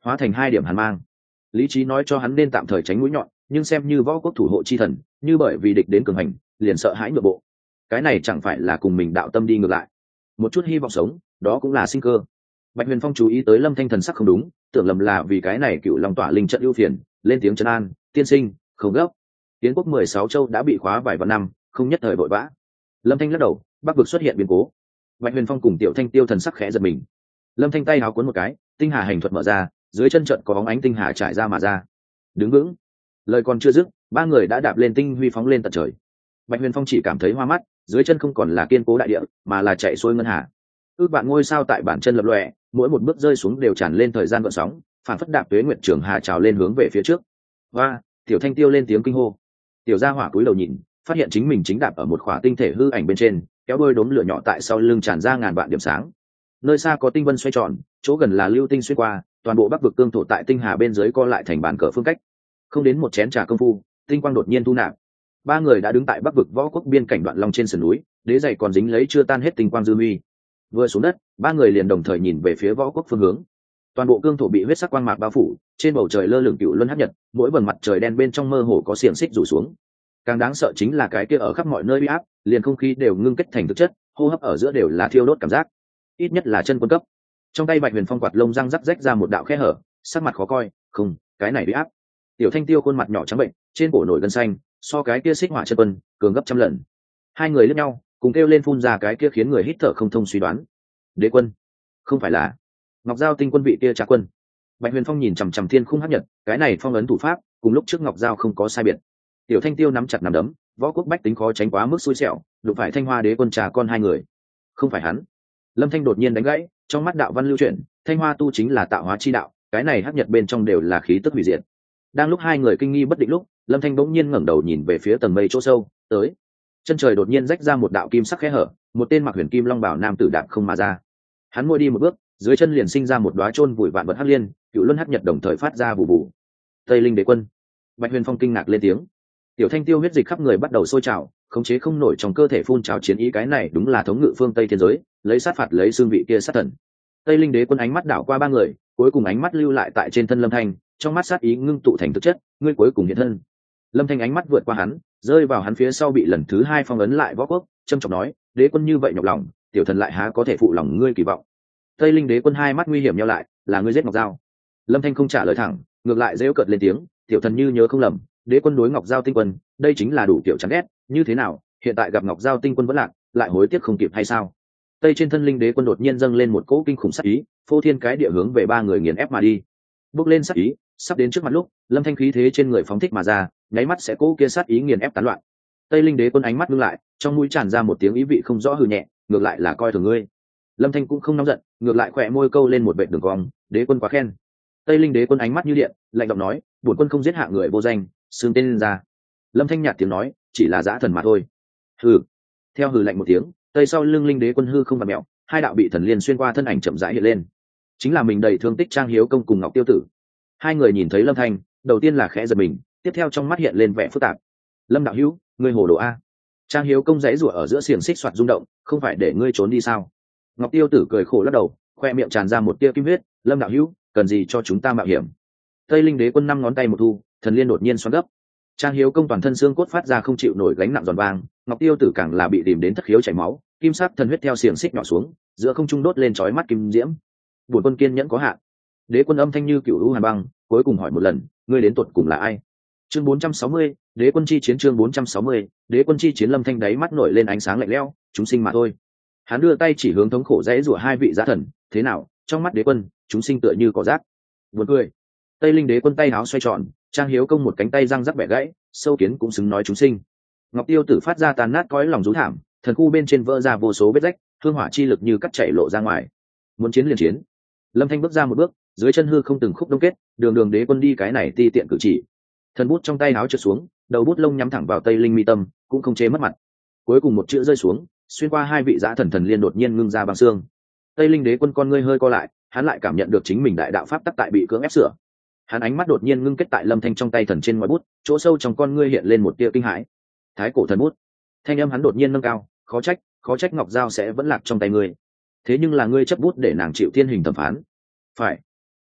hóa thành hai điểm hàn mang. Lý trí nói cho hắn nên tạm thời tránh mũi nhọn, nhưng xem như võ quốc thủ hộ chi thần, như bởi vì địch đến cường hành liền sợ hãi nhượng bộ, cái này chẳng phải là cùng mình đạo tâm đi ngược lại. Một chút hy vọng sống đó cũng là sinh cơ. Bạch Huyền Phong chú ý tới Lâm Thanh thần sắc không đúng, tưởng lầm là vì cái này cựu long tỏa linh trận ưu phiền, lên tiếng trấn an, tiên sinh không gấp, tiến quốc mười sáu châu đã bị khóa vài vạn năm, không nhất thời vội vã. Lâm Thanh lắc đầu, bắc vực xuất hiện biến cố. Bạch Huyền Phong cùng Tiểu Thanh Tiêu thần sắc khẽ giật mình. Lâm Thanh tay háo cuốn một cái, tinh hà hành thuật mở ra, dưới chân trận có bóng ánh tinh hà trải ra mà ra. Đứng vững. Lời còn chưa dứt, ba người đã đạp lên tinh huy phóng lên tận trời. Bạch Huyền Phong chỉ cảm thấy hoa mắt, dưới chân không còn là kiên cố đại địa, mà là chạy xuôi ngân hà. Ước bạn ngôi sao tại bản chân lập lòe, mỗi một bước rơi xuống đều tràn lên thời gian gợn sóng, phản phất đạp tuế nguyệt trường hà trào lên hướng về phía trước. Và Tiểu Thanh Tiêu lên tiếng kinh hô. Tiểu Gia Hỏa cúi đầu nhìn, phát hiện chính mình chính đạp ở một khỏa tinh thể hư ảnh bên trên, kéo đôi đốm lửa nhỏ tại sau lưng tràn ra ngàn vạn điểm sáng. Nơi xa có tinh vân xoay tròn, chỗ gần là lưu tinh xuyên qua, toàn bộ bắc vực cương thổ tại tinh hà bên dưới co lại thành bàn cờ phương cách. Không đến một chén trà công phu, tinh quang đột nhiên thu nạp. Ba người đã đứng tại bắc vực võ quốc biên cảnh đoạn long trên sườn núi, đế giày còn dính lấy chưa tan hết tinh quang dư huy. Vừa xuống đất, ba người liền đồng thời nhìn về phía võ quốc phương hướng. Toàn bộ cương thổ bị huyết sắc quang mạc bao phủ, trên bầu trời lơ lửng cựu luân hấp nhật, mỗi vầng mặt trời đen bên trong mơ hồ có xiềng xích rủ xuống. Càng đáng sợ chính là cái kia ở khắp mọi nơi uy áp, liền không khí đều ngưng kết thành thực chất, hô hấp ở giữa đều là thiêu đốt cảm giác. Ít nhất là chân quân cấp. Trong tay Bạch Huyền Phong quạt lông răng rắc rách ra một đạo khe hở, sắc mặt khó coi, không, cái này uy áp. Tiểu Thanh Tiêu khuôn mặt nhỏ trắng bệnh, trên cổ nổi gân xanh, so cái kia xích hỏa chân quân cường gấp trăm lần. Hai người liếc nhau, cùng kêu lên phun ra cái kia khiến người hít thở không thông suy đoán. Đế quân, không phải là Ngọc Giao tinh quân vị kia Trá quân. Bạch Huyền Phong nhìn chằm chằm thiên khung hấp nhật, cái này phong ấn thủ pháp cùng lúc trước Ngọc Giao không có sai biệt. Tiểu Thanh Tiêu nắm chặt nắm đấm, võ quốc bách tính khó tránh quá mức xui xẻo, đụng phải Thanh Hoa Đế quân trà con hai người. Không phải hắn. Lâm Thanh đột nhiên đánh gãy, trong mắt đạo văn lưu chuyển, Thanh Hoa tu chính là tạo hóa chi đạo, cái này hấp nhật bên trong đều là khí tức hủy diệt. Đang lúc hai người kinh nghi bất định lúc, Lâm Thanh bỗng nhiên ngẩng đầu nhìn về phía tầng mây chỗ sâu, tới. Chân trời đột nhiên rách ra một đạo kim sắc khe hở, một tên mặc huyền kim long bảo nam tử đạp không mà ra. Hắn môi đi một bước, dưới chân liền sinh ra một đóa chôn vùi vạn vật hắc liên, cựu luân hấp nhật đồng thời phát ra bù bù. Tây Linh Đế quân. Bạch Huyền Phong kinh ngạc lên tiếng. Tiểu Thanh Tiêu huyết dịch khắp người bắt đầu sôi trào, khống chế không nổi trong cơ thể phun trào chiến ý, cái này đúng là thống ngự phương Tây thiên giới, lấy sát phạt lấy xương vị kia sát thần. Tây Linh Đế quân ánh mắt đảo qua ba người, cuối cùng ánh mắt lưu lại tại trên thân Lâm Thanh, trong mắt sát ý ngưng tụ thành thực chất, ngươi cuối cùng hiện thân. Lâm Thanh ánh mắt vượt qua hắn, rơi vào hắn phía sau bị lần thứ hai phong ấn lại võ quốc, trầm trọng nói, đế quân như vậy nhọc lòng, tiểu thần lại há có thể phụ lòng ngươi kỳ vọng. Tây Linh Đế quân hai mắt nguy hiểm nhau lại, là ngươi giết Ngọc Giao. Lâm Thanh không trả lời thẳng, ngược lại giễu cợt lên tiếng, tiểu thần như nhớ không lầm, đế quân đối Ngọc Giao tinh quân, đây chính là đủ kiểu chán ghét, như thế nào, hiện tại gặp Ngọc Giao tinh quân vẫn lạc, lại hối tiếc không kịp hay sao? Tây trên thân Linh Đế quân đột nhiên dâng lên một cỗ kinh khủng sát ý, phô thiên cái địa hướng về ba người nghiền ép mà đi. Bước lên sát ý, sắp đến trước mặt lúc, Lâm Thanh khí thế trên người phóng thích mà ra, nháy mắt sẽ cỗ kia sát ý nghiền ép tán loạn. Tây Linh Đế quân ánh mắt ngưng lại, trong mũi tràn ra một tiếng ý vị không rõ hừ nhẹ, ngược lại là coi thường ngươi. Lâm Thanh cũng không nóng giận, ngược lại khỏe môi câu lên một vệt đường cong, đế quân quá khen. Tây Linh Đế quân ánh mắt như điện, lạnh giọng nói, bổn quân không giết hạ người vô danh, xương tên lên ra. Lâm Thanh nhạt tiếng nói, chỉ là dã thần mà thôi. Hừ. Theo hừ lạnh một tiếng, tây sau lưng Linh Đế quân hư không vặn mèo, hai đạo bị thần liên xuyên qua thân ảnh chậm rãi hiện lên. Chính là mình đầy thương tích Trang Hiếu công cùng Ngọc Tiêu Tử. Hai người nhìn thấy Lâm Thanh, đầu tiên là khẽ giật mình, tiếp theo trong mắt hiện lên vẻ phức tạp. Lâm đạo hữu, ngươi hồ đồ a? Trang Hiếu công giãy giụa ở giữa xiềng xích xoạt rung động, không phải để ngươi trốn đi sao? Ngọc Tiêu Tử cười khổ lắc đầu, khoe miệng tràn ra một tia kim huyết, Lâm đạo hữu, cần gì cho chúng ta mạo hiểm? Tây Linh Đế quân năm ngón tay một thu, thần liên đột nhiên xoắn gấp. Trang Hiếu công toàn thân xương cốt phát ra không chịu nổi gánh nặng giòn vang, Ngọc Tiêu Tử càng là bị tìm đến thất khiếu chảy máu, kim sắc thần huyết theo xiềng xích nhỏ xuống, giữa không trung đốt lên chói mắt kim diễm. Bổn quân kiên nhẫn có hạn. Đế quân âm thanh như cựu lũ hàn băng, cuối cùng hỏi một lần, ngươi đến tuột cùng là ai? Chương bốn trăm sáu mươi, Đế quân chi chiến chương bốn trăm sáu mươi, Đế quân chi chiến. Lâm Thanh đáy mắt nổi lên ánh sáng lạnh lẽo, chúng sinh mà thôi. Hắn đưa tay chỉ hướng thống khổ dãy rủa hai vị giá thần, thế nào, trong mắt đế quân, chúng sinh tựa như cỏ rác. Buồn cười. Tây Linh Đế quân tay áo xoay tròn, Trang Hiếu công một cánh tay răng rắc bẻ gãy, sâu kiến cũng xứng nói chúng sinh. Ngọc Tiêu Tử phát ra tàn nát cõi lòng rú thảm, thần khu bên trên vỡ ra vô số vết rách, hương hỏa chi lực như cắt chảy lộ ra ngoài. Muốn chiến liền chiến. Lâm Thanh bước ra một bước, dưới chân hư không từng khúc đông kết, đường đường đế quân đi cái này ti tiện cử chỉ. Thần bút trong tay áo trượt xuống, đầu bút lông nhắm thẳng vào Tây Linh mi tâm, cũng không chế mất mặt. Cuối cùng một chữ rơi xuống, xuyên qua hai vị giã thần thần liên đột nhiên ngưng ra băng xương. Tây Linh Đế quân con ngươi hơi co lại, hắn lại cảm nhận được chính mình đại đạo pháp tắc tại bị cưỡng ép sửa. Hắn ánh mắt đột nhiên ngưng kết tại Lâm Thanh trong tay thần trên ngoài bút, chỗ sâu trong con ngươi hiện lên một tia kinh hãi. Thái cổ thần bút. Thanh âm hắn đột nhiên nâng cao, khó trách, khó trách Ngọc Giao sẽ vẫn lạc trong tay ngươi. Thế nhưng là ngươi chấp bút để nàng chịu thiên hình thẩm phán. Phải.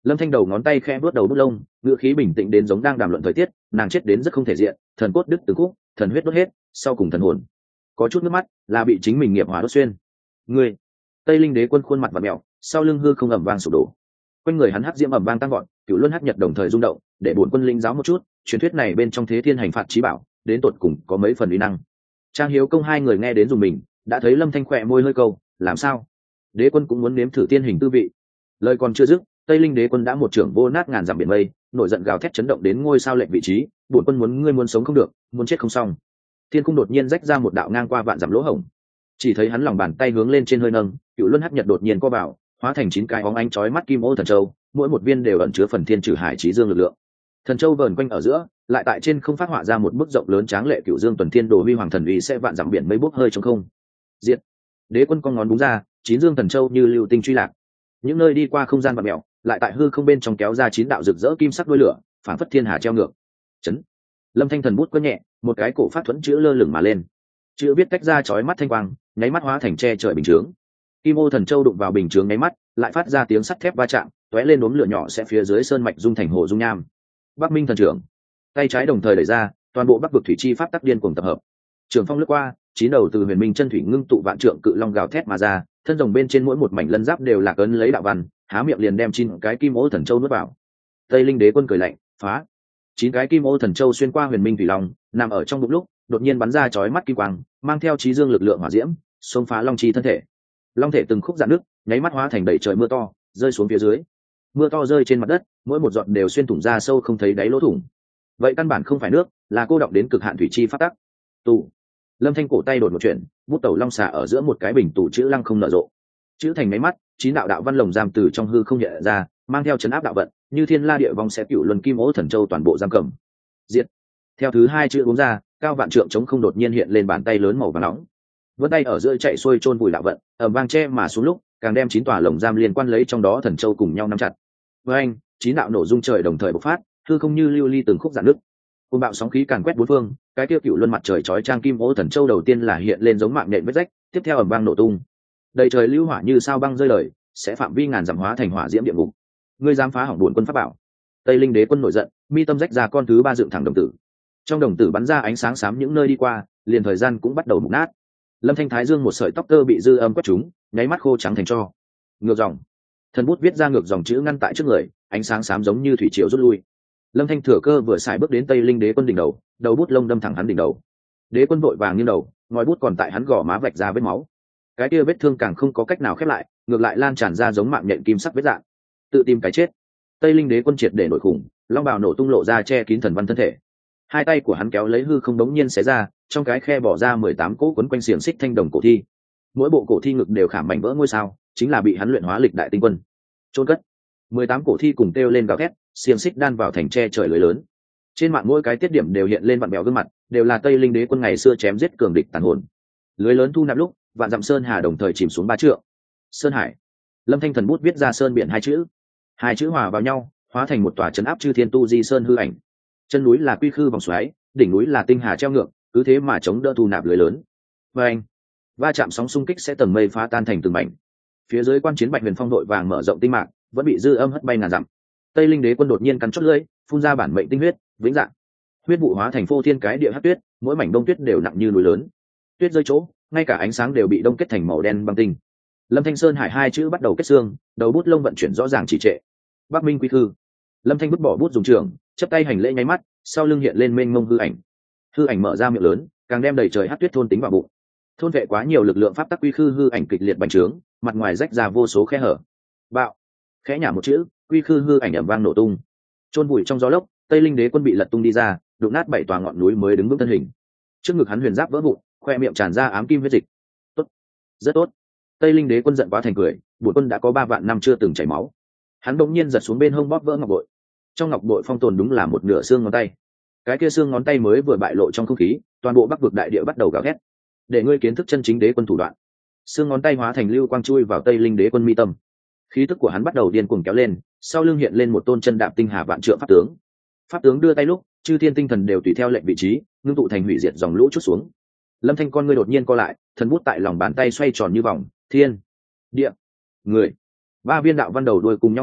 Lâm Thanh đầu ngón tay khẽ vuốt đầu bút lông, ngữ khí bình tĩnh đến giống đang đàm luận thời tiết. Nàng chết đến rất không thể diện, thần cốt đứt từ khúc, thần huyết đốt hết, sau cùng thần hồn có chút nước mắt, là bị chính mình nghiệp hỏa đốt xuyên. Ngươi, Tây Linh Đế quân khuôn mặt vặn mèo, sau lưng hư không ầm vang sụp đổ. Quanh người hắn hắc diễm ầm vang tăng vọt, cửu luân hắc nhật đồng thời rung động, để bổn quân linh giáo một chút, truyền thuyết này bên trong thế thiên hành phạt chí bảo, đến tột cùng có mấy phần uy năng. Trang Hiếu Công hai người nghe đến dùng mình, đã thấy Lâm Thanh khỏe môi hơi câu, làm sao? Đế quân cũng muốn nếm thử tiên hình tư vị. Lời còn chưa dứt, Tây Linh Đế quân đã một trưởng vô nát ngàn dặm biển mây, nổi giận gào thét chấn động đến ngôi sao lệnh vị trí, bổn quân muốn ngươi muốn sống không được, muốn chết không xong. Thiên cung đột nhiên rách ra một đạo ngang qua vạn dặm lỗ hổng. Chỉ thấy hắn lòng bàn tay hướng lên trên hơi nâng, cựu luân hắc nhật đột nhiên co vào, hóa thành chín cái óng ánh chói mắt kim ô thần châu, mỗi một viên đều ẩn chứa phần thiên trừ hải chí dương lực lượng. Thần châu vờn quanh ở giữa, lại tại trên không phát họa ra một bức rộng lớn tráng lệ cựu dương tuần thiên đồ huy hoàng thần uy sẽ vạn dặm biển mây bốc hơi trong không. Diệt. Đế quân con ngón búng ra, chín dương thần châu như lưu tinh truy lạc. Những nơi đi qua không gian vặn mèo, lại tại hư không bên trong kéo ra chín đạo rực rỡ kim sắc đuôi lửa, phản phất thiên hà treo ngược. Chấn. Lâm Thanh thần bút quơ nhẹ, một cái cổ phát thuẫn chữ lơ lửng mà lên. Chữ viết cách ra chói mắt thanh quang, nháy mắt hóa thành che trời bình chướng. Kim ô thần châu đụng vào bình chướng nháy mắt, lại phát ra tiếng sắt thép va chạm, tóe lên đốm lửa nhỏ sẽ phía dưới sơn mạch dung thành hồ dung nham. Bắc Minh thần trưởng, tay trái đồng thời đẩy ra, toàn bộ Bắc vực thủy chi pháp tắc điên cuồng tập hợp. Trường phong lướt qua, chín đầu từ huyền minh chân thủy ngưng tụ vạn trượng cự long gào thét mà ra, thân rồng bên trên mỗi một mảnh lân giáp đều lạc ấn lấy đạo văn, há miệng liền đem chín cái kim ô thần châu nuốt vào. Tây Linh Đế quân cười lạnh, phá. Chín cái kim ô thần châu xuyên qua huyền minh thủy long, nằm ở trong bụng lúc, đột nhiên bắn ra chói mắt kim quang, mang theo chí dương lực lượng hỏa diễm, xông phá long chi thân thể. Long thể từng khúc dạn nước, nháy mắt hóa thành đầy trời mưa to, rơi xuống phía dưới. Mưa to rơi trên mặt đất, mỗi một giọt đều xuyên thủng ra sâu không thấy đáy lỗ thủng. Vậy căn bản không phải nước, là cô đọng đến cực hạn thủy chi phát tắc. Tù. Lâm Thanh cổ tay đột một chuyện, bút tẩu long xà ở giữa một cái bình tù chữ lăng không nở rộ. Chữ thành máy mắt, chín đạo đạo văn lồng giam từ trong hư không hiện ra, mang theo chấn áp đạo vận, như thiên la địa vong sẽ cựu luân kim ố thần châu toàn bộ giam cầm. Diệt. Theo thứ hai chữ uống ra, cao vạn trượng chống không đột nhiên hiện lên bàn tay lớn màu vàng nóng. Vươn tay ở giữa chạy xuôi chôn vùi đạo vận, ầm vang che mà xuống lúc, càng đem chín tòa lồng giam liên quan lấy trong đó thần châu cùng nhau nắm chặt. Với anh, chín đạo nổ dung trời đồng thời bộc phát, hư không như lưu ly từng khúc giãn nước. Cơn bạo sóng khí càn quét bốn phương, cái tiêu cựu luân mặt trời chói trang kim ố thần châu đầu tiên là hiện lên giống mạng nện vết rách, tiếp theo ầm vang nổ tung. Đầy trời lưu hỏa như sao băng rơi lời, sẽ phạm vi ngàn dặm hóa thành hỏa diễm địa ngục. Ngươi dám phá hỏng buồn quân pháp bảo? Tây Linh Đế quân nổi giận, mi tâm rách ra con thứ ba dựng thẳng đồng tử. Trong đồng tử bắn ra ánh sáng xám những nơi đi qua, liền thời gian cũng bắt đầu mục nát. Lâm Thanh Thái Dương một sợi tóc tơ bị dư âm quét trúng, nháy mắt khô trắng thành tro. Ngược dòng. Thần bút viết ra ngược dòng chữ ngăn tại trước người, ánh sáng xám giống như thủy triều rút lui. Lâm Thanh thừa cơ vừa xài bước đến Tây Linh Đế quân đỉnh đầu, đầu bút lông đâm thẳng hắn đỉnh đầu. Đế quân vội vàng nghiêng đầu, ngòi bút còn tại hắn gò má vạch ra vết máu. Cái kia vết thương càng không có cách nào khép lại, ngược lại lan tràn ra giống mạng nhện kim sắc vết dạng. Tự tìm cái chết. Tây Linh Đế quân triệt để nổi khủng, long bào nổ tung lộ ra che kín thần văn thân thể. Hai tay của hắn kéo lấy hư không đống nhiên xé ra, trong cái khe bỏ ra mười tám cỗ quấn quanh xiềng xích thanh đồng cổ thi. Mỗi bộ cổ thi ngực đều khảm mảnh vỡ ngôi sao, chính là bị hắn luyện hóa lịch đại tinh quân. Chôn cất. mười tám cổ thi cùng kêu lên gào thét, xiềng xích đan vào thành tre trời lưới lớn. Trên mạng mỗi cái tiết điểm đều hiện lên vặn bèo gương mặt, đều là Tây Linh Đế quân ngày xưa chém giết cường địch tàn hồn. Lưới lớn thu nạp lúc, vạn dặm sơn hà đồng thời chìm xuống ba trượng. Sơn hải. Lâm Thanh thần bút viết ra sơn biển hai chữ. Hai chữ hòa vào nhau, hóa thành một tòa trấn áp chư thiên tu di sơn hư ảnh. Chân núi là quy khư vòng xoáy, đỉnh núi là tinh hà treo ngược, cứ thế mà chống đỡ thu nạp lưới lớn. Và anh, va chạm sóng xung kích sẽ tầng mây phá tan thành từng mảnh. Phía dưới quan chiến Bạch Huyền Phong đội vàng mở rộng tinh mạc, vẫn bị dư âm hất bay ngàn dặm. Tây Linh Đế quân đột nhiên cắn chót lưỡi, phun ra bản mệnh tinh huyết, vĩnh dạng. Huyết vụ hóa thành phô thiên cái địa hắc tuyết, mỗi mảnh đông tuyết đều nặng như núi lớn. Tuyết rơi chỗ, ngay cả ánh sáng đều bị đông kết thành màu đen băng tinh. Lâm Thanh Sơn hải hai chữ bắt đầu kết xương, đầu bút lông vận chuyển rõ ràng chỉ trệ. Bắc Minh quy khư. Lâm Thanh vứt bỏ bút dùng trường, chấp tay hành lễ nháy mắt, sau lưng hiện lên mênh mông hư ảnh. Hư ảnh mở ra miệng lớn, càng đem đầy trời hắc tuyết thôn tính vào bụng. Thôn vệ quá nhiều lực lượng pháp tắc quy khư hư ảnh kịch liệt bành trướng, mặt ngoài rách ra vô số khe hở. Bạo. Khẽ nhả một chữ, quy khư hư ảnh ầm vang nổ tung. Chôn vùi trong gió lốc, Tây Linh Đế quân bị lật tung đi ra, đụng nát bảy tòa ngọn núi mới đứng vững thân hình. Trước ngực hắn huyền giáp vỡ vụn, khoe miệng tràn ra ám kim huyết dịch. Tốt, rất tốt. Tây Linh Đế quân giận quá thành cười, bổn quân đã có ba vạn năm chưa từng chảy máu. Hắn bỗng nhiên giật xuống bên hông bóp vỡ ngọc bội. Trong ngọc bội phong tồn đúng là một nửa xương ngón tay. Cái kia xương ngón tay mới vừa bại lộ trong không khí, toàn bộ Bắc vực đại địa bắt đầu gào thét. Để ngươi kiến thức chân chính đế quân thủ đoạn. Xương ngón tay hóa thành lưu quang chui vào Tây Linh Đế quân mi tâm. Khí tức của hắn bắt đầu điên cuồng kéo lên, sau lưng hiện lên một tôn chân đạp tinh hà vạn trượng pháp tướng. Pháp tướng đưa tay lúc, chư thiên tinh thần đều tùy theo lệnh vị trí, ngưng tụ thành hủy diệt dòng lũ chút xuống. Lâm Thanh con ngươi đột nhiên co lại, thần bút tại lòng bàn tay xoay tròn như vòng, thiên, địa, người. Ba viên đạo văn đầu đuôi cùng nhau ngậm,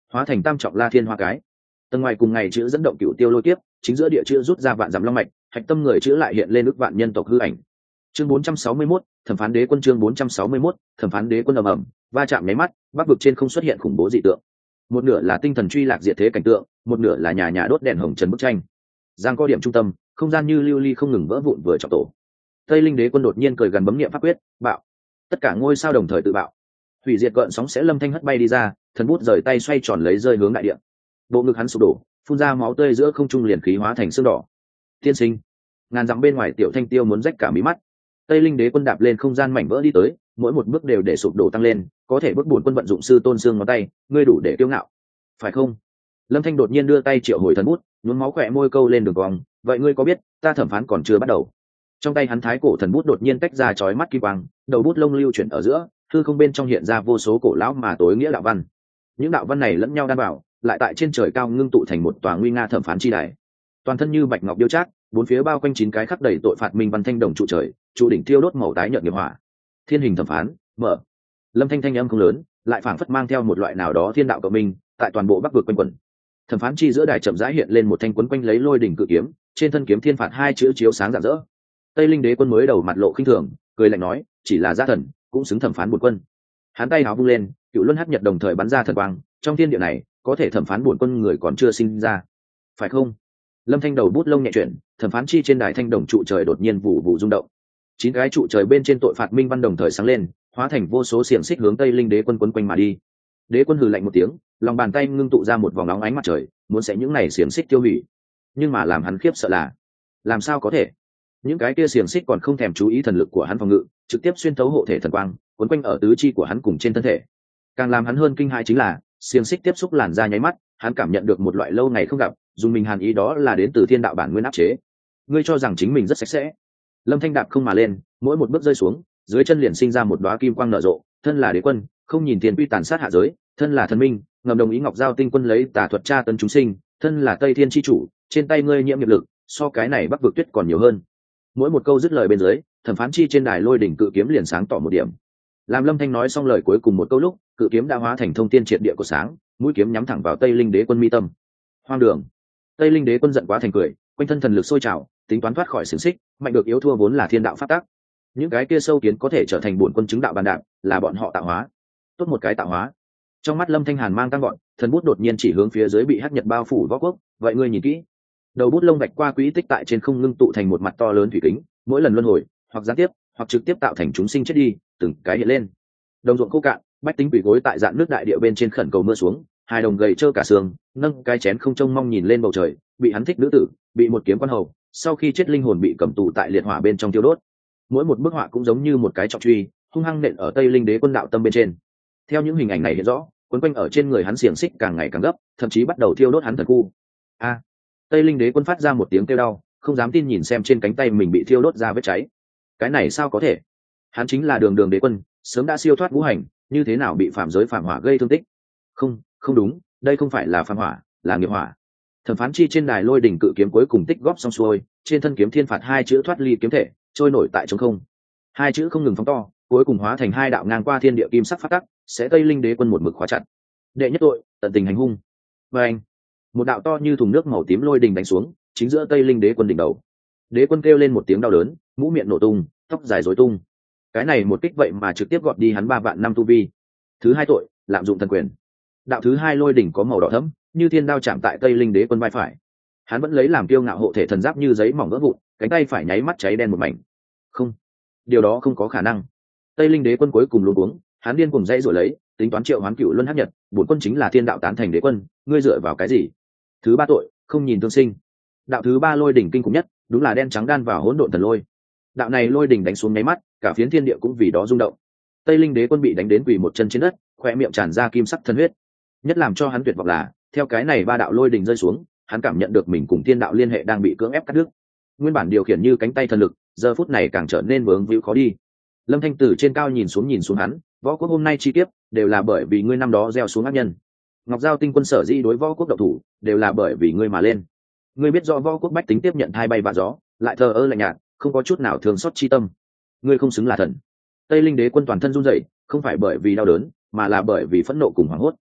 hóa thành tam trọng la thiên hoa cái. Tầng ngoài cùng ngày chữ dẫn động cựu tiêu lôi kiếp, chính giữa địa chữ rút ra vạn dặm long mạch, hạch tâm người chữ lại hiện lên ức vạn nhân tộc hư ảnh. Chương bốn trăm sáu mươi mốt, thẩm phán đế quân. Chương bốn trăm sáu mươi mốt, thẩm phán đế quân. ầm ầm, va chạm nháy mắt, bắc vực trên không xuất hiện khủng bố dị tượng. Một nửa là tinh thần truy lạc diệt thế cảnh tượng, một nửa là nhà nhà đốt đèn hồng trần bức tranh. Giang có điểm trung tâm, không gian như lưu ly không ngừng vỡ vụn vừa trọng tổ. Tây Linh đế quân đột nhiên cười gần bấm niệm pháp quyết, bạo. Tất cả ngôi sao đồng thời tự bạo. Hủy diệt gợn sóng sẽ lâm thanh hất bay đi ra, thần bút rời tay xoay tròn lấy rơi hướng đại địa. Bộ ngực hắn sụp đổ, phun ra máu tươi giữa không trung liền khí hóa thành xương đỏ. Tiên sinh, ngàn dặm bên ngoài tiểu thanh tiêu muốn rách cả mí mắt. Tây Linh đế quân đạp lên không gian mảnh vỡ đi tới, mỗi một bước đều để sụp đổ tăng lên, có thể bước buồn quân vận dụng sư tôn xương ngón tay, ngươi đủ để kiêu ngạo, phải không? Lâm Thanh đột nhiên đưa tay triệu hồi thần bút, nhuốm máu khỏe môi câu lên đường cong, vậy ngươi có biết, ta thẩm phán còn chưa bắt đầu. Trong tay hắn thái cổ thần bút đột nhiên tách ra chói mắt kim quang, đầu bút lông lưu chuyển ở giữa, hư không bên trong hiện ra vô số cổ lão mà tối nghĩa đạo văn. Những đạo văn này lẫn nhau đan vào, lại tại trên trời cao ngưng tụ thành một tòa nguy nga thẩm phán chi đài. Toàn thân như bạch ngọc điêu trác, bốn phía bao quanh chín cái khắc đầy tội phạt minh văn thanh đồng trụ trời, trụ đỉnh thiêu đốt màu tái nhợt nghiệp hỏa. Thiên hình thẩm phán, mở. Lâm Thanh thanh âm không lớn, lại phảng phất mang theo một loại nào đó thiên đạo cộng minh, tại toàn bộ bắc vực quanh quẩn. Thẩm phán chi giữa đài chậm rãi hiện lên một thanh quấn quanh lấy lôi đỉnh cự kiếm, trên thân kiếm thiên phạt hai chữ chiếu sáng rạng rỡ. Tây Linh đế quân mới đầu mặt lộ khinh thường, cười lạnh nói, chỉ là gia thần, cũng xứng thẩm phán bổn quân. Hắn tay háo vung lên, cựu luân hắc nhật đồng thời bắn ra thần quang, trong thiên địa này, có thể thẩm phán bổn quân người còn chưa sinh ra, phải không? Lâm Thanh đầu bút lông nhẹ chuyển, thẩm phán chi trên đài thanh đồng trụ trời đột nhiên vụ vụ rung động. Chín cái trụ trời bên trên tội phạt minh văn đồng thời sáng lên, hóa thành vô số xiềng xích hướng Tây Linh đế quân quấn quanh mà đi. Đế quân hừ lạnh một tiếng, lòng bàn tay ngưng tụ ra một vòng nóng ánh mặt trời, muốn sẽ những này xiềng xích tiêu hủy. Nhưng mà làm hắn khiếp sợ là, làm sao có thể? Những cái kia xiềng xích còn không thèm chú ý thần lực của hắn phòng ngự, trực tiếp xuyên thấu hộ thể thần quang, quấn quanh ở tứ chi của hắn cùng trên thân thể. Càng làm hắn hơn kinh hãi chính là, xiềng xích tiếp xúc làn da nháy mắt, hắn cảm nhận được một loại lâu ngày không gặp, dùng mình hàn ý đó là đến từ thiên đạo bản nguyên áp chế. Ngươi cho rằng chính mình rất sạch sẽ. Lâm Thanh đạp không mà lên, mỗi một bước rơi xuống, dưới chân liền sinh ra một đóa kim quang nở rộ, thân là đế quân, không nhìn tiền quy tàn sát hạ giới, thân là thần minh, ngầm đồng ý ngọc giao tinh quân lấy tà thuật tra tấn chúng sinh, thân là Tây Thiên chi chủ, trên tay ngươi nhiễm nghiệp lực, so cái này Bắc vực tuyết còn nhiều hơn. Mỗi một câu dứt lời bên dưới, thẩm phán chi trên đài lôi đỉnh cự kiếm liền sáng tỏ một điểm. Làm Lâm Thanh nói xong lời cuối cùng một câu lúc, cự kiếm đã hóa thành thông tiên triệt địa của sáng, mũi kiếm nhắm thẳng vào Tây Linh đế quân mi tâm. Hoang đường! Tây Linh đế quân giận quá thành cười, quanh thân thần lực sôi trào, tính toán thoát khỏi xiềng xích, mạnh được yếu thua vốn là thiên đạo pháp tắc. Những cái kia sâu kiến có thể trở thành bổn quân chứng đạo bàn đạp, là bọn họ tạo hóa. Tốt một cái tạo hóa. Trong mắt Lâm Thanh Hàn mang tăng gọn, thần bút đột nhiên chỉ hướng phía dưới bị hắc nhật bao phủ võ quốc, vậy ngươi nhìn kỹ. Đầu bút lông vạch qua quỹ tích tại trên không ngưng tụ thành một mặt to lớn thủy kính, mỗi lần luân hồi, hoặc gián tiếp, hoặc trực tiếp tạo thành chúng sinh chết đi, từng cái hiện lên. Đồng ruộng khô cạn, bách tính quỳ gối tại dạn nước đại địa bên trên khẩn cầu mưa xuống, hai đồng gầy trơ cả xương, nâng cái chén không trông mong nhìn lên bầu trời, bị hắn thích nữ tử, bị một kiếm quan hầu, sau khi chết linh hồn bị cầm tù tại liệt hỏa bên trong tiêu đốt. Mỗi một bức họa cũng giống như một cái trọng truy, hung hăng nện ở Tây Linh đế quân đạo tâm bên trên. Theo những hình ảnh này hiện rõ, quấn quanh ở trên người hắn xiềng xích càng ngày càng gấp, thậm chí bắt đầu thiêu đốt hắn thần khu. A! Tây Linh đế quân phát ra một tiếng kêu đau, không dám tin nhìn xem trên cánh tay mình bị thiêu đốt ra vết cháy. Cái này sao có thể? Hắn chính là đường đường đế quân, sớm đã siêu thoát ngũ hành, như thế nào bị phạm giới phạm hỏa gây thương tích? Không, không đúng, đây không phải là phạm hỏa, là nghiệp hỏa. Thẩm phán chi trên đài lôi đỉnh cự kiếm cuối cùng tích góp xong xuôi, trên thân kiếm thiên phạt hai chữ thoát ly kiếm thể, trôi nổi tại trống không. Hai chữ không ngừng phóng to, cuối cùng hóa thành hai đạo ngang qua thiên địa kim sắc phát tắc, sẽ Tây Linh đế quân một mực khóa chặt. Đệ nhất tội, tận tình hành hung. Và anh, một đạo to như thùng nước màu tím lôi đình đánh xuống, chính giữa Tây Linh đế quân đỉnh đầu. Đế quân kêu lên một tiếng đau đớn, mũ miệng nổ tung, tóc dài rối tung. Cái này một kích vậy mà trực tiếp gọt đi hắn ba vạn năm tu vi. Thứ hai tội, lạm dụng thần quyền. Đạo thứ hai lôi đỉnh có màu đỏ thẫm, như thiên đao chạm tại Tây Linh đế quân vai phải. Hắn vẫn lấy làm kiêu ngạo hộ thể thần giáp như giấy mỏng vỡ vụn, cánh tay phải nháy mắt cháy đen một mảnh. Không, điều đó không có khả năng. Tây Linh đế quân cuối cùng luống cuống, hắn điên cuồng dãy rồi lấy, tính toán triệu hoán cựu luân hắc nhật, bổn quân chính là thiên đạo tán thành đế quân, ngươi dựa vào cái gì? Thứ ba tội, không nhìn tương sinh. Đạo thứ ba lôi đỉnh kinh khủng nhất, đúng là đen trắng đan vào hỗn độn thần lôi. Đạo này lôi đỉnh đánh xuống nháy mắt, cả phiến thiên địa cũng vì đó rung động. Tây Linh đế quân bị đánh đến quỳ một chân trên đất, khoe miệng tràn ra kim sắc thân huyết. Nhất làm cho hắn tuyệt vọng là, theo cái này ba đạo lôi đỉnh rơi xuống, hắn cảm nhận được mình cùng thiên đạo liên hệ đang bị cưỡng ép cắt đứt. Nguyên bản điều khiển như cánh tay thần lực, giờ phút này càng trở nên vướng víu khó đi. Lâm Thanh từ trên cao nhìn xuống nhìn xuống hắn, võ quốc hôm nay chi tiết đều là bởi vì ngươi năm đó gieo xuống ác nhân. Ngọc Giao tinh quân sở dĩ đối võ quốc độc thủ, đều là bởi vì ngươi mà lên. Ngươi biết rõ võ quốc bách tính tiếp nhận hai bay vạ gió, lại thờ ơ lạnh nhạt, không có chút nào thương xót chi tâm. Ngươi không xứng là thần. Tây Linh đế quân toàn thân run rẩy, không phải bởi vì đau đớn, mà là bởi vì phẫn nộ cùng hoảng hốt.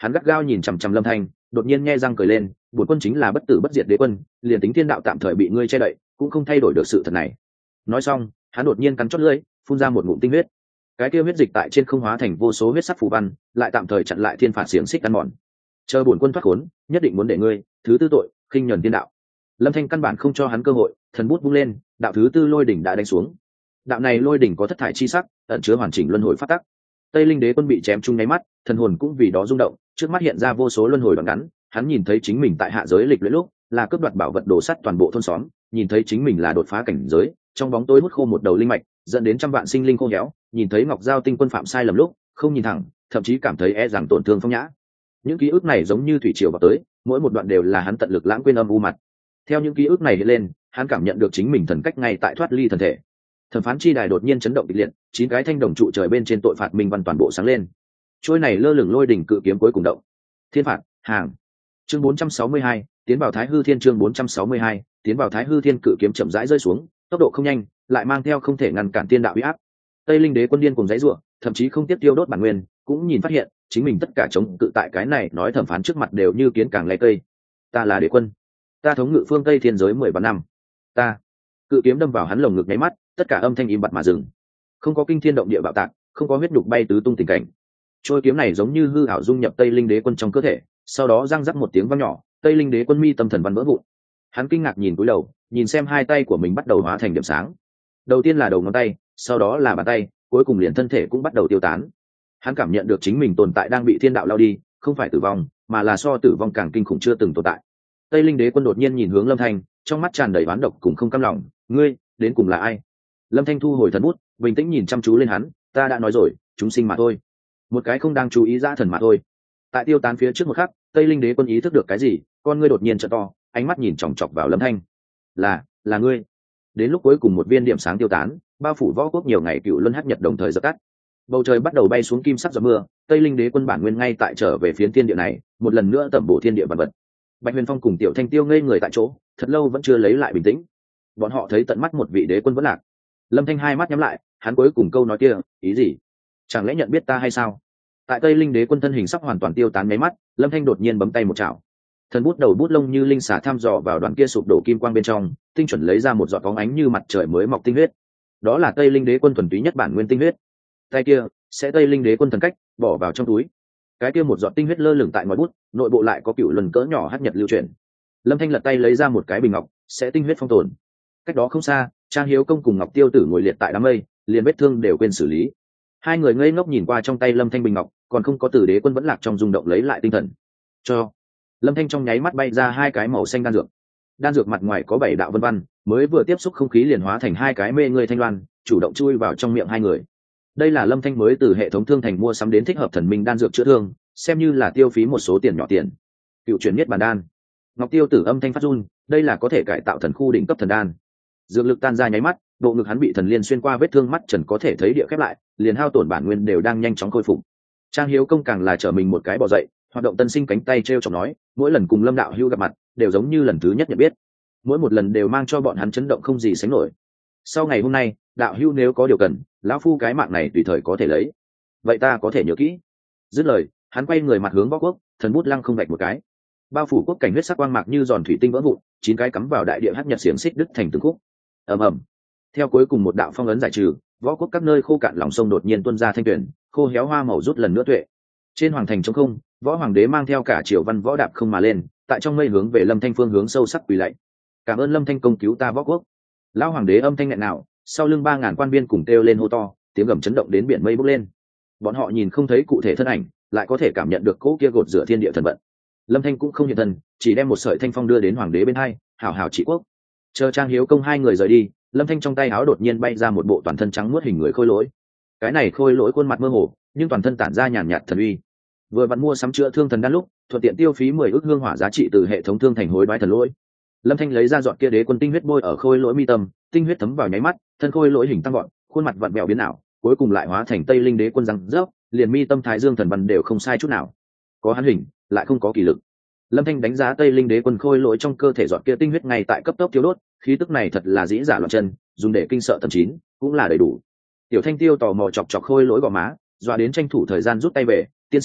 Hắn gắt gao nhìn chằm chằm Lâm Thanh, đột nhiên nghe răng cười lên, bổn quân chính là bất tử bất diệt đế quân, liền tính thiên đạo tạm thời bị ngươi che đậy, cũng không thay đổi được sự thật này. Nói xong, hắn đột nhiên cắn chót lưỡi, phun ra một ngụm tinh huyết. Cái kia huyết dịch tại trên không hóa thành vô số huyết sắc phù văn, lại tạm thời chặn lại thiên phạt xiềng xích ăn mòn. Chờ bổn quân thoát khốn, nhất định muốn để ngươi thứ tư tội, khinh nhẫn thiên đạo. Lâm Thanh căn bản không cho hắn cơ hội, thần bút vung lên, đạo thứ tư lôi đỉnh đã đánh xuống. Đạo này lôi đỉnh có thất thải chi sắc, ẩn chứa hoàn chỉnh luân hồi pháp tắc. Tây Linh Đế quân bị chém trúng nháy mắt, thần hồn cũng vì đó rung động, trước mắt hiện ra vô số luân hồi đoạn ngắn, hắn nhìn thấy chính mình tại hạ giới lịch luyện lúc, là cướp đoạt bảo vật đồ sắt toàn bộ thôn xóm, nhìn thấy chính mình là đột phá cảnh giới, trong bóng tối hút khô một đầu linh mạch, dẫn đến trăm vạn sinh linh khô héo, nhìn thấy Ngọc Giao tinh quân phạm sai lầm lúc, không nhìn thẳng, thậm chí cảm thấy e rằng tổn thương phong nhã. Những ký ức này giống như thủy triều vào tới, mỗi một đoạn đều là hắn tận lực lãng quên âm u mặt. Theo những ký ức này lên, hắn cảm nhận được chính mình thần cách ngay tại thoát ly thần thể. Thẩm phán chi đài đột nhiên chấn động kịch liệt, chín cái thanh đồng trụ trời bên trên tội phạt minh văn toàn bộ sáng lên. Trôi này lơ lửng lôi đỉnh cự kiếm cuối cùng động. Thiên phạt, hàng. Chương bốn trăm sáu mươi hai, tiến vào Thái Hư Thiên. Chương bốn trăm sáu mươi hai, tiến vào Thái Hư Thiên. Cự kiếm chậm rãi rơi xuống, tốc độ không nhanh, lại mang theo không thể ngăn cản tiên đạo uy áp. Tây Linh Đế quân điên cùng giãy giụa, thậm chí không tiếp tiêu đốt bản nguyên, cũng nhìn phát hiện, chính mình tất cả chống cự tại cái này nói thẩm phán trước mặt đều như kiến càng lay cây. Ta là đế quân, ta thống ngự phương Tây thiên giới mười vạn năm. Ta. Cự kiếm đâm vào hắn lồng ngực nháy mắt, tất cả âm thanh im bặt mà dừng. Không có kinh thiên động địa bạo tạc, không có huyết đục bay tứ tung tình cảnh. Trôi kiếm này giống như hư ảo dung nhập Tây Linh Đế quân trong cơ thể, sau đó răng rắc một tiếng vang nhỏ, Tây Linh Đế quân mi tâm thần văn vỡ vụn. Hắn kinh ngạc nhìn cúi đầu, nhìn xem hai tay của mình bắt đầu hóa thành điểm sáng. Đầu tiên là đầu ngón tay, sau đó là bàn tay, cuối cùng liền thân thể cũng bắt đầu tiêu tán. Hắn cảm nhận được chính mình tồn tại đang bị thiên đạo lao đi, không phải tử vong, mà là so tử vong càng kinh khủng chưa từng tồn tại. Tây Linh Đế quân đột nhiên nhìn hướng Lâm Thanh, trong mắt tràn đầy oán độc cùng không cam lòng. Ngươi, đến cùng là ai? Lâm Thanh thu hồi thần bút, bình tĩnh nhìn chăm chú lên hắn. Ta đã nói rồi, chúng sinh mà thôi, một cái không đang chú ý dã thần mà thôi. Tại tiêu tán phía trước một khắc, Tây Linh Đế quân ý thức được cái gì, con ngươi đột nhiên trợ to, ánh mắt nhìn chòng chọc vào Lâm Thanh. Là, là ngươi. Đến lúc cuối cùng một viên điểm sáng tiêu tán, bao phủ võ quốc nhiều ngày cựu luân hắc nhật đồng thời dập tắt. Bầu trời bắt đầu bay xuống kim sắc giọt mưa, Tây Linh Đế quân bản nguyên ngay tại trở về phiến thiên địa này, một lần nữa tẩm bổ thiên địa vật vật. Bạch Huyền Phong cùng Tiểu Thanh Tiêu ngây người tại chỗ, thật lâu vẫn chưa lấy lại bình tĩnh. Bọn họ thấy tận mắt một vị đế quân vẫn lạc. Lâm Thanh hai mắt nhắm lại, hắn cuối cùng câu nói kia, ý gì? Chẳng lẽ nhận biết ta hay sao? Tại Tây Linh Đế quân thân hình sắp hoàn toàn tiêu tán nháy mắt, Lâm Thanh đột nhiên bấm tay một chảo. Thần bút đầu bút lông như linh xà thăm dò vào đoạn kia sụp đổ kim quang bên trong, tinh chuẩn lấy ra một giọt bóng ánh như mặt trời mới mọc tinh huyết. Đó là Tây Linh Đế quân thuần túy nhất bản nguyên tinh huyết. Tay kia sẽ Tây Linh Đế quân thần cách bỏ vào trong túi. Cái kia một giọt tinh huyết lơ lửng tại ngòi bút, nội bộ lại có cựu lần cỡ nhỏ hắc nhật lưu chuyển. Lâm Thanh lật tay lấy ra một cái bình ngọc, sẽ tinh huyết phong tồn. Cách đó không xa, Trang Hiếu công cùng Ngọc Tiêu Tử ngồi liệt tại đám mây, liền vết thương đều quên xử lý. Hai người ngây ngốc nhìn qua trong tay Lâm Thanh bình ngọc, còn không có Tử Đế quân vẫn lạc trong rung động lấy lại tinh thần. Cho Lâm Thanh trong nháy mắt bay ra hai cái màu xanh đan dược. Đan dược mặt ngoài có bảy đạo vân văn, mới vừa tiếp xúc không khí liền hóa thành hai cái mê người thanh loan, chủ động chui vào trong miệng hai người. Đây là Lâm Thanh mới từ hệ thống thương thành mua sắm đến thích hợp thần minh đan dược chữa thương, xem như là tiêu phí một số tiền nhỏ tiền. Cựu chuyển nhất bản đan. Ngọc Tiêu Tử âm thanh phát run, đây là có thể cải tạo thần khu đỉnh cấp thần đan. Dược lực tan ra nháy mắt, bộ ngực hắn bị thần liên xuyên qua vết thương mắt trần có thể thấy địa khép lại, liền hao tổn bản nguyên đều đang nhanh chóng khôi phục. Trang Hiếu công càng là trở mình một cái bò dậy, hoạt động tân sinh cánh tay treo chọc nói, mỗi lần cùng Lâm đạo hữu gặp mặt, đều giống như lần thứ nhất nhận biết, mỗi một lần đều mang cho bọn hắn chấn động không gì sánh nổi. Sau ngày hôm nay, đạo hữu nếu có điều cần, lão phu cái mạng này tùy thời có thể lấy, vậy ta có thể nhớ kỹ. Dứt lời, hắn quay người mặt hướng Võ Quốc, thần bút lăng không vạch một cái, bao phủ quốc cảnh huyết sắc quang mạc như giòn thủy tinh vỡ vụn, chín cái cắm vào đại địa hắc nhật xiềng xích đứt thành từng khúc. Ầm ầm. Theo cuối cùng một đạo phong ấn giải trừ, Võ Quốc các nơi khô cạn lòng sông đột nhiên tuôn ra thanh tuyển, khô héo hoa màu rút lần nữa tuệ. Trên hoàng thành trống không, Võ Hoàng đế mang theo cả triều văn võ đạp không mà lên, tại trong mây hướng về Lâm Thanh phương hướng sâu sắc quỳ lạy. Cảm ơn Lâm Thanh công cứu ta Võ Quốc. Lão hoàng đế âm thanh nghẹn nào, sau lưng ba ngàn quan viên cùng kêu lên hô to, tiếng gầm chấn động đến biển mây bốc lên. Bọn họ nhìn không thấy cụ thể thân ảnh, lại có thể cảm nhận được cỗ kia gột rửa thiên địa thần vận. Lâm Thanh cũng không hiện thân, chỉ đem một sợi thanh phong đưa đến hoàng đế bên hai, hảo hảo trị quốc. Chờ Trang Hiếu công hai người rời đi, Lâm Thanh trong tay áo đột nhiên bay ra một bộ toàn thân trắng muốt hình người khôi lỗi. Cái này khôi lỗi khuôn mặt mơ hồ, nhưng toàn thân tản ra nhàn nhạt thần uy. Vừa vặn mua sắm chữa thương thần đan lúc, thuận tiện tiêu phí mười ức hương hỏa giá trị từ hệ thống thương thành hối đoái thần lỗi. Lâm Thanh lấy ra giọt kia đế quân tinh huyết bôi ở khôi lỗi mi tâm, tinh huyết thấm vào nháy mắt, thân khôi lỗi hình tăng gọn, khuôn mặt vặn vẹo biến ảo, cuối cùng lại hóa thành Tây Linh đế quân răng rớp, liền mi tâm thái dương thần văn đều không sai chút nào. Có hắn hình, lại không có kỳ lực. Lâm Thanh đánh giá Tây Linh đế quân khôi lỗi trong cơ thể giọt kia tinh huyết ngay tại cấp tốc thiếu đốt, khí tức này thật là dĩ giả loạn chân, dùng để kinh sợ tầm chín, cũng là đầy đủ. Tiểu Thanh Tiêu tò mò chọc chọc khôi lỗi gò má, dọa đến tranh thủ thời gian rút tay về, tiên sinh,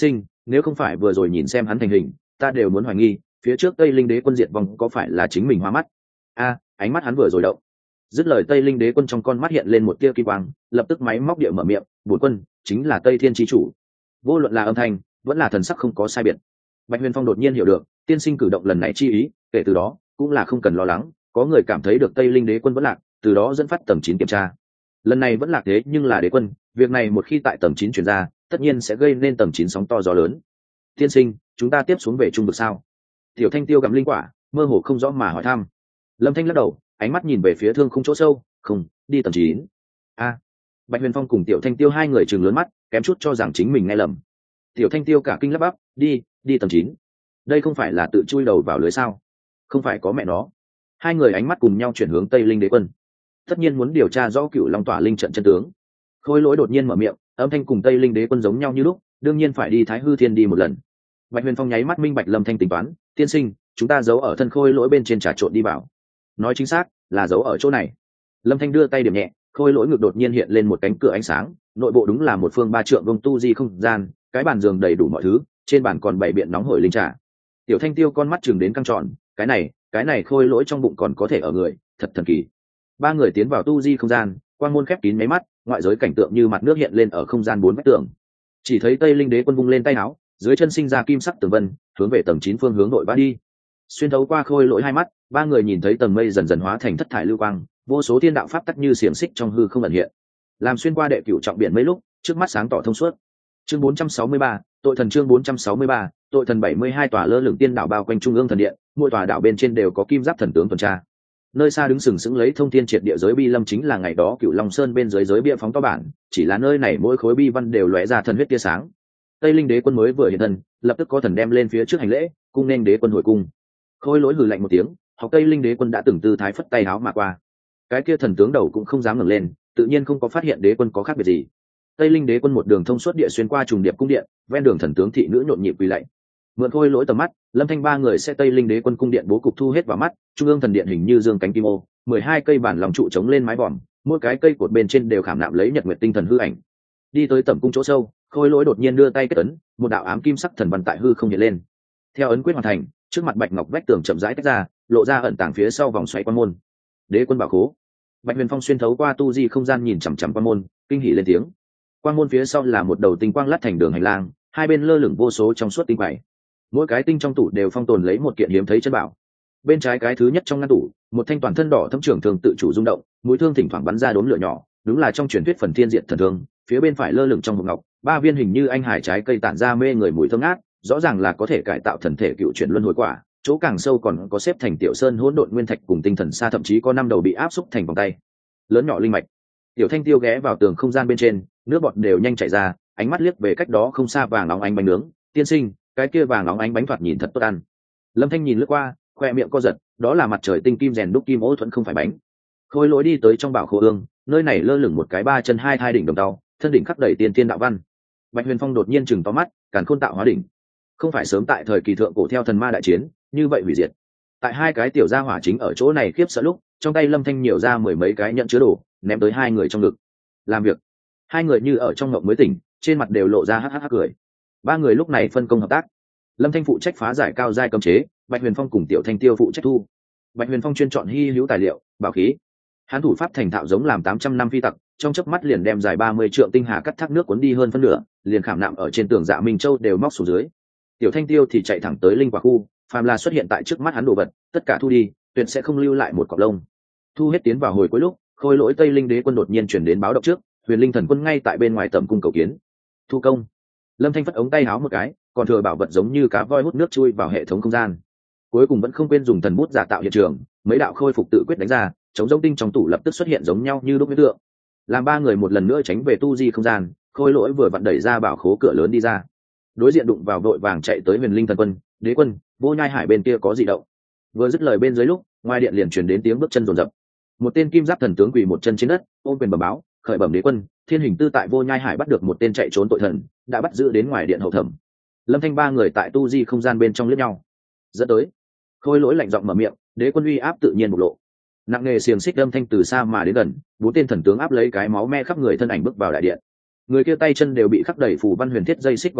nếu không phải vừa rồi nhìn xem hắn thành hình, ta đều muốn hoài nghi phía trước Tây Linh Đế quân diệt vong có phải là chính mình hoa mắt. A, ánh mắt hắn vừa rồi động. Dứt lời, Tây Linh Đế quân trong con mắt hiện lên một tia kỳ quang, lập tức máy móc địa mở miệng, "Bổn quân chính là Tây Thiên Chí chủ." Vô luận là âm thanh, vẫn là thần sắc không có sai biệt. Bạch Huyền Phong đột nhiên hiểu được, tiên sinh cử động lần này chi ý, kể từ đó, cũng là không cần lo lắng, có người cảm thấy được Tây Linh Đế quân vẫn lạc, từ đó dẫn phát tầng chín kiểm tra. Lần này vẫn lạc thế nhưng là đế quân, việc này một khi tại tầng chín truyền ra, tất nhiên sẽ gây nên tầng chín sóng to gió lớn. Tiên sinh, chúng ta tiếp xuống về trung vực sao? Tiểu Thanh Tiêu gặm linh quả, mơ hồ không rõ mà hỏi thăm. Lâm Thanh lắc đầu, ánh mắt nhìn về phía thương khung chỗ sâu, "Không, đi tầng chín." A. Bạch Huyền Phong cùng Tiểu Thanh Tiêu hai người trừng lớn mắt, kém chút cho rằng chính mình nghe lầm. Tiểu Thanh Tiêu cả kinh lắp bắp, "Đi, đi tầng chín." Đây không phải là tự chui đầu vào lưới sao? Không phải có mẹ nó. Hai người ánh mắt cùng nhau chuyển hướng Tây Linh Đế quân. Tất nhiên muốn điều tra rõ Cửu Long Tỏa Linh trận chân tướng. Khôi Lỗi đột nhiên mở miệng, âm thanh cùng Tây Linh Đế quân giống nhau như lúc, đương nhiên phải đi Thái Hư Thiên đi một lần. Bạch Huyền Phong nháy mắt minh bạch Lâm Thanh tính toán, "Tiên sinh, chúng ta giấu ở thân Khôi Lỗi bên trên trà trộn đi vào." Nói chính xác, là giấu ở chỗ này. Lâm Thanh đưa tay điểm nhẹ, Khôi Lỗi ngực đột nhiên hiện lên một cánh cửa ánh sáng, nội bộ đúng là một phương ba trượng vuông tu di không gian, cái bàn giường đầy đủ mọi thứ, trên bàn còn bảy biện nóng hổi linh trà. Tiểu Thanh Tiêu con mắt chừng đến căng tròn, cái này, cái này Khôi Lỗi trong bụng còn có thể ở người, thật thần kỳ. Ba người tiến vào tu di không gian, quang môn khép kín mấy mắt, ngoại giới cảnh tượng như mặt nước hiện lên ở không gian bốn vách tường. Chỉ thấy Tây Linh Đế quân vung lên tay áo, dưới chân sinh ra kim sắc tường vân, hướng về tầng chín phương hướng nội ba đi. Xuyên thấu qua Khôi Lỗi hai mắt, ba người nhìn thấy tầng mây dần dần hóa thành thất thải lưu quang, vô số thiên đạo pháp tắc như xiềng xích trong hư không ẩn hiện, làm xuyên qua đệ cửu trọng biển mấy lúc, trước mắt sáng tỏ thông suốt. Chương bốn trăm sáu mươi ba, tội thần chương bốn trăm sáu mươi ba, tội thần bảy mươi hai tòa lơ lửng tiên đảo bao quanh trung ương thần điện, mỗi tòa đảo bên trên đều có kim giáp thần tướng tuần tra. Nơi xa đứng sừng sững lấy thông thiên triệt địa giới bi lâm chính là ngày đó Cửu Long Sơn bên dưới giới bia phóng to bản, chỉ là nơi này mỗi khối bi văn đều lóe ra thần huyết tia sáng. Tây Linh Đế quân mới vừa hiện thân, lập tức có thần đem lên phía trước hành lễ, cung nên đế quân hồi cung. Khôi Lỗi hừ lạnh một tiếng, học Tây Linh Đế quân đã từng tư thái phất tay áo mà qua. Cái kia thần tướng đầu cũng không dám ngẩng lên, tự nhiên không có phát hiện đế quân có khác biệt gì. Tây Linh Đế quân một đường thông suốt địa xuyên qua trùng điệp cung điện, ven đường thần tướng thị nữ nhộn nhịp quỳ lạy. Mượn Khôi Lỗi tầm mắt, Lâm Thanh ba người sẽ Tây Linh Đế quân cung điện bố cục thu hết vào mắt, trung ương thần điện hình như dương cánh kim ô, mười hai cây bản lòng trụ chống lên mái vòm, mỗi cái cây cột bên trên đều khảm nạm lấy nhật nguyệt tinh thần hư ảnh. Đi tới tẩm cung chỗ sâu, Khôi Lỗi đột nhiên đưa tay kết ấn, một đạo ám kim sắc thần văn tại hư không hiện lên. Theo ấn quyết hoàn thành, trước mặt bạch ngọc vách tường chậm rãi tách ra, lộ ra ẩn tàng phía sau vòng xoáy quan môn. Đế quân bảo khố. Bạch Huyền Phong xuyên thấu qua tu di không gian nhìn chằm chằm quan môn, kinh hỉ lên tiếng. Quan môn phía sau là một đầu tinh quang lát thành đường hành lang, hai bên lơ lửng vô số trong suốt tinh quải. Mỗi cái tinh trong tủ đều phong tồn lấy một kiện hiếm thấy chân bảo. Bên trái cái thứ nhất trong ngăn tủ, một thanh toàn thân đỏ thâm trưởng thường tự chủ rung động, mũi thương thỉnh thoảng bắn ra đốm lửa nhỏ, đúng là trong truyền thuyết phần thiên diện thần thương. Phía bên phải lơ lửng trong hộp ngọc, ba viên hình như anh hải trái cây tản ra mê người mùi thơm ngát, rõ ràng là có thể cải tạo thần thể cựu chuyển luân hồi quả. Chỗ càng sâu còn có xếp thành tiểu sơn hỗn độn nguyên thạch cùng tinh thần xa, thậm chí có năm đầu bị áp xúc thành vòng tay lớn nhỏ linh mạch. Tiểu Thanh Tiêu ghé vào tường không gian bên trên, nước bọt đều nhanh chảy ra, ánh mắt liếc về cách đó không xa vàng óng ánh bánh nướng. Tiên sinh, cái kia vàng óng ánh bánh thoạt nhìn thật tốt ăn. Lâm Thanh nhìn lướt qua, khoe miệng co giật, đó là mặt trời tinh kim rèn đúc kim ô thuẫn không phải bánh. Khôi Lỗi đi tới trong bảo khố ương, nơi này lơ lửng một cái ba chân hai thai đỉnh đồng tàu, thân đỉnh khắc đầy tiên tiên đạo văn. Bạch Huyền Phong đột nhiên chừng to mắt, càn khôn tạo hóa đỉnh. Không phải sớm tại thời kỳ thượng cổ theo thần ma đại chiến, như vậy hủy diệt. Tại hai cái tiểu gia hỏa chính ở chỗ này khiếp sợ lúc, trong tay Lâm Thanh nhiều ra mười mấy cái nhận chứa đồ, ném tới hai người trong ngực. Làm việc. Hai người như ở trong ngộng mới tỉnh, trên mặt đều lộ ra hắc hắc hắc cười. Ba người lúc này phân công hợp tác. Lâm Thanh phụ trách phá giải cao giai cấm chế, Bạch Huyền Phong cùng Tiểu Thanh Tiêu phụ trách thu. Bạch Huyền Phong chuyên chọn hi hữu tài liệu, bảo khí. Hán thủ pháp thành thạo giống làm tám trăm năm phi tặc, trong chớp mắt liền đem dài ba mươi trượng tinh hà cắt thác nước cuốn đi hơn phân nửa, liền khảm nạm ở trên tường Dạ Minh Châu đều móc xuống dưới. Tiểu Thanh Tiêu thì chạy thẳng tới linh quả khu, phàm là xuất hiện tại trước mắt hắn đồ vật, tất cả thu đi, tuyệt sẽ không lưu lại một cọng lông. Thu hết tiến vào hồi cuối lúc, Khôi Lỗi Tây Linh Đế quân đột nhiên chuyển đến báo động trước, Huyền Linh Thần quân ngay tại bên ngoài tầm cung cầu kiến. Thu công. Lâm Thanh phất ống tay háo một cái, còn thừa bảo vật giống như cá voi hút nước chui vào hệ thống không gian. Cuối cùng vẫn không quên dùng thần bút giả tạo hiện trường, mấy đạo khôi phục tự quyết đánh ra, chống giống tinh trong tủ lập tức xuất hiện giống nhau như đúc huyết tượng. Làm ba người một lần nữa tránh về tu di không gian, Khôi Lỗi vừa vặn đẩy ra bảo khố cửa lớn đi ra. Đối diện đụng vào vội vàng chạy tới Huyền Linh Thần quân, Đế quân, Vô Nhai Hải bên kia có gì động. Vừa dứt lời bên dưới lúc, ngoài điện liền truyền đến tiếng bước chân rồn rập. Một tên kim giáp thần tướng quỳ một chân trên đất, ôm quyền bẩm báo, khởi bẩm đế quân, Thiên Hình Tư tại Vô Nhai Hải bắt được một tên chạy trốn tội thần, đã bắt giữ đến ngoài điện hậu thẩm. Lâm Thanh ba người tại tu di không gian bên trong liếc nhau. Dẫn tới. Khôi Lỗi lạnh giọng mở miệng, đế quân uy áp tự nhiên bộc lộ. Nặng nghề xiềng xích âm thanh từ xa mà đến gần, bốn tên thần tướng áp lấy cái máu me khắp người thân ảnh bước vào đại điện. Người kia tay chân đều bị khắc đầy phù văn huyền thiết dây xích gò bó,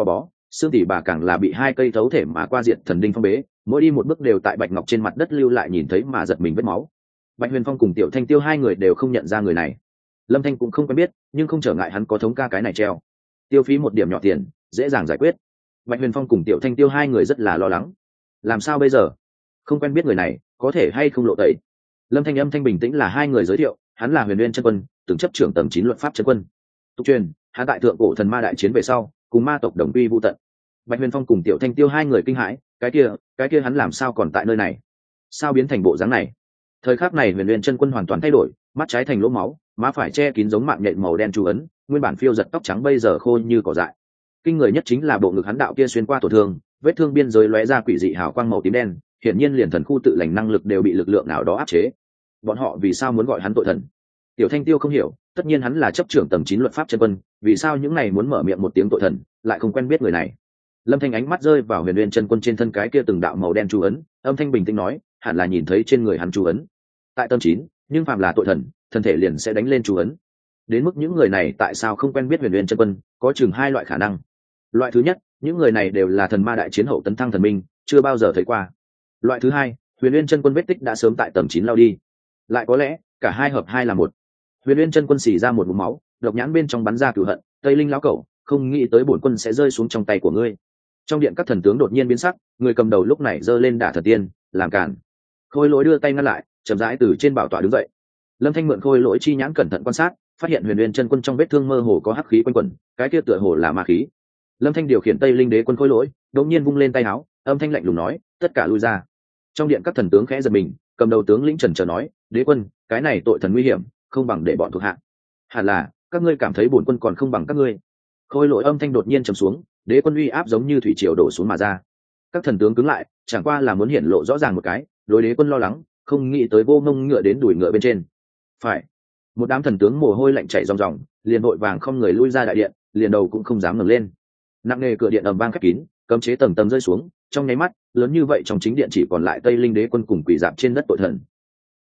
xương tỷ bà càng là bị hai cây thấu thể mà qua diện thần đinh phong bế, mỗi đi một bước đều tại bạch ngọc trên mặt đất lưu lại nhìn thấy mà giật mình vết máu. Bạch Huyền Phong cùng Tiểu Thanh Tiêu hai người đều không nhận ra người này. Lâm Thanh cũng không quen biết, nhưng không trở ngại hắn có thống ca cái này treo, tiêu phí một điểm nhỏ tiền dễ dàng giải quyết. Bạch Huyền Phong cùng Tiểu Thanh Tiêu hai người rất là lo lắng, làm sao bây giờ, không quen biết người này có thể hay không lộ tẩy. Lâm Thanh âm thanh bình tĩnh là hai người giới thiệu, hắn là Huyền Nguyên chân quân, từng chấp trưởng tầng chín luật pháp chân quân. Tục truyền, hắn tại thượng cổ thần ma đại chiến về sau, cùng ma tộc đồng quy vu tận. Bạch Huyền Phong cùng Tiểu Thanh Tiêu hai người kinh hãi, cái kia, cái kia hắn làm sao còn tại nơi này? Sao biến thành bộ dáng này? Thời khắc này Huyền Nguyên chân quân hoàn toàn thay đổi, mắt trái thành lỗ máu, má phải che kín giống mạng nhện màu đen chú ấn, nguyên bản phiêu giật tóc trắng bây giờ khô như cỏ dại. Kinh người nhất chính là bộ ngực hắn đạo kia xuyên qua tổn thương, vết thương biên giới lóe ra quỷ dị hào quang màu tím đen, hiển nhiên liền thần khu tự lành năng lực đều bị lực lượng nào đó áp chế. Bọn họ vì sao muốn gọi hắn tội thần? Tiểu Thanh Tiêu không hiểu, tất nhiên hắn là chấp trưởng tầng chín luật pháp chân quân, vì sao những này muốn mở miệng một tiếng tội thần, lại không quen biết người này. Lâm Thanh ánh mắt rơi vào Huyền Nguyên chân quân trên thân cái kia từng đạo màu đen chú ấn, âm thanh bình tĩnh nói, hẳn là nhìn thấy trên người hắn chú ấn. Tại tầng chín, nhưng phàm là tội thần, thân thể liền sẽ đánh lên chú ấn. Đến mức những người này tại sao không quen biết Huyền Nguyên chân quân, có chừng hai loại khả năng. Loại thứ nhất, những người này đều là thần ma đại chiến hậu tấn thăng thần minh, chưa bao giờ thấy qua. Loại thứ hai, Huyền Nguyên chân quân vết tích đã sớm tại tầng chín lao đi. Lại có lẽ, cả hai hợp hai là một. Huyền Nguyên chân quân xì ra một ngụm máu, độc nhãn bên trong bắn ra cửu hận, Tây Linh lão cẩu, không nghĩ tới bổn quân sẽ rơi xuống trong tay của ngươi. Trong điện các thần tướng đột nhiên biến sắc, người cầm đầu lúc này giơ lên đả thần tiên, làm cản. Khôi Lỗi đưa tay ngăn lại, chậm rãi từ trên bảo tọa đứng dậy. Lâm Thanh mượn Khôi Lỗi chi nhãn cẩn thận quan sát, phát hiện Huyền Nguyên chân quân trong vết thương mơ hồ có hắc khí quanh quẩn, cái kia tựa hồ là ma khí. Lâm Thanh điều khiển Tây Linh đế quân Khôi Lỗi, đột nhiên vung lên tay áo, âm thanh lạnh lùng nói, tất cả lui ra. Trong điện các thần tướng khẽ giật mình, cầm đầu tướng lĩnh trần chờ nói, đế quân, cái này tội thần nguy hiểm, không bằng để bọn thuộc hạ. Hẳn là các ngươi cảm thấy bổn quân còn không bằng các ngươi. Khôi Lỗi âm thanh đột nhiên trầm xuống, đế quân uy áp giống như thủy triều đổ xuống mà ra. Các thần tướng cứng lại, chẳng qua là muốn hiển lộ rõ ràng một cái, đối đế quân lo lắng, không nghĩ tới vô ngông ngựa đến đuổi ngựa bên trên. Phải. Một đám thần tướng mồ hôi lạnh chảy ròng ròng, liền vội vàng không người lui ra đại điện, liền đầu cũng không dám ngẩng lên. Nặng nề cửa điện ầm vang khép kín, cấm chế tầng tầng rơi xuống, trong nháy mắt, lớn như vậy trong chính điện chỉ còn lại Tây Linh đế quân cùng quỷ dạp trên đất tội thần.